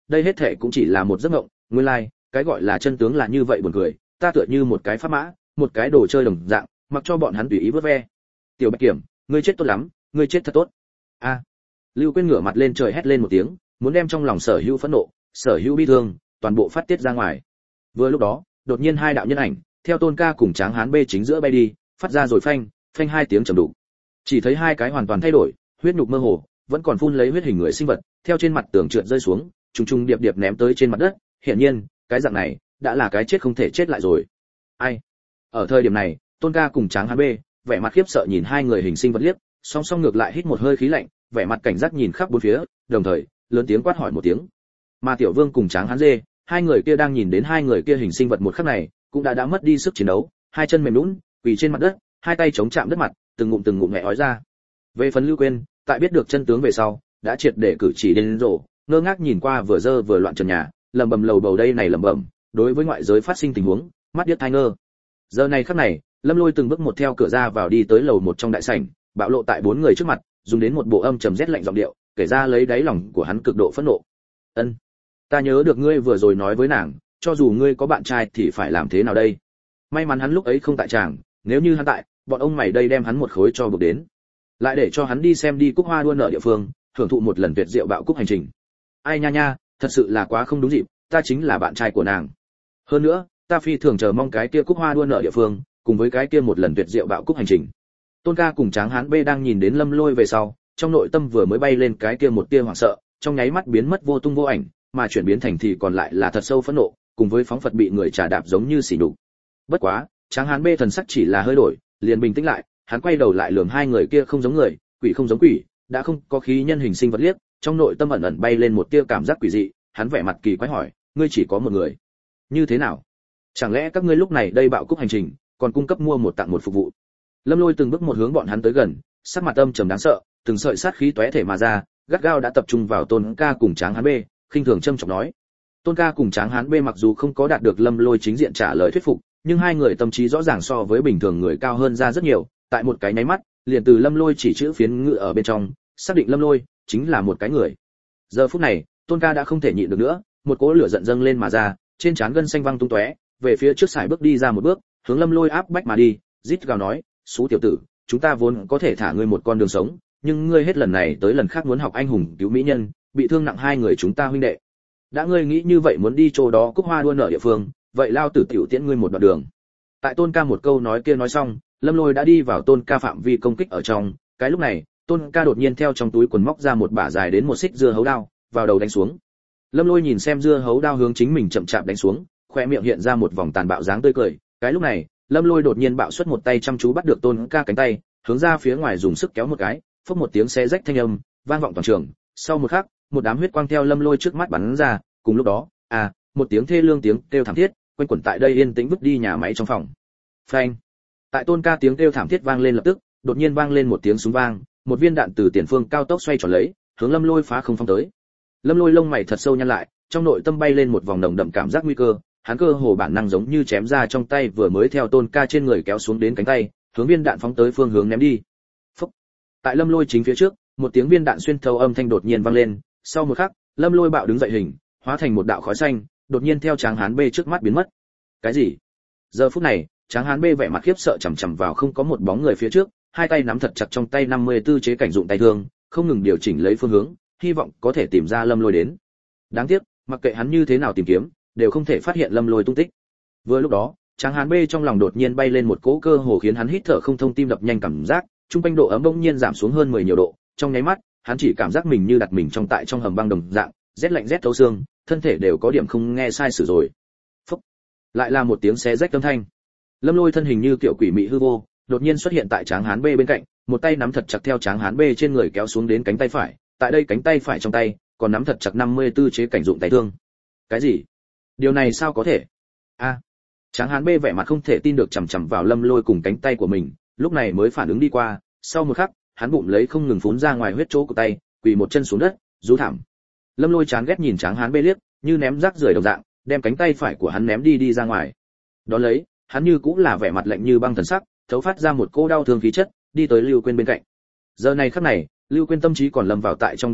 đây hết thệ cũng chỉ là một giấc mộng, nguyên lai, cái gọi là chân tướng là như vậy buồn cười, ta tựa như một cái pháp mã, một cái đồ chơi đồng dạng, mặc cho bọn hắn tùy ý vớt ve. Tiểu Bạch Kiểm, ngươi chết tốt lắm, ngươi chết thật tốt. A. Lưu Quyên ngửa mặt lên trời hét lên một tiếng, muốn đem trong lòng sở hữu phẫn nộ, sở hữu bi thương, toàn bộ phát tiết ra ngoài. Vừa lúc đó, đột nhiên hai đạo nhân ảnh, theo Tôn Ca cùng Tráng Hán bê chính giữa bay đi, phát ra rồi phanh, phanh hai tiếng trầm đục. Chỉ thấy hai cái hoàn toàn thay đổi, huyết nhục mơ hồ, vẫn còn phun lấy huyết hình người sinh vật, theo trên mặt tường trượt rơi xuống, trùng trùng điệp điệp ném tới trên mặt đất, hiển nhiên, cái dạng này đã là cái chết không thể chết lại rồi. Ai? Ở thời điểm này, Tôn Ca cùng Tráng Hán bê, vẻ mặt khiếp sợ nhìn hai người hình sinh vật liếc, song song ngược lại hít một hơi khí lạnh, vẻ mặt cảnh giác nhìn khắp bốn phía, đồng thời lớn tiếng quát hỏi một tiếng. Mà Tiểu Vương cùng Tráng Hán dê, hai người kia đang nhìn đến hai người kia hình sinh vật một khắc này, cũng đã mất đi sức chiến đấu, hai chân mềm nhũn, quỳ trên mặt đất, hai tay chống chạm đất mặt, từng ngụm nhẹ ói ra. Về phần Lưu Quyên, tại biết được chân tướng về sau, đã triệt để cử chỉ đến rổ, ngơ ngác nhìn qua vừa dơ vừa loạn trần nhà, lẩm bẩm lầu bầu đây này lẩm bẩm, đối với ngoại giới phát sinh tình huống, mắt điếc tai ngơ. Giờ này khắc này, Lâm Lôi từng bước một theo cửa ra vào đi tới lầu một trong đại sảnh, bạo lộ tại bốn người trước mặt, dùng đến một bộ âm trầm rét lạnh giọng điệu, kể ra lấy đáy lòng của hắn cực độ phẫn nộ. "Ân, ta nhớ được ngươi vừa rồi nói với nàng, cho dù ngươi có bạn trai thì phải làm thế nào đây? May mắn hắn lúc ấy không tại tràng, nếu như hắn tại, bọn ông mày đây đem hắn một khối cho buộc đến, lại để cho hắn đi xem đi cúc hoa đua nở địa phương, hưởng thụ một lần tuyệt diệu bạo cúc hành trình. Ai nha nha, thật sự là quá không đúng dịp, ta chính là bạn trai của nàng. Hơn nữa, ta phi thường chờ mong cái kia cúc hoa đua nở địa phương, cùng với cái kia một lần tuyệt diệu bạo cúc hành trình." Tôn Ca cùng Tráng Hán bê đang nhìn đến Lâm Lôi về sau, trong nội tâm vừa mới bay lên cái kia một tia hoảng sợ, trong nháy mắt biến mất vô tung vô ảnh, mà chuyển biến thành thì còn lại là thật sâu phẫn nộ, cùng với phóng phật bị người trà đạp giống như xỉ nhục. Bất quá, Tráng Hán bê thần sắc chỉ là hơi đổi, liền bình tĩnh lại, hắn quay đầu lại lườm hai người kia không giống người, quỷ không giống quỷ, đã không có khí nhân hình sinh vật liếc, trong nội tâm ẩn ẩn bay lên một tia cảm giác quỷ dị, hắn vẻ mặt kỳ quái hỏi, ngươi chỉ có một người? Như thế nào? Chẳng lẽ các ngươi lúc này đây bạo cúc hành trình, còn cung cấp mua một tặng một phục vụ? Lâm Lôi từng bước một hướng bọn hắn tới gần, sắc mặt âm trầm đáng sợ, từng sợi sát khí tóe thể mà ra, gắt gao đã tập trung vào Tôn Ca cùng Tráng Hán bê, khinh thường châm chọc nói. Tôn Ca cùng Tráng Hán bê mặc dù không có đạt được Lâm Lôi chính diện trả lời thuyết phục, nhưng hai người tâm trí rõ ràng so với bình thường người cao hơn ra rất nhiều, tại một cái nháy mắt, liền từ Lâm Lôi chỉ chữ phiến ngự ở bên trong, xác định Lâm Lôi chính là một cái người. Giờ phút này, Tôn Ca đã không thể nhịn được nữa, một cỗ lửa giận dâng lên mà ra, trên trán gân xanh văng tung tóe, về phía trước sải bước đi ra một bước, hướng Lâm Lôi áp bách mà đi, rít gào nói, "Sú tiểu tử, chúng ta vốn có thể thả ngươi một con đường sống, nhưng ngươi hết lần này tới lần khác muốn học anh hùng cứu mỹ nhân, bị thương nặng hai người chúng ta huynh đệ. Đã ngươi nghĩ như vậy muốn đi chỗ đó cúc hoa đua nở địa phương, vậy lao tử tiểu tiễn ngươi một đoạn đường." Tại Tôn Ca một câu nói kia nói xong, Lâm Lôi đã đi vào Tôn Ca phạm vi công kích ở trong, cái lúc này, Tôn Ca đột nhiên theo trong túi quần móc ra một bả dài đến một xích dưa hấu đao, vào đầu đánh xuống. Lâm Lôi nhìn xem dưa hấu đao hướng chính mình chậm chạp đánh xuống, khoe miệng hiện ra một vòng tàn bạo dáng tươi cười, cái lúc này, Lâm Lôi đột nhiên bạo xuất một tay chăm chú bắt được Tôn Ca cánh tay, hướng ra phía ngoài dùng sức kéo một cái, phốc một tiếng xé rách thanh âm, vang vọng toàn trường. Sau một khắc, một đám huyết quang theo Lâm Lôi trước mắt bắn ra, cùng lúc đó, một tiếng thê lương tiếng kêu thảm thiết, quanh quẩn tại đây yên tĩnh vứt đi nhà máy trong phòng. Phanh! Tại Tôn Ca tiếng kêu thảm thiết vang lên lập tức, đột nhiên vang lên một tiếng súng vang, một viên đạn từ tiền phương cao tốc xoay tròn lấy, hướng Lâm Lôi phá không phóng tới. Lâm Lôi lông mày thật sâu nhăn lại, trong nội tâm bay lên một vòng nồng đậm cảm giác nguy cơ, hắn cơ hồ bản năng giống như chém ra trong tay vừa mới theo Tôn Ca trên người kéo xuống đến cánh tay, hướng viên đạn phóng tới phương hướng ném đi. Phốc. Tại Lâm Lôi chính phía trước, một tiếng viên đạn xuyên thấu âm thanh đột nhiên vang lên, sau một khắc, Lâm Lôi bạo đứng dậy hình, hóa thành một đạo khói xanh, đột nhiên theo Tráng Hán bê trước mắt biến mất. Cái gì? Giờ phút này, Tráng Hán bê vẻ mặt khiếp sợ chằm chằm vào không có một bóng người phía trước, hai tay nắm thật chặt trong tay 54 chế cảnh dụng tay thương, không ngừng điều chỉnh lấy phương hướng, hy vọng có thể tìm ra Lâm Lôi đến. Đáng tiếc, mặc kệ hắn như thế nào tìm kiếm, đều không thể phát hiện Lâm Lôi tung tích. Vừa lúc đó, Tráng Hán bê trong lòng đột nhiên bay lên một cỗ cơ hồ khiến hắn hít thở không thông, tim đập nhanh cảm giác, trung quanh độ ấm bỗng nhiên giảm xuống hơn 10 nhiều độ, trong nháy mắt, hắn chỉ cảm giác mình như đặt mình trong hầm băng đồng dạng, rét lạnh rét thấu xương, thân thể đều có điểm không nghe sai sử rồi. Phốc. Lại là một tiếng xé rách âm thanh. Lâm Lôi thân hình như kiểu quỷ mị hư vô, đột nhiên xuất hiện tại Tráng Hán bê bên cạnh, một tay nắm thật chặt theo Tráng Hán bê trên người kéo xuống đến cánh tay phải, tại đây cánh tay phải trong tay còn nắm thật chặt 54 chế cảnh dụng tay thương. Cái gì? Điều này sao có thể? Tráng Hán bê vẻ mặt không thể tin được chằm chằm vào Lâm Lôi cùng cánh tay của mình, lúc này mới phản ứng đi qua, sau một khắc, hắn bụng lấy không ngừng phún ra ngoài huyết chỗ của tay, quỳ một chân xuống đất, rú thảm. Lâm Lôi chán ghét nhìn Tráng Hán bê liếc, như ném rác rưởi đồng dạng, đem cánh tay phải của hắn ném đi ra ngoài. Đón lấy, hắn như cũng là vẻ mặt lạnh như băng thần sắc, thấu phát ra một cô đau thương khí chất, đi tới Lưu Quyên bên cạnh. Giờ này khắc này, Lưu Quyên tâm trí còn lâm vào tại trong điên cuồng,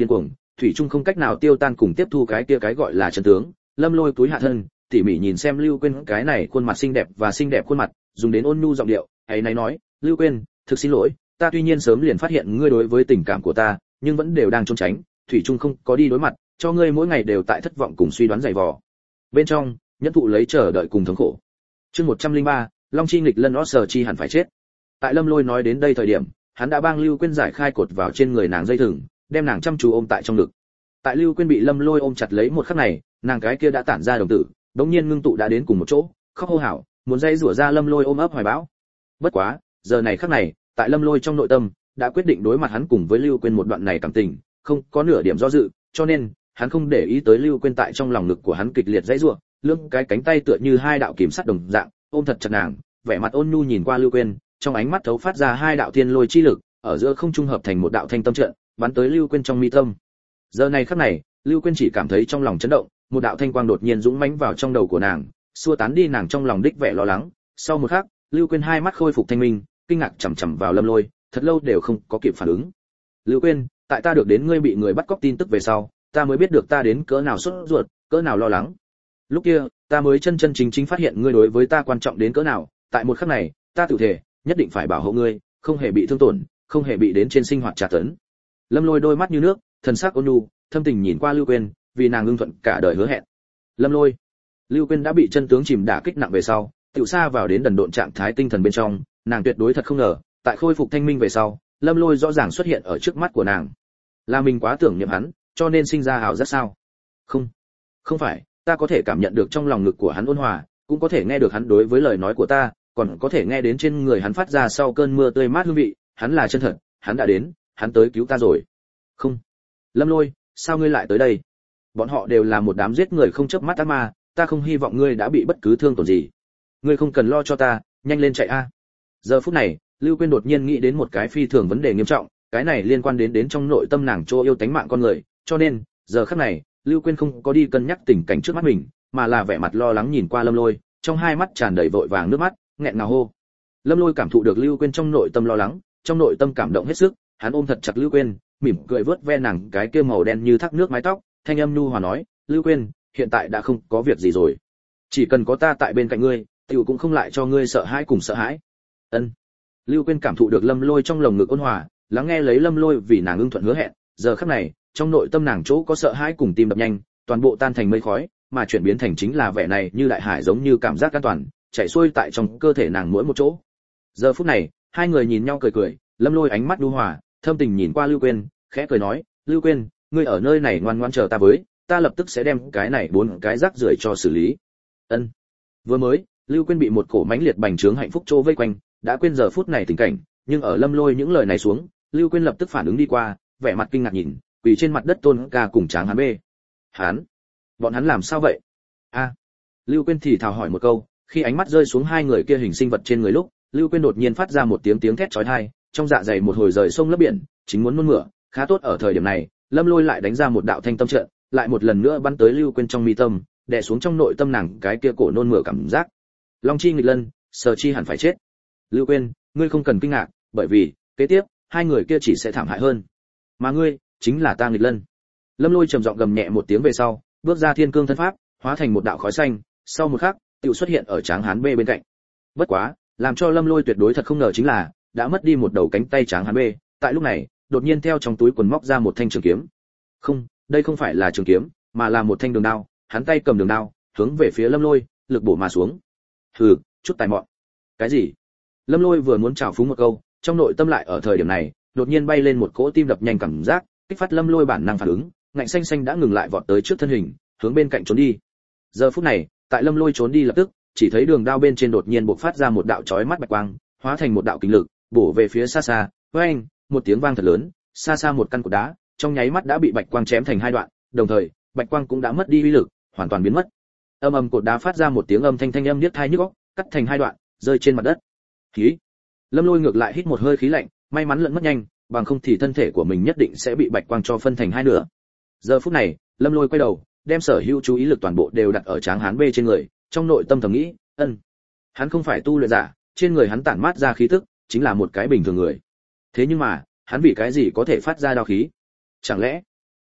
thủy trung không cách nào tiêu tan cùng tiếp thu cái kia cái gọi là chân tướng. Lâm Lôi túi hạ thân, tỉ mỉ nhìn xem Lưu Quyên cái này khuôn mặt xinh đẹp và xinh đẹp khuôn mặt, dùng đến ôn nhu giọng điệu, ấy náy nói, "Lưu Quyên, thực xin lỗi, ta tuy nhiên sớm liền phát hiện ngươi đối với tình cảm của ta, nhưng vẫn đều đang trốn tránh, thủy chung không có đi đối mặt, cho ngươi mỗi ngày đều tại thất vọng cùng suy đoán dày vò." Bên trong, nhẫn thụ lấy chờ đợi cùng thống khổ. Chương 103, Long chi nghịch lân Osser chi hẳn phải chết. Tại Lâm Lôi nói đến đây thời điểm, hắn đã bang Lưu Quyên giải khai cột vào trên người nàng dây thừng, đem nàng chăm chú ôm tại trong ngực. Tại Lưu Quyên bị Lâm Lôi ôm chặt lấy một khắc này, nàng cái kia đã tản ra đồng tử, đống nhiên ngưng tụ đã đến cùng một chỗ, khóc hô hào, muốn dây rủa ra Lâm Lôi ôm ấp hoài bão. Bất quá, giờ này khắc này, tại Lâm Lôi trong nội tâm, đã quyết định đối mặt hắn cùng với Lưu Quyên một đoạn này cảm tình, không có nửa điểm do dự, cho nên, hắn không để ý tới Lưu Quyên tại trong lòng ngực của hắn kịch liệt dãy rủa, lưng cái cánh tay tựa như hai đạo kìm sắt đồng dạng, ôm thật chặt nàng, vẻ mặt ôn nhu nhìn qua Lưu Quyên, trong ánh mắt thấu phát ra hai đạo thiên lôi chi lực, ở giữa không trung hợp thành một đạo thanh tâm trận, bắn tới Lưu Quyên trong mi tâm. Giờ này khắc này, Lưu Quyên chỉ cảm thấy trong lòng chấn động, một đạo thanh quang đột nhiên dũng mãnh vào trong đầu của nàng, xua tán đi nàng trong lòng đích vẻ lo lắng. Sau một khắc, Lưu Quyên hai mắt khôi phục thanh minh, kinh ngạc chằm chằm vào Lâm Lôi, thật lâu đều không có kịp phản ứng. "Lưu Quyên, tại ta được đến ngươi bị người bắt cóc tin tức về sau, ta mới biết được ta đến cỡ nào sốt ruột, cỡ nào lo lắng. Lúc kia, ta mới chân chân chính chính phát hiện ngươi đối với ta quan trọng đến cỡ nào, tại một khắc này, ta tự thể, nhất định phải bảo hộ ngươi, không hề bị thương tổn, không hề bị đến trên sinh hoạt tra tấn." Lâm Lôi đôi mắt như nước, thần sắc ôn nhu, thâm tình nhìn qua Lưu Quyên, vì nàng ưng thuận cả đời hứa hẹn. Lâm Lôi, Lưu Quyên đã bị chân tướng chìm đả kích nặng về sau, tiểu xa vào đến đần độn trạng thái tinh thần bên trong, nàng tuyệt đối thật không ngờ, tại khôi phục thanh minh về sau, Lâm Lôi rõ ràng xuất hiện ở trước mắt của nàng. Là mình quá tưởng niệm hắn, cho nên sinh ra ảo giác sao? Không, không phải, ta có thể cảm nhận được trong lòng ngực của hắn ôn hòa, cũng có thể nghe được hắn đối với lời nói của ta, còn có thể nghe đến trên người hắn phát ra sau cơn mưa tươi mát hương vị, hắn là chân thật, hắn đã đến, hắn tới cứu ta rồi. Không. Lâm Lôi, sao ngươi lại tới đây? Bọn họ đều là một đám giết người không chớp mắt ác ma, ta không hy vọng ngươi đã bị bất cứ thương tổn gì. Ngươi không cần lo cho ta, nhanh lên chạy a. Giờ phút này, Lưu Quyên đột nhiên nghĩ đến một cái phi thường vấn đề nghiêm trọng, cái này liên quan đến trong nội tâm nàng chỗ yêu tánh mạng con người, cho nên, giờ khắc này, Lưu Quyên không có đi cân nhắc tình cảnh trước mắt mình, mà là vẻ mặt lo lắng nhìn qua Lâm Lôi, trong hai mắt tràn đầy vội vàng nước mắt, nghẹn ngào hô. Lâm Lôi cảm thụ được Lưu Quyên trong nội tâm lo lắng, trong nội tâm cảm động hết sức, hắn ôm thật chặt Lưu Quyên, mỉm cười vớt ve nàng cái kia màu đen như thác nước mái tóc, thanh âm nhu hòa nói, "Lưu Quyên, hiện tại đã không có việc gì rồi. Chỉ cần có ta tại bên cạnh ngươi, tiểu cũng không lại cho ngươi sợ hãi cùng sợ hãi." Ân. Lưu Quyên cảm thụ được Lâm Lôi trong lồng ngực ôn hòa, lắng nghe lấy Lâm Lôi vì nàng ưng thuận hứa hẹn, giờ khắc này, trong nội tâm nàng chỗ có sợ hãi cùng tim đập nhanh, toàn bộ tan thành mây khói, mà chuyển biến thành chính là vẻ này như đại hải giống như cảm giác an toàn, chảy xuôi tại trong cơ thể nàng mỗi một chỗ. Giờ phút này, hai người nhìn nhau cười cười, Lâm Lôi ánh mắt nhu hòa, thâm tình nhìn qua Lưu Quyên, khẽ cười nói, "Lưu Quyên, ngươi ở nơi này ngoan ngoãn chờ ta với, ta lập tức sẽ đem cái này 4 cái rác rưởi cho xử lý." Ân. Vừa mới, Lưu Quyên bị một cổ mãnh liệt bành trướng hạnh phúc trô vây quanh, đã quên giờ phút này tình cảnh, nhưng ở Lâm Lôi những lời này xuống, Lưu Quyên lập tức phản ứng đi qua, vẻ mặt kinh ngạc nhìn, quỳ trên mặt đất Tôn Ca cùng Tráng Hán bê. Bọn hắn làm sao vậy? A. Lưu Quyên thì thào hỏi một câu, khi ánh mắt rơi xuống hai người kia hình sinh vật trên người lúc, Lưu Quyên đột nhiên phát ra một tiếng thét chói tai, trong dạ dày một hồi rời sông lấp biển, chính muốn nôn mửa, khá tốt ở thời điểm này, Lâm Lôi lại đánh ra một đạo thanh tâm trận, lại một lần nữa bắn tới Lưu Quyên trong mi tâm, đè xuống trong nội tâm nàng cái kia cổ nôn mửa cảm giác. Long chi nghịch lân, Sở chi hẳn phải chết. Lưu Quyên, ngươi không cần kinh ngạc, bởi vì kế tiếp, hai người kia chỉ sẽ thảm hại hơn. Mà ngươi, chính là ta nghịch lân. Lâm Lôi trầm giọng gầm nhẹ một tiếng về sau, bước ra thiên cương thân pháp, hóa thành một đạo khói xanh, sau một khắc, tiểu xuất hiện ở Tráng Hán bê bên cạnh. Bất quá, làm cho Lâm Lôi tuyệt đối thật không ngờ chính là, đã mất đi một đầu cánh tay Tráng Hán bê, tại lúc này, đột nhiên theo trong túi quần móc ra một thanh trường kiếm. Không, đây không phải là trường kiếm, mà là một thanh đường đao, hắn tay cầm đường đao, hướng về phía Lâm Lôi, lực bổ mà xuống. Hừ, chút tài mọn. Cái gì? Lâm Lôi vừa muốn chào phúng một câu, trong nội tâm lại ở thời điểm này, đột nhiên bay lên một cỗ tim đập nhanh cảm giác, kích phát Lâm Lôi bản năng phản ứng, ngạnh xanh xanh đã ngừng lại vọt tới trước thân hình, hướng bên cạnh trốn đi. Giờ phút này, tại Lâm Lôi trốn đi lập tức, chỉ thấy đường đao bên trên đột nhiên bộc phát ra một đạo chói mắt bạch quang, hóa thành một đạo kình lực, bổ về phía xa xa, oeng, một tiếng vang thật lớn, xa xa một căn cột đá, trong nháy mắt đã bị bạch quang chém thành hai đoạn, đồng thời, bạch quang cũng đã mất đi uy lực, hoàn toàn biến mất. Âm ầm cột đá phát ra một tiếng âm thanh thanh âm niết tai nhức óc, cắt thành hai đoạn, rơi trên mặt đất. Khí. Lâm Lôi ngược lại hít một hơi khí lạnh, may mắn lẫn mất nhanh, bằng không thì thân thể của mình nhất định sẽ bị bạch quang cho phân thành hai nửa. Giờ phút này, Lâm Lôi quay đầu, đem sở hữu chú ý lực toàn bộ đều đặt ở Tráng Hán bê trên người, trong nội tâm thầm nghĩ, hắn không phải tu luyện giả, trên người hắn tản mát ra khí tức, chính là một cái bình thường người. Thế nhưng mà, hắn vì cái gì có thể phát ra đao khí? Chẳng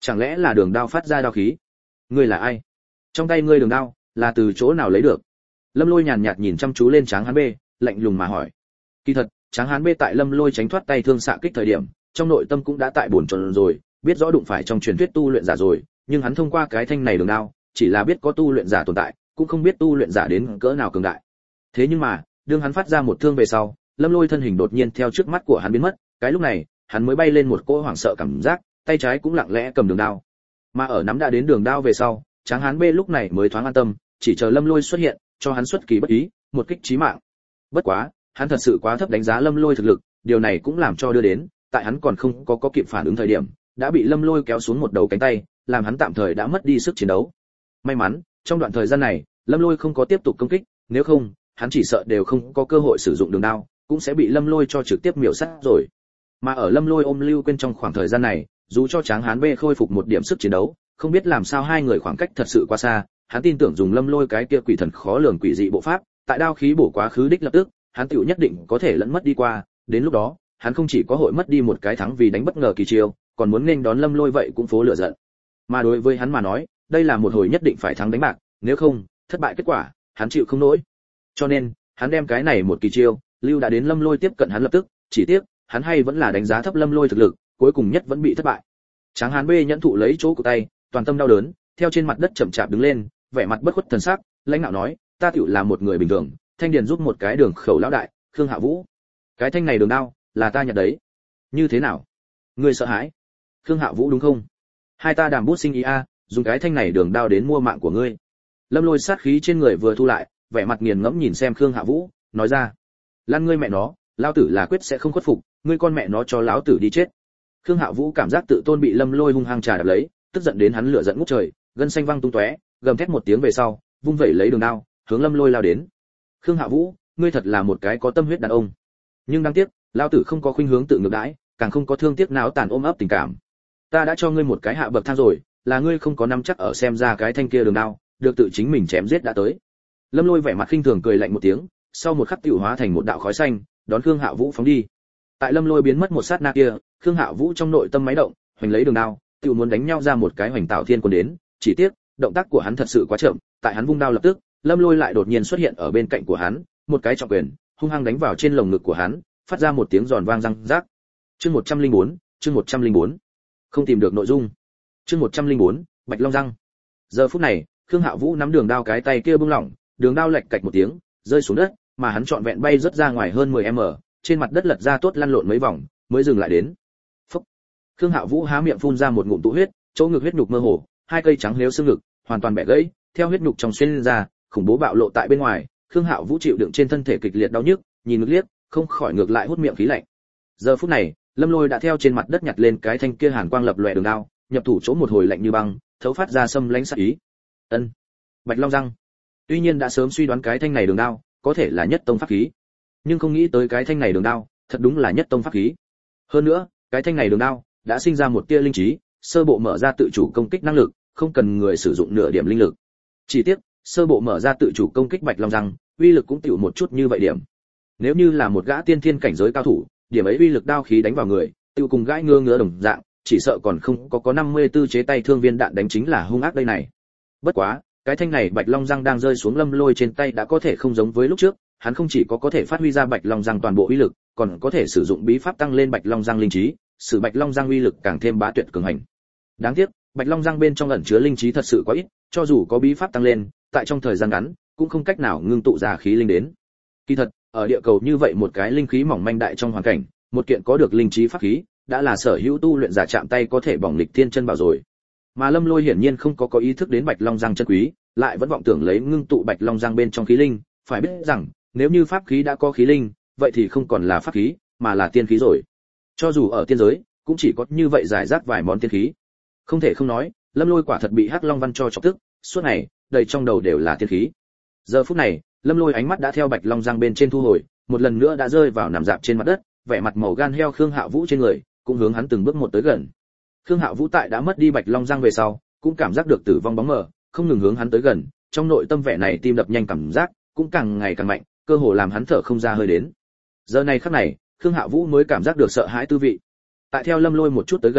chẳng lẽ là đường đao phát ra đao khí? Ngươi là ai? Trong tay ngươi đường đao là từ chỗ nào lấy được? Lâm Lôi nhàn nhạt nhìn chăm chú lên Tráng Hán B, lạnh lùng mà hỏi. Kỳ thật, Tráng Hán B tại Lâm Lôi tránh thoát tay thương xạ kích thời điểm, trong nội tâm cũng đã tại buồn chồn rồi, biết rõ đụng phải trong truyền thuyết tu luyện giả rồi, nhưng hắn thông qua cái thanh này đường đao, chỉ là biết có tu luyện giả tồn tại, cũng không biết tu luyện giả đến cỡ nào cường đại. Thế nhưng mà, đương hắn phát ra một thương về sau, Lâm Lôi thân hình đột nhiên theo trước mắt của hắn biến mất, cái lúc này, hắn mới bay lên một cỗ hoảng sợ cảm giác, tay trái cũng lặng lẽ cầm đường đao. Mà ở nắm đã đến đường đao về sau, Tráng Hán B lúc này mới thoáng an tâm, chỉ chờ Lâm Lôi xuất hiện, cho hắn xuất kỳ bất ý, một kích chí mạng. Bất quá, hắn thật sự quá thấp đánh giá Lâm Lôi thực lực, điều này cũng làm cho đưa đến, tại hắn còn không có kịp phản ứng thời điểm, đã bị Lâm Lôi kéo xuống một đầu cánh tay, làm hắn tạm thời đã mất đi sức chiến đấu. May mắn, trong đoạn thời gian này, Lâm Lôi không có tiếp tục công kích, nếu không, hắn chỉ sợ đều không có cơ hội sử dụng đường đao, cũng sẽ bị Lâm Lôi cho trực tiếp miểu sát rồi. Mà ở Lâm Lôi ôm Lưu Quên trong khoảng thời gian này, dù cho Tráng Hán B khôi phục một điểm sức chiến đấu, không biết làm sao hai người khoảng cách thật sự quá xa, hắn tin tưởng dùng Lâm Lôi cái kia quỷ thần khó lường quỷ dị bộ pháp, tại đao khí bổ quá khứ đích lập tức, hắn tựu nhất định có thể lẫn mất đi qua, đến lúc đó, hắn không chỉ có hội mất đi một cái thắng vì đánh bất ngờ kỳ chiêu, còn muốn nên đón Lâm Lôi vậy cũng phố lửa giận. Mà đối với hắn mà nói, đây là một hồi nhất định phải thắng đánh bạc, nếu không, thất bại kết quả, hắn chịu không nổi. Cho nên, hắn đem cái này một kỳ chiêu, lưu đã đến Lâm Lôi tiếp cận hắn lập tức, chỉ tiếc, hắn hay vẫn là đánh giá thấp Lâm Lôi thực lực, cuối cùng nhất vẫn bị thất bại. Tráng Hán B nhẫn thụ lấy chỗ của tay, toàn tâm đau đớn, theo trên mặt đất chậm chạp đứng lên, vẻ mặt bất khuất thần sắc, lãnh đạo nói, ta tiểu là một người bình thường, thanh điền giúp một cái đường khẩu lão đại, Khương Hạ Vũ. Cái thanh này đường đao, là ta nhặt đấy. Như thế nào? Ngươi sợ hãi? Khương Hạ Vũ đúng không? Hai ta đàm bút sinh ý a, dùng cái thanh này đường đao đến mua mạng của ngươi. Lâm Lôi sát khí trên người vừa thu lại, vẻ mặt nghiền ngẫm nhìn xem Khương Hạ Vũ, nói ra, lan ngươi mẹ nó, lão tử là quyết sẽ không khuất phục, ngươi con mẹ nó cho lão tử đi chết. Khương Hạ Vũ cảm giác tự tôn bị Lâm Lôi hung hăng trà đạp lấy, tức giận đến hắn lửa giận ngút trời, gân xanh văng tung tóe, gầm thét một tiếng về sau, vung vẩy lấy đường đao, hướng Lâm Lôi lao đến. Khương Hạ Vũ, ngươi thật là một cái có tâm huyết đàn ông. Nhưng đáng tiếc, lão tử không có khuynh hướng tự ngược đãi, càng không có thương tiếc não tàn ôm ấp tình cảm. Ta đã cho ngươi một cái hạ bậc thang rồi, là ngươi không có nắm chắc ở xem ra cái thanh kia đường đao, được tự chính mình chém giết đã tới. Lâm Lôi vẻ mặt khinh thường cười lạnh một tiếng, sau một khắc tiểu hóa thành một đạo khói xanh, đón Khương Hạ Vũ phóng đi. Tại Lâm Lôi biến mất một sát na kia, Khương Hạ Vũ trong nội tâm máy động, hoành lấy đường đao, tiểu muốn đánh nhau ra một cái hoành tạo thiên quân đến, chỉ tiếc, động tác của hắn thật sự quá chậm, tại hắn vung đao lập tức, Lâm Lôi lại đột nhiên xuất hiện ở bên cạnh của hắn, một cái trọng quyền, hung hăng đánh vào trên lồng ngực của hắn, phát ra một tiếng giòn vang răng rác. Chương 104, chương 104. Không tìm được nội dung. Chương 104, Bạch Long răng. Giờ phút này, Khương Hạ Vũ nắm đường đao cái tay kia bung lỏng, đường đao lệch cạch một tiếng, rơi xuống đất, mà hắn trọn vẹn bay rất ra ngoài hơn 10m, trên mặt đất lật ra tốt lăn lộn mấy vòng, mới dừng lại đến. Phốc. Khương Hạ Vũ há miệng phun ra một ngụm tụ huyết, chỗ ngực huyết nhục mơ hồ, hai cây trắng liếu xương ngực, hoàn toàn bẻ gãy, theo huyết nhục trong xuyên lên ra, khủng bố bạo lộ tại bên ngoài, Khương Hạ Vũ chịu đựng trên thân thể kịch liệt đau nhức, nhìn ngực liếc, không khỏi ngược lại hút miệng khí lạnh. Giờ phút này, Lâm Lôi đã theo trên mặt đất nhặt lên cái thanh kia hàn quang lập lòe đường đao, nhập thủ chỗ một hồi lạnh như băng, thấu phát ra xâm lãnh sát ý. Ân, Bạch Long răng. Tuy nhiên đã sớm suy đoán cái thanh này đường đao có thể là nhất tông pháp khí, nhưng không nghĩ tới cái thanh này đường đao thật đúng là nhất tông pháp khí. Hơn nữa, cái thanh này đường đao đã sinh ra một tia linh trí, sơ bộ mở ra tự chủ công kích năng lực, không cần người sử dụng nửa điểm linh lực. Chỉ tiếc, sơ bộ mở ra tự chủ công kích Bạch Long răng, uy lực cũng tiểu một chút như vậy điểm. Nếu như là một gã tiên thiên cảnh giới cao thủ, điểm ấy uy lực đao khí đánh vào người, tiêu cùng gãi ngứa đồng dạng, chỉ sợ còn không có 54 chế tay thương viên đạn đánh chính là hung ác đây này. Bất quá, cái thanh này Bạch Long răng đang rơi xuống Lâm Lôi trên tay đã có thể không giống với lúc trước, hắn không chỉ có thể phát huy ra Bạch Long răng toàn bộ uy lực, còn có thể sử dụng bí pháp tăng lên Bạch Long răng linh trí, sử Bạch Long răng uy lực càng thêm bá tuyệt cường hành. Đáng tiếc, Bạch Long răng bên trong ẩn chứa linh trí thật sự quá ít, cho dù có bí pháp tăng lên, tại trong thời gian ngắn, cũng không cách nào ngưng tụ ra khí linh đến. Kỳ thật, ở địa cầu như vậy một cái linh khí mỏng manh đại trong hoàn cảnh, một kiện có được linh trí pháp khí, đã là sở hữu tu luyện giả chạm tay có thể bỏng lịch thiên chân bảo rồi. Mà Lâm Lôi hiển nhiên không có ý thức đến Bạch Long răng chân quý, lại vẫn vọng tưởng lấy ngưng tụ Bạch Long răng bên trong khí linh, phải biết rằng, nếu như pháp khí đã có khí linh, vậy thì không còn là pháp khí, mà là tiên khí rồi. Cho dù ở tiên giới, cũng chỉ có như vậy giải rác vài món tiên khí. Không thể không nói, Lâm Lôi quả thật bị Hắc Long Văn cho chọc tức, suốt ngày, đầy trong đầu đều là tiên khí. Giờ phút này, Lâm Lôi ánh mắt đã theo Bạch Long răng bên trên thu hồi, một lần nữa đã rơi vào nằm rạp trên mặt đất, vẻ mặt màu gan heo Khương Hạ Vũ trên người, cũng hướng hắn từng bước một tới gần. Khương Hạ Vũ tại đã mất đi Bạch Long răng về sau, cũng cảm giác được tử vong bóng mờ, không ngừng hướng hắn tới gần, trong nội tâm vẻ này tim đập nhanh cảm giác cũng càng ngày càng mạnh, cơ hồ làm hắn thở không ra hơi đến. Giờ này khắc này, Khương Hạ Vũ mới cảm giác được sợ hãi tư vị. Tại theo Lâm Lôi một chút tới gần,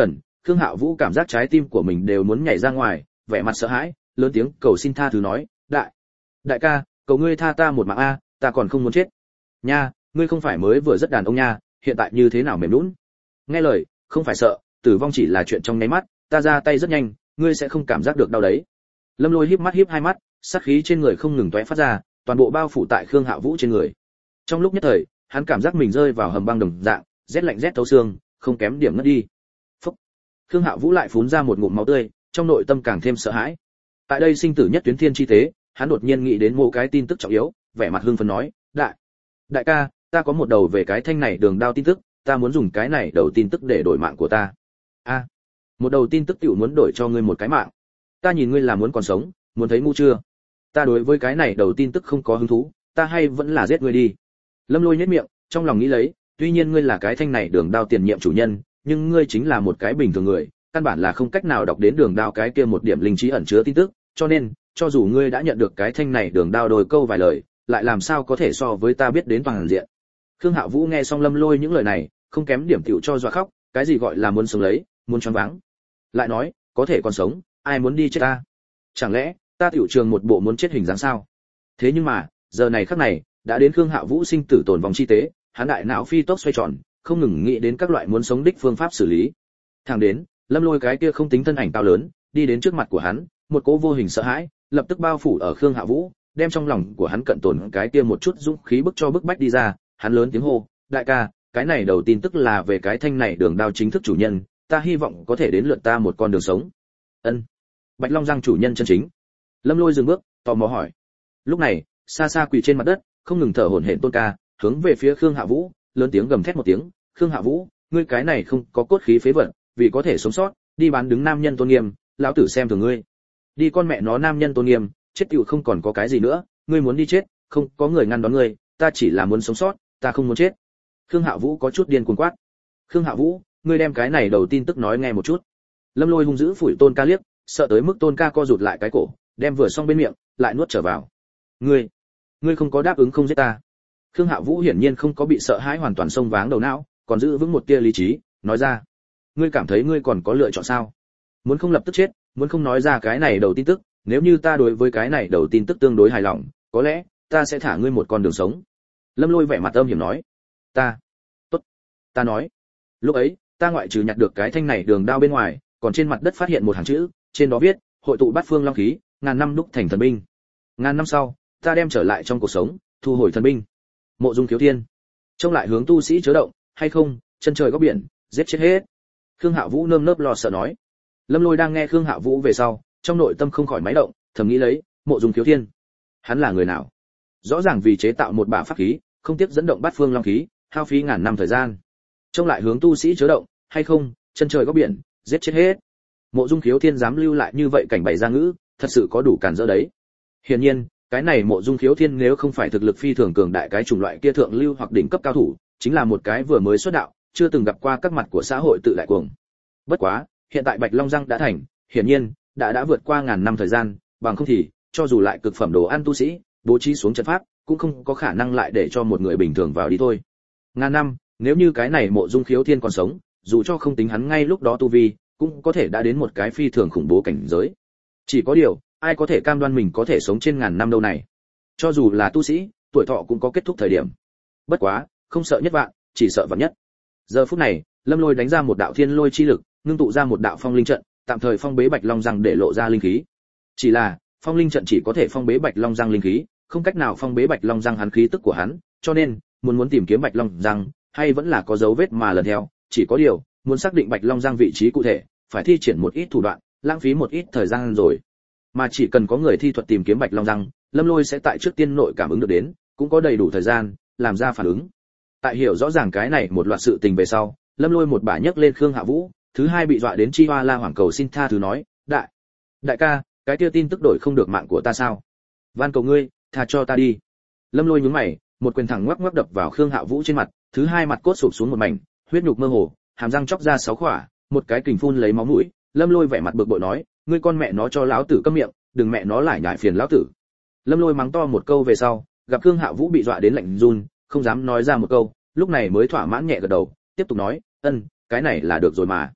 Khương Hạo Vũ cảm giác trái tim của mình đều muốn nhảy ra ngoài, vẻ mặt sợ hãi, lớn tiếng cầu xin tha thứ nói, đại ca, cầu ngươi tha ta một mạng a, ta còn không muốn chết. Nha, ngươi không phải mới vừa rất đàn ông nha, hiện tại như thế nào mềm nhũn? Nghe lời, không phải sợ, tử vong chỉ là chuyện trong nháy mắt, ta ra tay rất nhanh, ngươi sẽ không cảm giác được đau đấy. Lâm Lôi híp hai mắt, sát khí trên người không ngừng tóe phát ra, toàn bộ bao phủ tại Khương Hạo Vũ trên người. Trong lúc nhất thời, hắn cảm giác mình rơi vào hầm băng đồng dạng, rét lạnh rét thấu xương, không kém điểm ngất đi. Phốc. Khương Hạo Vũ lại phun ra một ngụm máu tươi, trong nội tâm càng thêm sợ hãi. Tại đây sinh tử nhất tuyến thiên chi tế, hắn đột nhiên nghĩ đến một cái tin tức trọng yếu, vẻ mặt hưng phấn nói, đại ca, ta có một đầu về cái thanh này đường đao tin tức, ta muốn dùng cái này đầu tin tức để đổi mạng của ta. A, một đầu tin tức tiểu muốn đổi cho ngươi một cái mạng. Ta nhìn ngươi là muốn còn sống, muốn thấy ngu chưa? Ta đối với cái này đầu tin tức không có hứng thú, ta hay vẫn là giết ngươi đi. Lâm Lôi nhếch miệng, trong lòng nghĩ lấy, tuy nhiên ngươi là cái thanh này đường đao tiền nhiệm chủ nhân, nhưng ngươi chính là một cái bình thường người, căn bản là không cách nào đọc đến đường đao cái kia một điểm linh trí ẩn chứa tin tức, cho nên, cho dù ngươi đã nhận được cái thanh này đường đao đôi câu vài lời, lại làm sao có thể so với ta biết đến toàn diện. Khương Hạo Vũ nghe xong Lâm Lôi những lời này, không kém điểm tiểu cho dọa khóc, cái gì gọi là muốn sống lấy, muốn choáng váng. Lại nói, có thể còn sống, ai muốn đi chết ta? Chẳng lẽ, ta tiểu trường một bộ muốn chết hình dáng sao? Thế nhưng mà, giờ này khắc này, đã đến Khương Hạo Vũ sinh tử tồn vong chi tế, hắn đại não phi tốc xoay tròn, không ngừng nghĩ đến các loại muốn sống đích phương pháp xử lý. Thẳng đến, Lâm Lôi cái kia không tính thân ảnh cao lớn, đi đến trước mặt của hắn, một cỗ vô hình sợ hãi, lập tức bao phủ ở Khương Hạo Vũ, đem trong lòng của hắn cận tồn cái kia một chút dũng khí bức cho bức bách đi ra, hắn lớn tiếng hô, đại ca, cái này đầu tin tức là về cái thanh này đường đao chính thức chủ nhân, ta hy vọng có thể đến lượt ta một con đường sống. Ân. Bạch Long Giang chủ nhân chân chính. Lâm Lôi dừng bước, tò mò hỏi. Lúc này, xa xa quỳ trên mặt đất, không ngừng thở hổn hển Tôn Ca, hướng về phía Khương Hạo Vũ, lớn tiếng gầm thét một tiếng, "Khương Hạo Vũ, ngươi cái này không có cốt khí phế vật, vì có thể sống sót, đi bán đứng nam nhân tôn nghiêm, lão tử xem thường ngươi. Đi con mẹ nó nam nhân tôn nghiêm, chết tiểu không còn có cái gì nữa, ngươi muốn đi chết, không có người ngăn đón ngươi, ta chỉ là muốn sống sót, ta không muốn chết." Khương Hạo Vũ có chút điên cuồng quát. "Khương Hạo Vũ, ngươi đem cái này đầu tin tức nói nghe một chút." Lâm Lôi hung dữ phủi Tôn Ca liếc, sợ tới mức Tôn Ca co rụt lại cái cổ, đem vừa xong bên miệng, lại nuốt trở vào. Ngươi không có đáp ứng không giết ta." Khương Hạo Vũ hiển nhiên không có bị sợ hãi hoàn toàn xông váng đầu não, còn giữ vững một tia lý trí, nói ra: "Ngươi cảm thấy ngươi còn có lựa chọn sao? Muốn không lập tức chết, muốn không nói ra cái này đầu tin tức, nếu như ta đối với cái này đầu tin tức tương đối hài lòng, có lẽ ta sẽ thả ngươi một con đường sống." Lâm Lôi vẻ mặt âm hiểm nói: Tốt, ta nói. Lúc ấy, ta ngoại trừ nhặt được cái thanh này đường đao bên ngoài, còn trên mặt đất phát hiện một hàng chữ, trên đó viết: hội tụ bát phương long khí, ngàn năm đúc thành thần binh. Ngàn năm sau, ta đem trở lại trong cuộc sống, thu hồi thần binh. Mộ Dung Khiếu Thiên, trông lại hướng tu sĩ chớ động, hay không, chân trời góc biển, giết chết hết. Khương Hạo Vũ nơm nớp lo sợ nói. Lâm Lôi đang nghe Khương Hạo Vũ về sau, trong nội tâm không khỏi máy động, thầm nghĩ lấy, Mộ Dung Khiếu Thiên, hắn là người nào? Rõ ràng vì chế tạo một bả pháp khí, không tiếp dẫn động bát phương long khí, hao phí ngàn năm thời gian. Trông lại hướng tu sĩ chớ động, hay không, chân trời góc biển, giết chết hết. Mộ Dung Khiếu Thiên dám lưu lại như vậy cảnh bày ra ngữ, thật sự có đủ cản rỡ đấy. Hiển nhiên, cái này Mộ Dung Khiếu Thiên nếu không phải thực lực phi thường cường đại cái chủng loại kia thượng lưu hoặc đỉnh cấp cao thủ, chính là một cái vừa mới xuất đạo, chưa từng gặp qua các mặt của xã hội tự đại cuồng. Bất quá, hiện tại Bạch Long Giang đã thành, hiển nhiên đã vượt qua ngàn năm thời gian, bằng không thì, cho dù lại cực phẩm đồ ăn tu sĩ, bố trí xuống trận pháp, cũng không có khả năng lại để cho một người bình thường vào đi thôi. Ngàn năm, nếu như cái này Mộ Dung Khiếu Thiên còn sống, dù cho không tính hắn ngay lúc đó tu vi, cũng có thể đã đến một cái phi thường khủng bố cảnh giới. Chỉ có điều, ai có thể cam đoan mình có thể sống trên ngàn năm đâu này? Cho dù là tu sĩ, tuổi thọ cũng có kết thúc thời điểm. Bất quá, không sợ nhất vạn, chỉ sợ vạn nhất. Giờ phút này, Lâm Lôi đánh ra một đạo thiên lôi chi lực, ngưng tụ ra một đạo phong linh trận, tạm thời phong bế Bạch Long Giang để lộ ra linh khí. Chỉ là, phong linh trận chỉ có thể phong bế Bạch Long Giang linh khí, không cách nào phong bế Bạch Long Giang hắn khí tức của hắn, cho nên, muốn tìm kiếm Bạch Long Giang, hay vẫn là có dấu vết mà lần theo, chỉ có điều, muốn xác định Bạch Long Giang vị trí cụ thể, phải thi triển một ít thủ đoạn, lãng phí một ít thời gian rồi. Mà chỉ cần có người thi thuật tìm kiếm Bạch Long Giang, Lâm Lôi sẽ tại trước tiên nội cảm ứng được đến, cũng có đầy đủ thời gian làm ra phản ứng. Tại hiểu rõ ràng cái này một loạt sự tình về sau, Lâm Lôi một bả nhấc lên Khương Hạ Vũ, thứ hai bị dọa đến chi hoa la hoảng cầu xin tha thứ nói, đại ca, cái kia tin tức đổi không được mạng của ta sao? Van cầu ngươi, tha cho ta đi." Lâm Lôi nhướng mày, một quyền thẳng ngoắc ngoắc đập vào Khương Hạ Vũ trên mặt, thứ hai mặt cốt sụp xuống một mảnh, huyết nhục mơ hồ, hàm răng chóc ra 6 khỏa, một cái kình phun lấy máu mũi. Lâm Lôi vẻ mặt bực bội nói, ngươi con mẹ nó cho lão tử câm miệng, đừng mẹ nó lại nhại phiền lão tử. Lâm Lôi mắng to một câu về sau, gặp Khương Hạ Vũ bị dọa đến lạnh run, không dám nói ra một câu, lúc này mới thỏa mãn nhẹ gật đầu, tiếp tục nói, cái này là được rồi mà.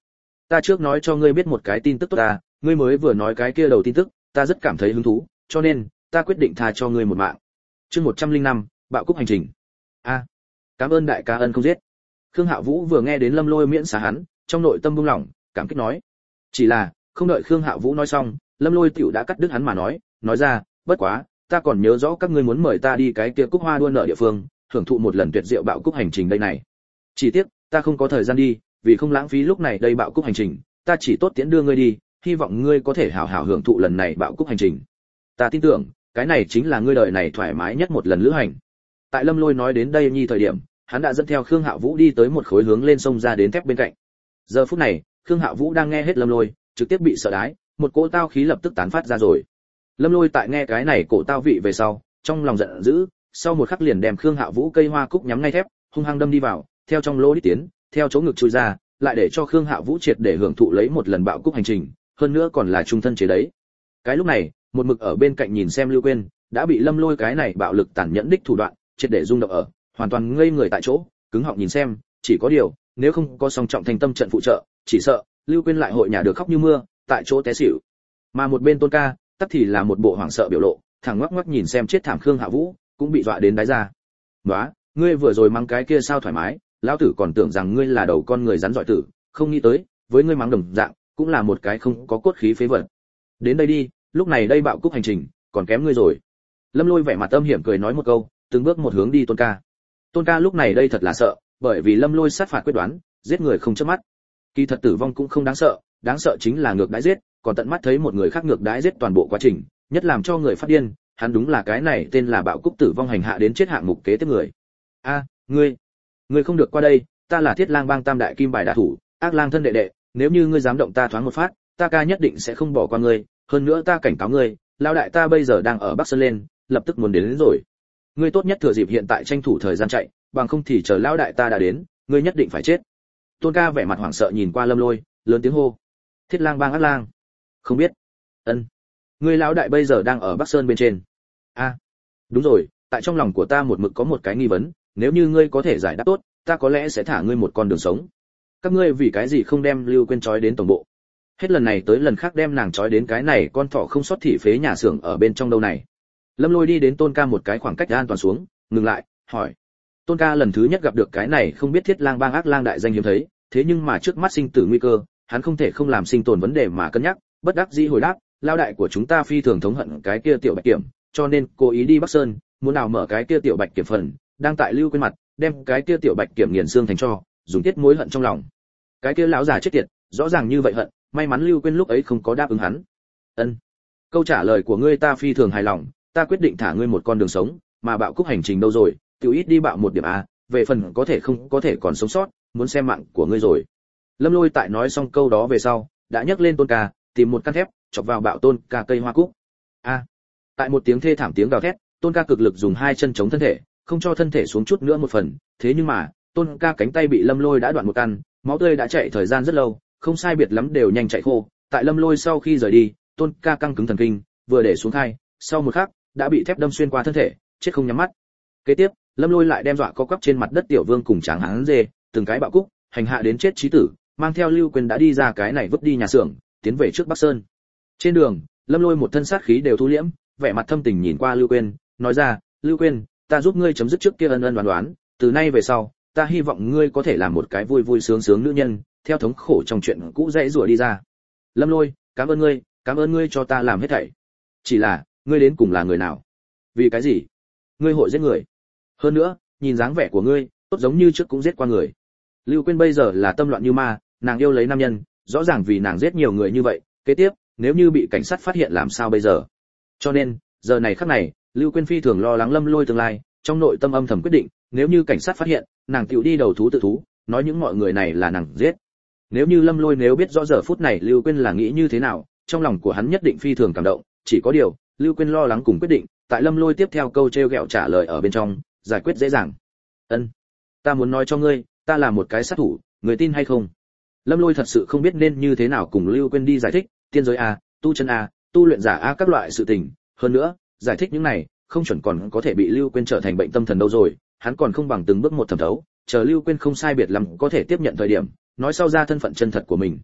ta trước nói cho ngươi biết một cái tin tức tốt ta, ngươi mới vừa nói cái kia đầu tin tức, ta rất cảm thấy hứng thú, cho nên ta quyết định tha cho ngươi một mạng. Chương 105, bạo cúc hành trình. A, cảm ơn đại ca ân không giết. Khương Hạo Vũ vừa nghe đến Lâm Lôi miễn xá hắn, trong nội tâm buông lỏng, cảm kích nói. Chỉ là, không đợi Khương Hạo Vũ nói xong, Lâm Lôi tiểu đã cắt đứt hắn mà nói ra, bất quá, ta còn nhớ rõ các ngươi muốn mời ta đi cái kia cúc hoa đua nở địa phương, hưởng thụ một lần tuyệt diệu bạo cúc hành trình đây này. Chỉ tiếc, ta không có thời gian đi, vì không lãng phí lúc này đây bạo cúc hành trình, ta chỉ tốt tiễn đưa ngươi đi, hy vọng ngươi có thể hảo hảo hưởng thụ lần này bạo cúc hành trình. Ta tin tưởng, cái này chính là ngươi đời này thoải mái nhất một lần lữ hành. Tại Lâm Lôi nói đến đây nhi thời điểm, hắn đã dẫn theo Khương Hạo Vũ đi tới một khối hướng lên sông ra đến thép bên cạnh. Giờ phút này, Khương Hạo Vũ đang nghe hết Lâm Lôi, trực tiếp bị sợ đái, một cỗ tao khí lập tức tán phát ra rồi. Lâm Lôi tại nghe cái này cổ tao vị về sau, trong lòng giận dữ, sau một khắc liền đem Khương Hạo Vũ cây hoa cúc nhắm ngay thép, hung hăng đâm đi vào, theo trong lỗ đi tiến, theo chỗ ngực chui ra, lại để cho Khương Hạo Vũ triệt để hưởng thụ lấy một lần bạo cúc hành trình, hơn nữa còn là trung thân chế đấy. Cái lúc này, một mực ở bên cạnh nhìn xem Lưu Quyên, đã bị Lâm Lôi cái này bạo lực tàn nhẫn đích thủ đoạn, triệt để rung động ở, hoàn toàn ngây người tại chỗ, cứng họng nhìn xem, chỉ có điều, nếu không có song trọng thành tâm trận phụ trợ, chỉ sợ Lưu Quyên lại hội nhà được khóc như mưa, tại chỗ té xỉu. Mà một bên Tôn Ca, tất thì là một bộ hoảng sợ biểu lộ, thẳng ngoắc ngoắc nhìn xem chết thảm Khương Hạo Vũ, cũng bị dọa đến đáy ra. "Nóa, ngươi vừa rồi mắng cái kia sao thoải mái, lão tử còn tưởng rằng ngươi là đầu con người rắn giỏi tử, không nghĩ tới, với ngươi mắng đồng dạng, cũng là một cái không có cốt khí phế vật. Đến đây đi, lúc này đây bạo cúc hành trình, còn kém ngươi rồi." Lâm Lôi vẻ mặt âm hiểm cười nói một câu, từng bước một hướng đi Tôn Ca. Tôn Ca lúc này đây thật là sợ, bởi vì Lâm Lôi sát phạt quyết đoán, giết người không chớp mắt. Kỳ thật tử vong cũng không đáng sợ chính là ngược đãi giết, còn tận mắt thấy một người khác ngược đãi giết toàn bộ quá trình, nhất làm cho người phát điên, hắn đúng là cái này tên là bạo cúc tử vong hành hạ đến chết hạng mục kế tiếp người. A, ngươi không được qua đây, ta là Thiết Lang bang tam đại kim bài đả thủ, Ác Lang thân đệ đệ, nếu như ngươi dám động ta thoáng một phát, ta ca nhất định sẽ không bỏ qua ngươi, hơn nữa ta cảnh cáo ngươi, lão đại ta bây giờ đang ở Bắc Sơn lên, lập tức muốn đến rồi. Ngươi tốt nhất thừa dịp hiện tại tranh thủ thời gian chạy, bằng không thì chờ lão đại ta đã đến, ngươi nhất định phải chết. Tôn Ca vẻ mặt hoảng sợ nhìn qua Lâm Lôi, lớn tiếng hô. Thiết Lang bang Ác Lang? Không biết. Ân. Ngươi lão đại bây giờ đang ở Bắc Sơn bên trên. A. Đúng rồi, tại trong lòng của ta một mực có một cái nghi vấn, nếu như ngươi có thể giải đáp tốt, ta có lẽ sẽ thả ngươi một con đường sống. Các ngươi vì cái gì không đem Lưu Quyên trói đến tổng bộ? Hết lần này tới lần khác đem nàng trói đến cái này con thỏ không sót thị phế nhà xưởng ở bên trong đâu này. Lâm Lôi đi đến Tôn Ca một cái khoảng cách an toàn xuống, ngừng lại, hỏi. Tôn Ca lần thứ nhất gặp được cái này không biết Thiết Lang bang Ác Lang đại danh hiếm thấy, thế nhưng mà trước mắt sinh tử nguy cơ, hắn không thể không làm sinh tồn vấn đề mà cân nhắc, bất đắc dĩ hồi đáp, lao đại của chúng ta phi thường thống hận cái kia tiểu Bạch Kiểm, cho nên cố ý đi Bắc Sơn, muốn nào mở cái kia tiểu Bạch Kiểm phần, đang tại Lưu Quyên mặt, đem cái kia tiểu Bạch Kiểm nghiền xương thành tro, dùng tiết mối hận trong lòng. Cái kia lão già chết tiệt, rõ ràng như vậy hận, may mắn Lưu Quyên lúc ấy không có đáp ứng hắn. Ân. Câu trả lời của ngươi ta phi thường hài lòng, ta quyết định thả ngươi một con đường sống, mà bạo cúc hành trình đâu rồi, tiểu ít đi bạo một điểm a, về phần có thể không có thể còn sống sót, muốn xem mạng của ngươi rồi. Lâm Lôi tại nói xong câu đó về sau, đã nhấc lên Tôn Ca, tìm một căn thép, chọc vào bạo Tôn Ca cây hoa cúc. A. Tại một tiếng thê thảm tiếng gào thét, Tôn Ca cực lực dùng hai chân chống thân thể, không cho thân thể xuống chút nữa một phần, thế nhưng mà, Tôn Ca cánh tay bị Lâm Lôi đã đoạn một căn, máu tươi đã chảy thời gian rất lâu, không sai biệt lắm đều nhanh chảy khô. Tại Lâm Lôi sau khi rời đi, Tôn Ca căng cứng thần kinh, vừa để xuống khai, sau một khắc, đã bị thép đâm xuyên qua thân thể, chết không nhắm mắt. Kế tiếp, Lâm Lôi lại đem dọa co quắp trên mặt đất tiểu vương cùng tráng hán dê, từng cái bạo cúc, hành hạ đến chết chí tử, mang theo Lưu Quyên đã đi ra cái này vứt đi nhà xưởng, tiến về trước Bắc Sơn. Trên đường, Lâm Lôi một thân sát khí đều thu liễm, vẻ mặt thâm tình nhìn qua Lưu Quyên, nói ra, Lưu Quyên, ta giúp ngươi chấm dứt trước kia ân ân đoán đoán, từ nay về sau, ta hy vọng ngươi có thể làm một cái vui vui sướng sướng nữ nhân, theo thống khổ trong chuyện cũ dễ rủa đi ra. Lâm Lôi, cảm ơn ngươi cho ta làm hết thảy. Chỉ là, ngươi đến cùng là người nào? Vì cái gì? Ngươi hội giết người? Hơn nữa, nhìn dáng vẻ của ngươi, tốt giống như trước cũng giết qua người. Lưu Quyên bây giờ là tâm loạn như ma, nàng yêu lấy nam nhân, rõ ràng vì nàng giết nhiều người như vậy, kế tiếp, nếu như bị cảnh sát phát hiện làm sao bây giờ? Cho nên, giờ này khắc này, Lưu Quyên phi thường lo lắng Lâm Lôi tương lai, trong nội tâm âm thầm quyết định, nếu như cảnh sát phát hiện, nàng tiểu đi đầu thú tự thú, nói những mọi người này là nàng giết. Nếu như Lâm Lôi nếu biết rõ giờ phút này Lưu Quyên là nghĩ như thế nào, trong lòng của hắn nhất định phi thường cảm động, chỉ có điều, Lưu Quyên lo lắng cùng quyết định, tại Lâm Lôi tiếp theo câu trêu ghẹo trả lời ở bên trong, giải quyết dễ dàng. Ân, ta muốn nói cho ngươi, ta là một cái sát thủ, người tin hay không? Lâm Lôi thật sự không biết nên như thế nào cùng Lưu Quyên đi giải thích, tiên giới a, tu chân a, tu luyện giả a các loại sự tình, hơn nữa, giải thích những này, không chuẩn còn có thể bị Lưu Quyên trở thành bệnh tâm thần đâu rồi, hắn còn không bằng từng bước một thẩm thấu, chờ Lưu Quyên không sai biệt lắm có thể tiếp nhận thời điểm, nói sau ra thân phận chân thật của mình.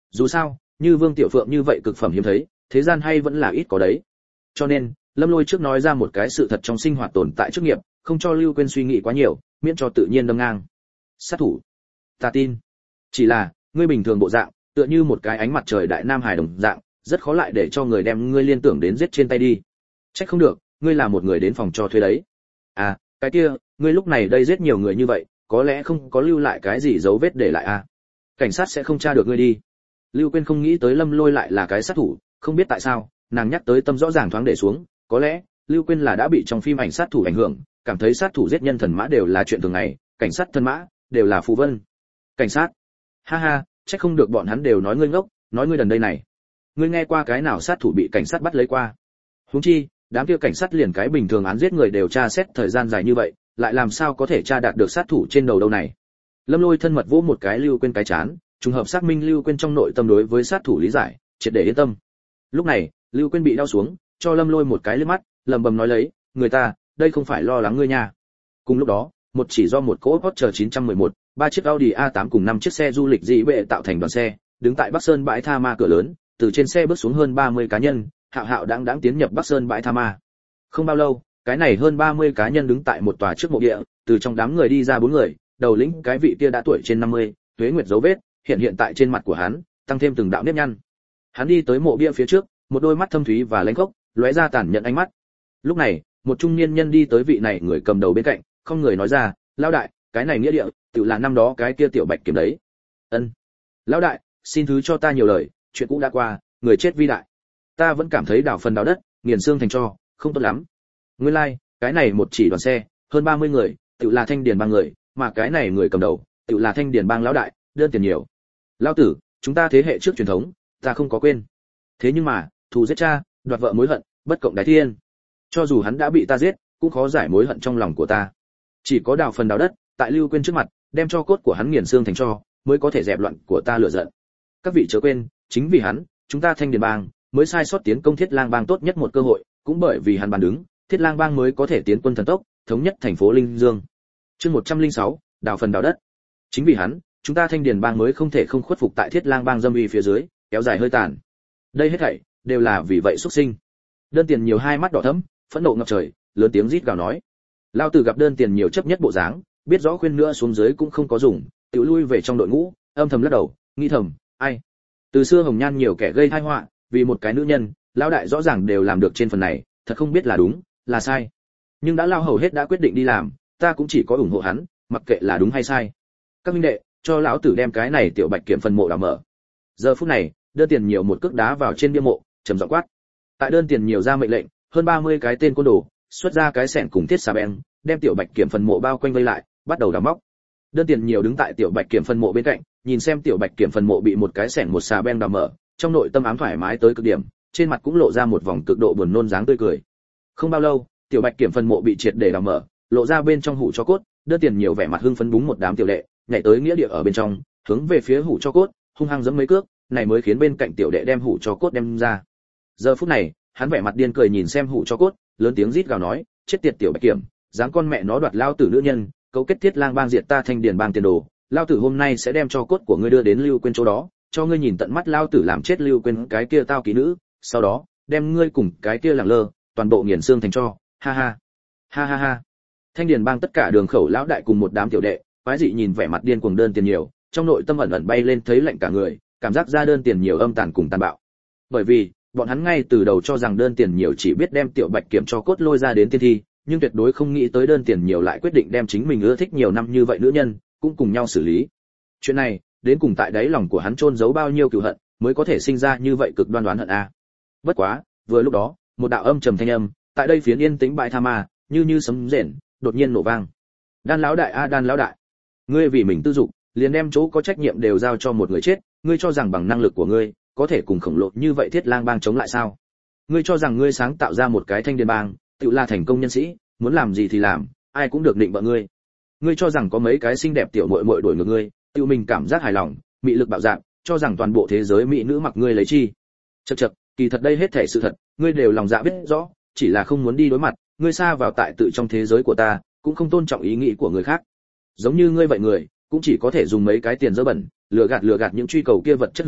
Dù sao, như Vương Tiểu Phượng như vậy cực phẩm hiếm thấy, thế gian hay vẫn là ít có đấy. Cho nên, Lâm Lôi trước nói ra một cái sự thật trong sinh hoạt tồn tại chức nghiệp, không cho Lưu Quyên suy nghĩ quá nhiều, miễn cho tự nhiên đâm ngang. Sát thủ. Ta tin. Chỉ là, ngươi bình thường bộ dạng, tựa như một cái ánh mặt trời đại nam hài đồng dạng, rất khó lại để cho người đem ngươi liên tưởng đến giết trên tay đi. Trách không được, ngươi là một người đến phòng cho thuê đấy. À, cái kia, ngươi lúc này đây giết nhiều người như vậy, có lẽ không có lưu lại cái gì dấu vết để lại à? Cảnh sát sẽ không tra được ngươi đi. Lưu Quyên không nghĩ tới Lâm Lôi lại là cái sát thủ, không biết tại sao, nàng nhắc tới tâm rõ ràng thoáng để xuống, có lẽ Lưu Quyên là đã bị trong phim ảnh sát thủ ảnh hưởng, cảm thấy sát thủ giết nhân thần mã đều là chuyện thường ngày, cảnh sát thân mã đều là phù vân. Cảnh sát? Ha ha, chắc không được bọn hắn đều nói ngươi ngốc, nói ngươi đần đây này. Ngươi nghe qua cái nào sát thủ bị cảnh sát bắt lấy qua? Huống chi, đám kia cảnh sát liền cái bình thường án giết người đều tra xét thời gian dài như vậy, lại làm sao có thể tra đạt được sát thủ trên đầu đâu này? Lâm Lôi thân mật vỗ một cái Lưu Quyên cái chán, trùng hợp xác minh Lưu Quyên trong nội tâm đối với sát thủ lý giải, triệt để yên tâm. Lúc này, Lưu Quyên bị đau xuống, cho Lâm Lôi một cái liếc mắt, lẩm bẩm nói lấy, người ta, đây không phải lo lắng ngươi nha. Cùng lúc đó, một chỉ do một cỗ Porsche 911, 3 chiếc Audi A8 cùng 5 chiếc xe du lịch dị bệ tạo thành đoàn xe, đứng tại Bắc Sơn bãi tha ma cửa lớn, từ trên xe bước xuống hơn 30 cá nhân, hạo hạo đãng tiến nhập Bắc Sơn bãi tha ma. Không bao lâu, cái này hơn 30 cá nhân đứng tại một tòa trước mộ địa, từ trong đám người đi ra 4 người, đầu lĩnh cái vị kia đã tuổi trên 50, tuế nguyệt dấu vết hiện tại trên mặt của hắn, tăng thêm từng đạo nếp nhăn. Hắn đi tới mộ bia phía trước, một đôi mắt thâm thúy và lãnh khốc, lóe ra tàn nhẫn ánh mắt. Lúc này, một trung niên nhân đi tới vị này người cầm đầu bên cạnh, không người nói ra, lão đại, cái này nghĩa địa, tự là năm đó cái kia tiểu bạch kiểm đấy. Ân. Lão đại, xin thứ cho ta nhiều lời, chuyện cũ đã qua, người chết vi đại. Ta vẫn cảm thấy đào phần đào đất, nghiền xương thành tro, không tốt lắm. Nguyên lai, like, cái này một chỉ đoàn xe, hơn 30 người, tự là Thanh Điền bang người, mà cái này người cầm đầu, tự là Thanh Điền bang lão đại, đơn tiền nhiều. Lão tử, chúng ta thế hệ trước truyền thống, ta không có quên. Thế nhưng mà, thù giết cha, đoạt vợ mối hận, bất cộng đái thiên. Cho dù hắn đã bị ta giết, cũng khó giải mối hận trong lòng của ta. Chỉ có đào phần đào đất, tại Lưu Quyên trước mặt, đem cho cốt của hắn nghiền xương thành tro, mới có thể dẹp loạn của ta lửa giận. Các vị chớ quên, chính vì hắn, chúng ta Thanh Điền bang mới sai sót tiến công Thiết Lang bang tốt nhất một cơ hội, cũng bởi vì hắn bàn đứng, Thiết Lang bang mới có thể tiến quân thần tốc, thống nhất thành phố Linh Dương. Chương 106, đào phần đào đất. Chính vì hắn, chúng ta Thanh Điền bang mới không thể không khuất phục tại Thiết Lang bang dâm uy phía dưới, kéo dài hơi tàn. Đây hết thảy đều là vì vậy xuất sinh. Đơn tiền nhiều hai mắt đỏ thẫm, phẫn nộ ngập trời, lớn tiếng rít gào nói. Lao tử gặp đơn tiền nhiều chấp nhất bộ dáng, biết rõ khuyên nữa xuống dưới cũng không có dùng, tự lui về trong đội ngũ, âm thầm lắc đầu, nghĩ thầm, ai? Từ xưa hồng nhan nhiều kẻ gây tai họa, vì một cái nữ nhân, lão đại rõ ràng đều làm được trên phần này, thật không biết là đúng, là sai. Nhưng đã lao hầu hết đã quyết định đi làm, ta cũng chỉ có ủng hộ hắn, mặc kệ là đúng hay sai. Các huynh đệ, cho lão tử đem cái này tiểu bạch kiểm phần mộ đào mở. Giờ phút này, đơn tiền nhiều một cước đá vào trên bia mộ, trầm giọng quát. Tại đơn tiền nhiều ra mệnh lệnh, hơn 30 cái tên côn đồ, xuất ra cái xẻng cùng thiết xà beng, đem tiểu bạch kiểm phần mộ bao quanh vây lại, bắt đầu đào móc. Đơn tiền nhiều đứng tại tiểu bạch kiểm phần mộ bên cạnh, nhìn xem tiểu bạch kiểm phần mộ bị một cái xẻng một xà beng đào mở, trong nội tâm ám thoải mái tới cực điểm, trên mặt cũng lộ ra một vòng cực độ buồn nôn dáng tươi cười. Không bao lâu, tiểu bạch kiểm phần mộ bị triệt để đào mở, lộ ra bên trong hũ cho cốt, đơn tiền nhiều vẻ mặt hưng phấn búng một đám tiểu đệ, nhảy tới nghĩa địa ở bên trong, hướng về phía hũ cho cốt, hung hăng giẫm mấy cước, này mới khiến bên cạnh tiểu đệ đem hũ cho cốt đem ra. Giờ phút này, hắn vẻ mặt điên cười nhìn xem hũ cho cốt, lớn tiếng rít gào nói, chết tiệt tiểu bạch kiểm, dám con mẹ nó đoạt lao tử nữ nhân, cấu kết Thiết Lang bang diệt ta Thanh Điền bang tiền đồ, lao tử hôm nay sẽ đem cho cốt của ngươi đưa đến Lưu Quyên chỗ đó, cho ngươi nhìn tận mắt lao tử làm chết Lưu Quyên cái kia tao kỹ nữ, sau đó đem ngươi cùng cái kia lẳng lơ, toàn bộ nghiền xương thành tro, ha ha. Ha ha ha. Thanh Điền bang tất cả đường khẩu lão đại cùng một đám tiểu đệ, quái dị nhìn vẻ mặt điên cuồng đơn tiền nhiều, trong nội tâm ẩn ẩn bay lên thấy lạnh cả người, cảm giác ra đơn tiền nhiều âm tàn cùng tàn bạo. Bởi vì, bọn hắn ngay từ đầu cho rằng đơn tiền nhiều chỉ biết đem tiểu bạch kiểm cho cốt lôi ra đến tiên thi, nhưng tuyệt đối không nghĩ tới đơn tiền nhiều lại quyết định đem chính mình ưa thích nhiều năm như vậy nữ nhân cũng cùng nhau xử lý. Chuyện này, đến cùng tại đáy lòng của hắn chôn giấu bao nhiêu cừu hận, mới có thể sinh ra như vậy cực đoan đoán hận a. Bất quá, vừa lúc đó, một đạo âm trầm thanh âm, tại đây phiến yên tĩnh bãi tha ma, như sấm rền, đột nhiên nổ vang. Đan lão đại a, Đan lão đại, ngươi vì mình tư dục, liền đem chỗ có trách nhiệm đều giao cho một người chết, ngươi cho rằng bằng năng lực của ngươi, có thể cùng khổng lồ như vậy Thiết Lang bang chống lại sao? Ngươi cho rằng ngươi sáng tạo ra một cái Thanh Điền bang, tự là thành công nhân sĩ, muốn làm gì thì làm, ai cũng được định bợ ngươi. Ngươi cho rằng có mấy cái xinh đẹp tiểu muội muội đuổi ngược ngươi, tự mình cảm giác hài lòng, mị lực bạo dạn, cho rằng toàn bộ thế giới mỹ nữ mặc ngươi lấy chi? Chậc chậc, kỳ thật đây hết thảy sự thật, ngươi đều lòng dạ biết rõ, chỉ là không muốn đi đối mặt, ngươi xa vào tại tự trong thế giới của ta, cũng không tôn trọng ý nghĩ của người khác. Giống như ngươi vậy người, cũng chỉ có thể dùng mấy cái tiền dơ bẩn, lừa gạt những truy cầu kia vật chất hưởng thụ,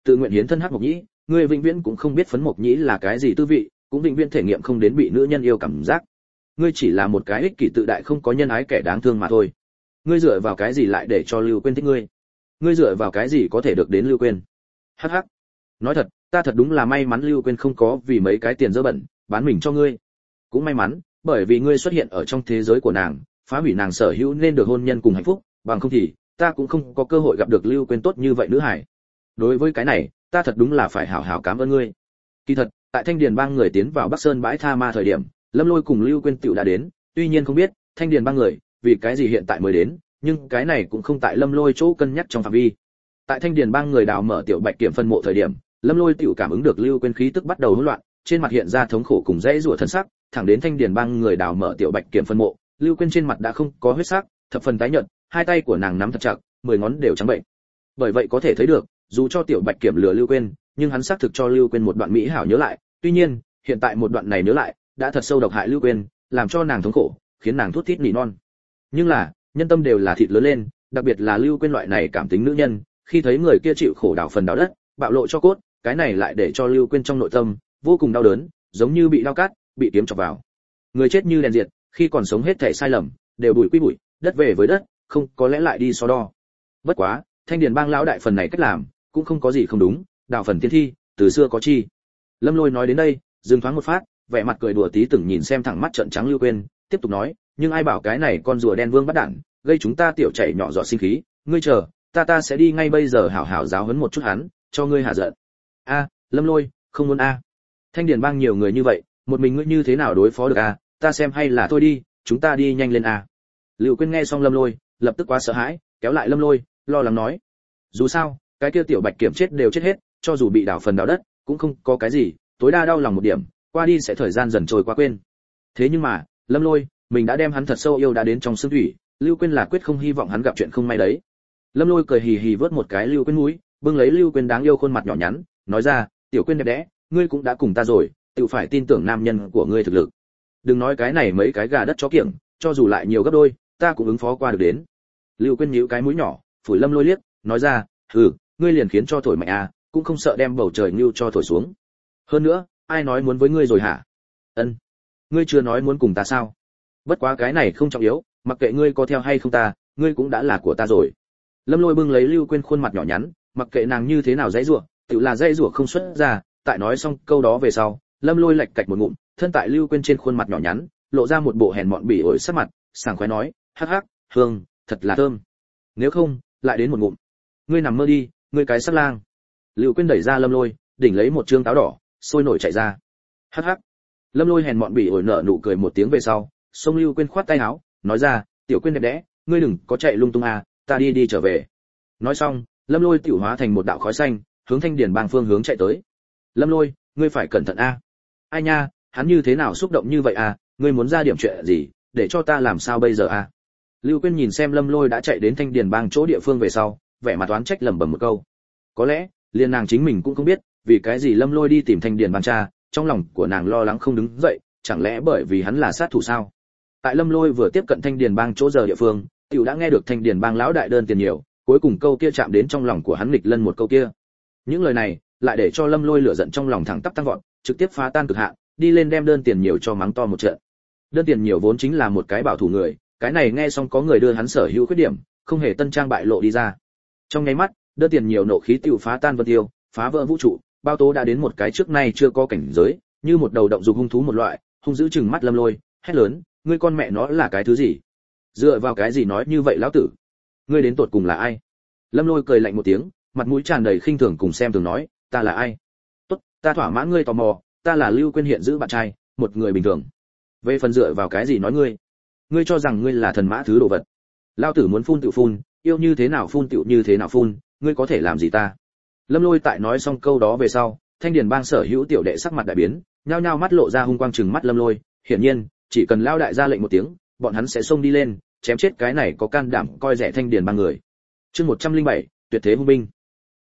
tự nguyện hiến thân hắc mộc nhĩ, ngươi vĩnh viễn cũng không biết phấn mộc nhĩ là cái gì tư vị, cũng vĩnh viễn thể nghiệm không đến bị nữ nhân yêu cảm giác. Ngươi chỉ là một cái ích kỷ tự đại không có nhân ái kẻ đáng thương mà thôi. Ngươi dựa vào cái gì lại để cho Lưu Quyên thích ngươi? Ngươi dựa vào cái gì có thể được đến Lưu Quyên? Hắc hắc. Nói thật, ta thật đúng là may mắn Lưu Quyên không có vì mấy cái tiền dơ bẩn bán mình cho ngươi. Cũng may mắn, bởi vì ngươi xuất hiện ở trong thế giới của nàng, phá hủy nàng sở hữu nên được hôn nhân cùng hạnh phúc, bằng không thì ta cũng không có cơ hội gặp được Lưu Quyên tốt như vậy nữ hải. Đối với cái này, ta thật đúng là phải hảo hảo cảm ơn ngươi. Kỳ thật, tại Thanh Điền Bang người tiến vào Bắc Sơn bãi tha ma thời điểm, Lâm Lôi cùng Lưu Quyên tiểu đã đến, tuy nhiên không biết Thanh Điền Bang người vì cái gì hiện tại mới đến, nhưng cái này cũng không tại Lâm Lôi chỗ cân nhắc trong phạm vi. Tại Thanh Điền Bang người đào mở tiểu Bạch Kiểm phân mộ thời điểm, Lâm Lôi tiểu cảm ứng được Lưu Quyên khí tức bắt đầu hỗn loạn, trên mặt hiện ra thống khổ cùng dãy rủa thân sắc, thẳng đến Thanh Điền Bang người đào mở tiểu Bạch Kiểm phân mộ, Lưu Quyên trên mặt đã không có huyết sắc, thập phần tái nhợt, hai tay của nàng nắm thật chặt, 10 ngón đều trắng bệnh. Bởi vậy có thể thấy được, dù cho tiểu Bạch Kiểm lừa Lưu Quyên, nhưng hắn xác thực cho Lưu Quyên một đoạn mỹ hảo nhớ lại, tuy nhiên, hiện tại một đoạn này nhớ lại, đã thật sâu độc hại Lưu Quyên, làm cho nàng thống khổ, khiến nàng thút thít nỉ non. Nhưng là, nhân tâm đều là thịt lớn lên, đặc biệt là Lưu Quyên loại này cảm tính nữ nhân, khi thấy người kia chịu khổ đào phần đào đất, bạo lộ cho cốt, cái này lại để cho Lưu Quyên trong nội tâm vô cùng đau đớn, giống như bị dao cắt, bị kiếm chọc vào. Người chết như đèn diệt, khi còn sống hết thảy sai lầm, đều bụi quy bụi, đất về với đất, không có lẽ lại đi so đo. Bất quá, Thanh Điền Bang lão đại phần này cách làm, cũng không có gì không đúng, đào phần tiên thi, từ xưa có chi. Lâm Lôi nói đến đây, dừng thoáng một phát, vẻ mặt cười đùa tí từng nhìn xem thẳng mắt trợn trắng Lưu Quyên, tiếp tục nói, nhưng ai bảo cái này con rùa đen vương bắt đản, gây chúng ta tiểu chảy nhỏ giọt sinh khí, ngươi chờ, ta sẽ đi ngay bây giờ hảo hảo giáo huấn một chút hắn, cho ngươi hạ giận. A, Lâm Lôi, không muốn a. Thanh Điền Bang nhiều người như vậy, một mình ngươi như thế nào đối phó được a, ta xem hay là thôi đi, chúng ta đi nhanh lên a. Lưu Quyên nghe xong Lâm Lôi, lập tức quá sợ hãi, kéo lại Lâm Lôi, lo lắng nói, dù sao, cái kia tiểu Bạch Kiểm chết đều chết hết, cho dù bị đào phần đào đất, cũng không có cái gì, tối đa đau lòng một điểm, qua đi sẽ thời gian dần trôi qua quên. Thế nhưng mà, Lâm Lôi, mình đã đem hắn thật sâu yêu đã đến trong xương thủy, Lưu Quyên là quyết không hy vọng hắn gặp chuyện không may đấy. Lâm Lôi cười hì hì vớt một cái Lưu Quyên mũi, bưng lấy Lưu Quyên đáng yêu khuôn mặt nhỏ nhắn, nói ra, tiểu Quyên đẹp đẽ, ngươi cũng đã cùng ta rồi, tự phải tin tưởng nam nhân của ngươi thực lực. Đừng nói cái này mấy cái gà đất chó kiểng, cho dù lại nhiều gấp đôi, ta cũng ứng phó qua được đến. Lưu Quyên nhíu cái mũi nhỏ, phủi Lâm Lôi liếc, nói ra, ngươi liền khiến cho thổi mạnh à, cũng không sợ đem bầu trời như cho thổi xuống. Hơn nữa, ai nói muốn với ngươi rồi hả? Ân, ngươi chưa nói muốn cùng ta sao? Bất quá cái này không trọng yếu, mặc kệ ngươi có theo hay không ta, ngươi cũng đã là của ta rồi. Lâm Lôi bưng lấy Lưu Quyên khuôn mặt nhỏ nhắn, mặc kệ nàng như thế nào dãy rủa, tự là dãy rủa không xuất ra. Tại nói xong câu đó về sau, Lâm Lôi lạch cạch một ngụm, thân tại Lưu Quyên trên khuôn mặt nhỏ nhắn, lộ ra một bộ hèn mọn bỉ ổi sắc mặt, sảng khoái nói, hắc hắc, hương, thật là thơm. Nếu không, lại đến một ngụm. Ngươi nằm mơ đi, ngươi cái sát lang. Lưu Quyên đẩy ra Lâm Lôi, đỉnh lấy một trương táo đỏ, sôi nổi chạy ra. Hắc hắc. Lâm Lôi hèn mọn bỉ ổi nở nụ cười một tiếng về sau, xông Lưu Quyên khoát tay áo, nói ra, tiểu Quyên đẹp đẽ, ngươi đừng có chạy lung tung à, ta đi trở về. Nói xong, Lâm Lôi tiểu hóa thành một đạo khói xanh, hướng Thanh Điền Bang phương hướng chạy tới. Lâm Lôi, ngươi phải cẩn thận a. Ai nha, hắn như thế nào xúc động như vậy à, ngươi muốn ra điểm chuyện gì, để cho ta làm sao bây giờ à? Lưu Quyên nhìn xem Lâm Lôi đã chạy đến Thanh Điền Bang chỗ địa phương về sau, vẻ mặt oán trách lẩm bẩm một câu. Có lẽ, liền nàng chính mình cũng không biết, vì cái gì Lâm Lôi đi tìm Thanh Điền Bang cha, trong lòng của nàng lo lắng không đứng dậy, chẳng lẽ bởi vì hắn là sát thủ sao? Tại Lâm Lôi vừa tiếp cận Thanh Điền Bang chỗ giờ địa phương, tiểu đã nghe được Thanh Điền Bang lão đại đơn tiền nhiều, cuối cùng câu kia chạm đến trong lòng của hắn nghịch lân một câu kia. Những lời này, lại để cho Lâm Lôi lửa giận trong lòng thẳng tắp tăng vọt, trực tiếp phá tan cực hạn, đi lên đem đơn tiền nhiều cho mắng to một trận. Đơn tiền nhiều vốn chính là một cái bảo thủ người, cái này nghe xong có người đưa hắn sở hữu khuyết điểm, không hề tân trang bại lộ đi ra. Trong nháy mắt, đơn tiền nhiều nộ khí tiêu phá tan vân tiêu, phá vỡ vũ trụ, bao tố đã đến một cái trước nay chưa có cảnh giới, như một đầu động dục hung thú một loại, hung dữ chừng mắt Lâm Lôi, hét lớn, ngươi con mẹ nó là cái thứ gì? Dựa vào cái gì nói như vậy lão tử? Ngươi đến tột cùng là ai? Lâm Lôi cười lạnh một tiếng, mặt mũi tràn đầy khinh thường cùng xem thường nói, ta là ai? Tốt, ta thỏa mãn ngươi tò mò, ta là Lưu Quyên hiện giữ bạn trai, một người bình thường. Về phần dựa vào cái gì nói ngươi? Ngươi cho rằng ngươi là thần mã thứ đồ vật? Lão tử muốn phun tự phun, yêu như thế nào phun tựu như thế nào phun, ngươi có thể làm gì ta? Lâm Lôi tại nói xong câu đó về sau, Thanh Điền Bang sở hữu tiểu đệ sắc mặt đại biến, nhao nhao mắt lộ ra hung quang trừng mắt Lâm Lôi, hiển nhiên, chỉ cần lao đại ra lệnh một tiếng, bọn hắn sẽ xông đi lên, chém chết cái này có can đảm coi rẻ Thanh Điền Bang người. Chương 107, tuyệt thế hung binh.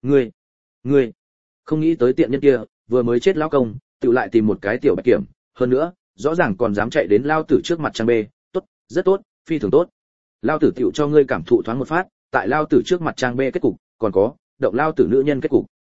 Ngươi, không nghĩ tới tiện nhân kia, vừa mới chết lão công, tự lại tìm một cái tiểu bạch kiểm, hơn nữa, rõ ràng còn dám chạy đến lao tử trước mặt trang bê, tốt, rất tốt, phi thường tốt. Lao tử tiểu cho ngươi cảm thụ thoáng một phát, tại lao tử trước mặt trang bê kết cục, còn có động lao tử nữ nhân kết cục.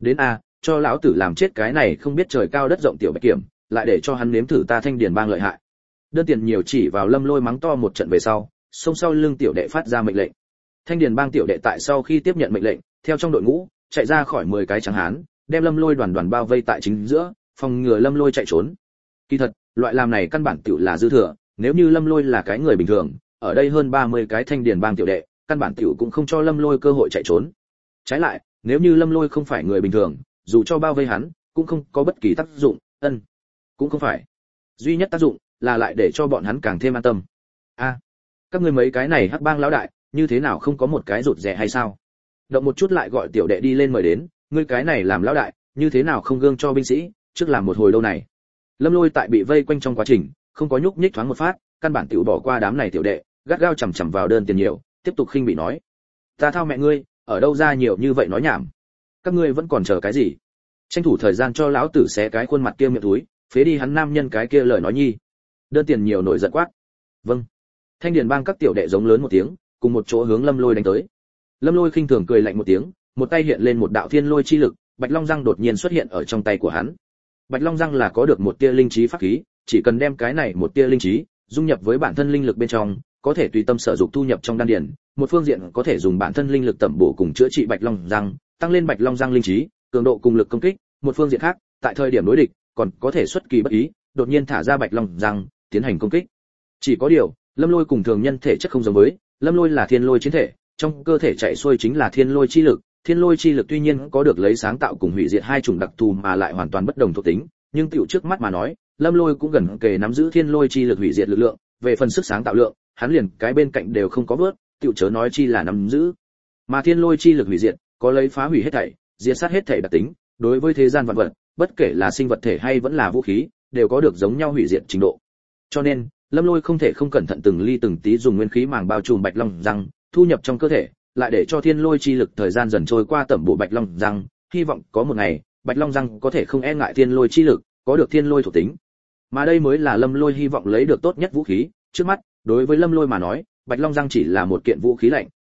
Đến a, cho lão tử làm chết cái này không biết trời cao đất rộng tiểu bạch kiểm, lại để cho hắn nếm thử ta Thanh Điền bang lợi hại. Đơn Tiền nhiều chỉ vào Lâm Lôi mắng to một trận về sau, xông sau lưng tiểu đệ phát ra mệnh lệnh. Thanh Điền bang tiểu đệ tại sau khi tiếp nhận mệnh lệnh, theo trong đội ngũ, chạy ra khỏi 10 cái trắng hán, đem Lâm Lôi đoàn đoàn bao vây tại chính giữa, phòng ngừa Lâm Lôi chạy trốn. Kỳ thật, loại làm này căn bản tiểu là dư thừa, nếu như Lâm Lôi là cái người bình thường, ở đây hơn 30 cái Thanh Điền bang tiểu đệ, căn bản tiểu cũng không cho Lâm Lôi cơ hội chạy trốn. Trái lại, nếu như Lâm Lôi không phải người bình thường, dù cho bao vây hắn, cũng không có bất kỳ tác dụng, cũng không phải. Duy nhất tác dụng là lại để cho bọn hắn càng thêm an tâm. A, các ngươi mấy cái này hắc bang lão đại, như thế nào không có một cái rụt rè hay sao? Động một chút lại gọi tiểu đệ đi lên mời đến, ngươi cái này làm lão đại, như thế nào không gương cho binh sĩ, trước làm một hồi đâu này. Lâm Lôi tại bị vây quanh trong quá trình, không có nhúc nhích thoáng một phát, căn bản tiểu bỏ qua đám này tiểu đệ, gắt gao chằm chằm vào Đơn Tiền nhiều, tiếp tục khinh bị nói: "Ta thao mẹ ngươi, ở đâu ra nhiều như vậy nói nhảm? Các ngươi vẫn còn chờ cái gì? Tranh thủ thời gian cho lão tử xé cái khuôn mặt kia miệng túi, phế đi hắn nam nhân cái kia lời nói nhi." Đơn Tiền nhiều nổi giận quát: "Vâng." Thanh Điền bang các tiểu đệ giống lớn một tiếng, cùng một chỗ hướng Lâm Lôi đánh tới. Lâm Lôi khinh thường cười lạnh một tiếng, một tay hiện lên một đạo thiên lôi chi lực, Bạch Long răng đột nhiên xuất hiện ở trong tay của hắn. Bạch Long răng là có được một tia linh trí pháp khí, chỉ cần đem cái này một tia linh trí dung nhập với bản thân linh lực bên trong, có thể tùy tâm sở dục thu nhập trong đan điền, một phương diện có thể dùng bản thân linh lực tẩm bổ cùng chữa trị Bạch Long răng, tăng lên Bạch Long răng linh trí, cường độ cùng lực công kích, một phương diện khác, tại thời điểm đối địch, còn có thể xuất kỳ bất ý, đột nhiên thả ra Bạch Long răng, tiến hành công kích. Chỉ có điều, Lâm Lôi cùng thường nhân thể chất không giống với, Lâm Lôi là thiên lôi chiến thể, trong cơ thể chạy xuôi chính là thiên lôi chi lực, thiên lôi chi lực tuy nhiên có được lấy sáng tạo cùng hủy diệt hai chủng đặc thù mà lại hoàn toàn bất đồng thuộc tính, nhưng tiểu trước mắt mà nói, Lâm Lôi cũng gần kề nắm giữ thiên lôi chi lực hủy diệt lực lượng, về phần sức sáng tạo lượng, hắn liền cái bên cạnh đều không có vớt, tiểu chớ nói chi là nắm giữ. Mà thiên lôi chi lực hủy diệt, có lấy phá hủy hết thảy, diệt sát hết thảy đặc tính, đối với thế gian vạn vật, bất kể là sinh vật thể hay vẫn là vũ khí, đều có được giống nhau hủy diệt trình độ. Cho nên, Lâm Lôi không thể không cẩn thận từng ly từng tí dùng nguyên khí màng bao trùm Bạch Long răng, thu nhập trong cơ thể, lại để cho thiên lôi chi lực thời gian dần trôi qua tẩm bổ Bạch Long răng, hy vọng có một ngày, Bạch Long răng có thể không e ngại thiên lôi chi lực, có được thiên lôi thuộc tính. Mà đây mới là Lâm Lôi hy vọng lấy được tốt nhất vũ khí, trước mắt, đối với Lâm Lôi mà nói, Bạch Long răng chỉ là một kiện vũ khí lạnh,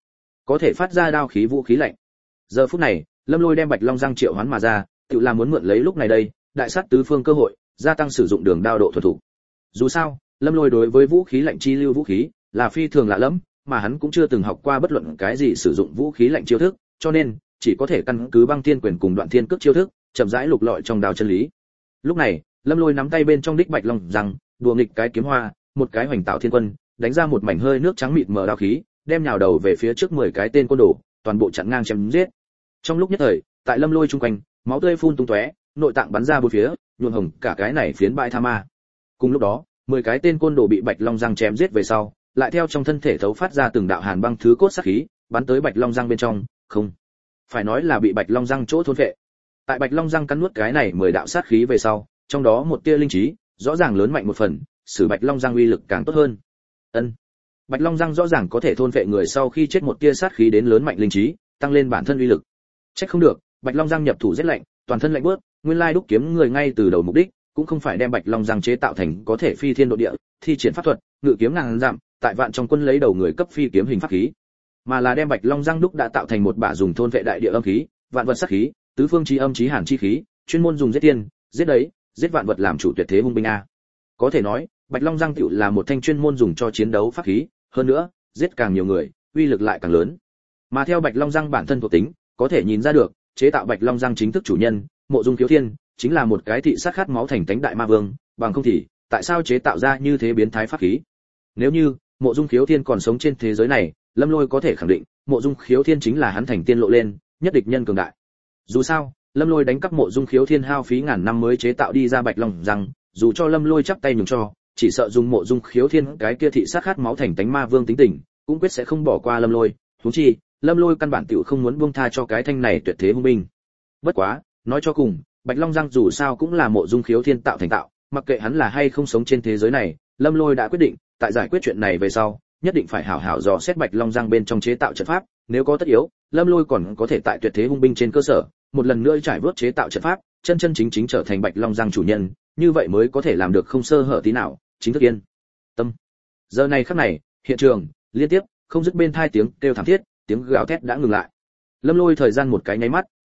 có thể phát ra đao khí vũ khí lạnh. Giờ phút này, Lâm Lôi đem Bạch Long răng triệu hoán mà ra, tự là muốn mượn lấy lúc này đây, đại sát tứ phương cơ hội, gia tăng sử dụng đường đao độ thuần thục. Dù sao, Lâm Lôi đối với vũ khí lạnh chi lưu vũ khí là phi thường lạ lẫm, mà hắn cũng chưa từng học qua bất luận cái gì sử dụng vũ khí lạnh chiêu thức, cho nên chỉ có thể căn cứ băng thiên quyền cùng đoạn thiên cước chiêu thức, chậm rãi lục lọi trong đao chân lý. Lúc này, Lâm Lôi nắm tay bên trong đích Bạch Long răng, đùa nghịch cái kiếm hoa, một cái hoành tạo thiên quân, đánh ra một mảnh hơi nước trắng mịt mờ đao khí, đem nhào đầu về phía trước 10 cái tên côn đồ, toàn bộ chặn ngang chém giết. Trong lúc nhất thời, tại Lâm Lôi chung quanh, máu tươi phun tung tóe, nội tạng bắn ra bốn phía, nhuộm hồng cả cái này phiến bãi tha ma. Cùng lúc đó, 10 cái tên côn đồ bị Bạch Long răng chém giết về sau, lại theo trong thân thể thấu phát ra từng đạo hàn băng thứ cốt sát khí, bắn tới Bạch Long răng bên trong, không, phải nói là bị Bạch Long răng chỗ thôn phệ. Tại Bạch Long răng cắn nuốt cái này 10 đạo sát khí về sau, trong đó một tia linh trí, rõ ràng lớn mạnh một phần, sử Bạch Long răng uy lực càng tốt hơn. Bạch Long răng rõ ràng có thể thôn phệ người sau khi chết một tia sát khí đến lớn mạnh linh trí, tăng lên bản thân uy lực. Trách không được, Bạch Long răng nhập thủ rất lạnh, toàn thân lạnh buốt, nguyên lai đúc kiếm người ngay từ đầu mục đích cũng không phải đem Bạch Long răng chế tạo thành có thể phi thiên độ địa, thi triển pháp thuật, ngự kiếm ngàn dặm, tại vạn trong quân lấy đầu người cấp phi kiếm hình pháp khí, mà là đem Bạch Long răng đúc đã tạo thành một bả dùng thôn vệ đại địa âm khí, vạn vật sát khí, tứ phương chí âm chí hàn chi khí, chuyên môn dùng giết tiên, giết đấy, giết vạn vật làm chủ tuyệt thế hung binh a. Có thể nói, Bạch Long răng tựu là một thanh chuyên môn dùng cho chiến đấu pháp khí, hơn nữa, giết càng nhiều người, uy lực lại càng lớn. Mà theo Bạch Long răng bản thân thuộc tính, có thể nhìn ra được, chế tạo Bạch Long răng chính thức chủ nhân, Mộ Dung Khiếu Thiên, chính là một cái thị sát khát máu thành tánh đại ma vương, bằng không thì, tại sao chế tạo ra như thế biến thái pháp khí? Nếu như Mộ Dung Khiếu Thiên còn sống trên thế giới này, Lâm Lôi có thể khẳng định, Mộ Dung Khiếu Thiên chính là hắn thành tiên lộ lên, nhất địch nhân cường đại. Dù sao, Lâm Lôi đánh cắp Mộ Dung Khiếu Thiên hao phí ngàn năm mới chế tạo đi ra Bạch Long răng, dù cho Lâm Lôi chắp tay nhường cho, chỉ sợ dùng Mộ Dung Khiếu Thiên cái kia thị sát khát máu thành tánh ma vương tính tình, cũng quyết sẽ không bỏ qua Lâm Lôi, huống chi, Lâm Lôi căn bản tiểu không muốn buông tha cho cái thanh này tuyệt thế hung binh. Bất quá, nói cho cùng, Bạch Long răng dù sao cũng là Mộ Dung Khiếu Thiên tạo thành tạo, mặc kệ hắn là hay không sống trên thế giới này, Lâm Lôi đã quyết định, tại giải quyết chuyện này về sau, nhất định phải hảo hảo dò xét Bạch Long răng bên trong chế tạo trận pháp, nếu có tất yếu, Lâm Lôi còn có thể tại tuyệt thế hung binh trên cơ sở, một lần nữa trải vớt chế tạo trận pháp, chân chân chính chính trở thành Bạch Long răng chủ nhân, như vậy mới có thể làm được không sơ hở tí nào, chính thức yên tâm. Giờ này khắc này, hiện trường liên tiếp không dứt bên tai tiếng kêu thảm thiết, tiếng gào thét đã ngừng lại. Lâm Lôi thời gian một cái nháy mắt,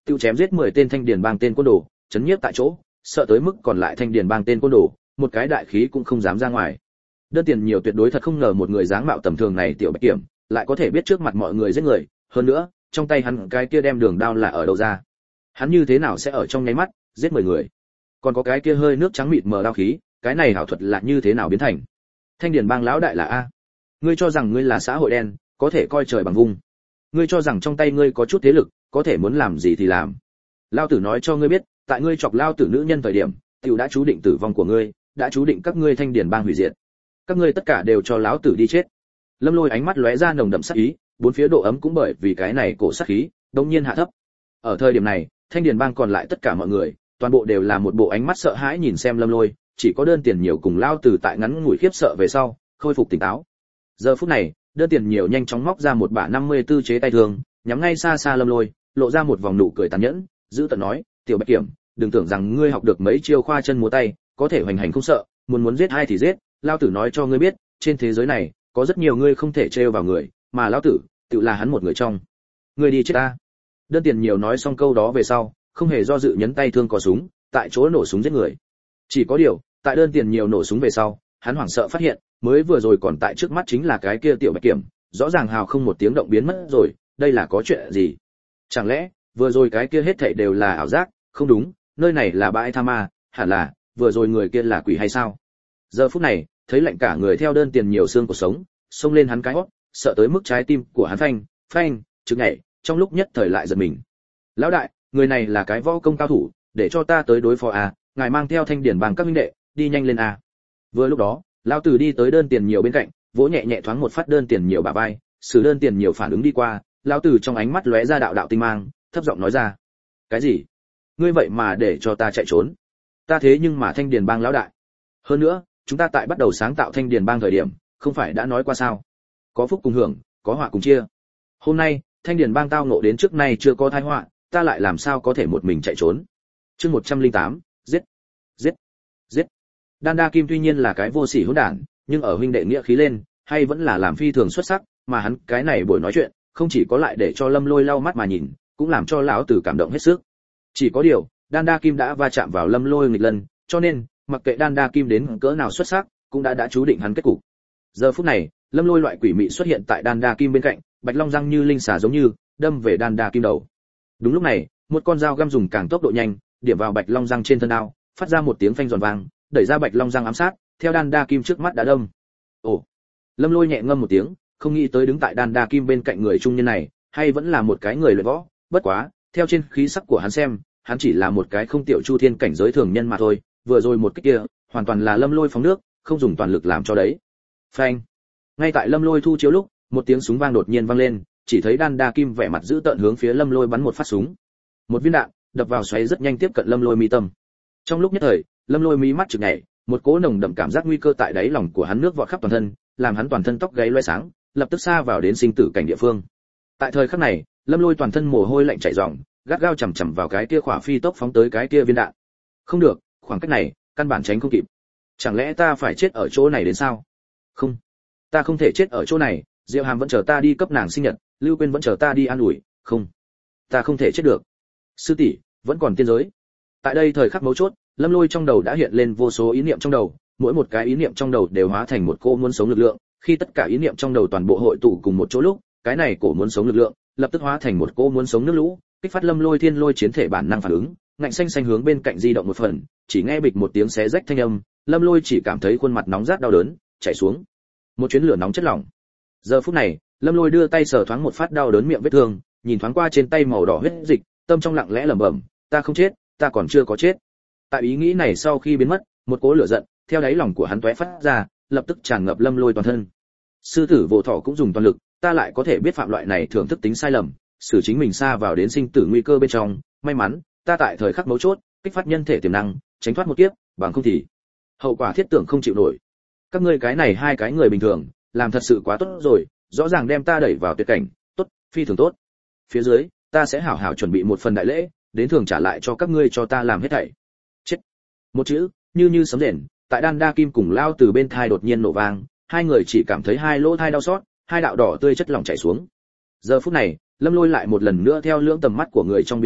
tiêu chém giết 10 tên Thanh Điền bang tên côn đồ, chấn nhiếp tại chỗ, sợ tới mức còn lại Thanh Điền bang tên côn đồ, một cái đại khí cũng không dám ra ngoài. Đơn Tiền Nhiều tuyệt đối thật không ngờ một người dáng mạo tầm thường này tiểu Bạch Kiểm, lại có thể biết trước mặt mọi người giết người, hơn nữa, trong tay hắn cái kia đem đường đao là ở đâu ra? Hắn như thế nào sẽ ở trong nháy mắt giết 10 người? Còn có cái kia hơi nước trắng mịt mờ đao khí, cái này hảo thuật là như thế nào biến thành? Thanh Điền bang lão đại là a? Ngươi cho rằng ngươi là xã hội đen, có thể coi trời bằng vung? Ngươi cho rằng trong tay ngươi có chút thế lực, có thể muốn làm gì thì làm? Lão tử nói cho ngươi biết, tại ngươi chọc lão tử nữ nhân thời điểm, tiểu đã chú định tử vong của ngươi, đã chú định các ngươi Thanh Điền bang hủy diệt. Các ngươi tất cả đều cho lão tử đi chết. Lâm Lôi ánh mắt lóe ra nồng đậm sát ý, bốn phía độ ấm cũng bởi vì cái này cổ sát khí, đột nhiên hạ thấp. Ở thời điểm này, Thanh Điền bang còn lại tất cả mọi người, toàn bộ đều là một bộ ánh mắt sợ hãi nhìn xem Lâm Lôi, chỉ có Đơn Tiền Nhiều cùng Lao Tử tại ngắn ngủi khiếp sợ về sau, khôi phục tỉnh táo. Giờ phút này, Đơn Tiền Nhiều nhanh chóng móc ra một bả 54 chế tay thương, nhắm ngay xa xa Lâm Lôi, lộ ra một vòng nụ cười tàn nhẫn, giữ tợn nói, "Tiểu Bạch Kiểm, đừng tưởng rằng ngươi học được mấy chiêu khoa chân múa tay, có thể hoành hành không sợ, muốn giết ai thì giết, Lao Tử nói cho ngươi biết, trên thế giới này, có rất nhiều ngươi không thể trêu vào người, mà Lão Tử, tự là hắn một người trong. Ngươi đi chết ta." Đơn Tiền Nhiều nói xong câu đó về sau, không hề do dự nhấn tay thương cò súng, tại chỗ nổ súng giết người. Chỉ có điều, tại Đơn Tiền Nhiều nổ súng về sau, hắn hoảng sợ phát hiện, mới vừa rồi còn tại trước mắt chính là cái kia tiểu Bạch Kiểm, rõ ràng hào không một tiếng động biến mất rồi, đây là có chuyện gì? Chẳng lẽ, vừa rồi cái kia hết thảy đều là ảo giác? Không đúng, nơi này là bãi tha ma, hẳn là, vừa rồi người kia là quỷ hay sao? Giờ phút này, thấy lạnh cả người theo Đơn Tiền Nhiều xương cuộc sống, xông lên hắn cái hốc, sợ tới mức trái tim của hắn phanh, phanh, chực nhảy, trong lúc nhất thời lại giật mình. Lão đại, người này là cái võ công cao thủ, để cho ta tới đối phó a, ngài mang theo Thanh Điền bang các huynh đệ, đi nhanh lên a. Vừa lúc đó, lão tử đi tới Đơn Tiền Nhiều bên cạnh, vỗ nhẹ nhẹ thoáng một phát Đơn Tiền Nhiều bả vai, xử Đơn Tiền Nhiều phản ứng đi qua, lão tử trong ánh mắt lóe ra đạo đạo tinh mang, thấp giọng nói ra: "Cái gì? Ngươi vậy mà để cho ta chạy trốn? Ta thế nhưng mà Thanh Điền bang lão đại. Hơn nữa, chúng ta tại bắt đầu sáng tạo Thanh Điền bang thời điểm, không phải đã nói qua sao? Có phúc cùng hưởng, có họa cùng chia. Hôm nay, Thanh Điền bang tao ngộ đến trước nay chưa có tai họa, ta lại làm sao có thể một mình chạy trốn?" Chương 108, giết, giết, giết. Đan Đa Kim tuy nhiên là cái vô sỉ hỗn đản, nhưng ở huynh đệ nghĩa khí lên, hay vẫn là làm phi thường xuất sắc, mà hắn cái này buổi nói chuyện, không chỉ có lại để cho Lâm Lôi lau mắt mà nhìn, cũng làm cho lão tử cảm động hết sức. Chỉ có điều, Đan Đa Kim đã va chạm vào Lâm Lôi nghịch lần, cho nên, mặc kệ Đan Đa Kim đến cỡ nào xuất sắc, cũng đã chú định hắn kết cục. Giờ phút này, Lâm Lôi loại quỷ mị xuất hiện tại Đan Đa Kim bên cạnh, bạch long răng như linh xà giống như, đâm về Đan Đa Kim đầu. Đúng lúc này, một con dao găm dùng càng tốc độ nhanh, điểm vào bạch long răng trên thân đao, phát ra một tiếng phanh giòn vang, đẩy ra bạch long răng ám sát, theo Đan Đa Kim trước mắt đã đâm. Ồ! Lâm Lôi nhẹ ngâm một tiếng, không nghĩ tới đứng tại Đan Đa Kim bên cạnh người trung niên này, hay vẫn là một cái người luyện võ, bất quá, theo trên khí sắc của hắn xem, hắn chỉ là một cái không tiểu chu thiên cảnh giới thường nhân mà thôi, vừa rồi một cái kia, hoàn toàn là Lâm Lôi phóng nước, không dùng toàn lực làm cho đấy. Phanh! Ngay tại Lâm Lôi thu chiếu lúc, một tiếng súng vang đột nhiên vang lên, chỉ thấy Đan Đa Kim vẻ mặt dữ tợn hướng phía Lâm Lôi bắn một phát súng. Một viên đạn đập vào xoáy rất nhanh tiếp cận Lâm Lôi mi tâm. Trong lúc nhất thời, Lâm Lôi mí mắt chực nhảy, một cỗ nồng đậm cảm giác nguy cơ tại đáy lòng của hắn nước vọt khắp toàn thân, làm hắn toàn thân tóc gáy loé sáng, lập tức xa vào đến sinh tử cảnh địa phương. Tại thời khắc này, Lâm Lôi toàn thân mồ hôi lạnh chảy ròng, gắt gao chầm chằm vào cái kia khỏa phi tốc phóng tới cái kia viên đạn. Không được, khoảng cách này, căn bản tránh không kịp. Chẳng lẽ ta phải chết ở chỗ này đến sao? Không, ta không thể chết ở chỗ này, Diệu Hàm vẫn chờ ta đi cấp nàng sinh nhật, Lưu Quyên vẫn chờ ta đi an ủi, không, ta không thể chết được. Sư tỷ, vẫn còn tiên giới. Tại đây thời khắc mấu chốt, Lâm Lôi trong đầu đã hiện lên vô số ý niệm trong đầu, mỗi một cái ý niệm trong đầu đều hóa thành một cô muốn sống lực lượng, khi tất cả ý niệm trong đầu toàn bộ hội tụ cùng một chỗ lúc, cái này cổ muốn sống lực lượng, lập tức hóa thành một cô muốn sống nước lũ, kích phát Lâm Lôi thiên lôi chiến thể bản năng phản ứng, ngạnh xanh xanh hướng bên cạnh di động một phần, chỉ nghe bịch một tiếng xé rách thanh âm, Lâm Lôi chỉ cảm thấy khuôn mặt nóng rát đau đớn, chảy xuống một chuyến lửa nóng chất lỏng. Giờ phút này, Lâm Lôi đưa tay sờ thoáng một phát đau đớn miệng vết thương, nhìn thoáng qua trên tay màu đỏ huyết dịch, tâm trong lặng lẽ lẩm bẩm, ta không chết, ta còn chưa có chết. Tại ý nghĩ này sau khi biến mất, một cỗ lửa giận theo đáy lòng của hắn tóe phát ra, lập tức tràn ngập Lâm Lôi toàn thân. Sư tử Vô Thọ cũng dùng toàn lực, ta lại có thể biết phạm loại này thưởng thức tính sai lầm, xử chính mình xa vào đến sinh tử nguy cơ bên trong, may mắn, ta tại thời khắc mấu chốt, kích phát nhân thể tiềm năng, tránh thoát một kiếp, bằng không thì hậu quả thiết tưởng không chịu nổi. Các ngươi cái này hai cái người bình thường, làm thật sự quá tốt rồi, rõ ràng đem ta đẩy vào tuyệt cảnh, tốt, phi thường tốt. Phía dưới, ta sẽ hảo hảo chuẩn bị một phần đại lễ, đến thường trả lại cho các ngươi cho ta làm hết thảy. Chết. Một chữ, như sấm rền, tại Đan Đa Kim cùng Lao từ bên thai đột nhiên nổ vang, hai người chỉ cảm thấy hai lỗ thai đau xót, hai đạo đỏ tươi chất lỏng chảy xuống. Giờ phút này, Lâm Lôi lại một lần nữa theo lưỡng tầm mắt của người trong biến mất,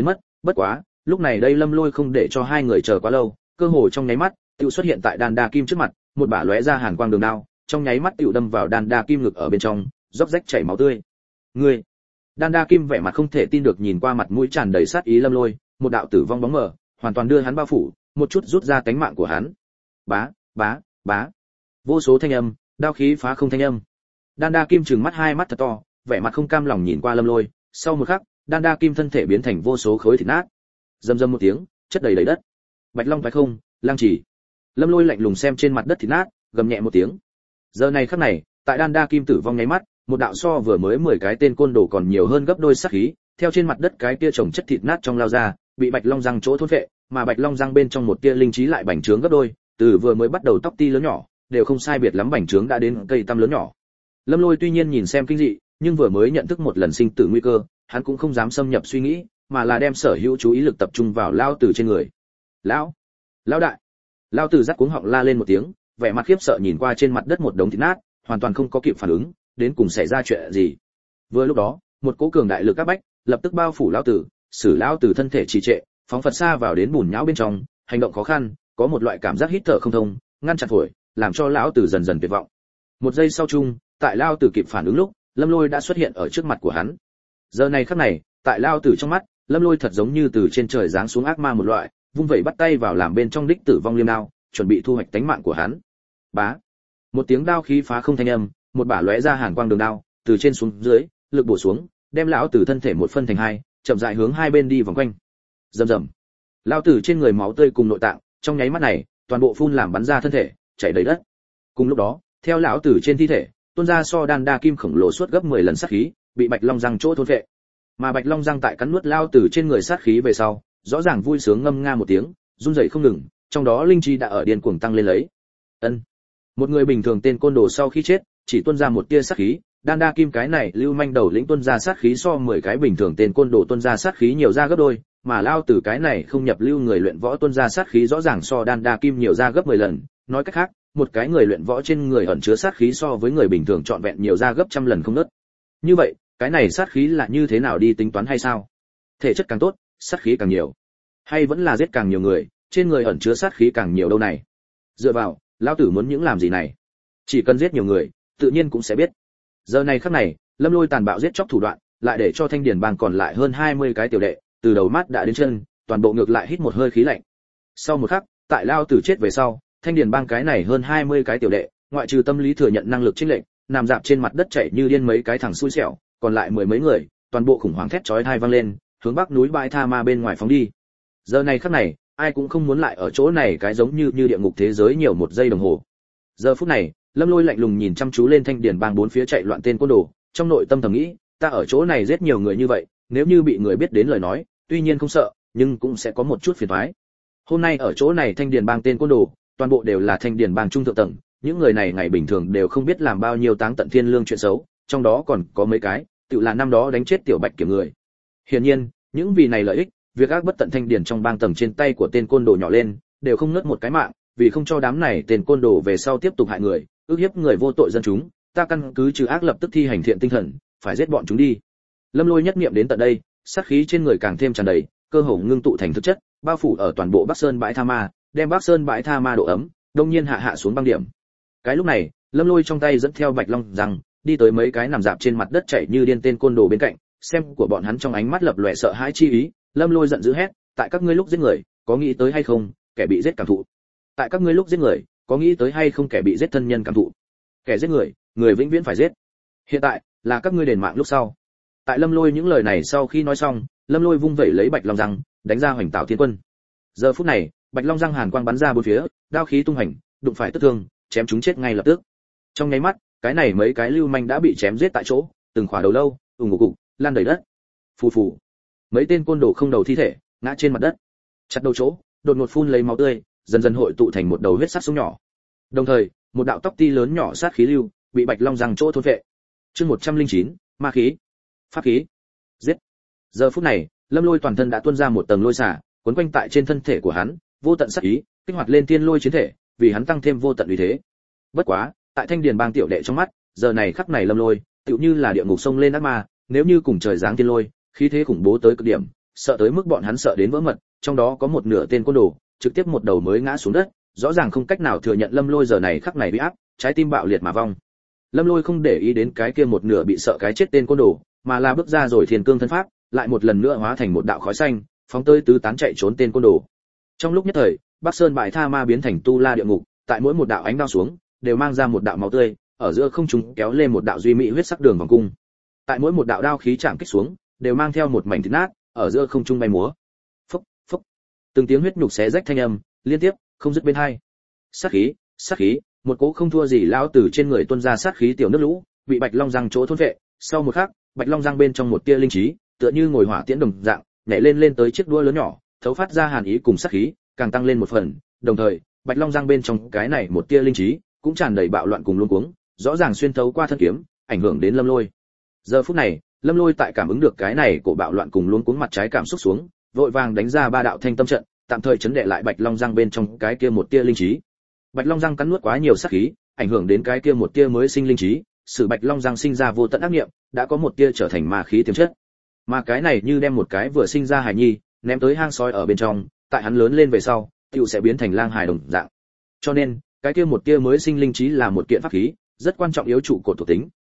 Bất quá, lúc này đây Lâm Lôi không để cho hai người chờ quá lâu, cơ hồ trong nháy mắt, tiểu xuất hiện tại Đan Đa Kim trước mặt, một bả lóe ra hàn quang đường đao, trong nháy mắt tiểu đâm vào Đan Đa Kim ngực ở bên trong, róc rách chảy máu tươi. Ngươi! Đan Đa Kim vẻ mặt không thể tin được nhìn qua mặt mũi tràn đầy sát ý Lâm Lôi, một đạo tử vong bóng mờ, hoàn toàn đưa hắn bao phủ, một chút rút ra cánh mạng của hắn. Bá, bá, bá. Vô số thanh âm, đao khí phá không thanh âm. Đan Đa Kim trừng mắt hai mắt thật to, vẻ mặt không cam lòng nhìn qua Lâm Lôi, sau một khắc, Đan Đa Kim thân thể biến thành vô số khối thịt nát. Rầm rầm một tiếng, chất đầy đầy đất. Bạch Long phải không, Lang Chỉ. Lâm Lôi lạnh lùng xem trên mặt đất thịt nát, gầm nhẹ một tiếng. Giờ này khắc này, tại Đan Đa Kim tử vong nháy mắt, một đạo so vừa mới 10 cái tên côn đồ còn nhiều hơn gấp đôi sát khí, theo trên mặt đất cái kia chồng chất thịt nát trong lao ra, bị Bạch Long răng chỗ thôn phệ, mà Bạch Long răng bên trong một tia linh trí lại bành trướng gấp đôi, từ vừa mới bắt đầu tóc ti lớn nhỏ, đều không sai biệt lắm bành trướng đã đến cây tăm lớn nhỏ. Lâm Lôi tuy nhiên nhìn xem kinh dị, nhưng vừa mới nhận thức một lần sinh tử nguy cơ, hắn cũng không dám xâm nhập suy nghĩ, mà là đem sở hữu chú ý lực tập trung vào lao tử trên người. Lão đại! Lao tử rắc cuống họng la lên một tiếng, vẻ mặt khiếp sợ nhìn qua trên mặt đất một đống thịt nát, hoàn toàn không có kịp phản ứng, đến cùng xảy ra chuyện gì. Vừa lúc đó, một cỗ cường đại lực áp bách lập tức bao phủ lao tử, xử lao tử thân thể trì trệ, phóng phật xa vào đến bùn nhão bên trong, hành động khó khăn, có một loại cảm giác hít thở không thông, ngăn chặn phổi, làm cho lão tử dần dần tuyệt vọng. Một giây sau chung, tại lao tử kịp phản ứng lúc, Lâm Lôi đã xuất hiện ở trước mặt của hắn. Giờ này khắc này, tại lao tử trong mắt, Lâm Lôi thật giống như từ trên trời giáng xuống ác ma một loại, vung vẩy bắt tay vào làm bên trong đích tử vong liêm đao, chuẩn bị thu hoạch tánh mạng của hắn. Bá, một tiếng đao khí phá không thanh âm, một bả lóe ra hàn quang đường đao, từ trên xuống dưới, lực bổ xuống, đem lão tử thân thể một phân thành hai, chậm rãi hướng hai bên đi vòng quanh. Rầm rầm, lão tử trên người máu tươi cùng nội tạng, trong nháy mắt này, toàn bộ phun làm bắn ra thân thể, chảy đầy đất. Cùng lúc đó, theo lão tử trên thi thể, tuôn ra so Đan Đa Kim khổng lồ suốt gấp 10 lần sát khí, bị Bạch Long răng chỗ thôn phệ. Mà Bạch Long răng tại cắn nuốt lão tử trên người sát khí về sau, rõ ràng vui sướng ngâm nga một tiếng, run rẩy không ngừng, trong đó linh chi đã ở điên cuồng tăng lên lấy. Ân, một người bình thường tên côn đồ sau khi chết, chỉ tuôn ra một tia sát khí, Đan Đa Kim cái này lưu manh đầu lĩnh tuôn ra sát khí so 10 cái bình thường tên côn đồ tuôn ra sát khí nhiều ra gấp đôi, mà lao tử cái này không nhập lưu người luyện võ tuôn ra sát khí rõ ràng so Đan Đa Kim nhiều ra gấp 10 lần, nói cách khác, một cái người luyện võ trên người ẩn chứa sát khí so với người bình thường trọn vẹn nhiều ra gấp trăm lần không nớt. Như vậy, cái này sát khí là như thế nào đi tính toán hay sao? Thể chất càng tốt, sát khí càng nhiều, hay vẫn là giết càng nhiều người, trên người ẩn chứa sát khí càng nhiều đâu này? Dựa vào, lão tử muốn những làm gì này? Chỉ cần giết nhiều người, tự nhiên cũng sẽ biết. Giờ này khắc này, Lâm Lôi tàn bạo giết chóc thủ đoạn, lại để cho Thanh Điền Bang còn lại hơn 20 cái tiểu đệ, từ đầu mắt đã đến chân, toàn bộ ngược lại hít một hơi khí lạnh. Sau một khắc, tại lao tử chết về sau, Thanh Điền Bang cái này hơn 20 cái tiểu đệ, ngoại trừ tâm lý thừa nhận năng lực chênh lệch, nằm dạp trên mặt đất chảy như điên mấy cái thằng xui xẻo, còn lại mười mấy người, toàn bộ khủng hoảng thét chói tai vang lên, hướng bắc núi Bãi Tha Ma bên ngoài phóng đi. Giờ này khắc này, ai cũng không muốn lại ở chỗ này cái giống như địa ngục thế giới nhiều một giây đồng hồ. Giờ phút này, Lâm Lôi lạnh lùng nhìn chăm chú lên Thanh Điền Bang bốn phía chạy loạn tên côn đồ, trong nội tâm thầm nghĩ, ta ở chỗ này giết nhiều người như vậy, nếu như bị người biết đến lời nói, tuy nhiên không sợ, nhưng cũng sẽ có một chút phiền toái. Hôm nay ở chỗ này Thanh Điền Bang tên côn đồ, toàn bộ đều là Thanh Điền Bang trung thượng tầng, những người này ngày bình thường đều không biết làm bao nhiêu táng tận thiên lương chuyện xấu, trong đó còn có mấy cái, tự là năm đó đánh chết tiểu Bạch Kiểm người. Hiển nhiên, những vì này lợi ích, việc ác bất tận Thanh Điền trong bang tầng trên tay của tên côn đồ nhỏ lên, đều không nứt một cái mạng, vì không cho đám này tên côn đồ về sau tiếp tục hại người, ức hiếp người vô tội dân chúng, ta căn cứ trừ ác lập tức thi hành thiện tinh thần, phải giết bọn chúng đi. Lâm Lôi nhất niệm đến tận đây, sát khí trên người càng thêm tràn đầy, cơ hồ ngưng tụ thành thực chất, bao phủ ở toàn bộ Bắc Sơn Bãi Tha Ma, đem Bắc Sơn Bãi Tha Ma độ ấm, đông nhiên hạ xuống băng điểm. Cái lúc này, Lâm Lôi trong tay dẫn theo Bạch Long rằng, đi tới mấy cái nằm dạp trên mặt đất chảy như điên tên côn đồ bên cạnh, xem của bọn hắn trong ánh mắt lập lòe sợ hãi chi ý, Lâm Lôi giận dữ hét, tại các ngươi lúc giết người, có nghĩ tới hay không, kẻ bị giết cảm thụ. Tại các ngươi lúc giết người, có nghĩ tới hay không kẻ bị giết thân nhân cảm thụ. Kẻ giết người, người vĩnh viễn phải giết. Hiện tại, là các ngươi đền mạng lúc sau. Tại Lâm Lôi những lời này sau khi nói xong, Lâm Lôi vung vẩy lấy Bạch Long răng, đánh ra Hoành Tạo Thiên Quân. Giờ phút này, Bạch Long răng hàn quang bắn ra bốn phía, đao khí tung hành, đụng phải tức thương, chém chúng chết ngay lập tức. Trong nháy mắt, cái này mấy cái lưu manh đã bị chém giết tại chỗ, từng khỏa đầu lâu, ngục cục, lan đầy đất. Phù phù. Mấy tên côn đồ không đầu thi thể, ngã trên mặt đất. Chặt đầu chỗ, đột ngột phun lấy máu tươi, dần dần hội tụ thành một đầu huyết sắc sông nhỏ. Đồng thời, một đạo tóc ti lớn nhỏ sát khí lưu, bị Bạch Long răng chỗ thôn phệ. Chương 109, ma khí, pháp khí. Giết. Giờ phút này, Lâm Lôi toàn thân đã tuôn ra một tầng lôi xả, quấn quanh tại trên thân thể của hắn, vô tận sát ý, kích hoạt lên thiên lôi chiến thể, vì hắn tăng thêm vô tận uy thế. Bất quá, tại Thanh Điền Bang tiểu đệ trong mắt, giờ này khắc này Lâm Lôi, tựu như là địa ngục sông lên ác ma, nếu như cùng trời giáng thiên lôi, khí thế khủng bố tới cực điểm, sợ tới mức bọn hắn sợ đến vỡ mật, trong đó có một nửa tên côn đồ trực tiếp một đầu mới ngã xuống đất, rõ ràng không cách nào thừa nhận Lâm Lôi giờ này khắc này bị áp, trái tim bạo liệt mà vong. Lâm Lôi không để ý đến cái kia một nửa bị sợ cái chết tên côn đồ, mà là bước ra rồi thiên cương thân pháp, lại một lần nữa hóa thành một đạo khói xanh, phóng tới tứ tán chạy trốn tên côn đồ. Trong lúc nhất thời, Bắc Sơn bại tha ma biến thành tu la địa ngục, tại mỗi một đạo ánh đao xuống, đều mang ra một đạo máu tươi, ở giữa không trung kéo lên một đạo duy mỹ huyết sắc đường vòng cung. Tại mỗi một đạo đao khí chạm kích xuống, đều mang theo một mảnh thịt nát, ở giữa không trung bay múa. Phốc, phốc. Từng tiếng huyết nhục xé rách thanh âm, liên tiếp, không dứt bên hai. Sát khí, một cỗ không thua gì lão tử trên người tuôn ra sát khí tiểu nước lũ, bị Bạch Long răng chỗ thôn vệ, sau một khắc, Bạch Long răng bên trong một tia linh trí, tựa như ngồi hỏa tiễn đồng dạng, nhảy lên tới chiếc đuôi lớn nhỏ, thấu phát ra hàn ý cùng sát khí, càng tăng lên một phần, đồng thời, Bạch Long răng bên trong cái này một tia linh trí, cũng tràn đầy bạo loạn cùng luống cuống, rõ ràng xuyên thấu qua thân kiếm, ảnh hưởng đến Lâm Lôi. Giờ phút này, Lâm Lôi tại cảm ứng được cái này của bạo loạn cùng luống cuống mặt trái cảm xúc xuống, vội vàng đánh ra ba đạo thanh tâm trận, tạm thời chấn đệ lại Bạch Long răng bên trong cái kia một tia linh trí. Bạch Long răng cắn nuốt quá nhiều sát khí, ảnh hưởng đến cái kia một tia mới sinh linh trí, sử Bạch Long răng sinh ra vô tận ác niệm, đã có một tia trở thành ma khí tiềm chất. Mà cái này như đem một cái vừa sinh ra hài nhi, ném tới hang sói ở bên trong, tại hắn lớn lên về sau, tựu sẽ biến thành lang hài đồng dạng. Cho nên, cái kia một tia mới sinh linh trí là một kiện pháp khí, rất quan trọng yếu trụ cột thuộc tính,